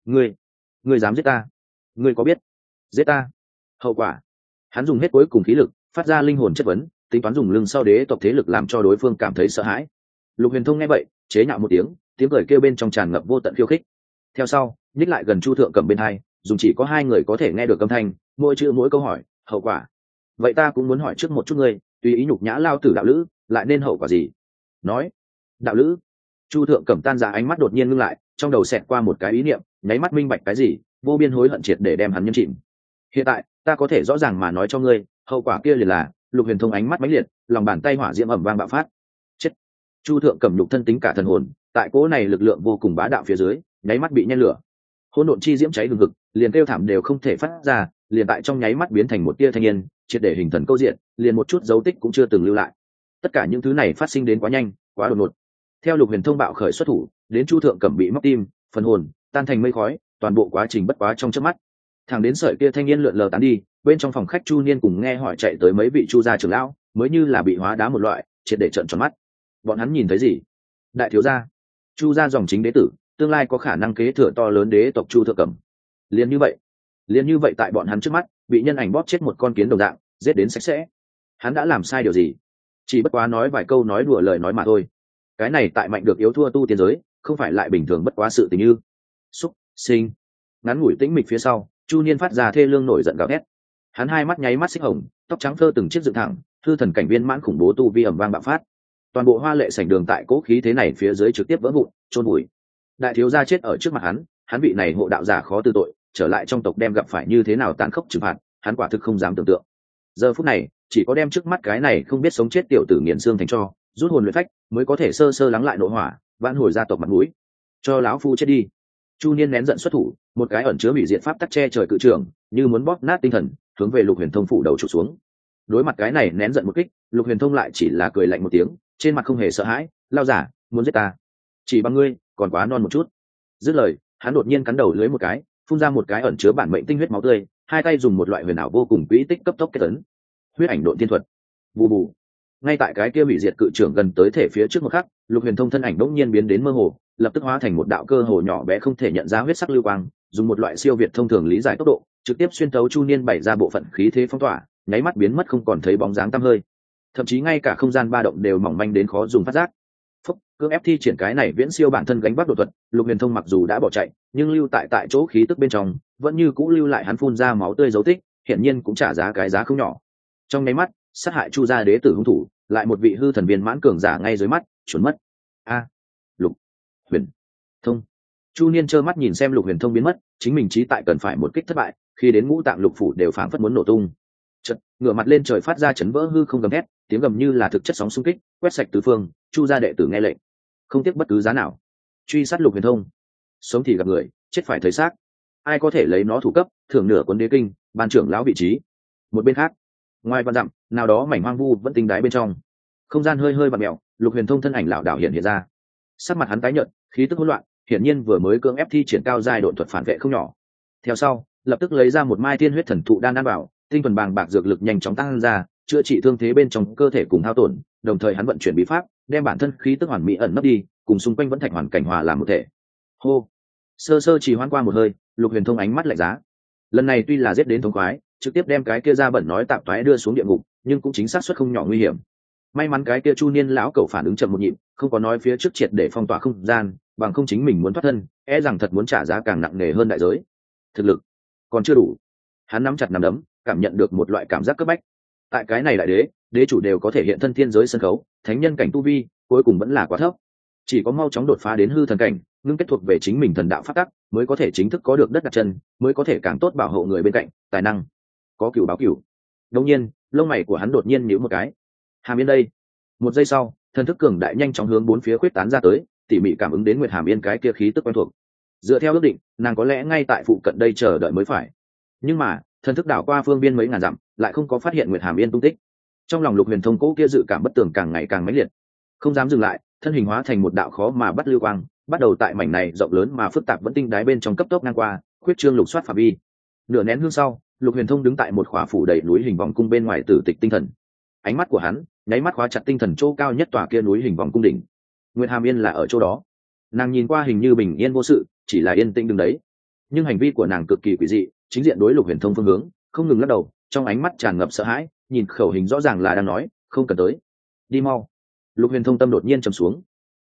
Speaker 1: Ngươi dám giết ta? Ngươi có biết giết ta hậu quả? Hắn dùng hết cuối cùng khí lực, phát ra linh hồn chất vấn, tính toán dùng lưng sau đế tộc thế lực làm cho đối phương cảm thấy sợ hãi. Lục Huyền Thông nghe vậy, chế nhạo một tiếng, tiếng cười kêu bên trong tràn ngập vô tận khiêu khích. Theo sau nhích lại gần Chu Thượng Cẩm bên hai, dùng chỉ có hai người có thể nghe được âm thanh, mỗi chữ mỗi câu hỏi. Hậu quả? Vậy ta cũng muốn hỏi trước một chút ngươi, tùy ý nhục nhã lao tử đạo lữ, lại nên hậu quả gì? Nói. Đạo lữ. Chu Thượng Cẩm tan ra, ánh mắt đột nhiên ngưng lại, trong đầu xẹt qua một cái ý niệm, nháy mắt minh bạch cái gì, vô biên hối hận triệt để đem hắn nhấn chìm. Hiện tại ta có thể rõ ràng mà nói cho ngươi, hậu quả kia liền là Lục Huyền Thông ánh mắt mãnh liệt, lòng bàn tay hỏa diễm ầm vang bạo phát. Chết. Chu Thượng Cẩm nhục thân tính cả thần hồn, tại cỗ này lực lượng vô cùng bá đạo phía dưới, nháy mắt bị nhen lửa. Hỗn độn chi diễm cháy hừng hực, liền kêu thảm đều không thể phát ra, liền tại trong nháy mắt biến thành một tia thanh niên, triệt để hình thần câu diện, liền một chút dấu tích cũng chưa từng lưu lại. Tất cả những thứ này phát sinh đến quá nhanh, quá đột ngột. Theo Lục Huyền Thông bạo khởi xuất thủ, đến Chu Thượng Cẩm bị móc tim, phần hồn tan thành mây khói, toàn bộ quá trình bất quá trong chớp mắt. Thẳng đến sợi kia thanh niên lượn lờ tán đi, bên trong phòng khách Chu Niên cùng nghe hỏi chạy tới mấy vị Chu gia trưởng lão, mới như là bị hóa đá một loại, triệt để trợn tròn mắt. Bọn hắn nhìn thấy gì? Đại thiếu gia, Chu gia dòng chính đế tử, tương lai có khả năng kế thừa to lớn đế tộc Chu Thượng Cẩm. Liền như vậy tại bọn hắn trước mắt, bị nhân ảnh bóp chết một con kiến đồng dạng, giết đến sạch sẽ. Hắn đã làm sai điều gì? Chỉ bất quá nói vài câu nói đùa lời nói mà thôi. Cái này tại mạnh được yếu thua tu tiên giới, không phải lại bình thường bất quá sự tình như. Xúc sinh. Ngắn ngủi tĩnh mịch phía sau, Chu Niên phát ra thê lương nổi giận gào thét. Hắn hai mắt nháy mắt xích hồng, tóc trắng phơ từng chiếc dựng thẳng, thư thần cảnh viên mãn khủng bố tu vi ầm vang bạo phát. Toàn bộ hoa lệ sảnh đường tại cố khí thế này phía dưới trực tiếp vỡ vụn, chôn bụi. Đại thiếu gia chết ở trước mặt hắn vị này hộ đạo giả khó từ tội, trở lại trong tộc đem gặp phải như thế nào tàn khốc trừng phạt, hắn quả thực không dám tưởng tượng. Giờ phút này, chỉ có đem trước mắt cái này không biết sống chết tiểu tử nghiền xương thành tro, rút hồn luyện phách, mới có thể sơ sơ lắng lại nội hỏa, vãn hồi gia tộc mặt mũi. Cho lão phu chết đi. Chu Niên nén giận xuất thủ, một cái ẩn chứa hủy diệt pháp tắc che trời cự trường, như muốn bóp nát tinh thần, hướng về Lục Huyền Thông phủ đầu trụ xuống. Đối mặt cái này nén giận một kích, Lục Huyền Thông lại chỉ là cười lạnh một tiếng, trên mặt không hề sợ hãi. Lao giả, muốn giết ta? Chỉ bằng ngươi, còn quá non một chút. Dứt lời, hắn đột nhiên cắn đầu lưới một cái, phun ra một cái ẩn chứa bản mệnh tinh huyết máu tươi, hai tay dùng một loại huyền ảo vô cùng quỹ tích cấp tốc kết ấn. Huyết ảnh độn tiên thuật. Bù bù. Ngay tại cái kia hủy diệt cự trưởng gần tới thể phía trước một khắc, Lục Huyền Thông thân ảnh bỗng nhiên biến đến mơ hồ, lập tức hóa thành một đạo cơ hồ nhỏ bé không thể nhận ra huyết sắc lưu quang, dùng một loại siêu việt thông thường lý giải tốc độ, trực tiếp xuyên thấu Chu Niên bày ra bộ phận khí thế phong tỏa, nháy mắt biến mất không còn thấy bóng dáng tăm hơi. Thậm chí ngay cả không gian ba động đều mỏng manh đến khó dùng phát giác. Phúc, cưỡng ép thi triển cái này viễn siêu bản thân gánh vác đột thuật, Lục Huyền Thông mặc dù đã bỏ chạy, nhưng lưu tại chỗ khí tức bên trong, vẫn như cũ lưu lại hắn phun ra máu tươi dấu tích, hiển nhiên cũng trả giá cái giá không nhỏ. Trong nháy mắt, sát hại Chu gia đế tử hung thủ, lại một vị hư thần viên mãn cường giả ngay dưới mắt, chuẩn mất. Lục Huyền Thông. Chu Niên trơ mắt nhìn xem Lục Huyền Thông biến mất, chính mình chí tại cần phải một kích thất bại, khi đến ngũ tạng lục phủ đều phảng phất muốn nổ tung. Chợt, ngửa mặt lên trời phát ra chấn vỡ hư không gầm thét, tiếng gầm như là thực chất sóng xung kích, quét sạch tứ phương. Chu gia đệ tử nghe lệnh, không tiếc bất cứ giá nào, truy sát Lục Huyền Thông. Sống thì gặp người, chết phải thấy xác. Ai có thể lấy nó thủ cấp, thưởng nửa cuốn đế kinh, ban trưởng lão vị trí. Một bên khác, ngoài vạn dặm, nào đó mảnh hoang vu vẫn tinh đái bên trong, không gian hơi hơi vặn mèo, Lục Huyền Thông thân ảnh lảo đảo hiện ra. Sắc mặt hắn tái nhợt, khí tức hỗn loạn, hiển nhiên vừa mới cưỡng ép thi triển cao giai độn thuật phản vệ không nhỏ. Theo sau, lập tức lấy ra một mai tiên huyết thần thụ đan ăn vào, tinh thuần bàng bạc dược lực nhanh chóng tăng ra, chữa trị thương thế bên trong cơ thể cùng hao tổn, đồng thời hắn vận chuyển bí pháp, đem bản thân khí tức hoàn mỹ ẩn nấp đi, cùng xung quanh vẫn thạch hoàn cảnh hòa làm một thể. Hô, sơ sơ chỉ hoan qua một hơi, Lục Huyền Thông ánh mắt lạnh giá. Lần này tuy là giết đến thống khoái, trực tiếp đem cái kia ra bẩn nói tạm toái đưa xuống địa ngục, nhưng cũng chính xác suất không nhỏ nguy hiểm. May mắn cái kia Chu Niên lão cẩu phản ứng chậm một nhịp, không có nói phía trước triệt để phong tỏa không gian, bằng không chính mình muốn thoát thân, e rằng thật muốn trả giá càng nặng nề hơn đại giới. Thực lực còn chưa đủ. Hắn nắm chặt nắm đấm, cảm nhận được một loại cảm giác cấp bách. Tại cái này đại đế chủ đều có thể hiện thân thiên giới sân khấu, thánh nhân cảnh tu vi, cuối cùng vẫn là quá thấp. Chỉ có mau chóng đột phá đến hư thần cảnh, ngưng kết thuộc về chính mình thần đạo pháp tắc, mới có thể chính thức có được đất đặt chân, mới có thể càng tốt bảo hộ người bên cạnh, tài năng có cửu báo cửu. Đột nhiên, lông mày của hắn đột nhiên nhíu một cái. Hàm Yên đây. Một giây sau, thần thức cường đại nhanh chóng hướng bốn phía khuyết tán ra tới, tỉ mỉ cảm ứng đến Nguyệt Hàm Yên cái kia khí tức quen thuộc. Dựa theo ước định, nàng có lẽ ngay tại phụ cận đây chờ đợi mới phải. Nhưng mà, thần thức đảo qua phương biên mấy ngàn dặm, lại không có phát hiện Nguyệt Hàm Yên tung tích. Trong lòng Lục Huyền Thông cố kia dự cảm bất tường càng ngày càng mãnh liệt, không dám dừng lại, thân hình hóa thành một đạo khó mà bắt lưu quang, bắt đầu tại mảnh này rộng lớn mà phức tạp vẫn tinh đáy bên trong cấp tốc ngang qua, khuyết trương lục soát phạm vi. Nửa nén hương sau, Lục Huyền Thông đứng tại một khỏa phủ đầy núi hình vòng cung bên ngoài Tử Tịch tinh thần. Ánh mắt của hắn nháy mắt khóa chặt tinh thần chỗ cao nhất tòa kia núi hình vòng cung đỉnh. Nguyệt Hàm Yên là ở chỗ đó. Nàng nhìn qua hình như bình yên vô sự, chỉ là yên tĩnh đứng đấy, nhưng hành vi của nàng cực kỳ quỷ dị, chính diện đối Lục Huyền Thông phương hướng, không ngừng lắc đầu, trong ánh mắt tràn ngập sợ hãi, nhìn khẩu hình rõ ràng là đang nói, không cần tới, đi mau. Lục Huyền Thông tâm đột nhiên trầm xuống.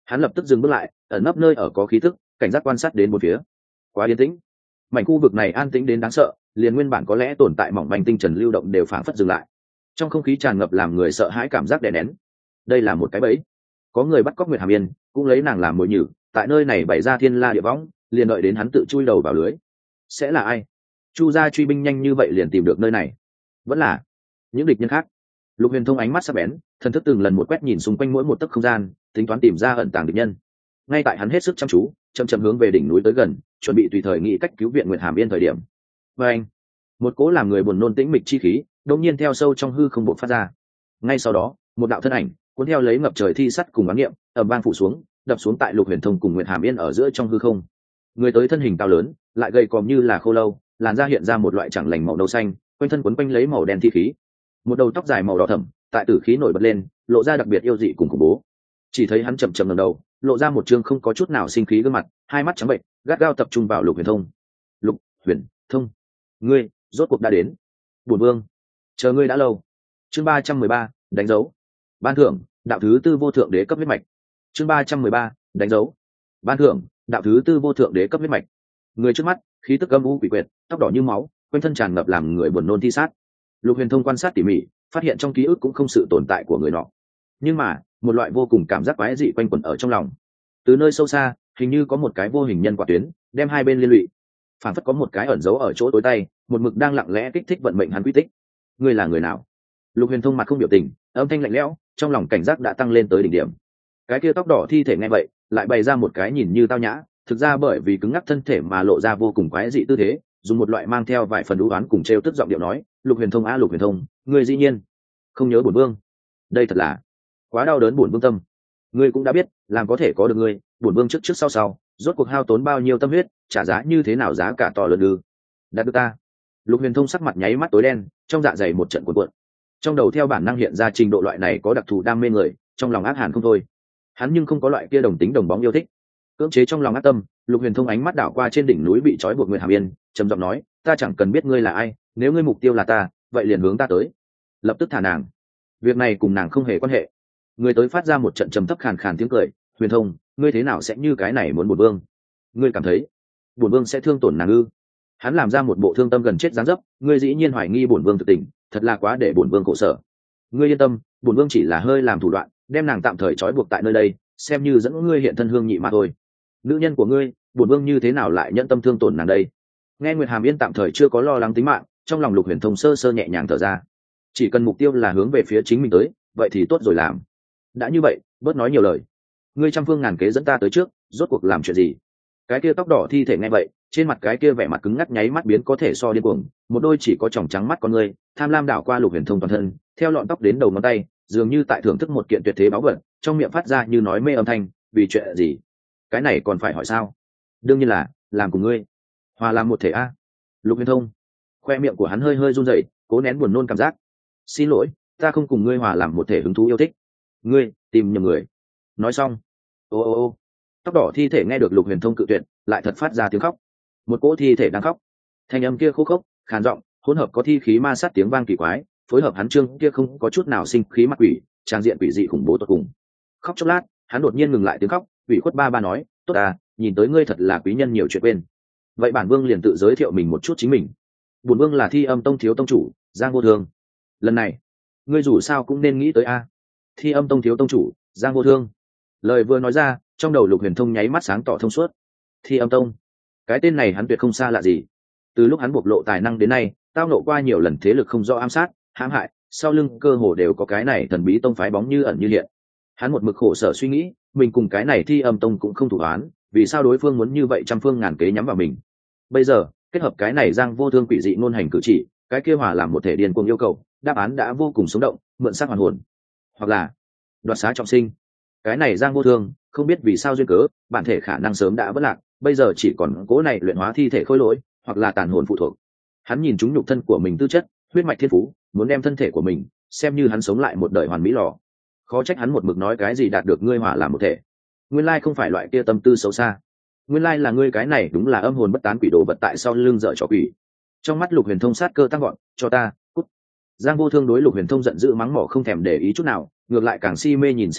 Speaker 1: Hắn lập tức dừng bước lại, ẩn nấp nơi ở có khí tức, cảnh giác quan sát đến một phía. Quá yên tĩnh, mảnh khu vực này an tĩnh đến đáng sợ, liền nguyên bản có lẽ tồn tại mỏng manh tinh trần lưu động đều phảng phất dừng lại. Trong không khí tràn ngập làm người sợ hãi cảm giác đè nén. Đây là một cái bẫy. Có người bắt cóc Nguyệt Hàm Yên, cũng lấy nàng làm mồi nhử, tại nơi này bày ra thiên la địa võng, liền đợi đến hắn tự chui đầu vào lưới. Sẽ là ai? Chu gia truy binh nhanh như vậy liền tìm được nơi này, vẫn là những địch nhân khác? Lục Huyền Thông ánh mắt sắc bén, thần thức từng lần một quét nhìn xung quanh mỗi một tấc không gian, tính toán tìm ra ẩn tàng địch nhân. Ngay tại hắn hết sức chăm chú, chậm chậm hướng về đỉnh núi tới gần, chuẩn bị tùy thời nghĩ cách cứu viện Nguyệt Hàm Yên thời điểm. Và anh, một cỗ làm người buồn nôn tĩnh mịch chi khí, đột nhiên theo sâu trong hư không bộc phát ra. Ngay sau đó, một đạo thân ảnh cuốn theo lấy ngập trời thi sắt cùng bán niệm, ầm vang phủ xuống, đập xuống tại Lục Huyền Thông cùng Nguyệt Hàm Yên ở giữa trong hư không. Người tới thân hình cao lớn, lại gầy còm như là khô lâu, làn da hiện ra một loại chẳng lành màu nâu xanh, quanh thân quấn quanh lấy màu đen thi khí. Một đầu tóc dài màu đỏ thẫm, tại tử khí nổi bật lên, lộ ra đặc biệt yêu dị cùng khủng bố. Chỉ thấy hắn chậm chậm ngẩng đầu, lộ ra một trương không có chút nào sinh khí gương mặt, hai mắt trắng bệnh, gắt gao tập trung vào Lục Huyền Thông. Lục Huyền Thông, ngươi rốt cuộc đã đến. Bổn vương chờ ngươi đã lâu. Chương 313, đánh dấu. Ban thưởng, đạo thứ tư vô thượng đế cấp huyết mạch. Chương 313, đánh dấu. Ban thưởng, đạo thứ tư vô thượng đế cấp huyết mạch. Người trước mắt, khí tức âm u quỷ quyệt, tóc đỏ như máu, quanh thân tràn ngập làm người buồn nôn thi sát. Lục Huyền Thông quan sát tỉ mỉ, phát hiện trong ký ức cũng không sự tồn tại của người nọ. Nhưng mà, một loại vô cùng cảm giác quái dị quanh quẩn ở trong lòng. Từ nơi sâu xa, hình như có một cái vô hình nhân quả tuyến, đem hai bên liên lụy. Phản phất có một cái ẩn giấu ở chỗ tối tay, một mực đang lặng lẽ kích thích vận mệnh hắn quy tích. Ngươi là người nào? Lục Huyền Thông mặt không biểu tình, âm thanh lạnh lẽo, trong lòng cảnh giác đã tăng lên tới đỉnh điểm. Cái kia tóc đỏ thi thể nghe vậy, lại bày ra một cái nhìn như tao nhã, thực ra bởi vì cứng ngắc thân thể mà lộ ra vô cùng quái dị tư thế, dùng một loại mang theo vài phần đú oán cùng trêu tức giọng điệu nói, Lục Huyền Thông, Lục Huyền Thông, ngươi dĩ nhiên không nhớ bổn vương. Đây thật là quá đau đớn bổn vương tâm. Ngươi cũng đã biết, làm có thể có được ngươi, bổn vương trước trước sau sau, rốt cuộc hao tốn bao nhiêu tâm huyết, trả giá như thế nào giá cả to lớn ư? Đạt được ta. Lục Huyền Thông sắc mặt nháy mắt tối đen, trong dạ dày một trận cuộn cuộn. Trong đầu theo bản năng hiện ra trình độ loại này có đặc thù đam mê người, trong lòng ác hàn không thôi. Hắn nhưng không có loại kia đồng tính đồng bóng yêu thích. Cưỡng chế trong lòng ác tâm, Lục Huyền Thông ánh mắt đảo qua trên đỉnh núi bị trói buộc Nguyệt Hàm Yên, trầm giọng nói, ta chẳng cần biết ngươi là ai, nếu ngươi mục tiêu là ta, vậy liền hướng ta tới. Lập tức thả nàng. Việc này cùng nàng không hề quan hệ. Người tới phát ra một trận trầm thấp khàn khàn tiếng cười, Huyền Thông, ngươi thế nào sẽ như cái này muốn bổn vương? Ngươi cảm thấy bổn vương sẽ thương tổn nàng ư? Hắn làm ra một bộ thương tâm gần chết dáng dấp, ngươi dĩ nhiên hoài nghi bổn vương thực tình, thật là quá để bổn vương khổ sở. Ngươi yên tâm, bổn vương chỉ là hơi làm thủ đoạn, đem nàng tạm thời trói buộc tại nơi đây, xem như dẫn ngươi hiện thân hương nhị mà thôi. Nữ nhân của ngươi, bổn vương như thế nào lại nhẫn tâm thương tổn nàng đây? Nghe Nguyệt Hàm Yên tạm thời chưa có lo lắng tính mạng, trong lòng Lục Huyền Thông sơ sơ nhẹ nhàng thở ra. Chỉ cần mục tiêu là hướng về phía chính mình tới, vậy thì tốt rồi làm. Đã như vậy, bớt nói nhiều lời. Ngươi trăm phương ngàn kế dẫn ta tới trước, rốt cuộc làm chuyện gì? Cái kia tóc đỏ thi thể nghe vậy, trên mặt cái kia vẻ mặt cứng ngắc nháy mắt biến có thể so điên cuồng, một đôi chỉ có tròng trắng mắt con ngươi, tham lam đảo qua Lục Huyền Thông toàn thân, theo lọn tóc đến đầu ngón tay, dường như tại thưởng thức một kiện tuyệt thế báu vật, trong miệng phát ra như nói mê âm thanh, vì chuyện gì? Cái này còn phải hỏi sao? Đương nhiên là làm cùng ngươi, hòa làm một thể a. Lục Huyền Thông, khoe miệng của hắn hơi hơi run rẩy, cố nén buồn nôn cảm giác. Xin lỗi, ta không cùng ngươi hòa làm một thể hứng thú yêu thích. Ngươi tìm nhầm người. Nói xong, ô ô ô, tóc đỏ thi thể nghe được Lục Huyền Thông cự tuyệt, lại thật phát ra tiếng khóc. Một cỗ thi thể đang khóc, thanh âm kia khô khốc, khàn giọng, hỗn hợp có thi khí ma sát tiếng vang kỳ quái, phối hợp hắn trương kia không có chút nào sinh khí mặt quỷ, trang diện quỷ dị khủng bố tột cùng. Khóc chốc lát, hắn đột nhiên ngừng lại tiếng khóc, ủy khuất ba nói, tốt à, nhìn tới ngươi thật là quý nhân nhiều chuyện quên. Vậy bản vương liền tự giới thiệu mình một chút chính mình. Bổn vương là Thi Âm Tông thiếu tông chủ Giang Vô Thương. Lần này ngươi dù sao cũng nên nghĩ tới a. Thi Âm Tông thiếu tông chủ Giang Vô Thương. Lời vừa nói ra, trong đầu Lục Huyền Thông nháy mắt sáng tỏ thông suốt. Thi Âm Tông, cái tên này hắn tuyệt không xa lạ gì. Từ lúc hắn bộc lộ tài năng đến nay, tao nộ qua nhiều lần thế lực không rõ ám sát, hãm hại, sau lưng cơ hồ đều có cái này thần bí tông phái bóng như ẩn như hiện. Hắn một mực khổ sở suy nghĩ, mình cùng cái này Thi Âm Tông cũng không thủ án, vì sao đối phương muốn như vậy trăm phương ngàn kế nhắm vào mình. Bây giờ kết hợp cái này Giang Vô Thương quỷ dị ngôn hành cử chỉ, cái kia hòa làm một thể điên cuồng yêu cầu, đáp án đã vô cùng sống động, mượn xác hoàn hồn, hoặc là đoạt xá trọng sinh. Cái này Giang Vô Thương không biết vì sao duyên cớ, bản thể khả năng sớm đã vỡ lạc, bây giờ chỉ còn cố này luyện hóa thi thể khôi lỗi, hoặc là tàn hồn phụ thuộc. Hắn nhìn chúng nhục thân của mình tư chất, huyết mạch thiên phú, muốn đem thân thể của mình xem như hắn sống lại một đời hoàn mỹ lò. Khó trách hắn một mực nói cái gì đạt được ngươi hòa làm một thể. Nguyên lai không phải loại kia tâm tư xấu xa. Nguyên lai là ngươi cái này đúng là âm hồn bất tán quỷ đồ vật tại sau lưng dở trò quỷ. Trong mắt Lục Huyền Thông sát cơ tăng gọn, cho ta cút. Giang Vô Thương đối Lục Huyền Thông giận dữ mắng mỏ không thèm để ý chút nào, ngược lại càng si mê nhìn xem hắn,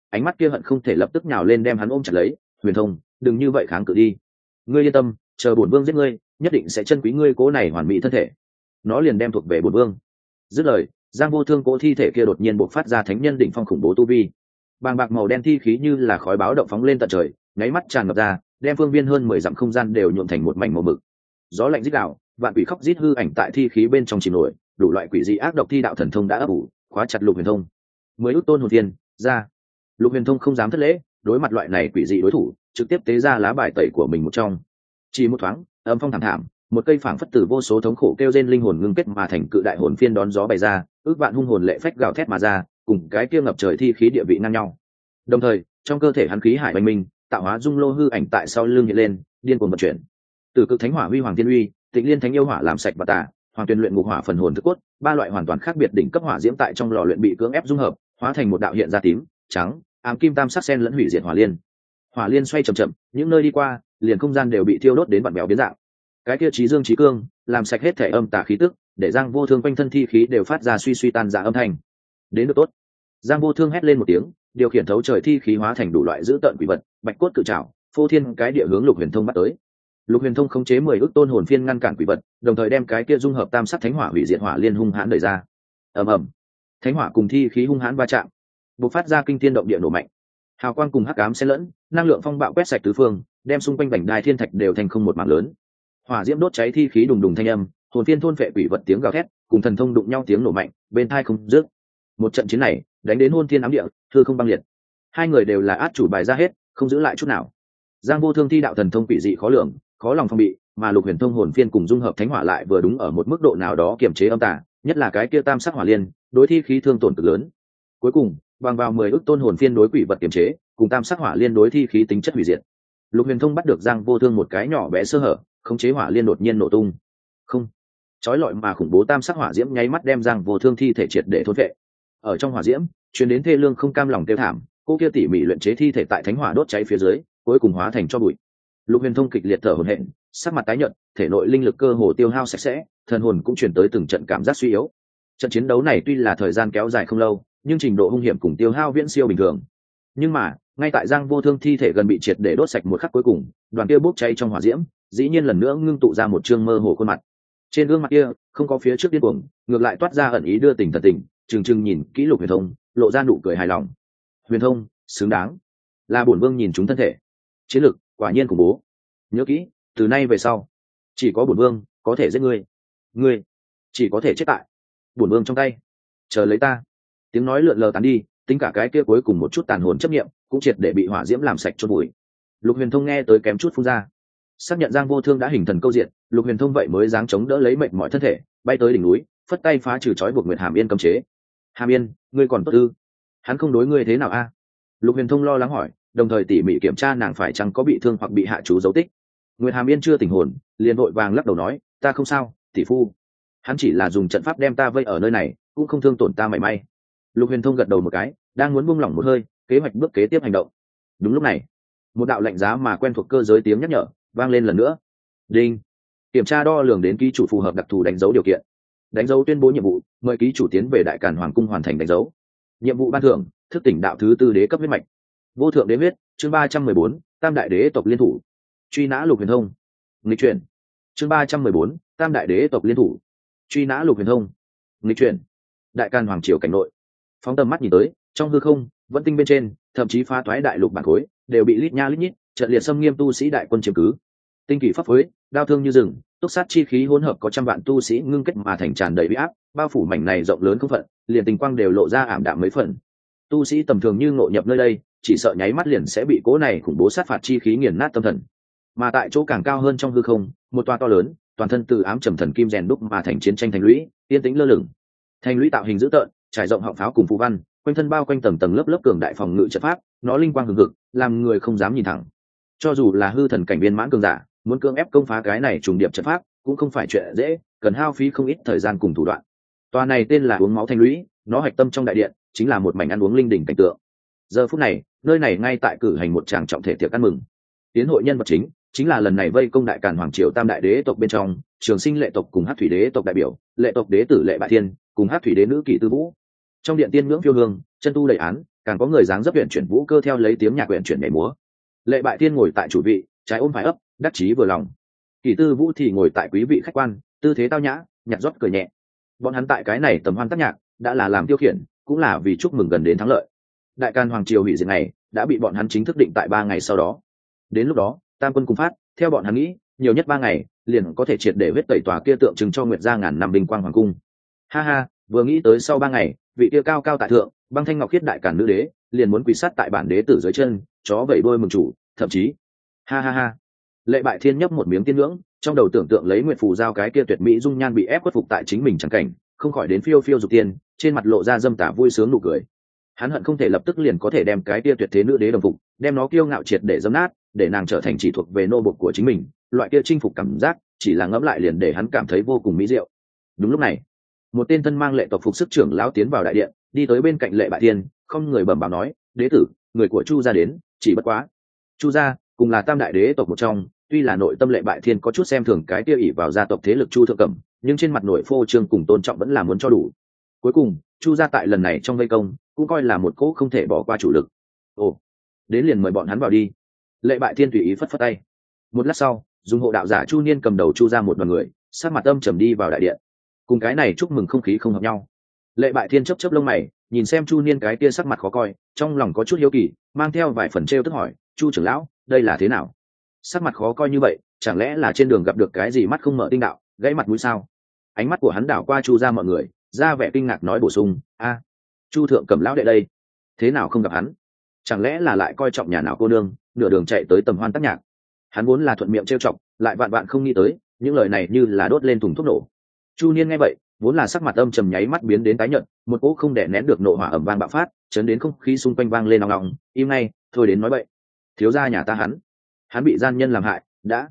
Speaker 1: ánh mắt kia hận không thể lập tức nhào lên đem hắn ôm chặt lấy. Huyền Thông, đừng như vậy kháng cự đi, ngươi yên tâm, chờ bổn vương giết ngươi, nhất định sẽ chân quý ngươi cố này hoàn mỹ thân thể, nó liền đem thuộc về bổn vương. Dứt lời, Giang Vô Thương cố thi thể kia đột nhiên bộc phát ra thánh nhân đỉnh phong khủng bố tu vi, bàng bạc màu đen thi khí như là khói báo động phóng lên tận trời, nháy mắt tràn ngập ra, đem phương viên hơn 10 dặm không gian đều nhuộm thành một mảnh màu mực. Gió lạnh rít gào, vạn quỷ khóc rít hư ảnh tại thi khí bên trong chìm nổi, đủ loại quỷ dị ác độc thi đạo thần thông đã ấp ủ, khóa chặt Lục Huyền Thông. Mới ước tôn hồn thiên ra, Lục Huyền Thông không dám thất lễ, đối mặt loại này quỷ dị đối thủ, trực tiếp tế ra lá bài tẩy của mình một trong. Chỉ một thoáng, âm phong thảm thảm, một cây phảng phất từ vô số thống khổ kêu rên linh hồn ngưng kết mà thành cự đại hồn phiên đón gió bày ra, ước vạn hung hồn lệ phách gào thét mà ra, cùng cái kia ngập trời thi khí địa vị ngang nhau. Đồng thời, trong cơ thể hắn khí hải oanh minh, tạo hóa dung lô hư ảnh tại sau lưng hiện lên, điên cuồng vận chuyển. Từ cực thánh hỏa huy hoàng thiên uy, tịnh liên thánh yêu hỏa làm sạch và tà, hoàng tuyên luyện ngục hỏa phần hồn thức cốt, ba loại hoàn toàn khác biệt đỉnh cấp hỏa diễm tại trong lò luyện bị cưỡng ép dung hợp, hóa thành một đạo hiện ra tím, trắng, ám kim tam sắc sen lẫn hủy diệt hỏa liên. Hỏa liên xoay chậm chậm, những nơi đi qua, liền không gian đều bị thiêu đốt đến vặn vẹo biến dạng. Cái kia trí dương trí cương, làm sạch hết thể âm tà khí tức, để Giang Vô Thương quanh thân thi khí đều phát ra suy suy tan ra âm thanh. Đến được tốt. Giang Vô Thương hét lên một tiếng, điều khiển thấu trời thi khí hóa thành đủ loại dữ tợn quỷ vật, bạch cốt cự trảo, phô thiên cái địa hướng Lục Huyền Thông bắt tới. Lục Huyền Thông khống chế 10 ức tôn hồn phiên ngăn cản quỷ vật, đồng thời đem cái kia dung hợp tam sắc thánh hỏa hủy diệt hỏa liên hung hãn đẩy ra. Ầm ầm, thánh hỏa cùng thi khí hung hãn va chạm, bộc phát ra kinh thiên động địa nổ mạnh. Hào quang cùng hắc ám xen lẫn, năng lượng phong bạo quét sạch tứ phương, đem xung quanh vành đai thiên thạch đều thành không một mảng lớn. Hỏa diễm đốt cháy thi khí đùng đùng thanh âm, hồn phiên thôn phệ quỷ vật tiếng gào thét, cùng thần thông đụng nhau tiếng nổ mạnh, bên tai không dứt. Một trận chiến này, đánh đến hôn thiên ám địa, hư không băng liệt. Hai người đều là át chủ bài ra hết, không giữ lại chút nào. Giang Vô Thương thi đạo thần thông quỷ dị khó lường, khó lòng phòng bị, mà Lục Huyền Thông hồn phiên cùng dung hợp thánh hỏa lại vừa đúng ở một mức độ nào đó kiềm chế âm tà, nhất là cái kia tam sắc hỏa liên, đối thi khí thương tổn cực lớn. Cuối cùng, bằng vào 10 ức tôn hồn phiên đối quỷ vật kiềm chế, cùng tam sắc hỏa liên đối thi khí tính chất hủy diệt. Lục Huyền Thông bắt được Giang Vô Thương một cái nhỏ bé sơ hở, khống chế hỏa liên đột nhiên nổ tung. Không, chói lọi mà khủng bố tam sắc hỏa diễm nháy mắt đem Giang Vô Thương thi thể triệt để thôn phệ. Ở trong hỏa diễm, truyền đến thê lương không cam lòng kêu thảm, cô kia tỉ mỉ luyện chế thi thể tại thánh hỏa đốt cháy phía dưới, cuối cùng hóa thành tro bụi. Lục Huyền Thông kịch liệt thở hổn hển, sắc mặt tái nhợt, thể nội linh lực cơ hồ tiêu hao sạch sẽ, thần hồn cũng truyền tới từng trận cảm giác suy yếu. Trận chiến đấu này tuy là thời gian kéo dài không lâu, nhưng trình độ hung hiểm cùng tiêu hao viễn siêu bình thường. Nhưng mà, ngay tại Giang Vô Thương thi thể gần bị triệt để đốt sạch một khắc cuối cùng, đoàn kia bốc cháy trong hỏa diễm, dĩ nhiên lần nữa ngưng tụ ra một trương mơ hồ khuôn mặt. Trên gương mặt kia, không có phía trước điên cuồng, ngược lại toát ra ẩn ý đưa tình thật tình, trừng trừng nhìn kỹ Lục Huyền Thông, lộ ra nụ cười hài lòng. Huyền Thông, xứng đáng. Là bổn vương nhìn chúng thân thể. Chiến lực, quả nhiên khủng bố. Nhớ kỹ, từ nay về sau, chỉ có bổn vương có thể giết ngươi. Ngươi chỉ có thể chết tại bổn vương trong tay. Chờ lấy ta. Tiếng nói lượn lờ tán đi, tính cả cái kia cuối cùng một chút tàn hồn chấp niệm, cũng triệt để bị hỏa diễm làm sạch chôn bụi. Lục Huyền Thông nghe tới kém chút phun ra. Xác nhận Giang Vô Thương đã hình thần câu diện, Lục Huyền Thông vậy mới dáng chống đỡ lấy mệnh mọi thân thể, bay tới đỉnh núi, phất tay phá trừ trói buộc Nguyệt Hàm Yên cấm chế. Hàm Yên, ngươi còn tốt ư? Hắn không đối ngươi thế nào a? Lục Huyền Thông lo lắng hỏi, đồng thời tỉ mỉ kiểm tra nàng phải chăng có bị thương hoặc bị hạ chú dấu tích. Nguyệt Hàm Yên chưa tỉnh hồn, liền vội vàng lắc đầu nói, ta không sao, tỷ phu. Hắn chỉ là dùng trận pháp đem ta vây ở nơi này, cũng không thương tổn ta mảy may. Lục Huyền Thông gật đầu một cái, đang muốn buông lỏng một hơi, kế hoạch bước kế tiếp hành động. Đúng lúc này, một đạo lạnh giá mà quen thuộc cơ giới tiếng nhắc nhở vang lên lần nữa. Đinh, kiểm tra đo lường đến ký chủ phù hợp đặc thù đánh dấu điều kiện. Đánh dấu tuyên bố nhiệm vụ, mời ký chủ tiến về Đại Càn Hoàng cung hoàn thành đánh dấu. Nhiệm vụ ban thưởng, thức tỉnh đạo thứ tư đế cấp huyết mạch. Vô thượng đế huyết, chương 314, Tam đại đế tộc liên thủ. Truy nã Lục Huyền Thông. Nghịch chuyển. Chương 314, Tam đại đế tộc liên thủ. Truy nã Lục Huyền Thông. Nghịch chuyển. Đại Càn Hoàng triều cảnh nội. Phóng tầm mắt nhìn tới, trong hư không, vẫn tinh bên trên, thậm chí phá toái đại lục bản khối, đều bị lít nha lít nhít, trận liệt xâm nghiêm tu sĩ đại quân chiếm cứ. Tinh kỳ pháp phối, đao thương như rừng, túc sát chi khí hỗn hợp có trăm vạn tu sĩ ngưng kết mà thành tràn đầy uy áp, bao phủ mảnh này rộng lớn không phận, liền tình quang đều lộ ra ảm đạm mấy phần. Tu sĩ tầm thường như ngộ nhập nơi đây, chỉ sợ nháy mắt liền sẽ bị cố này khủng bố sát phạt chi khí nghiền nát tâm thần. Mà tại chỗ càng cao hơn trong hư không, một tòa to lớn, toàn thân từ ám trầm thần kim rèn đúc mà thành chiến tranh thành lũy, yên tĩnh lơ lửng. Thành lũy tạo hình dữ tợn, trải rộng họng pháo cùng phù văn, quanh thân bao quanh tầng tầng lớp lớp cường đại phòng ngự trận pháp, nó linh quang hừng hực, làm người không dám nhìn thẳng. Cho dù là hư thần cảnh viên mãn cường giả, muốn cưỡng ép công phá cái này trùng điệp trận pháp, cũng không phải chuyện dễ, cần hao phí không ít thời gian cùng thủ đoạn. Tòa này tên là Uống Máu Thành Lũy, nó hạch tâm trong đại điện, chính là một mảnh ăn uống linh đỉnh cảnh tượng. Giờ phút này, nơi này ngay tại cử hành một tràng trọng thể tiệc ăn mừng. Tiến hội nhân vật chính là lần này vây công Đại Càn Hoàng triều Tam đại đế tộc bên trong, Trường Sinh lệ tộc cùng Hắc thủy đế tộc đại biểu, lệ tộc đế tử Lệ Bại Thiên, cùng Hắc thủy đế nữ Kỷ Tư Vũ. Trong điện tiên ngưỡng phiêu hương, chân tu đầy án, càng có người dáng dấp huyện chuyển vũ cơ theo lấy tiếng nhạc huyện chuyển nhảy múa. Lệ Bại Tiên ngồi tại chủ vị, trái ôm phải ấp, đắc chí vừa lòng. Kỷ Tư Vũ thì ngồi tại quý vị khách quan, tư thế tao nhã, nhặt rót cười nhẹ. Bọn hắn tại cái này tầm hoan tác nhạc, đã là làm tiêu khiển, cũng là vì chúc mừng gần đến thắng lợi. Đại Can hoàng triều hủy diệt này đã bị bọn hắn chính thức định tại 3 ngày sau đó. Đến lúc đó, tam quân cùng phát, theo bọn hắn nghĩ, nhiều nhất 3 ngày, liền có thể triệt để huyết tẩy tòa kia tượng trưng cho Nguyệt gia ngàn năm bình quang hoàng cung. Ha ha, vừa nghĩ tới sau 3 ngày, vị kia cao cao tại thượng, băng thanh ngọc khiết đại càn nữ đế, liền muốn quỳ sát tại bản đế tử dưới chân, chó vẩy đôi mừng chủ, thậm chí. Ha ha ha. Lệ Bại Thiên nhấp một miếng tiên ngưỡng, trong đầu tưởng tượng lấy Nguyệt Phù giao cái kia tuyệt mỹ dung nhan bị ép khuất phục tại chính mình chẳng cảnh, không khỏi đến phiêu phiêu dục tiên, trên mặt lộ ra dâm tả vui sướng nụ cười. Hắn hận không thể lập tức liền có thể đem cái kia tuyệt thế nữ đế đồng phục, đem nó kiêu ngạo triệt để dẫm nát, để nàng trở thành chỉ thuộc về nô bộc của chính mình, loại kia chinh phục cảm giác, chỉ là ngẫm lại liền để hắn cảm thấy vô cùng mỹ diệu. Đúng lúc này, một tên thân mang lệ tộc phục sức trưởng lão tiến vào đại điện, đi tới bên cạnh Lệ Bại Thiên, không người bẩm báo nói, đế tử, người của Chu gia đến, chỉ bất quá. Chu gia cùng là tam đại đế tộc một trong, tuy là nội tâm Lệ Bại Thiên có chút xem thường cái kia ỷ vào gia tộc thế lực Chu thượng cẩm, nhưng trên mặt nội phô trương cùng tôn trọng vẫn là muốn cho đủ. Cuối cùng, Chu gia tại lần này trong vây công, cũng coi là một cỗ không thể bỏ qua chủ lực. Ồ, đến liền mời bọn hắn vào đi. Lệ Bại Thiên tùy ý phất phất tay. Một lát sau, dùng hộ đạo giả Chu Niên cầm đầu Chu gia một đoàn người, sát mặt âm trầm đi vào đại điện. Cùng cái này chúc mừng không khí không hợp nhau. Lệ Bại Thiên chớp chớp lông mày, nhìn xem Chu Niên cái kia sắc mặt khó coi, trong lòng có chút hiếu kỳ, mang theo vài phần trêu tức hỏi, Chu trưởng lão, đây là thế nào? Sắc mặt khó coi như vậy, chẳng lẽ là trên đường gặp được cái gì mắt không mở tinh đạo, gãy mặt mũi sao? Ánh mắt của hắn đảo qua Chu gia mọi người, ra vẻ kinh ngạc nói bổ sung, a, Chu thượng cẩm lão đệ đây, thế nào không gặp hắn? Chẳng lẽ là lại coi trọng nhà nào cô nương, nửa đường chạy tới tầm hoan tác nhạc? Hắn vốn là thuận miệng trêu chọc, lại vạn vạn không nghĩ tới, những lời này như là đốt lên thùng thuốc nổ. Chu Niên nghe vậy, vốn là sắc mặt âm trầm nháy mắt biến đến tái nhợt, một cỗ không đè nén được nộ hỏa ầm vang bạo phát, chấn đến không khí xung quanh vang lên ong ong, im ngay, thôi đến nói bậy. Thiếu gia nhà ta hắn bị gian nhân làm hại,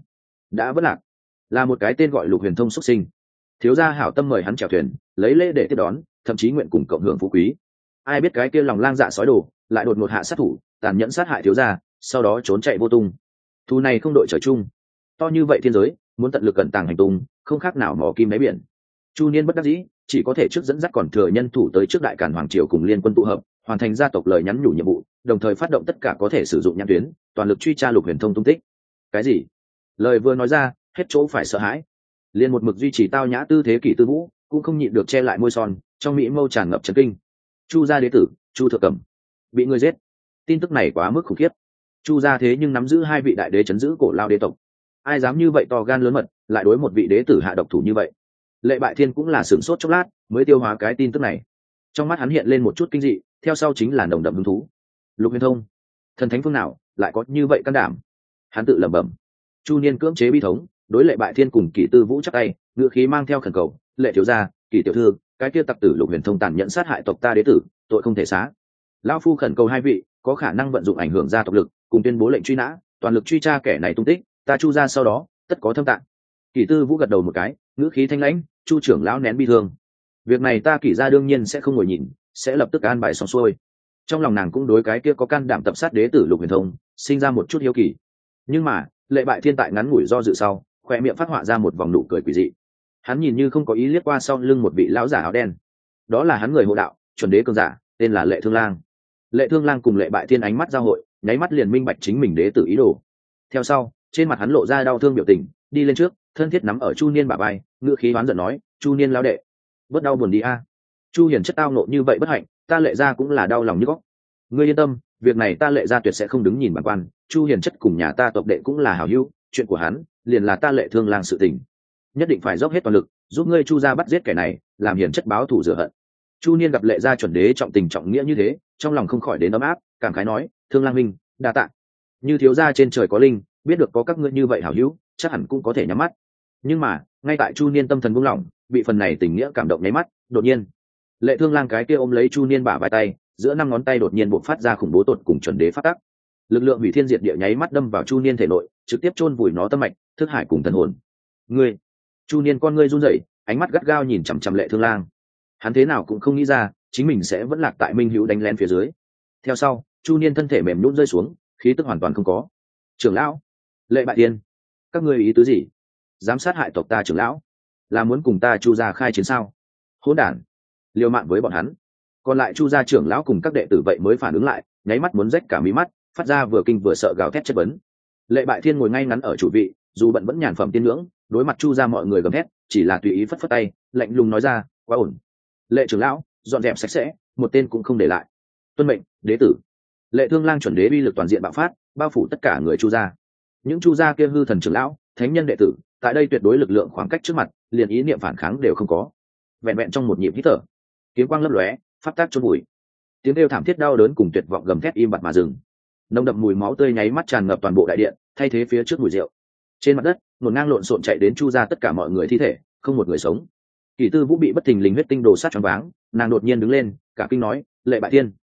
Speaker 1: đã vất lạc, là một cái tên gọi Lục Huyền Thông xuất sinh. Thiếu gia hảo tâm mời hắn chèo thuyền, lấy lễ để tiếp đón, thậm chí nguyện cùng cộng hưởng phú quý. Ai biết cái kia lòng lang dạ sói đồ, lại đột ngột hạ sát thủ, tàn nhẫn sát hại thiếu gia, sau đó trốn chạy vô tung. Thù này không đội trời chung, to như vậy thiên giới, muốn tận lực cẩn tàng hành tung, không khác nào mò kim đáy biển. Chu Niên bất đắc dĩ, chỉ có thể trước dẫn dắt còn thừa nhân thủ tới trước đại càn hoàng triều cùng liên quân tụ hợp, hoàn thành gia tộc lời nhắn nhủ nhiệm vụ, đồng thời phát động tất cả có thể sử dụng nhãn tuyến, toàn lực truy tra Lục Huyền Thông tung tích. Cái gì? Lời vừa nói ra, hết chỗ phải sợ hãi. Liên một mực duy trì tao nhã tư thế Kỷ Tư Vũ, cũng không nhịn được che lại môi son, trong mỹ mâu tràn ngập chấn kinh. Chu gia đế tử, Chu thượng cẩm, bị người giết. Tin tức này quá mức khủng khiếp. Chu gia thế nhưng nắm giữ 2 vị đại đế trấn giữ cổ lao đế tộc. Ai dám như vậy to gan lớn mật, lại đối một vị đế tử hạ độc thủ như vậy? Lệ Bại Thiên cũng là sửng sốt chốc lát, mới tiêu hóa cái tin tức này. Trong mắt hắn hiện lên một chút kinh dị, theo sau chính là nồng đậm hứng thú. Lục Huyền Thông, thần thánh phương nào lại có như vậy can đảm? Hắn tự lẩm bẩm. Chu Niên cưỡng chế bi thống, đối Lệ Bại Thiên cùng Kỷ Tư Vũ chắp tay, ngữ khí mang theo khẩn cầu, Lệ thiếu gia, Kỷ tiểu thư, cái kia tặc tử Lục Huyền Thông tàn nhẫn sát hại tộc ta đế tử, tội không thể xá. Lão phu khẩn cầu 2 vị, có khả năng vận dụng ảnh hưởng gia tộc lực, cùng tuyên bố lệnh truy nã, toàn lực truy tra kẻ này tung tích, ta Chu gia sau đó, tất có thâm tạng. Kỷ Tư Vũ gật đầu một cái, ngữ khí thanh lãnh, Chu trưởng lão nén bi thương. Việc này ta Kỷ gia đương nhiên sẽ không ngồi nhìn, sẽ lập tức an bài xong xuôi. Trong lòng nàng cũng đối cái kia có can đảm tập sát đế tử Lục Huyền Thông, sinh ra một chút hiếu kỳ. Nhưng mà, Lệ Bại Thiên tại ngắn ngủi do dự sau, khoe miệng phát họa ra một vòng nụ cười quỷ dị. Hắn nhìn như không có ý liếc qua sau lưng một vị lão giả áo đen. Đó là hắn người hộ đạo, chuẩn đế cường giả, tên là Lệ Thương Lang. Lệ Thương Lang cùng Lệ Bại Thiên ánh mắt giao hội, nháy mắt liền minh bạch chính mình đế tử ý đồ. Theo sau, trên mặt hắn lộ ra đau thương biểu tình, đi lên trước, thân thiết nắm ở Chu Niên bả vai, ngữ khí oán giận nói, Chu Niên lão đệ, bớt đau buồn đi a. Chu Hiền chất tao nộ như vậy bất hạnh, ta Lệ gia cũng là đau lòng như góc. Ngươi yên tâm, việc này ta Lệ gia tuyệt sẽ không đứng nhìn bản quan. Chu Hiền chất cùng nhà ta tộc đệ cũng là hảo hữu, chuyện của hắn liền là ta Lệ Thương Lang sự tình, nhất định phải dốc hết toàn lực giúp ngươi Chu gia bắt giết kẻ này, làm Hiền chất báo thù rửa hận. Chu Niên gặp Lệ gia chuẩn đế trọng tình trọng nghĩa như thế, trong lòng không khỏi đến ấm áp, cảm khái nói, Thương Lang huynh, đa tạ. Như thiếu gia trên trời có linh, biết được có các ngươi như vậy hảo hữu, chắc hẳn cũng có thể nhắm mắt. Nhưng mà, ngay tại Chu Niên tâm thần buông lỏng, bị phần này tình nghĩa cảm động nháy mắt, đột nhiên, Lệ Thương Lang cái kia ôm lấy Chu Niên bả vai tay, giữa 5 ngón tay đột nhiên bộc phát ra khủng bố tột cùng chuẩn đế phát tắc. Lực lượng hủy thiên diệt địa nháy mắt đâm vào Chu Niên thể nội, trực tiếp chôn vùi nó tâm mạch, thức hải cùng thần hồn. Ngươi, Chu Niên con ngươi run rẩy, ánh mắt gắt gao nhìn chằm chằm Lệ Thương Lang. Hắn thế nào cũng không nghĩ ra, chính mình sẽ vẫn lạc tại Minh Hữu đánh lén phía dưới. Theo sau, Chu Niên thân thể mềm nhũn rơi xuống, khí tức hoàn toàn không có. Trưởng lão, Lệ Bại Thiên, các ngươi ý tứ gì? Dám sát hại tộc ta trưởng lão, là muốn cùng ta Chu gia khai chiến sao? Hỗn đản, liều mạng với bọn hắn, Còn lại chu gia trưởng lão cùng các đệ tử vậy mới phản ứng lại, nháy mắt muốn rách cả mí mắt, phát ra vừa kinh vừa sợ gào thét chất vấn. Lệ Bại Thiên ngồi ngay ngắn ở chủ vị, dù bận vẫn nhàn phẩm tiên ngưỡng, đối mặt chu gia mọi người gầm thét, chỉ là tùy ý phất phất tay, lạnh lùng nói ra, quá ổn. Lệ trưởng lão, dọn dẹp sạch sẽ, một tên cũng không để lại. Tuân mệnh, đế tử. Lệ Thương Lang chuẩn đế uy lực toàn diện bạo phát, bao phủ tất cả người chu gia. Những chu gia kia hư thần trưởng lão, thánh nhân đệ tử, tại đây tuyệt đối lực lượng khoảng cách trước mặt, liền ý niệm phản kháng đều không có. Vẹn vẹn trong một nhịp hít thở, kiếm quang lấp lóe, pháp tác chôn bụi. Tiếng kêu thảm thiết đau đớn cùng tuyệt vọng gầm thét im bặt mà dừng. Nồng đậm mùi máu tươi nháy mắt tràn ngập toàn bộ đại điện, thay thế phía trước mùi rượu. Trên mặt đất, ngổn ngang lộn xộn chạy đến chu ra tất cả mọi người thi thể, không một người sống. Kỷ Tư Vũ bị bất thình lình huyết tinh đồ sát choáng váng, nàng đột nhiên đứng lên, cả kinh nói, Lệ Bại Thiên,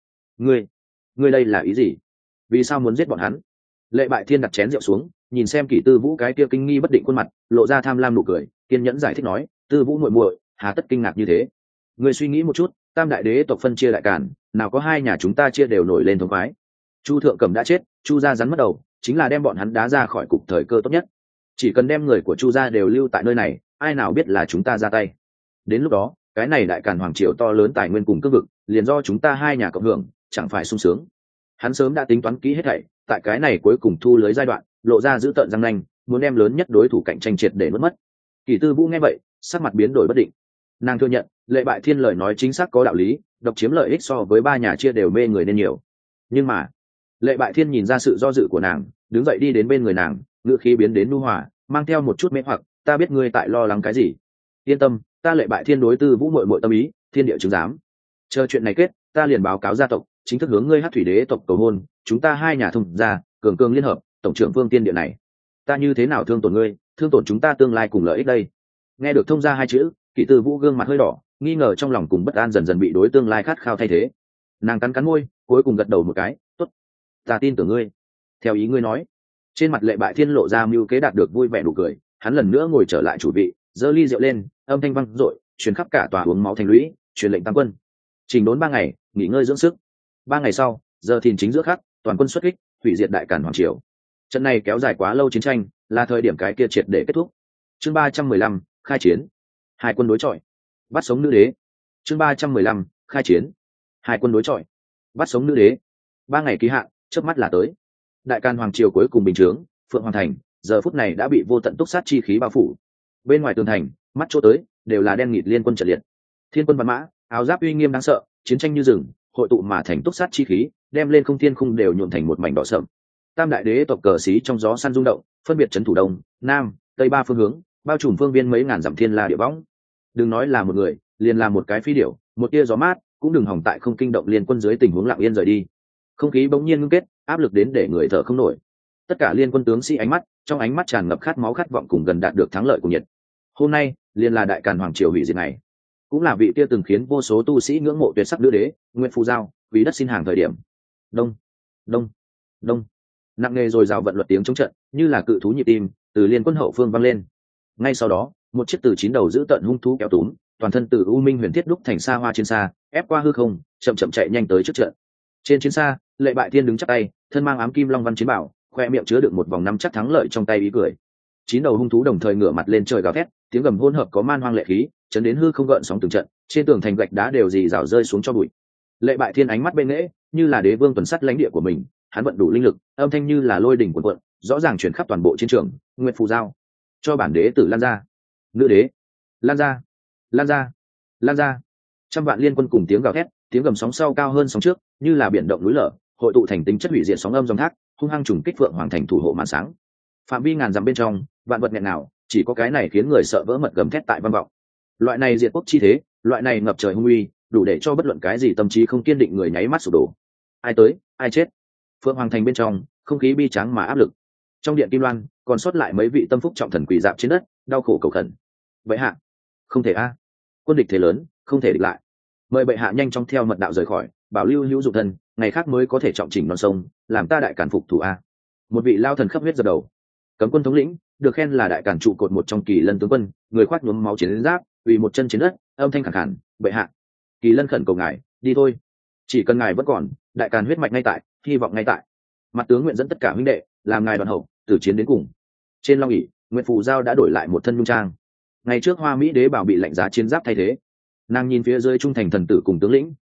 Speaker 1: ngươi đây là ý gì? Vì sao muốn giết bọn hắn? Lệ Bại Thiên đặt chén rượu xuống, nhìn xem Kỷ Tư Vũ cái kia kinh nghi bất định khuôn mặt, lộ ra tham lam nụ cười, kiên nhẫn giải thích nói, Tư Vũ muội muội, hà tất kinh ngạc như thế? Ngươi suy nghĩ một chút, tam đại đế tộc phân chia đại càn, nào có hai nhà chúng ta chia đều nổi lên thống khoái. Chu Thượng Cẩm đã chết, Chu gia rắn mất đầu, chính là đem bọn hắn đá ra khỏi cục thời cơ tốt nhất. Chỉ cần đem người của Chu gia đều lưu tại nơi này, ai nào biết là chúng ta ra tay. Đến lúc đó, cái này đại càn hoàng triều to lớn tài nguyên cùng cương vực, liền do chúng ta hai nhà cộng hưởng, chẳng phải sung sướng. Hắn sớm đã tính toán kỹ hết thảy, tại cái này cuối cùng thu lưới giai đoạn, lộ ra giữ tợn răng nanh, muốn đem lớn nhất đối thủ cạnh tranh triệt để nuốt mất. Kỷ Tư Vũ nghe vậy, sắc mặt biến đổi bất định. Nàng thừa nhận, Lệ Bại Thiên lời nói chính xác có đạo lý, độc chiếm lợi ích so với ba nhà chia đều mê người nên nhiều. Nhưng mà, Lệ Bại Thiên nhìn ra sự do dự của nàng, đứng dậy đi đến bên người nàng, ngữ khí biến đến nhu hòa, mang theo một chút mê hoặc, ta biết ngươi tại lo lắng cái gì. Yên tâm, ta Lệ Bại Thiên đối Tư Vũ muội muội tâm ý, thiên địa chứng giám. Chờ chuyện này kết, ta liền báo cáo gia tộc, chính thức hướng ngươi Hắc Thủy Đế tộc cầu hôn, chúng ta hai nhà thông gia, cường cường liên hợp, tổng trưởng Vương Tiên Địa này. Ta như thế nào thương tổn ngươi, thương tổn chúng ta tương lai cùng lợi ích đây. Nghe được thông gia hai chữ, Kỷ Tư Vũ gương mặt hơi đỏ, nghi ngờ trong lòng cùng bất an dần dần bị đối tương lai khát khao thay thế. Nàng cắn cắn môi, cuối cùng gật đầu một cái, tốt, ta tin tưởng ngươi. Theo ý ngươi nói. Trên mặt Lệ Bại Thiên lộ ra mưu kế đạt được vui vẻ nụ cười, hắn lần nữa ngồi trở lại chủ vị, giơ ly rượu lên, âm thanh vang dội, truyền khắp cả tòa uống máu thành lũy, truyền lệnh tam quân chỉnh đốn 3 ngày, nghỉ ngơi dưỡng sức. 3 ngày sau, giờ thìn chính giữa khắc, toàn quân xuất kích, hủy diệt đại càn hoàng triều. Trận này kéo dài quá lâu chiến tranh, là thời điểm cái kia triệt để kết thúc. Chương 315, khai chiến. Hai quân đối chọi, bắt sống nữ đế. Chương 315, khai chiến. Hai quân đối chọi, bắt sống nữ đế. 3 ngày kỳ hạn, chớp mắt là tới. Đại càn hoàng triều cuối cùng bình chướng, Phượng Hoàng thành, giờ phút này đã bị vô tận túc sát chi khí bao phủ. Bên ngoài tường thành, mắt chỗ tới, đều là đen nghịt liên quân trận liệt. Thiên quân văn mã, áo giáp uy nghiêm đáng sợ, chiến tranh như rừng, hội tụ mà thành túc sát chi khí, đem lên không thiên khung đều nhuộm thành một mảnh đỏ sậm. Tam đại đế tộc cờ xí trong gió săn rung động, phân biệt trấn thủ đông, nam, tây 3 phương hướng, bao trùm phương viên mấy ngàn dặm thiên la địa võng. Đừng nói là một người, liền là một cái phi điểu, một tia gió mát, cũng đừng hỏng tại không kinh động liên quân dưới tình huống lặng yên rời đi. Không khí bỗng nhiên ngưng kết, áp lực đến để người thở không nổi. Tất cả liên quân tướng sĩ ánh mắt, trong ánh mắt tràn ngập khát máu khát vọng cùng gần đạt được thắng lợi của nhiệt. Hôm nay, liền là đại càn hoàng triều hủy diệt này, cũng là vị tia từng khiến vô số tu sĩ ngưỡng mộ tuyệt sắc nữ đế, Nguyệt Phù Giao, vì đất xin hàng thời điểm. Đông, đông, đông. Nặng nề rồi rào vận luật tiếng chống trận, như là cự thú nhịp tim, từ liên quân hậu phương vang lên. Ngay sau đó, một chiếc từ 9 đầu giữ tận hung thú kéo túm, toàn thân từ u minh huyền thiết đúc thành xa hoa chiến xa, ép qua hư không, chậm chậm chạy nhanh tới trước trận. Trên chiến xa, Lệ Bại Thiên đứng chắp tay, thân mang ám kim long văn chiến bảo, khoe miệng chứa đựng một vòng nắm chắc thắng lợi trong tay ý cười. 9 đầu hung thú đồng thời ngửa mặt lên trời gào thét, tiếng gầm hỗn hợp có man hoang lệ khí, chấn đến hư không gợn sóng từng trận, trên tường thành gạch đá đều rì rào rơi xuống cho bụi. Lệ Bại Thiên ánh mắt bên nễ, như là đế vương tuần sắt lãnh địa của mình, hắn vận đủ linh lực, âm thanh như là lôi đỉnh cuộn cuộn, rõ ràng truyền khắp toàn bộ chiến trường. Nguyệt Phù Giao, cho bản đế tử lan ra. Nữ đế, lan ra, lan ra, lan ra. Trăm vạn liên quân cùng tiếng gào thét, tiếng gầm sóng sau cao hơn sóng trước, như là biển động núi lở, hội tụ thành tính chất hủy diệt sóng âm dòng thác, hung hăng trùng kích Phượng Hoàng thành thủ hộ màn sáng. Phạm vi ngàn dặm bên trong, vạn vật nghẹn nào, chỉ có cái này khiến người sợ vỡ mật gầm thét tại vang vọng. Loại này diệt quốc chi thế, loại này ngập trời hung uy, đủ để cho bất luận cái gì tâm trí không kiên định người nháy mắt sụp đổ. Ai tới, ai chết. Phượng Hoàng thành bên trong, không khí bi tráng mà áp lực. Trong điện Kim Loan, còn sót lại mấy vị tâm phúc trọng thần quỳ dạp trên đất, đau khổ cầu khẩn. Bệ hạ, không thể a, quân địch thế lớn, không thể địch lại. Mời bệ hạ nhanh chóng theo mật đạo rời khỏi, bảo lưu hữu dụng thân, ngày khác mới có thể trọng chỉnh non sông, làm ta đại cản phục thủ a. Một vị lao thần khắp huyết giật đầu. Cấm quân thống lĩnh, được khen là đại cản trụ cột một trong Kỳ Lân tướng quân, người khoác nhuốm máu chiến giáp, ủy một chân trên đất, âm thanh khàn khàn, bệ hạ. Kỳ Lân khẩn cầu ngài, đi thôi. Chỉ cần ngài vẫn còn, đại càn huyết mạch ngay tại, hy vọng ngay tại. Mặt tướng nguyện dẫn tất cả huynh đệ, làm ngài đoàn hậu, từ chiến đến cùng. Trên long ỷ, Nguyệt Phù Giao đã đổi lại một thân nhung trang. Ngày trước Hoa Mỹ đế bảo bị lạnh giá chiến giáp thay thế. Nàng nhìn phía dưới trung thành thần tử cùng tướng lĩnh,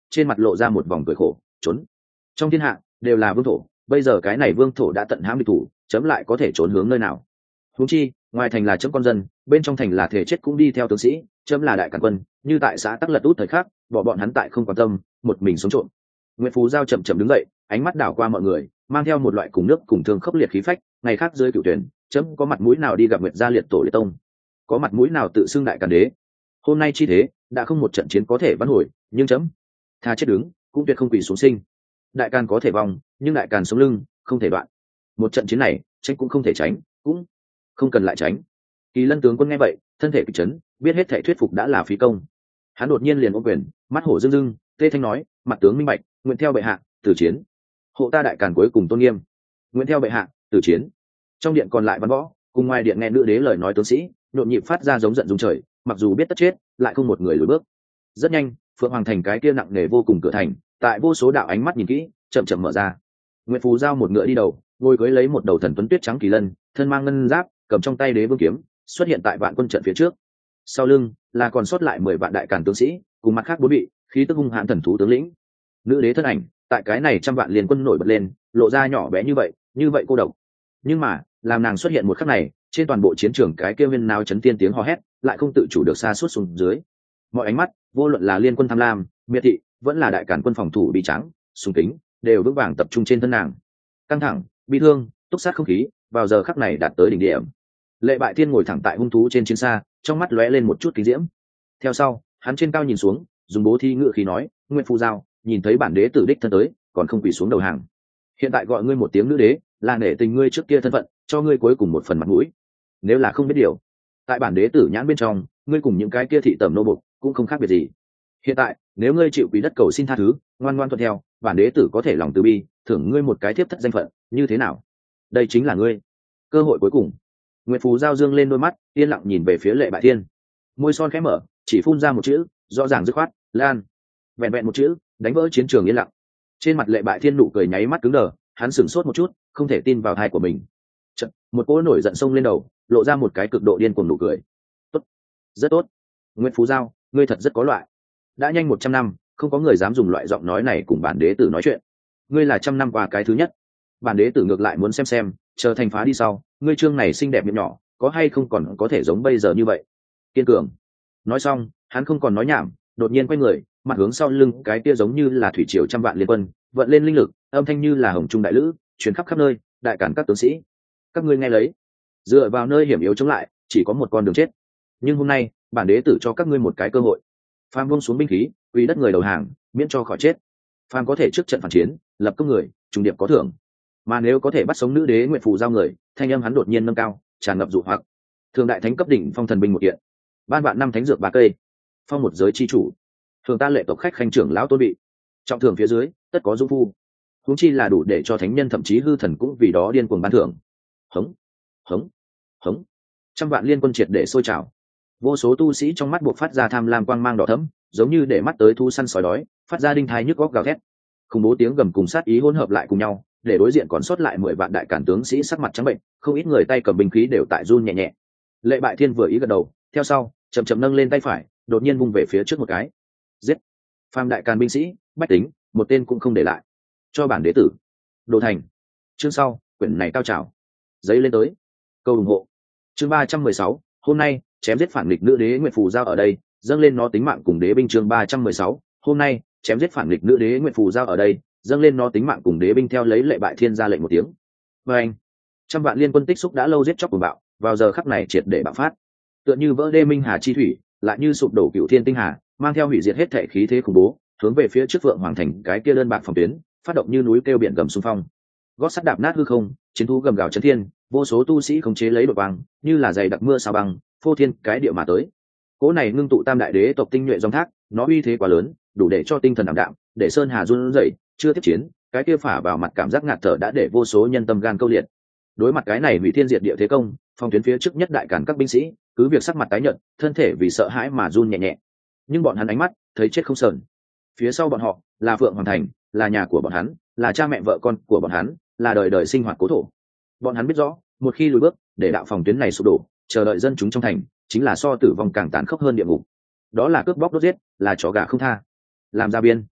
Speaker 1: trên mặt lộ ra một vòng cười khổ. Trốn trong thiên hạ đều là vương thổ, bây giờ cái này vương thổ đã tận hãm địch thủ, chấm lại có thể trốn hướng nơi nào? Huống chi ngoài thành là chấm con dân, bên trong thành là thể chết cũng đi theo tướng sĩ, chấm là đại càn quân, như tại xã Tắc Lật út thời khắc, bỏ bọn hắn tại không quan tâm, một mình sống trộm. Nguyễn Phú Giao chậm chậm đứng dậy, ánh mắt đảo qua mọi người, mang theo một loại cùng nước cùng thương khốc liệt khí phách. Ngày khác dưới cựu tuyển, chấm có mặt mũi nào đi gặp Nguyệt gia liệt tổ liệt tông, có mặt mũi nào tự xưng đại càn đế? Hôm nay chi thế đã không một trận chiến có thể vãn hồi, nhưng chấm tha chết đứng cũng tuyệt không quỳ xuống sinh. Đại càn có thể vong, nhưng đại càn sống lưng không thể đoạn. Một trận chiến này tránh cũng không thể tránh, cũng không cần lại tránh. Kỳ Lân tướng quân nghe vậy, thân thể kịch chấn, biết hết thể thuyết phục đã là phí công. Hắn đột nhiên liền ôm quyền, mắt hổ rưng rưng, tê thanh nói: mặt tướng minh bạch, nguyện theo bệ hạ tử chiến, hộ ta đại càn cuối cùng tôn nghiêm. Nguyện theo bệ hạ tử chiến. Trong điện còn lại văn võ cùng ngoài điện nghe nữ đế lời nói tướng sĩ nhộn nhịp phát ra giống giận dung trời, mặc dù biết tất chết lại không một người lùi bước. Rất nhanh, Phượng Hoàng thành cái kia nặng nề vô cùng cửa thành, tại vô số đạo ánh mắt nhìn kỹ chậm chậm mở ra. Nguyệt Phù Giao một ngựa đi đầu, ngồi cưỡi lấy một đầu thần tuấn tuyết trắng kỳ lân, thân mang ngân giáp, cầm trong tay đế vương kiếm, xuất hiện tại vạn quân trận phía trước. Sau lưng là còn sót lại 10 vạn đại càn tướng sĩ, cùng mặt khác 4 vị khí tức hung hãn thần thú tướng lĩnh. Nữ đế thân ảnh tại cái này trăm vạn liên quân nổi bật lên, lộ ra nhỏ bé như vậy cô độc. Nhưng mà làm nàng xuất hiện một khắc này, trên toàn bộ chiến trường cái kia viên nào chấn tiên tiếng hò hét lại không tự chủ được xa suốt xuống dưới. Mọi ánh mắt, vô luận là liên quân tham lam, miệt thị, vẫn là đại càn quân phòng thủ bị trắng sùng kính, đều vững vàng tập trung trên thân nàng. Căng thẳng, bi thương, túc sát không khí vào giờ khắc này đạt tới đỉnh điểm. Lệ Bại Thiên ngồi thẳng tại hung thú trên chiến xa, trong mắt lóe lên một chút kinh diễm. Theo sau, hắn trên cao nhìn xuống, dùng bố thi ngự khí nói: Nguyệt Phù Giao, nhìn thấy bản đế tử đích thân tới, còn không quỳ xuống đầu hàng. Hiện tại gọi ngươi một tiếng nữ đế, là nể tình ngươi trước kia thân phận, cho ngươi cuối cùng một phần mặt mũi. Nếu là không biết điều, tại bản đế tử nhãn bên trong, ngươi cùng những cái kia thị tẩm nô bộc cũng không khác biệt gì. Hiện tại, nếu ngươi chịu quý đất cầu xin tha thứ, ngoan ngoan thuận theo, bản đế tử có thể lòng từ bi, thưởng ngươi một cái thiếp thất danh phận, như thế nào? Đây chính là ngươi cơ hội cuối cùng. Nguyệt Phù Giao dương lên đôi mắt, yên lặng nhìn về phía Lệ Bại Thiên, môi son khẽ mở, chỉ phun ra một chữ, rõ ràng dứt khoát: Lan. Vẹn vẹn một chữ, đánh vỡ chiến trường yên lặng. Trên mặt Lệ Bại Thiên nụ cười nháy mắt cứng đờ, hắn sửng sốt một chút, không thể tin vào tai của mình. Chợt, một cỗ nổi giận sông lên đầu, lộ ra một cái cực độ điên cuồng nụ cười. Tốt, rất tốt. Nguyệt Phú Giao, ngươi thật rất có loại. Đã nhanh 100 năm, không có người dám dùng loại giọng nói này cùng bản đế tử nói chuyện. Ngươi là trăm năm qua cái thứ nhất. Bản đế tử ngược lại muốn xem, chờ thành phá đi sau, ngươi trương này xinh đẹp miệng nhỏ, có hay không còn có thể giống bây giờ như vậy. Kiên cường. Nói xong, hắn không còn nói nhảm, đột nhiên quay người, mặt hướng sau lưng cái kia giống như là thủy triều trăm vạn liên quân, vận lên linh lực, âm thanh như là hồng trung đại lữ, truyền khắp khắp nơi, đại cản các tướng sĩ. Các ngươi nghe lấy, dựa vào nơi hiểm yếu chống lại, chỉ có một con đường chết. Nhưng hôm nay, bản đế tử cho các ngươi một cái cơ hội. Phàm buông xuống binh khí, quy đất người đầu hàng, miễn cho khỏi chết. Phàm có thể trước trận phản chiến, lập công người, trùng điệp có thưởng. Mà nếu có thể bắt sống nữ đế Nguyệt Phù Giao người, thanh âm hắn đột nhiên nâng cao, tràn ngập dụ hoặc. Thường đại thánh cấp đỉnh phong thần binh một kiện, ban vạn năm thánh dược 3 cây, phong một giới chi chủ, thường ta lệ tộc khách khanh trưởng lão tôn bị, trọng thưởng phía dưới tất có dung phu. Huống chi là đủ để cho thánh nhân thậm chí hư thần cũng vì đó điên cuồng ban thưởng. Hống, hống, hống. Trăm vạn liên quân triệt để sôi trào. Vô số tu sĩ trong mắt buộc phát ra tham lam quang mang đỏ thẫm, giống như để mắt tới thu săn sói đói, phát ra đinh thai nhức góc gào thét. Khủng bố tiếng gầm cùng sát ý hỗn hợp lại cùng nhau, để đối diện còn sót lại 10 vạn đại cản tướng sĩ sắc mặt trắng bệnh, không ít người tay cầm binh khí đều tại run nhẹ nhẹ. Lệ Bại Thiên vừa ý gật đầu, theo sau, chậm chậm nâng lên tay phải, đột nhiên vung về phía trước một cái. Giết! Phàm đại càn binh sĩ, bách tính, một tên cũng không để lại. Cho bản đế tử. Đồ thành. Chương sau, quyển này cao trào. Giấy lên tới. Câu ủng hộ. Chương 316, hôm nay, chém giết phản nghịch nữ đế Nguyệt Phù Giao ở đây, dâng lên nó tính mạng cùng đế binh. Chương 316, hôm nay, chém giết phản nghịch nữ đế Nguyệt Phù Giao ở đây, dâng lên nó tính mạng cùng đế binh. Theo lấy Lệ Bại Thiên ra lệnh một tiếng. Và anh, trăm vạn liên quân tích xúc đã lâu giết chóc của bạo, vào giờ khắc này triệt để bạo phát. Tựa như vỡ đê minh hà chi thủy, lại như sụp đổ cựu thiên tinh hà, mang theo hủy diệt hết thể khí thế khủng bố, hướng về phía trước Phượng Hoàng thành cái kia đơn bạc phòng tuyến, phát động như núi kêu biển gầm xung phong. Gót sắt đạp nát hư không, chiến thú gầm gào chấn thiên, vô số tu sĩ khống chế lấy đội băng, như là dày đặc mưa sao băng, phô thiên cái địa mà tới. Cỗ này ngưng tụ tam đại đế tộc tinh nhuệ dòng thác, nó uy thế quá lớn, đủ để cho tinh thần ảm đạm, để sơn hà run rẩy, chưa tiếp chiến, cái kia phả vào mặt cảm giác ngạt thở đã để vô số nhân tâm gan câu liệt. Đối mặt cái này hủy thiên diệt địa thế công, phòng tuyến phía trước nhất đại cản các binh sĩ, cứ việc sắc mặt tái nhợt, thân thể vì sợ hãi mà run nhẹ nhẹ. Nhưng bọn hắn ánh mắt thấy chết không sờn. Phía sau bọn họ là Phượng Hoàng thành, là nhà của bọn hắn, là cha mẹ vợ con của bọn hắn, là đời đời sinh hoạt cố thổ. Bọn hắn biết rõ, một khi lùi bước, để đạo phòng tuyến này sụp đổ, chờ đợi dân chúng trong thành, chính là so tử vong càng tàn khốc hơn địa ngục. Đó là cướp bóc đốt giết, là chó gà không tha. Làm ra biên,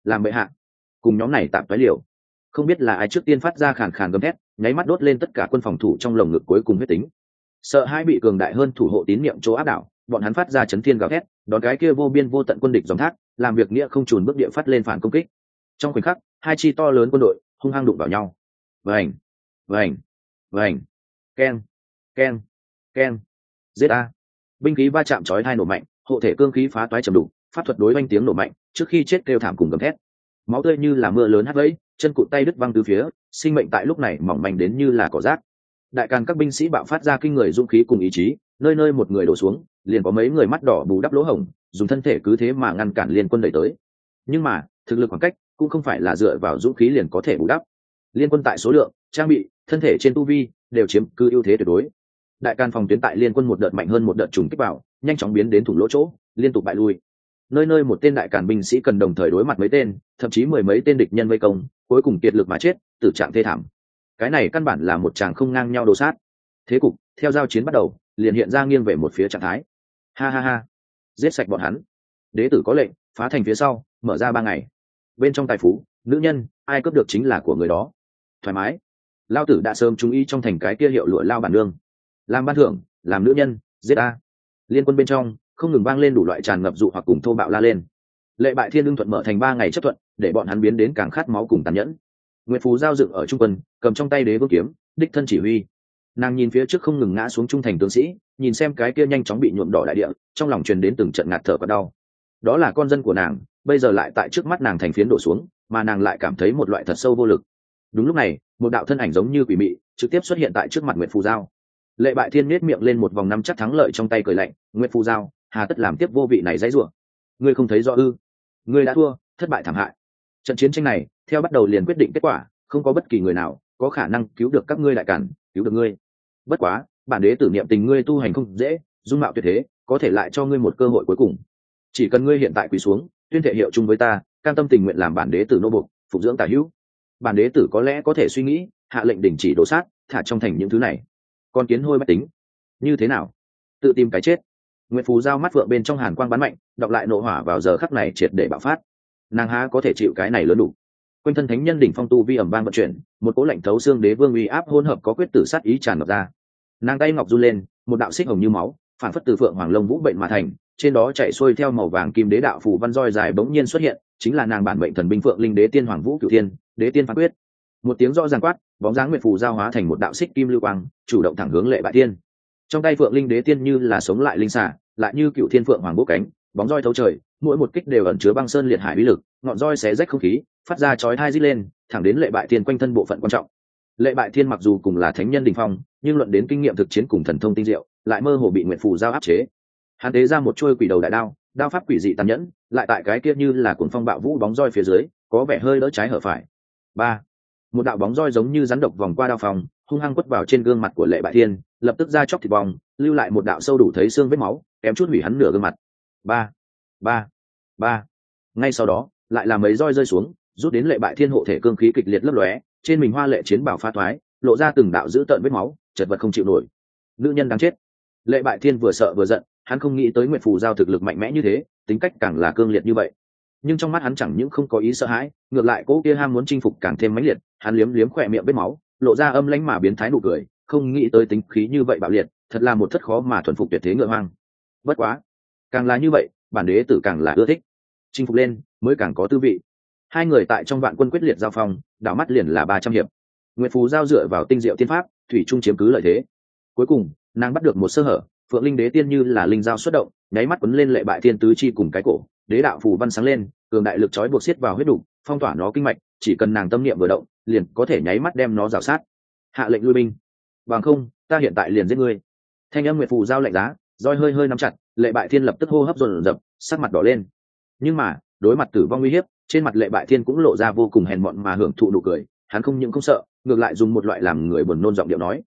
Speaker 1: làm bệ hạ cùng nhóm này tạm toái liều. Không biết là ai trước tiên phát ra khàn khàn gầm thét, nháy mắt đốt lên tất cả quân phòng thủ trong lồng ngực cuối cùng huyết tính. Sợ hai bị cường đại hơn thủ hộ tín niệm chỗ áp đảo, bọn hắn phát ra chấn thiên gào thét, đón cái kia vô biên vô tận quân địch dòng thác, làm việc nghĩa không chùn bước địa phát lên phản công kích. Trong khoảnh khắc, hai chi to lớn quân đội hung hăng đụng vào nhau. Vành, vành, vành, keng, keng, keng, giết a. Binh khí va chạm chói tai nổ mạnh, hộ thể cương khí phá toái trầm đục, pháp thuật đối oanh tiếng nổ mạnh, trước khi chết kêu thảm cùng gầm thét. Máu tươi như là mưa lớn hắt vẫy, chân cụt tay đứt văng từ phía, sinh mệnh tại lúc này mỏng manh đến như là cỏ rác. Đại càn các binh sĩ bạo phát ra kinh người dũng khí cùng ý chí, nơi nơi một người đổ xuống, liền có mấy người mắt đỏ bù đắp lỗ hổng, dùng thân thể cứ thế mà ngăn cản liên quân đẩy tới. Nhưng mà thực lực khoảng cách cũng không phải là dựa vào dũng khí liền có thể bù đắp. Liên quân tại số lượng, trang bị, thân thể trên tu vi đều chiếm cứ ưu thế tuyệt đối. Đại càn phòng tuyến tại liên quân một đợt mạnh hơn một đợt trùng kích vào, nhanh chóng biến đến thủng lỗ chỗ, liên tục bại lui. Nơi nơi một tên đại càn binh sĩ cần đồng thời đối mặt mấy tên, thậm chí mười mấy tên địch nhân vây công, cuối cùng kiệt lực mà chết, tử trạng thê thảm. Cái này căn bản là một tràng không ngang nhau đồ sát. Thế cục theo giao chiến bắt đầu liền hiện ra nghiêng về một phía trạng thái. Ha ha ha, giết sạch bọn hắn. Đế tử có lệnh, phá thành phía sau mở ra 3 ngày. Bên trong tài phú, nữ nhân, ai cướp được chính là của người đó. Thoải mái. Lao tử đã sớm chú ý trong thành cái kia hiệu lụa lao bản nương. Làm ban thưởng, làm nữ nhân, giết a. Liên quân bên trong không ngừng vang lên đủ loại tràn ngập dụ hoặc cùng thô bạo la lên. Lệ Bại Thiên ưng thuận mở thành 3 ngày chấp thuận, để bọn hắn biến đến càng khát máu cùng tàn nhẫn. Nguyệt Phù giao dựng ở trung quân, cầm trong tay đế vương kiếm, đích thân chỉ huy. Nàng nhìn phía trước không ngừng ngã xuống trung thành tướng sĩ, nhìn xem cái kia nhanh chóng bị nhuộm đỏ đại địa, trong lòng truyền đến từng trận ngạt thở và đau. Đó là con dân của nàng, bây giờ lại tại trước mắt nàng thành phiến đổ xuống, mà nàng lại cảm thấy một loại thật sâu vô lực. Đúng lúc này, một đạo thân ảnh giống như quỷ mị trực tiếp xuất hiện tại trước mặt Nguyệt Phù giao. Lệ Bại Thiên nhếch miệng lên một vòng nắm chắc thắng lợi trong tay cười lạnh, Nguyệt Phù giao, hà tất làm tiếp vô vị này dãy rủa? Ngươi không thấy rõ ư? Ngươi đã thua, thất bại thảm hại. Trận chiến tranh này theo bắt đầu liền quyết định kết quả, không có bất kỳ người nào có khả năng cứu được các ngươi đại cản, cứu được ngươi. Bất quá bản đế tử niệm tình ngươi tu hành không dễ, dung mạo tuyệt thế, có thể lại cho ngươi một cơ hội cuối cùng. Chỉ cần ngươi hiện tại quỳ xuống, tuyên thệ hiệu chung với ta, cam tâm tình nguyện làm bản đế tử nô bộc, phục dưỡng tả hữu, bản đế tử có lẽ có thể suy nghĩ hạ lệnh đình chỉ đổ sát, thả trong thành những thứ này. Con kiến hôi bách tính, như thế nào? Tự tìm cái chết. Nguyệt Phù giao mắt vượng bên trong hàn quang bắn mạnh, đọc lại nộ hỏa vào giờ khắc này triệt để bạo phát. Nàng há có thể chịu cái này lớn đủ. Quanh thân thánh nhân đỉnh phong tu vi ẩm vang vận chuyển, một cỗ lạnh thấu xương đế vương uy áp hỗn hợp có quyết tử sát ý tràn ngập ra. Nàng tay ngọc run lên, một đạo xích hồng như máu phản phất từ phượng hoàng lông vũ bệnh mà thành, trên đó chạy xuôi theo màu vàng kim đế đạo phù văn roi dài bỗng nhiên xuất hiện, chính là nàng bản mệnh thần binh phượng linh đế tiên hoàng vũ cửu thiên, đế tiên phán quyết. Một tiếng rõ ràng quát, bóng dáng Nguyệt Phù giao hóa thành một đạo xích kim lưu quang, chủ động thẳng hướng Lệ Bại Thiên. Trong tay phượng linh đế tiên như là sống lại linh xà, lại như cựu thiên phượng hoàng bốc cánh, bóng roi thấu trời, mỗi một kích đều ẩn chứa băng sơn liệt hải uy lực, ngọn roi xé rách không khí, phát ra chói tai rít lên, thẳng đến Lệ Bại Thiên quanh thân bộ phận quan trọng. Lệ Bại Thiên mặc dù cùng là thánh nhân đỉnh phong, nhưng luận đến kinh nghiệm thực chiến cùng thần thông tinh diệu, lại mơ hồ bị Nguyệt Phù giao áp chế. Hắn tế ra một chuôi quỷ đầu đại đao, đao pháp quỷ dị tàn nhẫn, lại tại cái kia như là cuồng phong bạo vũ bóng roi phía dưới, có vẻ hơi đỡ trái hở phải. Ba, một đạo bóng roi giống như rắn độc vòng qua đao phòng, hung hăng quất vào trên gương mặt của Lệ Bại Thiên, lập tức ra chóc thịt bong, lưu lại một đạo sâu đủ thấy xương vết máu, kém chút hủy hắn nửa gương mặt. Ba, ba, ba. Ngay sau đó, lại là mấy roi rơi xuống, rút đến Lệ Bại Thiên hộ thể cương khí kịch liệt lấp lóe, trên mình hoa lệ chiến bảo phá thoái, lộ ra từng đạo dữ tợn vết máu, chật vật không chịu nổi. Nữ nhân đáng chết. Lệ Bại Thiên vừa sợ vừa giận, hắn không nghĩ tới Nguyệt Phù giao thực lực mạnh mẽ như thế, tính cách càng là cương liệt như vậy. Nhưng trong mắt hắn chẳng những không có ý sợ hãi, ngược lại cố kia ham muốn chinh phục càng thêm mãnh liệt, hắn liếm liếm khỏe miệng vết máu, lộ ra âm lãnh mà biến thái nụ cười, không nghĩ tới tính khí như vậy bạo liệt, thật là một thất khó mà thuần phục tuyệt thế ngựa hoang. Bất quá, càng là như vậy, bản đế tử càng là ưa thích. Chinh phục lên, mới càng có tư vị. Hai người tại trong vạn quân quyết liệt giao phong, đảo mắt liền là 300 hiệp. Nguyệt Phù giao dựa vào tinh diệu tiên pháp, thủy trung chiếm cứ lợi thế. Cuối cùng, nàng bắt được một sơ hở, phượng linh đế tiên như là linh dao xuất động, nháy mắt quấn lên Lệ Bại Thiên tứ chi cùng cái cổ, đế đạo phù văn sáng lên, cường đại lực trói buộc xiết vào huyết đủ, phong tỏa nó kinh mạch, chỉ cần nàng tâm niệm vừa động, liền có thể nháy mắt đem nó rào sát. Hạ lệnh lui binh. Bằng không, ta hiện tại liền giết ngươi. Thanh âm Nguyệt Phù giao lạnh giá, roi hơi hơi nắm chặt, Lệ Bại Thiên lập tức hô hấp dồn dập, sắc mặt đỏ lên. Nhưng mà, đối mặt tử vong uy hiếp, trên mặt Lệ Bại Thiên cũng lộ ra vô cùng hèn mọn mà hưởng thụ nụ cười, hắn không những không sợ, ngược lại dùng một loại làm người buồn nôn giọng điệu nói,